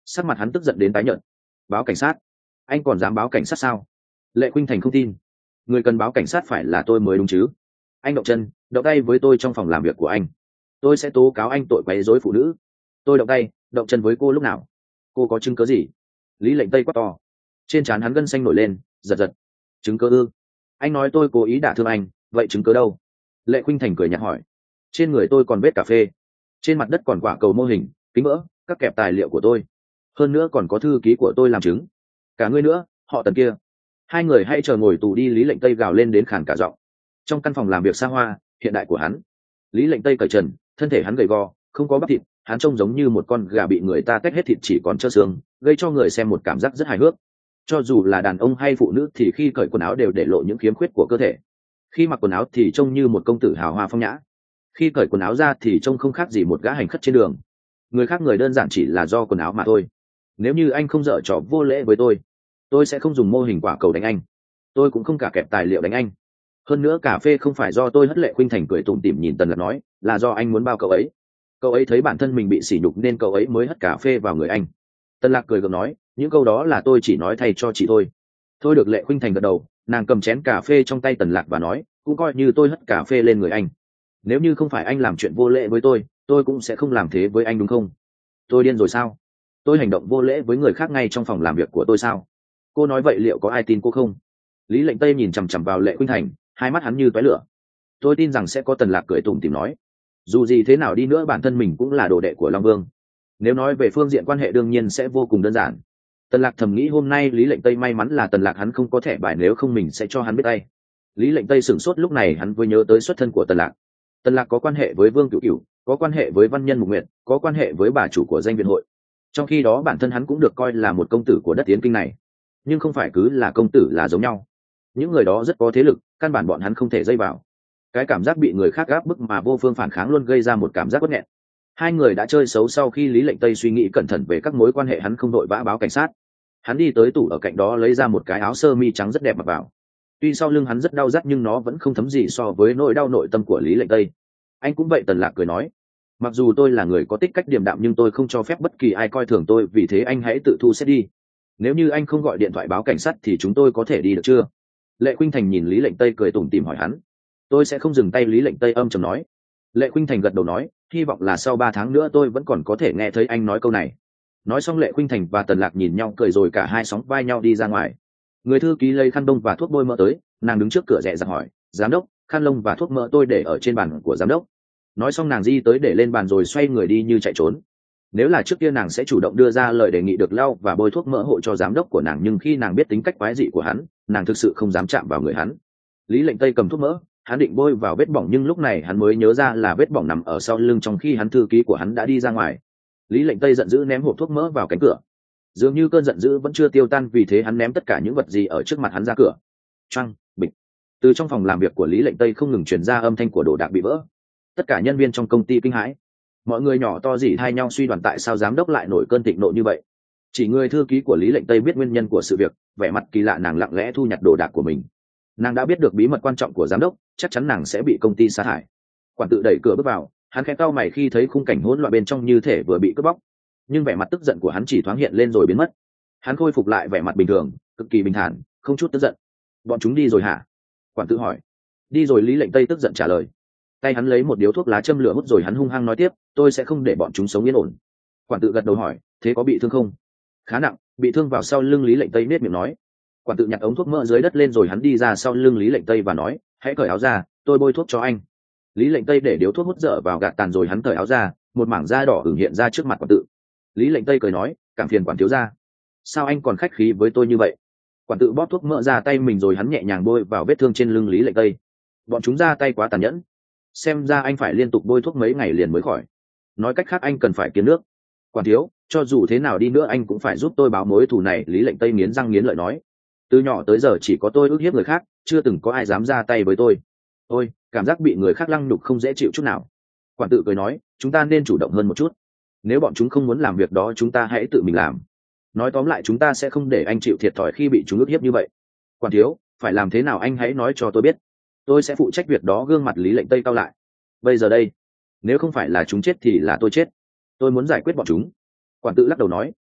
Sắc mặt hắn tức giận đến tái nhợt. Báo cảnh sát? Anh còn dám báo cảnh sát sao? Lệ Khuynh Thành không tin. Người cần báo cảnh sát phải là tôi mới đúng chứ? Anh động chân động tay với tôi trong phòng làm việc của anh, tôi sẽ tố cáo anh tội quấy rối phụ nữ. Tôi động tay động chân với cô lúc nào? Cô có chứng cứ gì? Lý Lệnh Tây quát to. Trên trán hắn gân xanh nổi lên, giật giật. Chứng cứ ư? Anh nói tôi cố ý đả thương anh, vậy chứng cứ đâu? Lệ Khuynh Thành cười nhạt hỏi. Trên người tôi còn vết cà phê, trên mặt đất còn quả cầu mô hình, kính vỡ, các kẹp tài liệu của tôi, hơn nữa còn có thư ký của tôi làm chứng. Cả ngươi nữa, họ Tần kia, hai người hãy chờ ngồi tù đi. Lý Lệnh Tây gào lên đến khàn cả giọng. Trong căn phòng làm việc xa hoa hiện đại của hắn, Lý Lệnh Tây cởi trần, thân thể hắn gầy gò, không có bắp thịt, hắn trông giống như một con gà bị người ta tách hết thịt chỉ còn trơ xương, gây cho người xem một cảm giác rất hài hước. Cho dù là đàn ông hay phụ nữ thì khi cởi quần áo đều để lộ những khiếm khuyết của cơ thể. Khi mặc quần áo thì trông như một công tử hào hoa phong nhã, khi cởi quần áo ra thì trông không khác gì một gã hành khất trên đường. Người khác người đơn giản chỉ là do quần áo mà thôi. Nếu như anh không dở trò vô lễ với tôi sẽ không dùng mô hình quả cầu đánh anh, tôi cũng không cả kẹp tài liệu đánh anh. Hơn nữa cà phê không phải do tôi hất. Lệ Khuynh Thành cười tủm tỉm nhìn Tần Lạc nói, là do anh muốn bao cậu ấy. Cậu ấy thấy bản thân mình bị sỉ nhục nên cậu ấy mới hất cà phê vào người anh. Tần Lạc cười gượng nói, những câu đó là tôi chỉ nói thay cho chị thôi. Thôi được. Lệ Khuynh Thành gật đầu, nàng cầm chén cà phê trong tay Tần Lạc và nói, cũng coi như tôi hất cà phê lên người anh. Nếu như không phải anh làm chuyện vô lễ với tôi cũng sẽ không làm thế với anh đúng không? Tôi điên rồi sao? Tôi hành động vô lễ với người khác ngay trong phòng làm việc của tôi sao? Cô nói vậy liệu có ai tin cô không? Lý Lệnh Tây nhìn chằm chằm vào Lệ Khuynh Thành, hai mắt hắn như tóe lửa. Tôi tin rằng sẽ có. Tần Lạc cười tủm tỉm nói, dù gì thế nào đi nữa bản thân mình cũng là đồ đệ của Long Vương. Nếu nói về phương diện quan hệ đương nhiên sẽ vô cùng đơn giản. Tần Lạc thầm nghĩ hôm nay Lý Lệnh Tây may mắn là Tần Lạc hắn không có thẻ bài, nếu không mình sẽ cho hắn biết tay. Lý Lệnh Tây sửng sốt, lúc này hắn vừa nhớ tới xuất thân của Tần Lạc. Tần Lạc có quan hệ với Vương Cửu Cửu, có quan hệ với Văn Nhân Mục Nguyệt, có quan hệ với bà chủ của Danh Viện Hội. Trong khi đó bản thân hắn cũng được coi là một công tử của đất Tiến Kinh này, nhưng không phải cứ là công tử là giống nhau. Những người đó rất có thế lực, căn bản bọn hắn không thể dây vào. Cái cảm giác bị người khác áp bức mà vô phương phản kháng luôn gây ra một cảm giác bất nghẹn. Hai người đã chơi xấu. Sau khi Lý Lệnh Tây suy nghĩ cẩn thận về các mối quan hệ, hắn không đội vã báo cảnh sát. Hắn đi tới tủ ở cạnh đó lấy ra một cái áo sơ mi trắng rất đẹp mặc vào. Tuy sau lưng hắn rất đau rát nhưng nó vẫn không thấm gì so với nỗi đau nội tâm của Lý Lệnh Tây. Anh cũng vậy. Tần Lạc cười nói, mặc dù tôi là người có tích cách điềm đạm nhưng tôi không cho phép bất kỳ ai coi thường tôi, vì thế anh hãy tự thu xếp đi. Nếu như anh không gọi điện thoại báo cảnh sát thì chúng tôi có thể đi được chưa? Lệ Khuynh Thành nhìn Lý Lệnh Tây cười tủm tỉm hỏi hắn. Tôi sẽ không dừng tay. Lý Lệnh Tây âm trầm nói. Lệ Khuynh Thành gật đầu nói, hy vọng là sau 3 tháng nữa tôi vẫn còn có thể nghe thấy anh nói câu này. Nói xong Lệ Khuynh Thành và Tần Lạc nhìn nhau cười rồi cả hai sóng vai nhau đi ra ngoài. Người thư ký lấy khăn đông và thuốc bôi mỡ tới, nàng đứng trước cửa dè dặt hỏi, giám đốc, khăn lông và thuốc mỡ tôi để ở trên bàn của giám đốc. Nói xong nàng di tới để lên bàn rồi xoay người đi như chạy trốn. Nếu là trước kia nàng sẽ chủ động đưa ra lời đề nghị được lau và bôi thuốc mỡ hộ cho giám đốc của nàng, nhưng khi nàng biết tính cách quái dị của hắn, nàng thực sự không dám chạm vào người hắn. Lý Lệnh Tây cầm thuốc mỡ, hắn định bôi vào vết bỏng nhưng lúc này hắn mới nhớ ra là vết bỏng nằm ở sau lưng, trong khi hắn thư ký của hắn đã đi ra ngoài. Lý Lệnh Tây giận dữ ném hộp thuốc mỡ vào cánh cửa. Dường như cơn giận dữ vẫn chưa tiêu tan, vì thế hắn ném tất cả những vật gì ở trước mặt hắn ra cửa. Choang, bịch. Từ trong phòng làm việc của Lý Lệnh Tây không ngừng truyền ra âm thanh của đồ đạc bị vỡ. Tất cả nhân viên trong công ty kinh hãi. Mọi người nhỏ to rỉ tai nhau suy đoán tại sao giám đốc lại nổi cơn thịnh nộ như vậy. Chỉ người thư ký của Lý Lệnh Tây biết nguyên nhân của sự việc, vẻ mặt kỳ lạ, nàng lặng lẽ thu nhặt đồ đạc của mình. Nàng đã biết được bí mật quan trọng của giám đốc, chắc chắn nàng sẽ bị công ty sa thải. Quản tự đẩy cửa bước vào, hắn khẽ cau mày khi thấy khung cảnh hỗn loạn bên trong như thể vừa bị cướp bóc. Nhưng vẻ mặt tức giận của hắn chỉ thoáng hiện lên rồi biến mất. Hắn khôi phục lại vẻ mặt bình thường, cực kỳ bình thản, không chút tức giận. Bọn chúng đi rồi hả? Quản tự hỏi. Đi rồi. Lý Lệnh Tây tức giận trả lời. Tay hắn lấy một điếu thuốc lá châm lửa hút rồi hắn hung hăng nói tiếp, tôi sẽ không để bọn chúng sống yên ổn. Quản tự gật đầu hỏi, thế có bị thương không? Khá nặng, bị thương vào sau lưng. Lý Lệnh Tây nết miệng nói. Quản tự nhặt ống thuốc mỡ dưới đất lên rồi hắn đi ra sau lưng Lý Lệnh Tây và nói, hãy cởi áo ra, tôi bôi thuốc cho anh. Lý Lệnh Tây để điếu thuốc hút dở vào gạt tàn rồi hắn cởi áo ra, một mảng da đỏ ửng hiện ra trước mặt quản tự. Lý Lệnh Tây cười nói, cảm phiền quản thiếu gia. Sao anh còn khách khí với tôi như vậy? Quản tự bóp thuốc mỡ ra tay mình rồi hắn nhẹ nhàng bôi vào vết thương trên lưng Lý Lệnh Tây. Bọn chúng ra tay quá tàn nhẫn, xem ra anh phải liên tục bôi thuốc mấy ngày liền mới khỏi. Nói cách khác anh cần phải kiếm nước. Quản thiếu, cho dù thế nào đi nữa anh cũng phải giúp tôi báo mối thù này. Lý Lệnh Tây nghiến răng nghiến lợi nói, từ nhỏ tới giờ chỉ có tôi ức hiếp người khác, chưa từng có ai dám ra tay với tôi. Ôi, cảm giác bị người khác lăng nhục không dễ chịu chút nào. Quản tự cười nói, chúng ta nên chủ động hơn một chút. Nếu bọn chúng không muốn làm việc đó chúng ta hãy tự mình làm. Nói tóm lại chúng ta sẽ không để anh chịu thiệt thòi khi bị chúng ức hiếp như vậy. Quản thiếu, phải làm thế nào anh hãy nói cho tôi biết, tôi sẽ phụ trách việc đó. Gương mặt Lý Lệnh Tây cau lại. Bây giờ đây, nếu không phải là chúng chết thì là tôi chết. Tôi muốn giải quyết bọn chúng. Quản tự lắc đầu nói,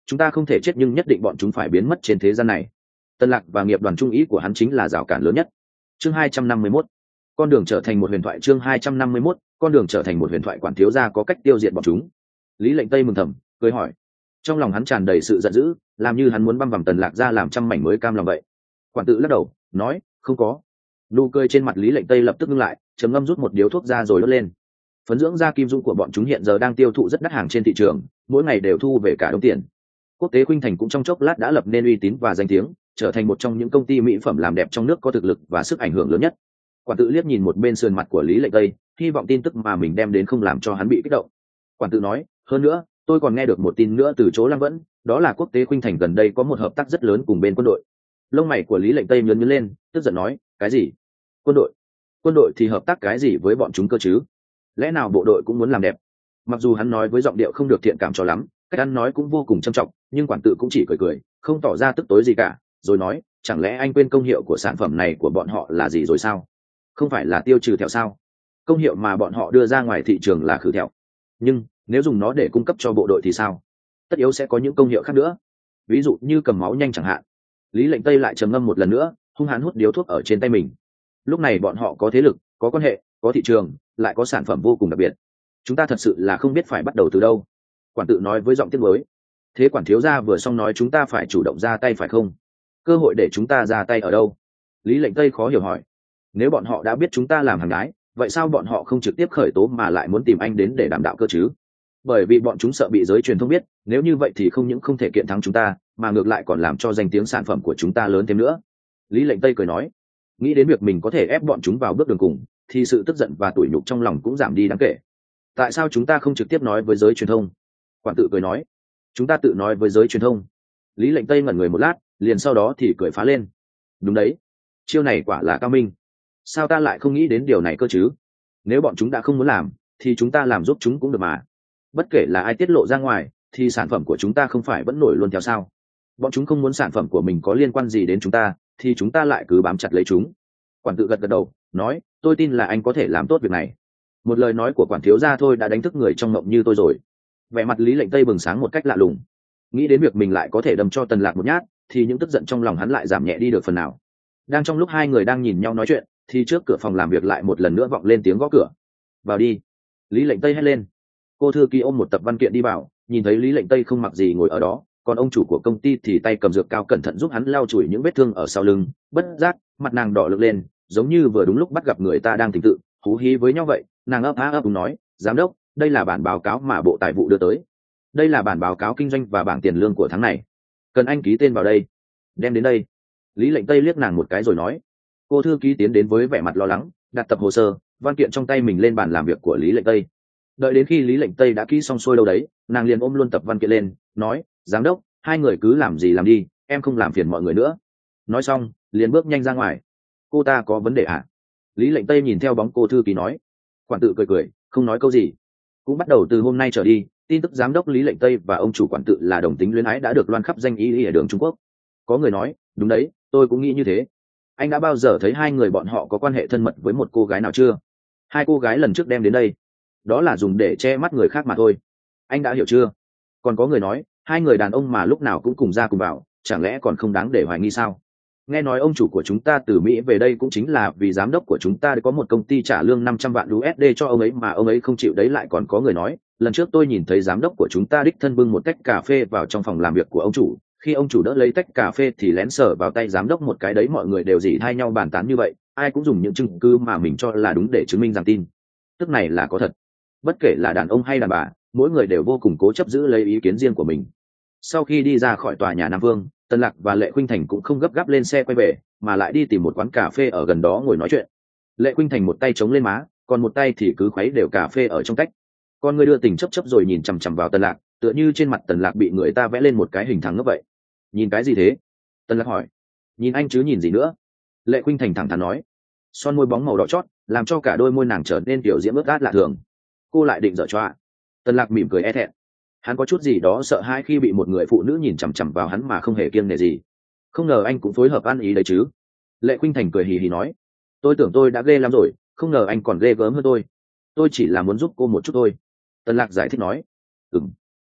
chúng ta không thể chết nhưng nhất định bọn chúng phải biến mất trên thế gian này. Tân Lạc và nghiệp đoàn trung ý của hắn chính là rào cản lớn nhất. Chương 251, con đường trở thành một huyền thoại. Chương 251, con đường trở thành một huyền thoại. Quản thiếu gia có cách tiêu diệt bọn chúng. Lý Lệnh Tây mừng thầm, cười hỏi. Trong lòng hắn tràn đầy sự giận dữ, làm như hắn muốn băm vằm Tần Lạc ra làm trăm mảnh mới cam lòng vậy. Quản tự lắc đầu, nói, không có. Nụ cười trên mặt Lý Lệnh Tây lập tức ngưng lại, trầm ngâm rút một điếu thuốc ra rồi đốt lên. Phấn dưỡng da kim dung của bọn chúng hiện giờ đang tiêu thụ rất đắt hàng trên thị trường, mỗi ngày đều thu về cả đống tiền. Quốc tế Khuynh Thành cũng trong chốc lát đã lập nên uy tín và danh tiếng, trở thành một trong những công ty mỹ phẩm làm đẹp trong nước có thực lực và sức ảnh hưởng lớn nhất. Quản tự liếc nhìn một bên sườn mặt của Lý Lệnh Tây, hy vọng tin tức mà mình đem đến không làm cho hắn bị kích động. Quản tự nói, hơn nữa, tôi còn nghe được một tin nữa từ chỗ Lăng Vẫn, đó là Quốc tế Khuynh Thành gần đây có một hợp tác rất lớn cùng bên quân đội. Lông mày của Lý Lệnh Tây nhướng lên, tức giận nói, cái gì? Quân đội? Quân đội thì hợp tác cái gì với bọn chúng cơ chứ? Lẽ nào bộ đội cũng muốn làm đẹp? Mặc dù hắn nói với giọng điệu không được thiện cảm cho lắm, cách ăn nói cũng vô cùng trầm trọng, nhưng quản tự cũng chỉ cười cười, không tỏ ra tức tối gì cả, rồi nói, chẳng lẽ anh quên công hiệu của sản phẩm này của bọn họ là gì rồi sao? Không phải là tiêu trừ thẹo sao? Công hiệu mà bọn họ đưa ra ngoài thị trường là khử thẹo. Nhưng nếu dùng nó để cung cấp cho bộ đội thì sao? Tất yếu sẽ có những công hiệu khác nữa, ví dụ như cầm máu nhanh chẳng hạn. Lý Lệnh Tây lại trầm ngâm một lần nữa, hung hãn hút điếu thuốc ở trên tay mình. Lúc này bọn họ có thế lực, có quan hệ, có thị trường, lại có sản phẩm vô cùng đặc biệt. Chúng ta thật sự là không biết phải bắt đầu từ đâu. Quản tự nói với giọng tiếc nuối. Thế quản thiếu gia vừa xong nói chúng ta phải chủ động ra tay phải không? Cơ hội để chúng ta ra tay ở đâu? Lý Lệnh Tây khó hiểu hỏi. Nếu bọn họ đã biết chúng ta làm hàng gái, vậy sao bọn họ không trực tiếp khởi tố mà lại muốn tìm anh đến để đảm đạo cơ chứ? Bởi vì bọn chúng sợ bị giới truyền thông biết, nếu như vậy thì không những không thể kiện thắng chúng ta, mà ngược lại còn làm cho danh tiếng sản phẩm của chúng ta lớn thêm nữa. Lý Lệnh Tây cười nói, nghĩ đến việc mình có thể ép bọn chúng vào bước đường cùng, thì sự tức giận và tủi nhục trong lòng cũng giảm đi đáng kể. Tại sao chúng ta không trực tiếp nói với giới truyền thông? Quản tự cười nói, chúng ta tự nói với giới truyền thông. Lý Lệnh Tây ngẩn người một lát, liền sau đó thì cười phá lên. Đúng đấy, chiêu này quả là cao minh. Sao ta lại không nghĩ đến điều này cơ chứ? Nếu bọn chúng đã không muốn làm, thì chúng ta làm giúp chúng cũng được mà. Bất kể là ai tiết lộ ra ngoài, thì sản phẩm của chúng ta không phải vẫn nổi luôn theo sao? Bọn chúng không muốn sản phẩm của mình có liên quan gì đến chúng ta, thì chúng ta lại cứ bám chặt lấy chúng. Quản tự gật gật đầu, nói, tôi tin là anh có thể làm tốt việc này. Một lời nói của quản thiếu gia thôi đã đánh thức người trong mộng như tôi rồi. Vẻ mặt Lý Lệnh Tây bừng sáng một cách lạ lùng. Nghĩ đến việc mình lại có thể đâm cho Tần Lạc một nhát, thì những tức giận trong lòng hắn lại giảm nhẹ đi được phần nào. Đang trong lúc hai người đang nhìn nhau nói chuyện, thì trước cửa phòng làm việc lại một lần nữa vọng lên tiếng gõ cửa. Vào đi. Lý Lệnh Tây hét lên. Cô thư ký ôm một tập văn kiện đi vào, nhìn thấy Lý Lệnh Tây không mặc gì ngồi ở đó, còn ông chủ của công ty thì tay cầm dược cao cẩn thận giúp hắn lau chùi những vết thương ở sau lưng. Bất giác mặt nàng đỏ lực lên, giống như vừa đúng lúc bắt gặp người ta đang tỉnh tự hú hí với nhau vậy. Nàng ấp ấp nói, giám đốc, đây là bản báo cáo mà bộ tài vụ đưa tới. Đây là bản báo cáo kinh doanh và bảng tiền lương của tháng này, cần anh ký tên vào đây. Đem đến đây. Lý Lệnh Tây liếc nàng một cái rồi nói. Cô thư ký tiến đến với vẻ mặt lo lắng, đặt tập hồ sơ văn kiện trong tay mình lên bàn làm việc của Lý Lệnh Tây. Đợi đến khi Lý Lệnh Tây đã ký xong xuôi đâu đấy, nàng liền ôm luôn tập văn kiện lên, nói, giám đốc, hai người cứ làm gì làm đi, em không làm phiền mọi người nữa. Nói xong liền bước nhanh ra ngoài. Cô ta có vấn đề à? Lý Lệnh Tây nhìn theo bóng cô thư ký nói. Quản tự cười cười, không nói câu gì. Cũng bắt đầu từ hôm nay trở đi, tin tức giám đốc Lý Lệnh Tây và ông chủ quản tự là đồng tính luyến ái đã được loan khắp danh y ở đường Trung Quốc. Có người nói, đúng đấy, tôi cũng nghĩ như thế. Anh đã bao giờ thấy hai người bọn họ có quan hệ thân mật với một cô gái nào chưa? Hai cô gái lần trước đem đến đây, đó là dùng để che mắt người khác mà thôi. Anh đã hiểu chưa? Còn có người nói, hai người đàn ông mà lúc nào cũng cùng ra cùng vào, chẳng lẽ còn không đáng để hoài nghi sao? Nghe nói ông chủ của chúng ta từ Mỹ về đây cũng chính là vì giám đốc của chúng ta có một công ty trả lương 500 vạn USD cho ông ấy mà ông ấy không chịu đấy. Lại còn có người nói, lần trước tôi nhìn thấy giám đốc của chúng ta đích thân bưng một tách cà phê vào trong phòng làm việc của ông chủ, khi ông chủ đỡ lấy tách cà phê thì lén sờ vào tay giám đốc một cái đấy. Mọi người đều dỉ thay nhau bàn tán như vậy, ai cũng dùng những chứng cứ mà mình cho là đúng để chứng minh rằng tin tức này là có thật. Bất kể là đàn ông hay đàn bà, mỗi người đều vô cùng cố chấp giữ lấy ý kiến riêng của mình. Sau khi đi ra khỏi tòa nhà Nam Vương, Tân Lạc và Lệ Khuynh Thành cũng không gấp gáp lên xe quay về, mà lại đi tìm một quán cà phê ở gần đó ngồi nói chuyện. Lệ Khuynh Thành một tay chống lên má, còn một tay thì cứ khuấy đều cà phê ở trong tách. Con người đưa tình chấp chấp rồi nhìn chằm chằm vào Tân Lạc, tựa như trên mặt Tân Lạc bị người ta vẽ lên một cái hình thẳng ngốc vậy. Nhìn cái gì thế? Tân Lạc hỏi. Nhìn anh chứ nhìn gì nữa? Lệ Khuynh Thành thẳng thắn nói. Son môi bóng màu đỏ chót làm cho cả đôi môi nàng trở nên kiểu diễm ướt át lạ thường. Cô lại định giở choa. Tân Lạc mỉm cười e thẹn. Hắn có chút gì đó sợ hãi khi bị một người phụ nữ nhìn chằm chằm vào hắn mà không hề kiêng nể gì. Không ngờ anh cũng phối hợp ăn ý đấy chứ? Lệ Khuynh Thành cười hì hì nói. Tôi tưởng tôi đã ghê lắm rồi, không ngờ anh còn ghê gớm hơn tôi chỉ là muốn giúp cô một chút thôi. Tân Lạc giải thích nói.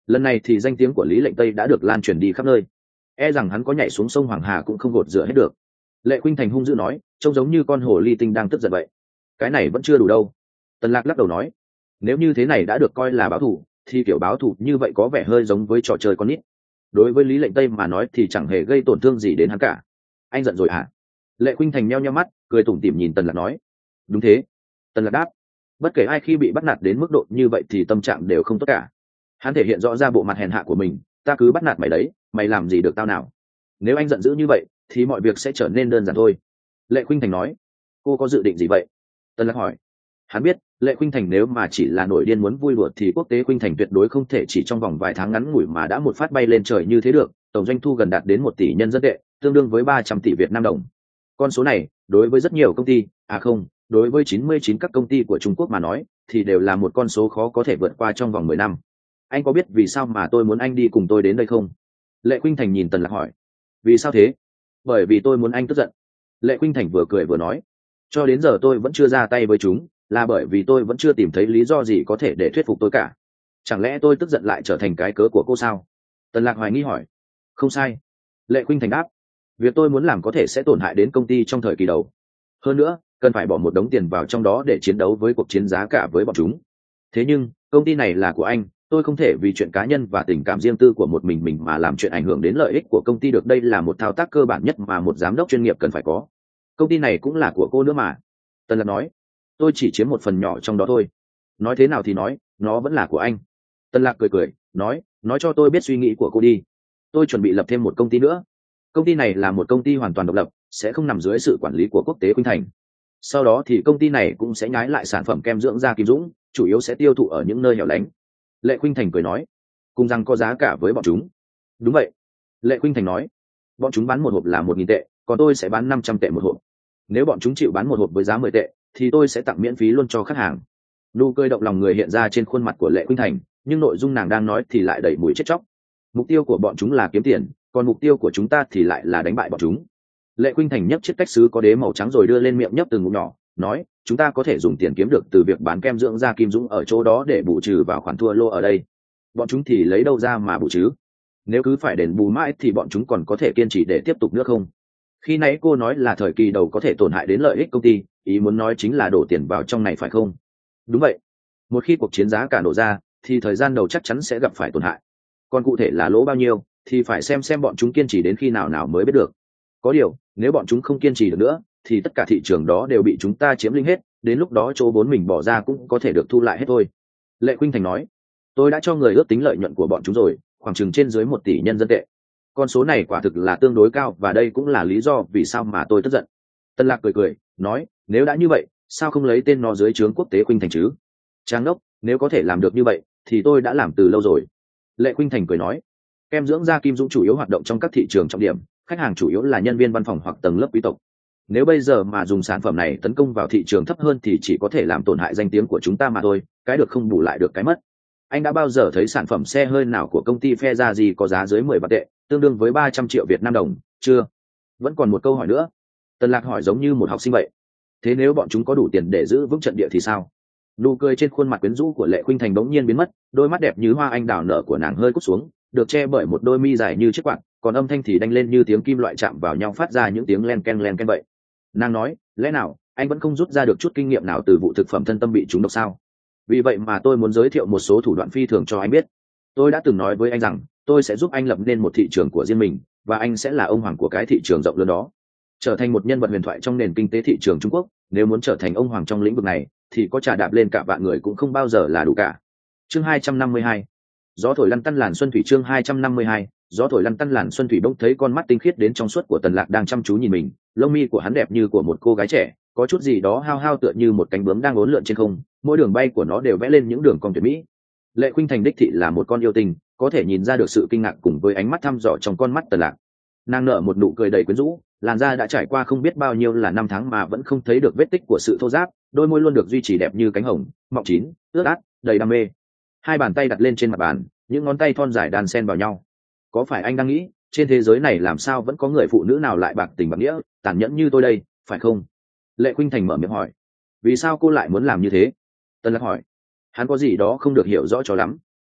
lần này thì danh tiếng của Lý Lệnh Tây đã được lan truyền đi khắp nơi, e rằng hắn có nhảy xuống sông Hoàng Hà cũng không gột rửa hết được. Lệ Khuynh Thành hung dữ nói, trông giống như con hồ ly tinh đang tức giận vậy. Cái này vẫn chưa đủ đâu. Tần Lạc lắc đầu nói, nếu như thế này đã được coi là báo thù thì kiểu báo thù như vậy có vẻ hơi giống với trò chơi con nít. Đối với Lý Lệnh Tây mà nói thì chẳng hề gây tổn thương gì đến hắn cả. Anh giận rồi hả? Lệ Khuynh Thành nheo nheo mắt, cười tủm tỉm nhìn Tần Lạc nói. Đúng thế. Tần Lạc đáp. Bất kể ai khi bị bắt nạt đến mức độ như vậy thì tâm trạng đều không tốt cả. Hắn thể hiện rõ ra bộ mặt hèn hạ của mình. Ta cứ bắt nạt mày đấy, mày làm gì được tao nào? Nếu anh giận dữ như vậy thì mọi việc sẽ trở nên đơn giản thôi. Lệ Khuynh Thành nói. Cô có dự định gì vậy? Tần Lạc hỏi. Hắn biết Lệ Khuynh Thành nếu mà chỉ là nổi điên muốn vui đùa thì quốc tế Khuynh Thành tuyệt đối không thể chỉ trong vòng vài tháng ngắn ngủi mà đã một phát bay lên trời như thế được. Tổng doanh thu gần đạt đến 1 tỷ nhân dân tệ, tương đương với 300 tỷ Việt Nam đồng. Con số này đối với rất nhiều công ty, không, đối với 99 các công ty của Trung Quốc mà nói thì đều là một con số khó có thể vượt qua trong vòng 10 năm. Anh có biết vì sao mà tôi muốn anh đi cùng tôi đến đây không? Lệ Khuynh Thành nhìn Tần Lạc hỏi. Vì sao thế? Bởi vì tôi muốn anh tức giận. Lệ Khuynh Thành vừa cười vừa nói. Cho đến giờ tôi vẫn chưa ra tay với chúng, là bởi vì tôi vẫn chưa tìm thấy lý do gì có thể để thuyết phục tôi cả. Chẳng lẽ tôi tức giận lại trở thành cái cớ của cô sao? Tần Lạc hoài nghi hỏi. Không sai. Lệ Khuynh Thành đáp. Việc tôi muốn làm có thể sẽ tổn hại đến công ty trong thời kỳ đầu. Hơn nữa, cần phải bỏ một đống tiền vào trong đó để chiến đấu với cuộc chiến giá cả với bọn chúng. Thế nhưng, công ty này là của anh, tôi không thể vì chuyện cá nhân và tình cảm riêng tư của một mình mà làm chuyện ảnh hưởng đến lợi ích của công ty được. Đây là một thao tác cơ bản nhất mà một giám đốc chuyên nghiệp cần phải có. Công ty này cũng là của cô nữa mà. Tần Lạc nói. Tôi chỉ chiếm một phần nhỏ trong đó thôi. Nói thế nào thì nói, nó vẫn là của anh. Tần Lạc cười cười, nói cho tôi biết suy nghĩ của cô đi. Tôi chuẩn bị lập thêm một công ty nữa. Công ty này là một công ty hoàn toàn độc lập, sẽ không nằm dưới sự quản lý của quốc tế Khuynh Thành. Sau đó thì công ty này cũng sẽ nhái lại sản phẩm kem dưỡng da Kim Dũng, chủ yếu sẽ tiêu thụ ở những nơi hẻo lánh. Lệ Khuynh Thành cười nói, cùng rằng có giá cả với bọn chúng. Đúng vậy. Lệ Khuynh Thành nói, bọn chúng bán một hộp là 1.000 tệ, còn tôi sẽ bán 500 tệ một hộp. Nếu bọn chúng chịu bán một hộp với giá 10 tệ thì tôi sẽ tặng miễn phí luôn cho khách hàng. Nụ cười động lòng người hiện ra trên khuôn mặt của Lệ Khuynh Thành, nhưng nội dung nàng đang nói thì lại đầy mùi chết chóc. Mục tiêu của bọn chúng là kiếm tiền, còn mục tiêu của chúng ta thì lại là đánh bại bọn chúng. Lệ Khuynh Thành nhấp chiếc cách sứ có đế màu trắng rồi đưa lên miệng nhấp từng ngụm nhỏ, nói, chúng ta có thể dùng tiền kiếm được từ việc bán kem dưỡng da Kim Dũng ở chỗ đó để bù trừ vào khoản thua lô ở đây. Bọn chúng thì lấy đâu ra mà bù chứ? Nếu cứ phải đền bù mãi thì bọn chúng còn có thể kiên trì để tiếp tục nữa không? Khi nãy cô nói là thời kỳ đầu có thể tổn hại đến lợi ích công ty, ý muốn nói chính là đổ tiền vào trong này phải không? Đúng vậy. Một khi cuộc chiến giá cả nổ ra thì thời gian đầu chắc chắn sẽ gặp phải tổn hại. Còn cụ thể là lỗ bao nhiêu thì phải xem bọn chúng kiên trì đến khi nào mới biết được. Có điều, nếu bọn chúng không kiên trì được nữa thì tất cả thị trường đó đều bị chúng ta chiếm lĩnh hết, đến lúc đó chỗ vốn mình bỏ ra cũng có thể được thu lại hết thôi. Lệ Khuynh Thành nói, tôi đã cho người ước tính lợi nhuận của bọn chúng rồi, khoảng chừng trên dưới 1 tỷ nhân dân tệ. Con số này quả thực là tương đối cao và đây cũng là lý do vì sao mà tôi tức giận. Tân Lạc cười, nói, nếu đã như vậy, sao không lấy tên nó dưới trướng quốc tế Khuynh Thành chứ? Trang đốc, nếu có thể làm được như vậy thì tôi đã làm từ lâu rồi. Lệ Khuynh Thành cười nói, kem dưỡng da Kim Dũng chủ yếu hoạt động trong các thị trường trọng điểm, khách hàng chủ yếu là nhân viên văn phòng hoặc tầng lớp quý tộc. Nếu bây giờ mà dùng sản phẩm này tấn công vào thị trường thấp hơn thì chỉ có thể làm tổn hại danh tiếng của chúng ta mà thôi, cái được không bù lại được cái mất. Anh đã bao giờ thấy sản phẩm xe hơi nào của công ty Ferrari có giá dưới 10 vạn tệ, tương đương với 300 triệu Việt Nam đồng, chưa? Vẫn còn một câu hỏi nữa. Tần Lạc hỏi giống như một học sinh vậy. Thế nếu bọn chúng có đủ tiền để giữ vững trận địa thì sao? Nụ cười trên khuôn mặt quyến rũ của Lệ Khuynh Thành bỗng nhiên biến mất, đôi mắt đẹp như hoa anh đào nở của nàng hơi cúi xuống, được che bởi một đôi mi dài như chiếc quạt, còn âm thanh thì đanh lên như tiếng kim loại chạm vào nhau phát ra những tiếng len ken vậy. Nàng nói, lẽ nào anh vẫn không rút ra được chút kinh nghiệm nào từ vụ thực phẩm thân tâm bị trúng độc sao? Vì vậy mà tôi muốn giới thiệu một số thủ đoạn phi thường cho anh biết. Tôi đã từng nói với anh rằng tôi sẽ giúp anh lập nên một thị trường của riêng mình, và anh sẽ là ông hoàng của cái thị trường rộng lớn đó, trở thành một nhân vật huyền thoại trong nền kinh tế thị trường Trung Quốc. Nếu muốn trở thành ông hoàng trong lĩnh vực này thì có trà đạp lên cả vạn người cũng không bao giờ là đủ cả. Chương 252. Gió thổi lăn tăn làn xuân thủy. Chương 252. Gió thổi lăn tăn làn xuân thủy. Bỗng thấy con mắt tinh khiết đến trong suốt của Tần Lạc đang chăm chú nhìn mình, lông mi của hắn đẹp như của một cô gái trẻ, có chút gì đó hao hao tựa như một cánh bướm đang uốn lượn trên không, mỗi đường bay của nó đều vẽ lên những đường cong tuyệt mỹ. Lệ Khuynh Thành đích thị là một con yêu tình, có thể nhìn ra được sự kinh ngạc cùng với ánh mắt thăm dò trong con mắt Tần Lạc. Nàng nở một nụ cười đầy quyến rũ, làn da đã trải qua không biết bao nhiêu là năm tháng mà vẫn không thấy được vết tích của sự thô ráp, đôi môi luôn được duy trì đẹp như cánh hồng, mọng chín, ướt át, đầy đam mê. Hai bàn tay đặt lên trên mặt bàn, những ngón tay thon dài đan xen vào nhau. Có phải anh đang nghĩ, trên thế giới này làm sao vẫn có người phụ nữ nào lại bạc tình bạc nghĩa, tàn nhẫn như tôi đây, phải không? Lệ Khuynh Thành mở miệng hỏi. Vì sao cô lại muốn làm như thế? Tần Lạc hỏi. Hắn có gì đó không được hiểu rõ cho lắm.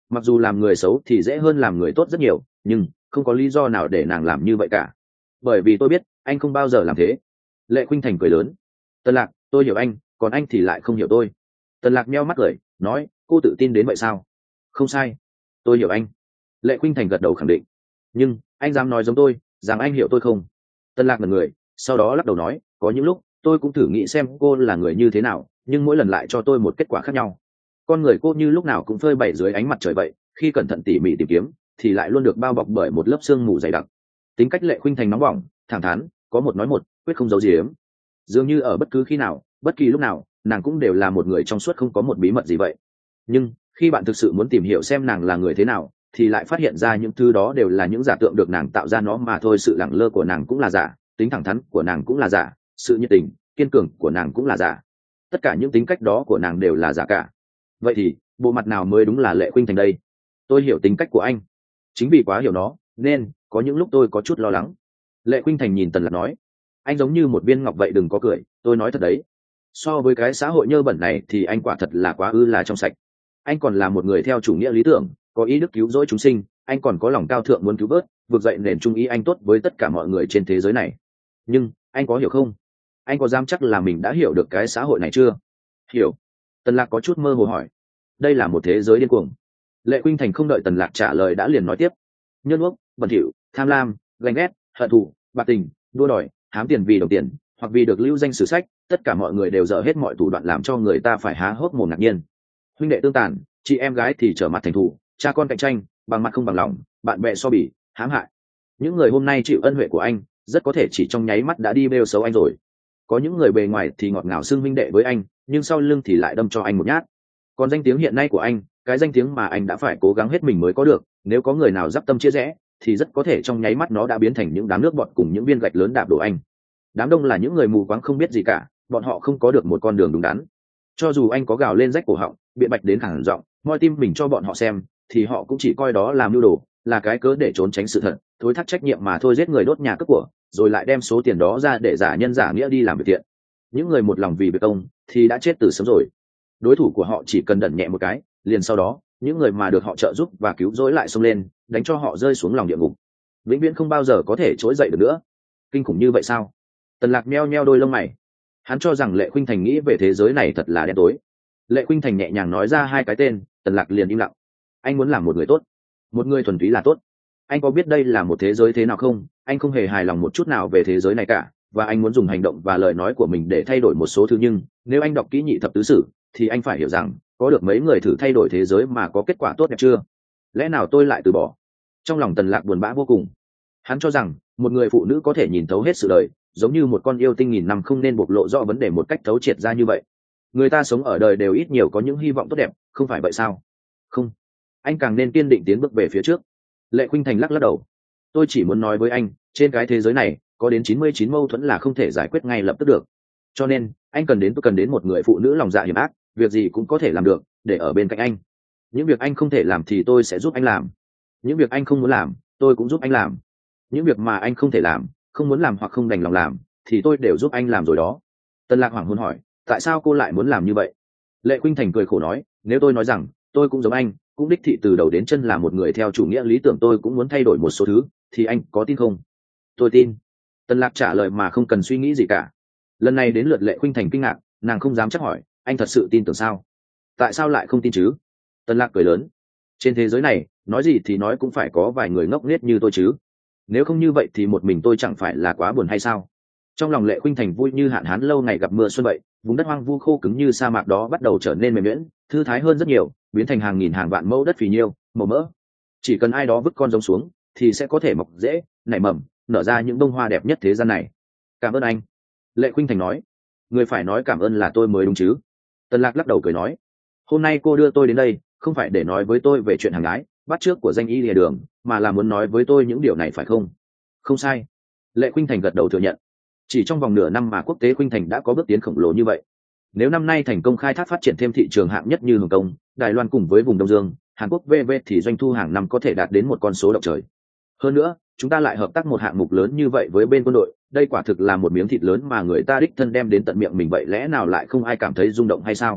mặc dù làm người xấu thì dễ hơn làm người tốt rất nhiều, nhưng không có lý do nào để nàng làm như vậy cả. Bởi vì tôi biết anh không bao giờ làm thế. Lệ Khuynh Thành cười lớn. Tân Lạc, tôi hiểu anh, còn anh thì lại không hiểu tôi. Tân Lạc meo mắt cười, nói, cô tự tin đến vậy sao? Không sai, tôi hiểu anh. Lệ Khuynh Thành gật đầu khẳng định. Nhưng anh dám nói giống tôi rằng anh hiểu tôi không? Tân Lạc ngẩn người, sau đó lắc đầu nói, có những lúc tôi cũng thử nghĩ xem cô là người như thế nào, nhưng mỗi lần lại cho tôi một kết quả khác nhau. Con người cô như lúc nào cũng phơi bày dưới ánh mặt trời vậy, khi cẩn thận tỉ mỉ tìm kiếm thì lại luôn được bao bọc bởi một lớp sương mù dày đặc. Tính cách Lệ Khuynh Thành nóng bỏng, thẳng thắn, có một nói một, quyết không giấu giếm. Dường như ở bất cứ khi nào, bất kỳ lúc nào, nàng cũng đều là một người trong suốt, không có một bí mật gì vậy. Nhưng khi bạn thực sự muốn tìm hiểu xem nàng là người thế nào, thì lại phát hiện ra những thứ đó đều là những giả tượng được nàng tạo ra nó mà thôi. Sự lẳng lơ của nàng cũng là giả, tính thẳng thắn của nàng cũng là giả, sự nhiệt tình, kiên cường của nàng cũng là giả. Tất cả những tính cách đó của nàng đều là giả cả. Vậy thì bộ mặt nào mới đúng là Lệ Khuynh Thành đây? Tôi hiểu tính cách của anh, chính vì quá hiểu nó nên có những lúc tôi có chút lo lắng. Lệ Khuynh Thành nhìn Tần Lạc nói, anh giống như một viên ngọc vậy, đừng có cười, tôi nói thật đấy. So với cái xã hội nhơ bẩn này thì anh quả thật là quá ư là trong sạch. Anh còn là một người theo chủ nghĩa lý tưởng, có ý đức cứu rỗi chúng sinh, anh còn có lòng cao thượng muốn cứu vớt, vực dậy nền trung ý, anh tốt với tất cả mọi người trên thế giới này. Nhưng anh có hiểu không? Anh có dám chắc là mình đã hiểu được cái xã hội này chưa? Hiểu. Tần Lạc có chút mơ hồ hỏi. Đây là một thế giới điên cuồng. Lệ Khuynh Thành không đợi Tần Lạc trả lời đã liền nói tiếp. Nhân ước, bẩn thỉu, tham lam, ganh ghét, hận thù, bạc tình, đua đòi, hám tiền vì đồng tiền, hoặc vì được lưu danh sử sách, tất cả mọi người đều dở hết mọi thủ đoạn làm cho người ta phải há hốc mồm ngạc nhiên. Huynh đệ tương tàn, chị em gái thì trở mặt thành thù, cha con cạnh tranh, bằng mặt không bằng lòng, bạn bè so bì, hãm hại. Những người hôm nay chịu ân huệ của anh, rất có thể chỉ trong nháy mắt đã đi bêu xấu anh rồi. Có những người bề ngoài thì ngọt ngào xưng huynh đệ với anh, nhưng sau lưng thì lại đâm cho anh một nhát. Còn danh tiếng hiện nay của anh, cái danh tiếng mà anh đã phải cố gắng hết mình mới có được, nếu có người nào dắp tâm chia rẽ thì rất có thể trong nháy mắt nó đã biến thành những đám nước bọt cùng những viên gạch lớn đạp đổ anh. Đám đông là những người mù quáng không biết gì cả, bọn họ không có được một con đường đúng đắn. Cho dù anh có gào lên rách cổ họng, biện bạch đến khản giọng, moi tim mình cho bọn họ xem, thì họ cũng chỉ coi đó là mưu đồ, là cái cớ để trốn tránh sự thật, thối thác trách nhiệm mà thôi. Giết người, đốt nhà cướp của, rồi lại đem số tiền đó ra để giả nhân giả nghĩa đi làm việc thiện. Những người một lòng vì việc công thì đã chết từ sớm rồi. Đối thủ của họ chỉ cần đẩn nhẹ một cái, liền sau đó những người mà được họ trợ giúp và cứu rỗi lại xông lên, đánh cho họ rơi xuống lòng địa ngục, vĩnh viễn không bao giờ có thể trỗi dậy được nữa. Kinh khủng như vậy sao? Tần Lạc meo meo đôi lông mày. Hắn cho rằng Lệ Khuynh Thành nghĩ về thế giới này thật là đen tối. Lệ Khuynh Thành nhẹ nhàng nói ra hai cái tên, Tần Lạc liền im lặng. Anh muốn làm một người tốt, một người thuần túy là tốt. Anh có biết đây là một thế giới thế nào không? Anh không hề hài lòng một chút nào về thế giới này cả, và anh muốn dùng hành động và lời nói của mình để thay đổi một số thứ. Nhưng nếu anh đọc kỹ Nhị Thập Tứ Sử thì anh phải hiểu rằng có được mấy người thử thay đổi thế giới mà có kết quả tốt đẹp chưa? Lẽ nào tôi lại từ bỏ? Trong lòng Tần Lạc buồn bã vô cùng. Hắn cho rằng một người phụ nữ có thể nhìn thấu hết sự đời, giống như một con yêu tinh nghìn năm, không nên bộc lộ rõ vấn đề một cách thấu triệt ra như vậy. Người ta sống ở đời đều ít nhiều có những hy vọng tốt đẹp, không phải vậy sao? Không, anh càng nên kiên định tiến bước về phía trước. Lệ Khuynh Thành lắc lắc đầu. Tôi chỉ muốn nói với anh, trên cái thế giới này có đến 99 mâu thuẫn là không thể giải quyết ngay lập tức được. Cho nên anh cần đến một người phụ nữ lòng dạ hiểm ác, việc gì cũng có thể làm được, để ở bên cạnh anh. Những việc anh không thể làm thì tôi sẽ giúp anh làm. Những việc anh không muốn làm, tôi cũng giúp anh làm. Những việc mà anh không thể làm, không muốn làm hoặc không đành lòng làm, thì tôi đều giúp anh làm rồi đó. Tần Lạc hoảng hốt hỏi, tại sao cô lại muốn làm như vậy? Lệ Khuynh Thành cười khổ nói, nếu tôi nói rằng tôi cũng giống anh, cũng đích thị từ đầu đến chân là một người theo chủ nghĩa lý tưởng, tôi cũng muốn thay đổi một số thứ, thì anh có tin không? Tôi tin. Tần Lạc trả lời mà không cần suy nghĩ gì cả. Lần này đến lượt Lệ Khuynh Thành kinh ngạc, nàng không dám chắc hỏi, anh thật sự tin tưởng sao? Tại sao lại không tin chứ? Tần Lạc cười lớn. Trên thế giới này, nói gì thì nói cũng phải có vài người ngốc nghếch như tôi chứ. Nếu không như vậy thì một mình tôi chẳng phải là quá buồn hay sao? Trong lòng Lệ Khuynh Thành vui như hạn hán lâu ngày gặp mưa xuân vậy, vùng đất hoang vu khô cứng như sa mạc đó bắt đầu trở nên mềm nhuyễn, thư thái hơn rất nhiều, biến thành hàng nghìn hàng vạn mẫu đất phì nhiêu, màu mỡ. Chỉ cần ai đó vứt con giống xuống, thì sẽ có thể mọc rễ, nảy mầm, nở ra những bông hoa đẹp nhất thế gian này. Cảm ơn anh. Lệ Khuynh Thành nói. Người phải nói cảm ơn là tôi mới đúng chứ? Tần Lạc lắc đầu cười nói. Hôm nay cô đưa tôi đến đây, không phải để nói với tôi về chuyện hàng gái, bắt chước của danh y lìa đường, mà là muốn nói với tôi những điều này phải không? Không sai. Lệ Khuynh Thành gật đầu thừa nhận. Chỉ trong vòng nửa năm mà quốc tế Khuynh Thành đã có bước tiến khổng lồ như vậy. Nếu năm nay thành công khai thác phát triển thêm thị trường hạng nhất như Hồng Kông, Đài Loan cùng với vùng Đông Dương, Hàn Quốc VV thì doanh thu hàng năm có thể đạt đến một con số động trời. Hơn nữa, chúng ta lại hợp tác một hạng mục lớn như vậy với bên quân đội, đây quả thực là một miếng thịt lớn mà người ta đích thân đem đến tận miệng mình, vậy lẽ nào lại không ai cảm thấy rung động hay sao?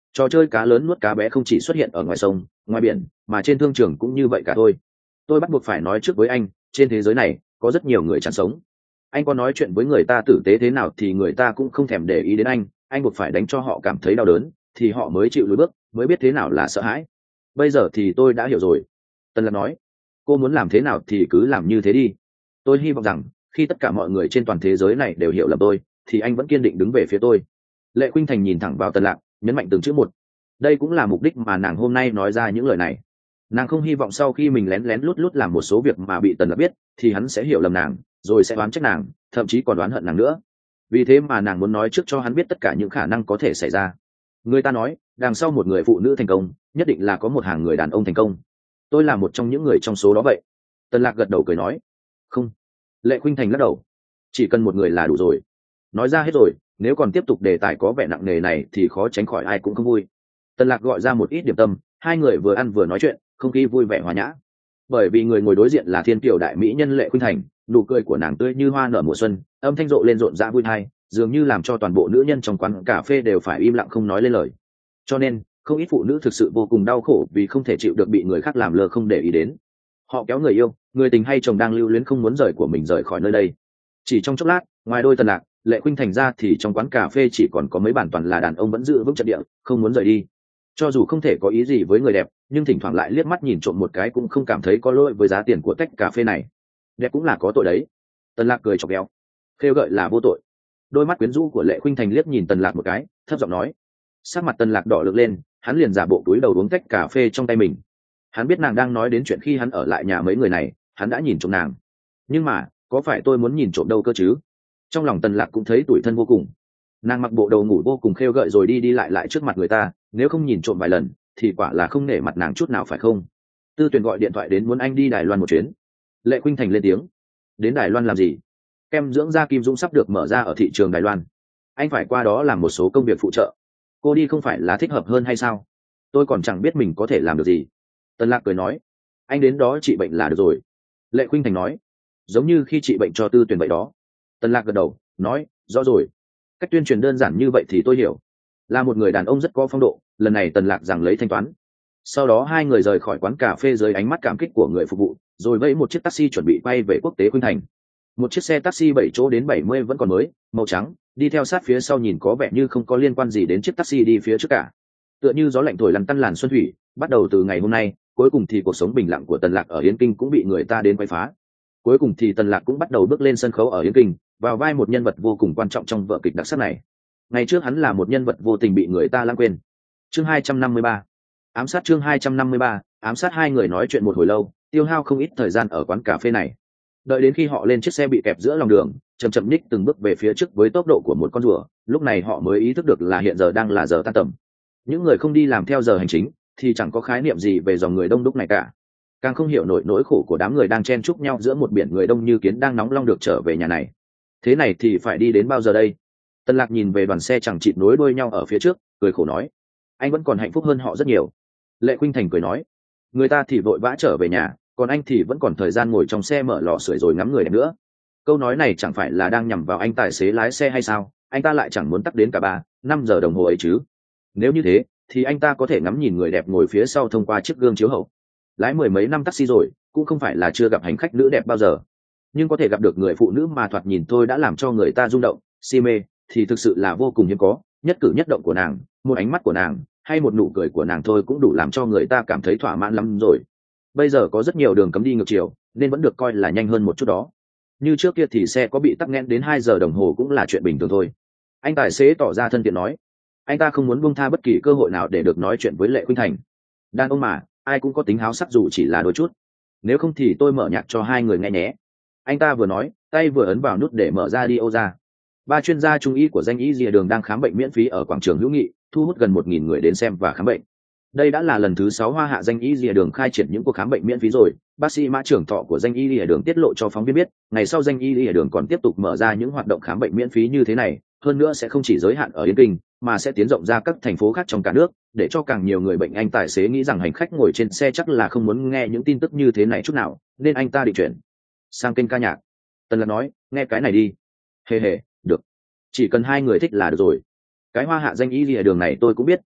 Trò chơi cá lớn nuốt cá bé không chỉ xuất hiện ở ngoài sông ngoài biển, mà trên thương trường cũng như vậy cả thôi. Tôi bắt buộc phải nói trước với anh, trên thế giới này có rất nhiều người chán sống. Anh có nói chuyện với người ta tử tế thế nào thì người ta cũng không thèm để ý đến anh buộc phải đánh cho họ cảm thấy đau đớn thì họ mới chịu lùi bước, mới biết thế nào là sợ hãi. Bây giờ thì tôi đã hiểu rồi. Tân Lạc nói. Cô muốn làm thế nào thì cứ làm như thế đi. Tôi hy vọng rằng khi tất cả mọi người trên toàn thế giới này đều hiểu lầm tôi thì anh vẫn kiên định đứng về phía tôi. Lệ Khuynh Thành nhìn thẳng vào Tần Lạc, nhấn mạnh từng chữ một. Đây cũng là mục đích mà nàng hôm nay nói ra những lời này. Nàng không hy vọng sau khi mình lén lén lút lút làm một số việc mà bị Tần Lạc biết thì hắn sẽ hiểu lầm nàng, rồi sẽ oán trách nàng, thậm chí còn oán hận nàng nữa. Vì thế mà nàng muốn nói trước cho hắn biết tất cả những khả năng có thể xảy ra. Người ta nói đằng sau một người phụ nữ thành công nhất định là có một hàng người đàn ông thành công. Tôi là một trong những người trong số đó vậy. Tần Lạc gật đầu cười nói. Không. Lệ Khuynh Thành lắc đầu. Chỉ cần một người là đủ rồi. Nói ra hết rồi, nếu còn tiếp tục đề tài có vẻ nặng nề này thì khó tránh khỏi ai cũng không vui. Tần Lạc gọi ra một ít điểm tâm, hai người vừa ăn vừa nói chuyện, không khí vui vẻ hòa nhã. Bởi vì người ngồi đối diện là thiên kiều đại mỹ nhân Lệ Khuynh Thành, nụ cười của nàng tươi như hoa nở mùa xuân, âm thanh rộ lên rộn rã vui tai, dường như làm cho toàn bộ nữ nhân trong quán cà phê đều phải im lặng không nói lên lời. Cho nên không ít phụ nữ thực sự vô cùng đau khổ vì không thể chịu được bị người khác làm lơ không để ý đến. Họ kéo người yêu, người tình hay chồng đang lưu luyến không muốn rời của mình rời khỏi nơi đây. Chỉ trong chốc lát, ngoài đôi Tần Lạc, Lệ Khuynh Thành ra thì trong quán cà phê chỉ còn có mấy bàn toàn là đàn ông vẫn giữ vững trận địa, không muốn rời đi. Cho dù không thể có ý gì với người đẹp, nhưng thỉnh thoảng lại liếc mắt nhìn trộm một cái cũng không cảm thấy có lỗi với giá tiền của tách cà phê này. Đẹp cũng là có tội đấy. Tần Lạc cười chọc ghẹo. Khêu gợi là vô tội. Đôi mắt quyến rũ của Lệ Khuynh Thành liếc nhìn Tần Lạc một cái, thấp giọng nói. Sắc mặt Tần Lạc đỏ lực lên, hắn liền giả bộ cúi đầu uống tách cà phê trong tay mình. Hắn biết nàng đang nói đến chuyện khi hắn ở lại nhà mấy người này, hắn đã nhìn trộm nàng. Nhưng mà có phải tôi muốn nhìn trộm đâu cơ chứ? Trong lòng Tần Lạc cũng thấy tủi thân vô cùng. Nàng mặc bộ đầu ngủ vô cùng khêu gợi rồi đi đi lại lại trước mặt người ta, nếu không nhìn trộm vài lần thì quả là không nể mặt nàng chút nào phải không? Tư Tuyền gọi điện thoại đến muốn anh đi Đài Loan một chuyến. Lệ Khuynh Thành lên tiếng. Đến Đài Loan làm gì? Kem dưỡng da Kim Dũng sắp được mở ra ở thị trường Đài Loan, anh phải qua đó làm một số công việc phụ trợ. Cô đi không phải là thích hợp hơn hay sao? Tôi còn chẳng biết mình có thể làm được gì. Tần Lạc cười nói. Anh đến đó trị bệnh là được rồi. Lệ Khuynh Thành nói. Giống như khi trị bệnh cho Tư Tuyền vậy đó. Tần Lạc gật đầu nói rõ rồi. Cách tuyên truyền đơn giản như vậy thì tôi hiểu. Là một người đàn ông rất có phong độ, lần này Tần Lạc rằng lấy thanh toán. Sau đó hai người rời khỏi quán cà phê dưới ánh mắt cảm kích của người phục vụ, rồi vẫy một chiếc taxi chuẩn bị quay về quốc tế Khuynh Thành. Một chiếc xe taxi 7 chỗ đến 70 vẫn còn mới, màu trắng, đi theo sát phía sau nhìn có vẻ như không có liên quan gì đến chiếc taxi đi phía trước cả. Tựa như gió lạnh thổi lăn tăn làn xuân thủy, bắt đầu từ ngày hôm nay, cuối cùng thì cuộc sống bình lặng của Tần Lạc ở Yến Kinh cũng bị người ta đến quấy phá. Cuối cùng thì Tần Lạc cũng bắt đầu bước lên sân khấu ở Yến Kinh, vào vai một nhân vật vô cùng quan trọng trong vở kịch đặc sắc này. Ngày trước hắn là một nhân vật vô tình bị người ta lãng quên. Chương 253. Ám sát. Chương 253. Ám sát. Hai người nói chuyện một hồi lâu, tiêu hao không ít thời gian ở quán cà phê này. Đợi đến khi họ lên chiếc xe bị kẹp giữa lòng đường, chậm chậm nhích từng bước về phía trước với tốc độ của một con rùa, lúc này họ mới ý thức được là hiện giờ đang là giờ tan tầm. Những người không đi làm theo giờ hành chính thì chẳng có khái niệm gì về dòng người đông đúc này cả, càng không hiểu nổi nỗi khổ của đám người đang chen chúc nhau giữa một biển người đông như kiến đang nóng long được trở về nhà này. Thế này thì phải đi đến bao giờ đây? Tần Lạc nhìn về đoàn xe chẳng chịt nối đuôi nhau ở phía trước, cười khổ nói. Anh vẫn còn hạnh phúc hơn họ rất nhiều. Lệ Khuynh Thành cười nói. Người ta thì vội vã trở về nhà, còn anh thì vẫn còn thời gian ngồi trong xe mở lò sưởi rồi ngắm người đẹp nữa. Câu nói này chẳng phải là đang nhằm vào anh tài xế lái xe hay sao? Anh ta lại chẳng muốn tắc đến cả 3-5 giờ đồng hồ ấy chứ. Nếu như thế thì anh ta có thể ngắm nhìn người đẹp ngồi phía sau thông qua chiếc gương chiếu hậu. Lái mười mấy năm taxi rồi cũng không phải là chưa gặp hành khách nữ đẹp bao giờ, nhưng có thể gặp được người phụ nữ mà thoạt nhìn thôi đã làm cho người ta rung động, si mê thì thực sự là vô cùng hiếm có. Nhất cử nhất động của nàng, một ánh mắt của nàng hay một nụ cười của nàng thôi cũng đủ làm cho người ta cảm thấy thỏa mãn lắm rồi. Bây giờ có rất nhiều đường cấm đi ngược chiều nên vẫn được coi là nhanh hơn một chút đó. Như trước kia thì xe có bị tắc nghẽn đến 2 giờ đồng hồ cũng là chuyện bình thường thôi. Anh tài xế tỏ ra thân thiện nói. Anh ta không muốn buông tha bất kỳ cơ hội nào để được nói chuyện với Lệ Khuynh Thành. Đàn ông mà ai cũng có tính háo sắc dù chỉ là đôi chút. Nếu không thì tôi mở nhạc cho hai người nghe nhé. Anh ta vừa nói, tay vừa ấn vào nút để mở radio ra. 3 chuyên gia trung y của danh y Dìa Đường đang khám bệnh miễn phí ở quảng trường Hữu Nghị, thu hút gần 1.000 người đến xem và khám bệnh. Đây đã là lần thứ 6 Hoa Hạ danh y Dìa Đường khai triển những cuộc khám bệnh miễn phí rồi. Bác sĩ Mã Trưởng Thọ của danh y Dìa Đường tiết lộ cho phóng viên biết, ngày sau danh y Dìa Đường còn tiếp tục mở ra những hoạt động khám bệnh miễn phí như thế này, hơn nữa sẽ không chỉ giới hạn ở Yên Kinh, mà sẽ tiến rộng ra các thành phố khác trong cả nước, để cho càng nhiều người bệnh. Anh tài xế nghĩ rằng hành khách ngồi trên xe chắc là không muốn nghe những tin tức như thế này chút nào, nên anh ta định chuyển sang kênh ca nhạc. Tần Lạc nói, nghe cái này đi. Hề hề, được. Chỉ cần hai người thích là được rồi. Cái Hoa Hạ danh y Lìa Đường này tôi cũng biết,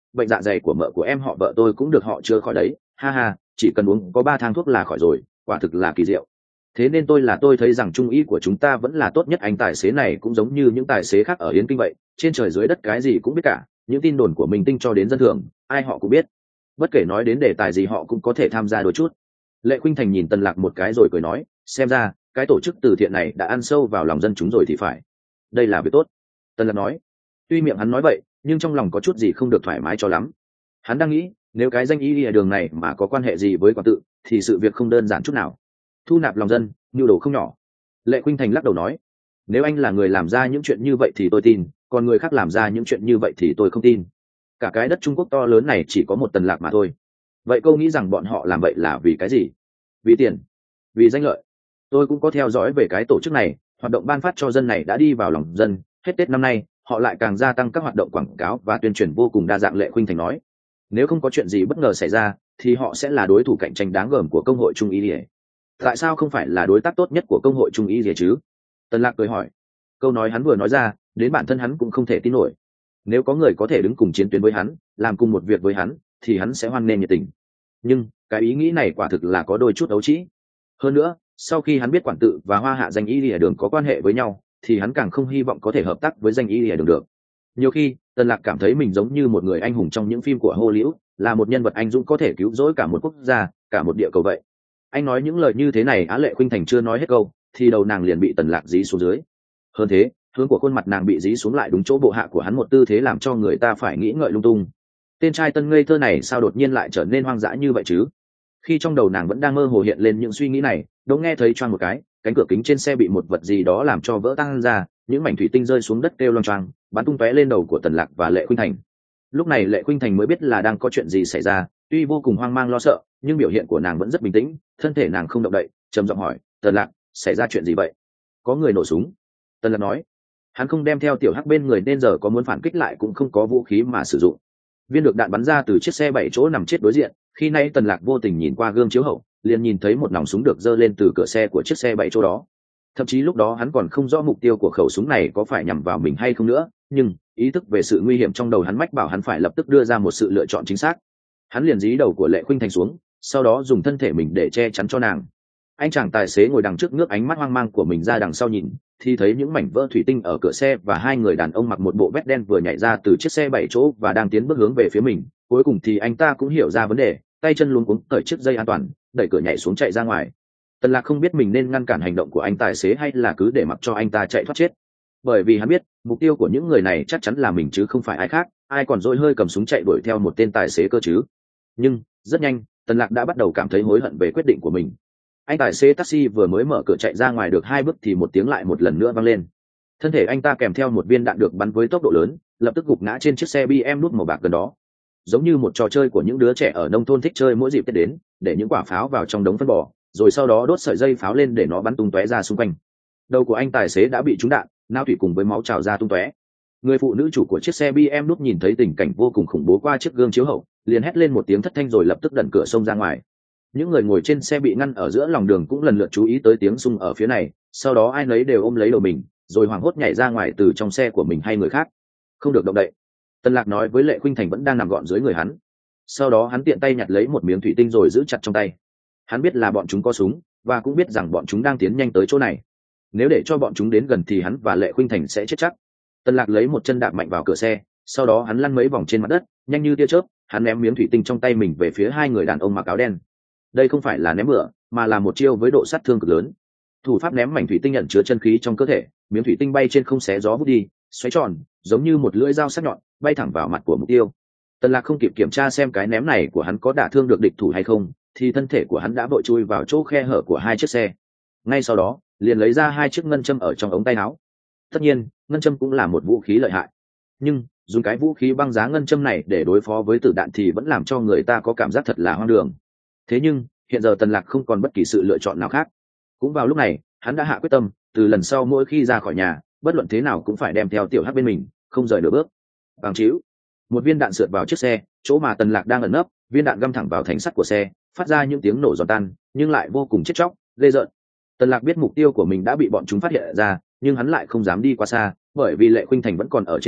bệnh dạ dày của mợ của em họ vợ tôi cũng được họ chữa khỏi đấy, ha ha, chỉ cần uống có 3 thang thuốc là khỏi rồi, quả thực là kỳ diệu. Thế nên tôi thấy rằng trung y của chúng ta vẫn là tốt nhất. Anh tài xế này cũng giống như những tài xế khác ở Yến Kinh vậy, trên trời dưới đất cái gì cũng biết cả, những tin đồn của mình tinh cho đến dân thường ai họ cũng biết, bất kể nói đến đề tài gì họ cũng có thể tham gia đôi chút. Lệ Khuynh Thành nhìn Tần Lạc một cái rồi cười nói, xem ra cái tổ chức từ thiện này đã ăn sâu vào lòng dân chúng rồi thì phải, đây là việc tốt. Tần Lạc nói. Tuy miệng hắn nói vậy nhưng trong lòng có chút gì không được thoải mái cho lắm. Hắn đang nghĩ nếu cái danh y ở đường này mà có quan hệ gì với quản tự thì sự việc không đơn giản chút nào. Thu nạp lòng dân, nhu đồ không nhỏ. Lệ Khuynh Thành lắc đầu nói, nếu anh là người làm ra những chuyện như vậy thì tôi tin, còn người khác làm ra những chuyện như vậy thì tôi không tin. Cả cái đất Trung Quốc to lớn này chỉ có một Tần Lạc mà thôi. Vậy cô nghĩ rằng bọn họ làm vậy là vì cái gì? Vì tiền? Vì danh lợi? Tôi cũng có theo dõi về cái tổ chức này, hoạt động ban phát cho dân này đã đi vào lòng dân. Hết Tết năm nay họ lại càng gia tăng các hoạt động quảng cáo và tuyên truyền vô cùng đa dạng. Lệ Khuynh Thành nói, nếu không có chuyện gì bất ngờ xảy ra thì họ sẽ là đối thủ cạnh tranh đáng gờm của công hội Trung y. Tại sao không phải là đối tác tốt nhất của công hội Trung y chứ? Tần Lạc cười hỏi. Câu nói hắn vừa nói ra đến bản thân hắn cũng không thể tin nổi. Nếu có người có thể đứng cùng chiến tuyến với hắn, làm cùng một việc với hắn thì hắn sẽ hoan nghênh nhiệt tình, nhưng cái ý nghĩ này quả thực là có đôi chút ấu trĩ. Hơn nữa sau khi hắn biết quản tự và Hoa Hạ danh y lìa đường có quan hệ với nhau thì hắn càng không hy vọng có thể hợp tác với danh y lìa đường được. Nhiều khi Tần Lạc cảm thấy mình giống như một người anh hùng trong những phim của Hollywood, là một nhân vật anh dũng có thể cứu rỗi cả một quốc gia, cả một địa cầu vậy. Anh nói những lời như thế này Lệ Khuynh Thành chưa nói hết câu thì đầu nàng liền bị Tần Lạc dí xuống dưới. Hơn thế, hướng của khuôn mặt nàng bị dí xuống lại đúng chỗ bộ hạ của hắn, một tư thế làm cho người ta phải nghĩ ngợi lung tung. Tên trai tân ngây thơ này sao đột nhiên lại trở nên hoang dã như vậy chứ? Khi trong đầu nàng vẫn đang mơ hồ hiện lên những suy nghĩ này, đột nghe thấy choang một cái, cánh cửa kính trên xe bị một vật gì đó làm cho vỡ tan ra, những mảnh thủy tinh rơi xuống đất kêu loang choang, bắn tung tóe lên đầu của Tần Lạc và Lệ Khuynh Thành. Lúc này Lệ Khuynh Thành mới biết là đang có chuyện gì xảy ra, tuy vô cùng hoang mang lo sợ nhưng biểu hiện của nàng vẫn rất bình tĩnh, thân thể nàng không động đậy, trầm giọng hỏi, Tần Lạc, xảy ra chuyện gì vậy? Có người nổ súng. Tần Lạc nói. Hắn không đem theo tiểu hắc bên người nên giờ có muốn phản kích lại cũng không có vũ khí mà sử dụng. Viên được đạn bắn ra từ chiếc xe 7 chỗ nằm chết đối diện. Khi nãy Tần Lạc vô tình nhìn qua gương chiếu hậu liền nhìn thấy một nòng súng được giơ lên từ cửa xe của chiếc xe 7 chỗ đó. Thậm chí lúc đó hắn còn không rõ mục tiêu của khẩu súng này có phải nhắm vào mình hay không nữa, nhưng ý thức về sự nguy hiểm trong đầu hắn mách bảo hắn phải lập tức đưa ra một sự lựa chọn chính xác. Hắn liền dí đầu của Lệ Khuynh Thành xuống, sau đó dùng thân thể mình để che chắn cho nàng. Anh chàng tài xế ngồi đằng trước ngước ánh mắt hoang mang của mình ra đằng sau nhìn, thì thấy những mảnh vỡ thủy tinh ở cửa xe và hai người đàn ông mặc một bộ vest đen vừa nhảy ra từ chiếc xe 7 chỗ và đang tiến bước hướng về phía mình. Cuối cùng thì anh ta cũng hiểu ra vấn đề, tay chân luống cuống cởi chiếc dây an toàn, đẩy cửa nhảy xuống chạy ra ngoài. Tần Lạc không biết mình nên ngăn cản hành động của anh tài xế hay là cứ để mặc cho anh ta chạy thoát chết, bởi vì hắn biết mục tiêu của những người này chắc chắn là mình chứ không phải ai khác, ai còn dỗi hơi cầm súng chạy đuổi theo một tên tài xế cơ chứ. Nhưng rất nhanh Tần Lạc đã bắt đầu cảm thấy hối hận về quyết định của mình. Anh tài xế taxi vừa mới mở cửa chạy ra ngoài được 2 bước thì một tiếng lại một lần nữa vang lên. Thân thể anh ta kèm theo một viên đạn được bắn với tốc độ lớn, lập tức gục ngã trên chiếc xe BMW nút màu bạc gần đó. Giống như một trò chơi của những đứa trẻ ở nông thôn thích chơi mỗi dịp Tết đến, để những quả pháo vào trong đống phân bò, rồi sau đó đốt sợi dây pháo lên để nó bắn tung tóe ra xung quanh. Đầu của anh tài xế đã bị trúng đạn, não thủy cùng với máu trào ra tung tóe. Người phụ nữ chủ của chiếc xe BMW nút nhìn thấy tình cảnh vô cùng khủng bố qua chiếc gương chiếu hậu, liền hét lên một tiếng thất thanh rồi lập tức đẩy cửa xông ra ngoài. Những người ngồi trên xe bị ngăn ở giữa lòng đường cũng lần lượt chú ý tới tiếng xung ở phía này, sau đó ai nấy đều ôm lấy đầu mình, rồi hoảng hốt nhảy ra ngoài từ trong xe của mình hay người khác. Không được động đậy, Tần Lạc nói với Lệ Khuynh Thành vẫn đang nằm gọn dưới người hắn. Sau đó hắn tiện tay nhặt lấy một miếng thủy tinh rồi giữ chặt trong tay. Hắn biết là bọn chúng có súng và cũng biết rằng bọn chúng đang tiến nhanh tới chỗ này. Nếu để cho bọn chúng đến gần thì hắn và Lệ Khuynh Thành sẽ chết chắc. Tần Lạc lấy một chân đạp mạnh vào cửa xe, sau đó hắn lăn mấy vòng trên mặt đất, nhanh như tia chớp, hắn ném miếng thủy tinh trong tay mình về phía hai người đàn ông mặc áo đen. Đây không phải là ném bừa, mà là một chiêu với độ sát thương cực lớn. Thủ pháp ném mảnh thủy tinh nhận chứa chân khí trong cơ thể, miếng thủy tinh bay trên không xé gió vút đi, xoáy tròn, giống như một lưỡi dao sắc nhọn, bay thẳng vào mặt của mục tiêu. Tần Lạc không kịp kiểm tra xem cái ném này của hắn có đả thương được địch thủ hay không, thì thân thể của hắn đã vội chui vào chỗ khe hở của hai chiếc xe. Ngay sau đó, liền lấy ra hai chiếc ngân châm ở trong ống tay áo. Tất nhiên, ngân châm cũng là một vũ khí lợi hại, nhưng dùng cái vũ khí băng giá ngân châm này để đối phó với tử đạn thì vẫn làm cho người ta có cảm giác thật là hoang đường. Thế nhưng hiện giờ Tần Lạc không còn bất kỳ sự lựa chọn nào khác. Cũng vào lúc này, hắn đã hạ quyết tâm, từ lần sau mỗi khi ra khỏi nhà, bất luận thế nào cũng phải đem theo tiểu hắc bên mình, không rời nửa bước. Bằng chíu, một viên đạn sượt vào chiếc xe, chỗ mà Tần Lạc đang ẩn nấp, viên đạn găm thẳng vào thành sắt của xe, phát ra những tiếng nổ giòn tan, nhưng lại vô cùng chết chóc, ghê rợn. Tần Lạc biết mục tiêu của mình đã bị bọn chúng phát hiện ra, nhưng hắn lại không dám đi quá xa, bởi vì Lệ Khuynh Thành vẫn còn ở trên xe,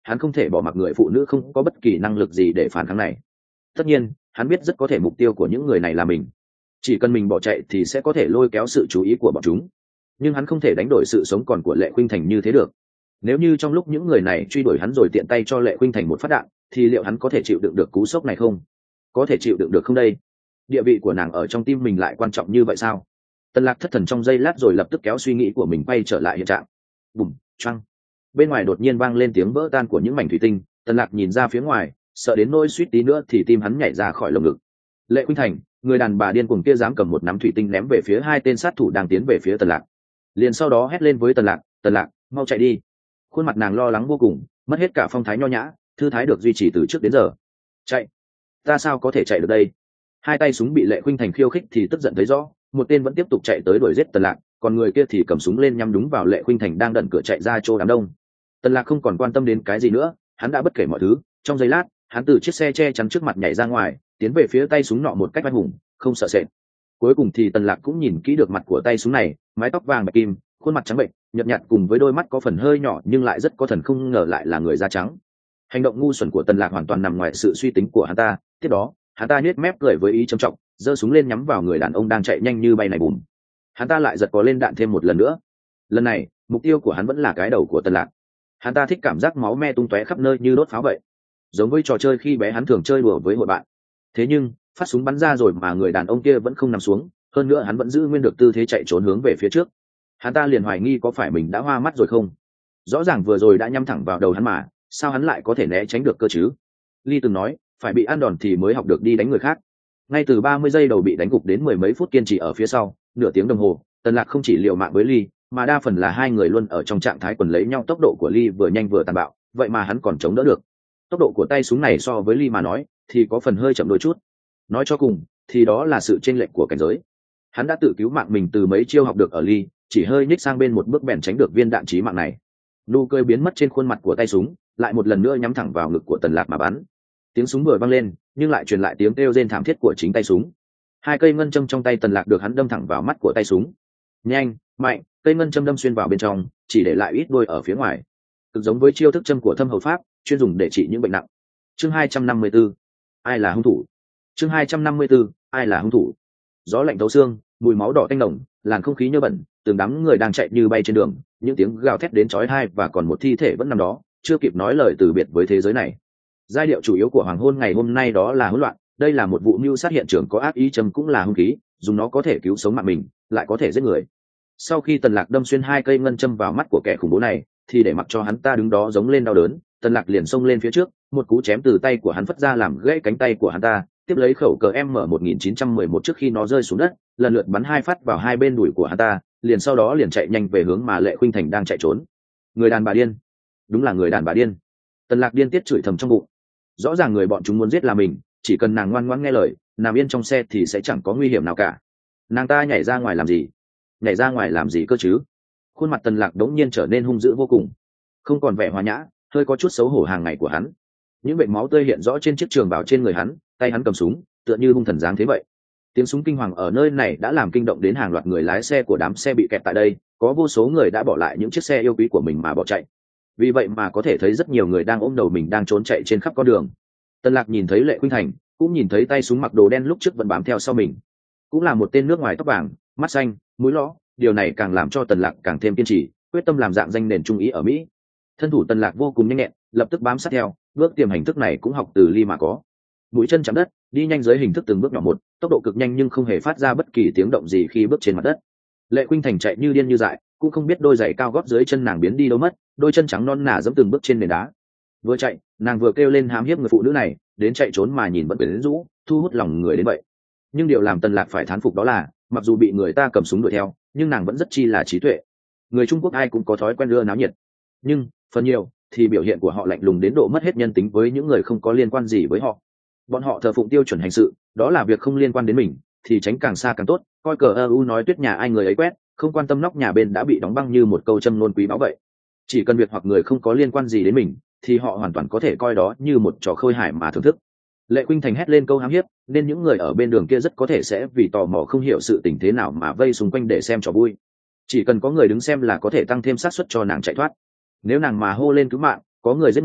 hắn không thể bỏ mặc người phụ nữ không có bất kỳ năng lực gì để phản kháng này. Tất nhiên hắn biết rất có thể mục tiêu của những người này là mình, chỉ cần mình bỏ chạy thì sẽ có thể lôi kéo sự chú ý của bọn chúng, nhưng hắn không thể đánh đổi sự sống còn của Lệ Khuynh Thành như thế được. Nếu như trong lúc những người này truy đuổi hắn rồi tiện tay cho Lệ Khuynh Thành một phát đạn, thì liệu hắn có thể chịu đựng được cú sốc này không? Có thể chịu đựng được không đây? Địa vị của nàng ở trong tim mình lại quan trọng như vậy sao? Tần Lạc thất thần trong giây lát rồi lập tức kéo suy nghĩ của mình quay trở lại hiện trạng. Bùm, choang. Bên ngoài đột nhiên vang lên tiếng vỡ tan của những mảnh thủy tinh. Tần Lạc nhìn ra phía ngoài, sợ đến nỗi suýt tí nữa thì tim hắn nhảy ra khỏi lồng ngực. Lệ Khuynh Thành, người đàn bà điên cuồng kia dám cầm một nắm thủy tinh ném về phía hai tên sát thủ đang tiến về phía Tần Lạc. Liền sau đó hét lên với Tần Lạc, mau chạy đi. Khuôn mặt nàng lo lắng vô cùng, mất hết cả phong thái nho nhã, thư thái được duy trì từ trước đến giờ. Chạy? Ta sao có thể chạy được đây? Hai tay súng bị Lệ Khuynh Thành khiêu khích thì tức giận thấy rõ, một tên vẫn tiếp tục chạy tới đuổi giết Tần Lạc, còn người kia thì cầm súng lên nhắm đúng vào Lệ Khuynh Thành đang đẩn cửa chạy ra chỗ đám đông. Tần Lạc không còn quan tâm đến cái gì nữa, hắn đã bất kể mọi thứ. Trong giây lát, hắn từ chiếc xe che chắn trước mặt nhảy ra ngoài, tiến về phía tay súng nọ một cách oai hùng, không sợ sệt. Cuối cùng thì Tần Lạc cũng nhìn kỹ được mặt của tay súng này, mái tóc vàng bạch kim, khuôn mặt trắng bệnh, nhợt nhạt cùng với đôi mắt có phần hơi nhỏ nhưng lại rất có thần, không ngờ lại là người da trắng. Hành động ngu xuẩn của Tần Lạc hoàn toàn nằm ngoài sự suy tính của hắn ta. Tiếp đó, hắn ta nhếch mép cười với ý trầm trọng, giơ súng lên nhắm vào người đàn ông đang chạy nhanh như bay này. Bùm, hắn ta lại giật có lên đạn thêm một lần nữa. Lần này mục tiêu của hắn vẫn là cái đầu của Tần Lạc. Hắn ta thích cảm giác máu me tung tóe khắp nơi như đốt pháo vậy, giống với trò chơi khi bé hắn thường chơi đùa với hội bạn. Thế nhưng phát súng bắn ra rồi mà người đàn ông kia vẫn không nằm xuống, hơn nữa hắn vẫn giữ nguyên được tư thế chạy trốn hướng về phía trước. Hắn ta liền hoài nghi có phải mình đã hoa mắt rồi không. Rõ ràng vừa rồi đã nhắm thẳng vào đầu hắn mà sao hắn lại có thể né tránh được cơ chứ? Lee từng nói phải bị ăn đòn thì mới học được đi đánh người khác. Ngay từ 30 giây đầu bị đánh gục đến mười mấy phút kiên trì ở phía sau nửa tiếng đồng hồ, Tần Lạc không chỉ liều mạng với Lee mà đa phần là hai người luôn ở trong trạng thái quần lấy nhau. Tốc độ của Lee vừa nhanh vừa tàn bạo, vậy mà hắn còn chống đỡ được. Tốc độ của tay súng này so với Lee mà nói thì có phần hơi chậm đôi chút. Nói cho cùng thì đó là sự chênh lệch của cảnh giới. Hắn đã tự cứu mạng mình từ mấy chiêu học được ở Lee, chỉ hơi nhích sang bên một bước bèn tránh được viên đạn chí mạng này. Nụ cười biến mất trên khuôn mặt của tay súng, lại một lần nữa nhắm thẳng vào ngực của Tần Lạc mà bắn. Tiếng súng vừa vang lên nhưng lại truyền lại tiếng kêu rên thảm thiết của chính tay súng. Hai cây ngân châm trong tay Tần Lạc được hắn đâm thẳng vào mắt của tay súng. Nhanh, mạnh, cây ngân châm đâm xuyên vào bên trong, chỉ để lại ít đôi ở phía ngoài. Cực giống với chiêu thức châm của Thâm Hầu Pháp, chuyên dùng để trị những bệnh nặng. Chương 254, ai là hung thủ? Chương 254, ai là hung thủ? Gió lạnh thấu xương, mùi máu đỏ tanh nồng, làn không khí nhơ bẩn, từng đám người đang chạy như bay trên đường, những tiếng gào thét đến chói tai và còn một thi thể vẫn nằm đó, chưa kịp nói lời từ biệt với thế giới này. Giai điệu chủ yếu của hoàng hôn ngày hôm nay đó là hỗn loạn. Đây là một vụ mưu sát hiện trường có ác ý, châm cũng là hung khí, dùng nó có thể cứu sống mạng mình, lại có thể giết người. Sau khi Tần Lạc đâm xuyên hai cây ngân châm vào mắt của kẻ khủng bố này, thì để mặc cho hắn ta đứng đó giống lên đau đớn, Tần Lạc liền xông lên phía trước, một cú chém từ tay của hắn phất ra làm gãy cánh tay của hắn ta, tiếp lấy khẩu cờ M1911 trước khi nó rơi xuống đất, lần lượt bắn hai phát vào hai bên đùi của hắn ta, liền sau đó liền chạy nhanh về hướng mà Lệ Khuynh Thành đang chạy trốn. Người đàn bà điên, đúng là người đàn bà điên. Tần Lạc điên tiết chửi thầm trong bụng. Rõ ràng người bọn chúng muốn giết là mình, chỉ cần nàng ngoan ngoãn nghe lời, nằm yên trong xe thì sẽ chẳng có nguy hiểm nào cả. Nàng ta nhảy ra ngoài làm gì? Nhảy ra ngoài làm gì cơ chứ? Khuôn mặt Tần Lạc đống nhiên trở nên hung dữ vô cùng, không còn vẻ hòa nhã, hơi có chút xấu hổ hàng ngày của hắn. Những vệt máu tươi hiện rõ trên chiếc trường bào trên người hắn, tay hắn cầm súng, tựa như hung thần dáng thế vậy. Tiếng súng kinh hoàng ở nơi này đã làm kinh động đến hàng loạt người lái xe của đám xe bị kẹt tại đây, có vô số người đã bỏ lại những chiếc xe yêu quý của mình mà bỏ chạy. Vì vậy mà có thể thấy rất nhiều người đang ôm đầu mình đang trốn chạy trên khắp con đường. Tần Lạc nhìn thấy Lệ Khuynh Thành, cũng nhìn thấy tay súng mặc đồ đen lúc trước vẫn bám theo sau mình, cũng là một tên nước ngoài tóc vàng, mắt xanh, mũi lõ. Điều này càng làm cho Tần Lạc càng thêm kiên trì, quyết tâm làm dạng danh nền trung ý ở Mỹ. Thân thủ Tần Lạc vô cùng nhanh nhẹn, lập tức bám sát theo, bước tiềm hành thức này cũng học từ Lee mà có. Mũi chân chạm đất, đi nhanh dưới hình thức từng bước nhỏ một, tốc độ cực nhanh nhưng không hề phát ra bất kỳ tiếng động gì khi bước trên mặt đất. Lệ Khuynh Thành chạy như điên như dại, cũng không biết đôi giày cao gót dưới chân nàng biến đi đâu mất, đôi chân trắng non nà giẫm từng bước trên nền đá. Vừa chạy, nàng vừa kêu lên hám hiếp người phụ nữ này, đến chạy trốn mà nhìn vẫn quyến rũ, thu hút lòng người đến vậy. Nhưng điều làm Tần Lạc phải thán phục đó là, mặc dù bị người ta cầm súng đuổi theo, nhưng nàng vẫn rất chi là trí tuệ. Người Trung Quốc ai cũng có thói quen ưa náo nhiệt, nhưng phần nhiều thì biểu hiện của họ lạnh lùng đến độ mất hết nhân tính với những người không có liên quan gì với họ. Bọn họ thờ phụng tiêu chuẩn hành sự, đó là việc không liên quan đến mình thì tránh càng xa càng tốt, coi cờ u nói tuyết nhà ai người ấy quét, không quan tâm nóc nhà bên đã bị đóng băng như một câu châm ngôn quý báu vậy. Chỉ cần việc hoặc người không có liên quan gì đến mình thì họ hoàn toàn có thể coi đó như một trò khơi hài mà thưởng thức. Lệ Khuynh Thành hét lên câu hám hiếp, nên những người ở bên đường kia rất có thể sẽ vì tò mò không hiểu sự tình thế nào mà vây xung quanh để xem trò vui. Chỉ cần có người đứng xem là có thể tăng thêm xác suất cho nàng chạy thoát. Nếu nàng mà hô lên cứu mạng, có người giết người,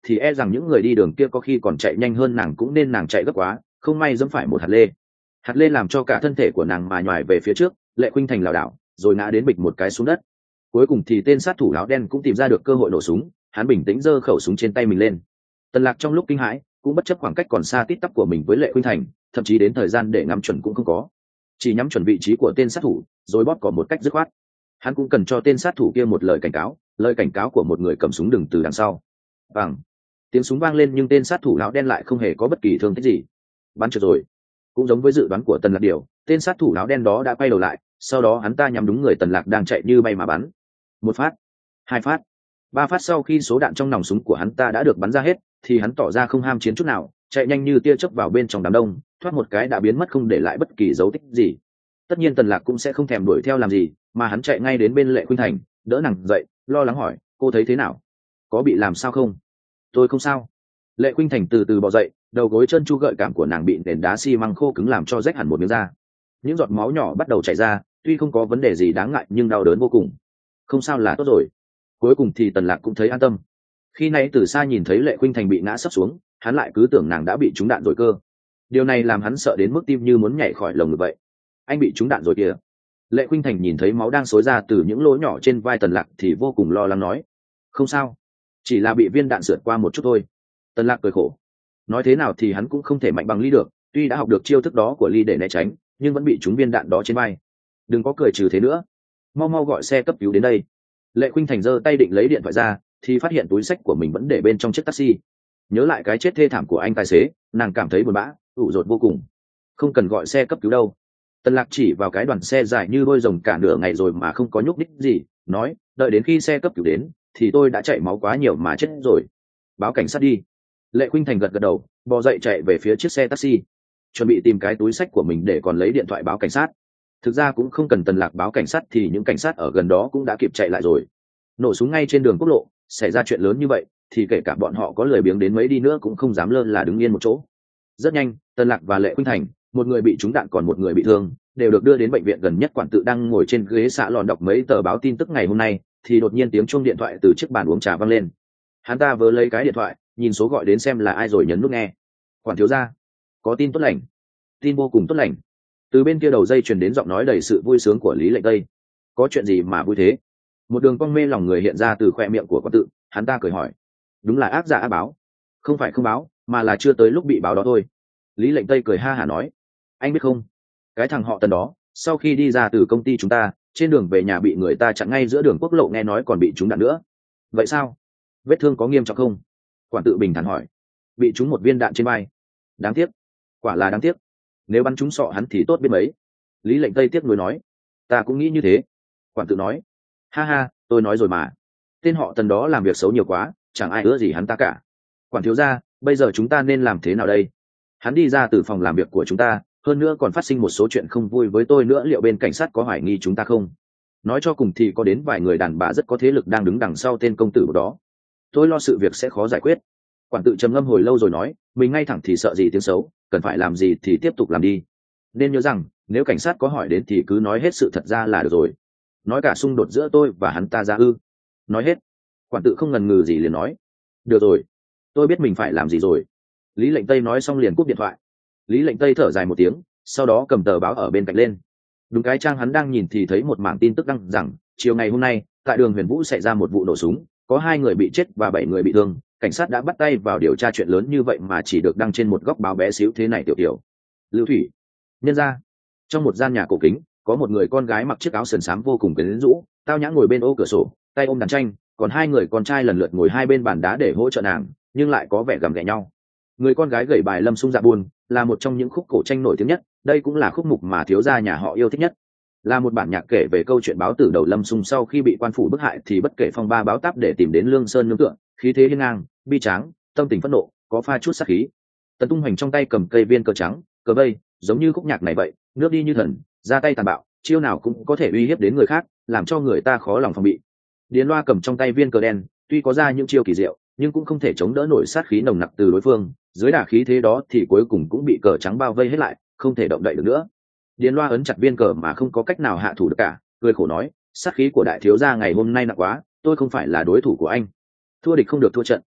thì e rằng những người đi đường kia có khi còn chạy nhanh hơn nàng, cũng nên nàng chạy gấp quá, không may dẫm phải một hạt lê. Hạt lê làm cho cả thân thể của nàng mà nhoài về phía trước, Lệ Khuynh Thành lảo đảo rồi ngã đến bịch một cái xuống đất. Cuối cùng thì tên sát thủ áo đen cũng tìm ra được cơ hội nổ súng, hắn bình tĩnh giơ khẩu súng trên tay mình lên. Tần Lạc trong lúc kinh hãi cũng bất chấp khoảng cách còn xa tít tắp của mình với Lệ Khuynh Thành, thậm chí đến thời gian để ngắm chuẩn cũng không có, chỉ nhắm chuẩn vị trí của tên sát thủ rồi bóp cò một cách dứt khoát. Hắn cũng cần cho tên sát thủ kia một lời cảnh cáo của một người cầm súng đừng từ đằng sau. Bằng tiếng súng vang lên nhưng tên sát thủ áo đen lại không hề có bất kỳ thương tích gì. Bắn trượt rồi. Cũng giống với dự đoán của Tần Lạc điều, tên sát thủ áo đen đó đã quay đầu lại, sau đó hắn ta nhắm đúng người Tần Lạc đang chạy như bay mà bắn. Một phát, hai phát, ba phát. Sau khi số đạn trong nòng súng của hắn ta đã được bắn ra hết thì hắn tỏ ra không ham chiến chút nào, chạy nhanh như tia chớp vào bên trong đám đông, thoát một cái đã biến mất không để lại bất kỳ dấu tích gì. Tất nhiên Tần Lạc cũng sẽ không thèm đuổi theo làm gì, mà hắn chạy ngay đến bên Lệ Khuynh Thành, đỡ nàng dậy, lo lắng hỏi: cô thấy thế nào, có bị làm sao không? Tôi không sao. Lệ Khuynh Thành từ từ bò dậy, đầu gối chân chu gợi cảm của nàng bị nền đá xi măng khô cứng làm cho rách hẳn một miếng da, những giọt máu nhỏ bắt đầu chảy ra, tuy không có vấn đề gì đáng ngại nhưng đau đớn vô cùng. Không sao là tốt rồi. Cuối cùng thì Tần Lạc cũng thấy an tâm. Khi nãy từ xa nhìn thấy Lệ Khuynh Thành bị ngã sấp xuống, hắn lại cứ tưởng nàng đã bị trúng đạn rồi cơ. Điều này làm hắn sợ đến mức tim như muốn nhảy khỏi lồng ngực vậy. Anh bị trúng đạn rồi kìa. Lệ Khuynh Thành nhìn thấy máu đang xối ra từ những lỗ nhỏ trên vai Tần Lạc thì vô cùng lo lắng nói: không sao, chỉ là bị viên đạn sượt qua một chút thôi. Tần Lạc cười khổ. Nói thế nào thì hắn cũng không thể mạnh bằng Ly được, tuy đã học được chiêu thức đó của Ly để né tránh nhưng vẫn bị trúng viên đạn đó trên vai. Đừng có cười trừ thế nữa, mau mau gọi xe cấp cứu đến đây. Lệ Khuynh Thành giơ tay định lấy điện thoại ra thì phát hiện túi xách của mình vẫn để bên trong chiếc taxi. Nhớ lại cái chết thê thảm của anh tài xế, nàng cảm thấy buồn bã, ủ rột vô cùng. Không cần gọi xe cấp cứu đâu. Tần Lạc chỉ vào cái đoàn xe dài như đôi rồng cả nửa ngày rồi mà không có nhúc nhích gì, nói: đợi đến khi xe cấp cứu đến thì tôi đã chảy máu quá nhiều mà chết rồi. Báo cảnh sát đi. Lệ Khuynh Thành gật gật đầu, bò dậy chạy về phía chiếc xe taxi, chuẩn bị tìm cái túi xách của mình để còn lấy điện thoại báo cảnh sát. Thực ra cũng không cần Tần Lạc báo cảnh sát thì những cảnh sát ở gần đó cũng đã kịp chạy lại rồi. Nổ súng ngay trên đường quốc lộ, xảy ra chuyện lớn như vậy thì kể cả bọn họ có lười biếng đến mấy đi nữa cũng không dám lơ là đứng yên một chỗ. Rất nhanh, Tần Lạc và Lệ Khuynh Thành, một người bị trúng đạn còn một người bị thương, đều được đưa đến bệnh viện gần nhất. Quản tự đang ngồi trên ghế xạ lòn đọc mấy tờ báo tin tức ngày hôm nay thì đột nhiên tiếng chuông điện thoại từ chiếc bàn uống trà vang lên. Hắn ta vớ lấy cái điện thoại, nhìn số gọi đến xem là ai rồi nhấn nút nghe. Quản thiếu gia, có tin tốt lành. Tin vô cùng tốt lành. Từ bên kia đầu dây truyền đến giọng nói đầy sự vui sướng của Lý Lệnh Tây. Có chuyện gì mà vui thế? Một đường cong mê lòng người hiện ra từ khoe miệng của quản tự. Hắn ta cười hỏi: đúng là ác giả ác báo. Không phải không báo, mà là chưa tới lúc bị báo đó thôi. Lý Lệnh Tây cười ha hả nói: anh biết không, cái thằng họ Tần đó sau khi đi ra từ công ty chúng ta, trên đường về nhà bị người ta chặn ngay giữa đường quốc lộ, nghe nói còn bị trúng đạn nữa. Vậy sao? Vết thương có nghiêm trọng không? Quản tự bình thản hỏi. Bị trúng một viên đạn trên vai. Đáng tiếc, quả là đáng tiếc. Nếu bắn trúng sọ hắn thì tốt biết mấy. Lý Lệnh Tây tiếc nuối nói. Ta cũng nghĩ như thế. Quản tự nói. Ha ha, tôi nói rồi mà, tên họ Tần đó làm việc xấu nhiều quá, chẳng ai ưa gì hắn ta cả. Quản thiếu gia, bây giờ chúng ta nên làm thế nào đây? Hắn đi ra từ phòng làm việc của chúng ta, hơn nữa còn phát sinh một số chuyện không vui với tôi nữa, liệu bên cảnh sát có hoài nghi chúng ta không? Nói cho cùng thì có đến vài người đàn bà rất có thế lực đang đứng đằng sau tên công tử đó. Tôi lo sự việc sẽ khó giải quyết. Quản tự trầm ngâm hồi lâu rồi nói: mình ngay thẳng thì sợ gì tiếng xấu, cần phải làm gì thì tiếp tục làm đi. Nên nhớ rằng nếu cảnh sát có hỏi đến thì cứ nói hết sự thật ra là được rồi. Nói cả xung đột giữa tôi và hắn ta ra ư? Nói hết. Quản tự không ngần ngừ gì liền nói: được rồi, tôi biết mình phải làm gì rồi. Lý Lệnh Tây nói xong liền cúp điện thoại. Lý Lệnh Tây thở dài một tiếng, sau đó cầm tờ báo ở bên cạnh lên. Đúng cái trang hắn đang nhìn thì thấy một mảng tin tức đăng rằng chiều ngày hôm nay tại đường Huyền Vũ xảy ra một vụ nổ súng, có 2 người bị chết và 7 người bị thương. Cảnh sát đã bắt tay vào điều tra chuyện lớn như vậy mà chỉ được đăng trên một góc báo bé xíu thế này. Tiểu tiểu Lưu Thủy nhân ra. Trong một gian nhà cổ kính, có một người con gái mặc chiếc áo sườn xám vô cùng quyến rũ, tao nhã ngồi bên ô cửa sổ, tay ôm đàn tranh, còn 2 người con trai lần lượt ngồi hai bên bàn đá để hỗ trợ nàng, nhưng lại có vẻ gầm ghẹ nhau. Người con gái gảy bài Lâm Sung Dạ Buồn là một trong những khúc cổ tranh nổi tiếng nhất, đây cũng là khúc mục mà thiếu gia nhà họ yêu thích nhất. Là một bản nhạc kể về câu chuyện báo tử đầu Lâm Sung sau khi bị quan phủ bức hại thì bất kể phong ba báo táp để tìm đến Lương Sơn nương tựa, khí thế hiên ngang, bi tráng, tâm tình phẫn nộ, có pha chút sát khí. Tần Tung Hoành trong tay cầm cây viên cờ trắng, cờ vây, giống như khúc nhạc này vậy, nước đi như thần, ra tay tàn bạo, chiêu nào cũng có thể uy hiếp đến người khác, làm cho người ta khó lòng phòng bị. Điền Loa cầm trong tay viên cờ đen, tuy có ra những chiêu kỳ diệu, nhưng cũng không thể chống đỡ nổi sát khí nồng nặc từ đối phương, dưới đả khí thế đó thì cuối cùng cũng bị cờ trắng bao vây hết lại, không thể động đậy được nữa. Điền Loa ấn chặt viên cờ mà không có cách nào hạ thủ được cả, cười khổ nói: sát khí của đại thiếu gia ngày hôm nay nặng quá, tôi không phải là đối thủ của anh. Thua địch không được thua trận.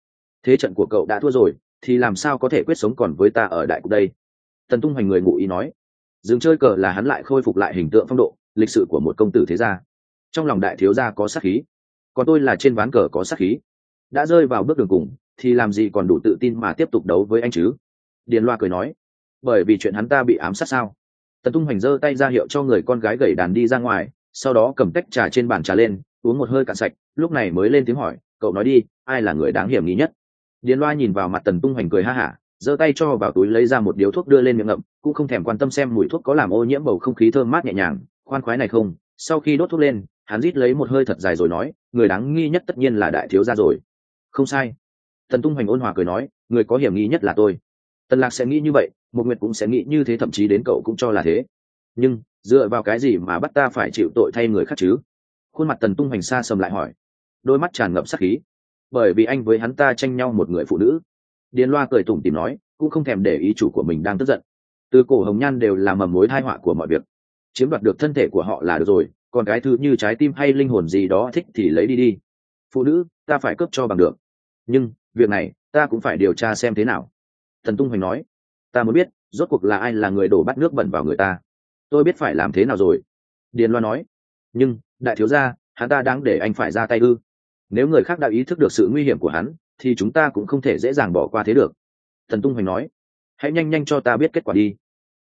thế trận của cậu đã thua rồi thì làm sao có thể quyết sống còn với ta ở đại cục đây. Tần Tung Hoành người ngụ ý nói. Dừng chơi cờ là hắn lại khôi phục lại hình tượng phong độ lịch sự của một công tử thế gia. Trong lòng đại thiếu gia có sát khí, còn tôi là trên ván cờ có sát khí. Đã rơi vào bước đường cùng thì làm gì còn đủ tự tin mà tiếp tục đấu với anh chứ. Điền Loa cười nói. Bởi vì chuyện hắn ta bị ám sát sao? Tần Tung Hoành giơ tay ra hiệu cho người con gái gẩy đàn đi ra ngoài, sau đó cầm tách trà trên bàn trà lên, uống một hơi cạn sạch, lúc này mới lên tiếng hỏi, cậu nói đi, ai là người đáng hiểm nghi nhất? Điền Loa nhìn vào mặt Tần Tung Hoành cười ha hả, giơ tay cho vào túi lấy ra một điếu thuốc đưa lên miệng ngậm, cũng không thèm quan tâm xem mùi thuốc có làm ô nhiễm bầu không khí thơm mát nhẹ nhàng, khoan khoái này không. Sau khi đốt thuốc lên, hắn rít lấy một hơi thật dài rồi nói, người đáng nghi nhất tất nhiên là đại thiếu gia rồi. Không sai. Tần Tung Hoành ôn hòa cười nói, người có hiểm nghi nhất là tôi. Tần Lạc sẽ nghĩ như vậy, Một Nguyệt cũng sẽ nghĩ như thế, thậm chí đến cậu cũng cho là thế. Nhưng dựa vào cái gì mà bắt ta phải chịu tội thay người khác chứ? Khuôn mặt Tần Tung Hoành xa sầm lại hỏi, đôi mắt tràn ngập sát khí. Bởi vì anh với hắn ta tranh nhau một người phụ nữ. Điền Loa cười tủm tỉm nói, cũng không thèm để ý chủ của mình đang tức giận. Từ cổ hồng nhan đều là mầm mối tai họa của mọi việc. Chiếm đoạt được thân thể của họ là được rồi, còn cái thứ như trái tim hay linh hồn gì đó thích thì lấy đi đi. Phụ nữ ta phải cướp cho bằng được. Nhưng việc này ta cũng phải điều tra xem thế nào. Tần Tung Hoành nói, ta muốn biết rốt cuộc là ai là người đổ bát nước bẩn vào người ta. Tôi biết phải làm thế nào rồi. Điền Loa nói. Nhưng đại thiếu gia, hắn ta đáng để anh phải ra tay ư? Nếu người khác đã ý thức được sự nguy hiểm của hắn thì chúng ta cũng không thể dễ dàng bỏ qua thế được. Tần Tung Hoành nói, hãy nhanh nhanh cho ta biết kết quả đi.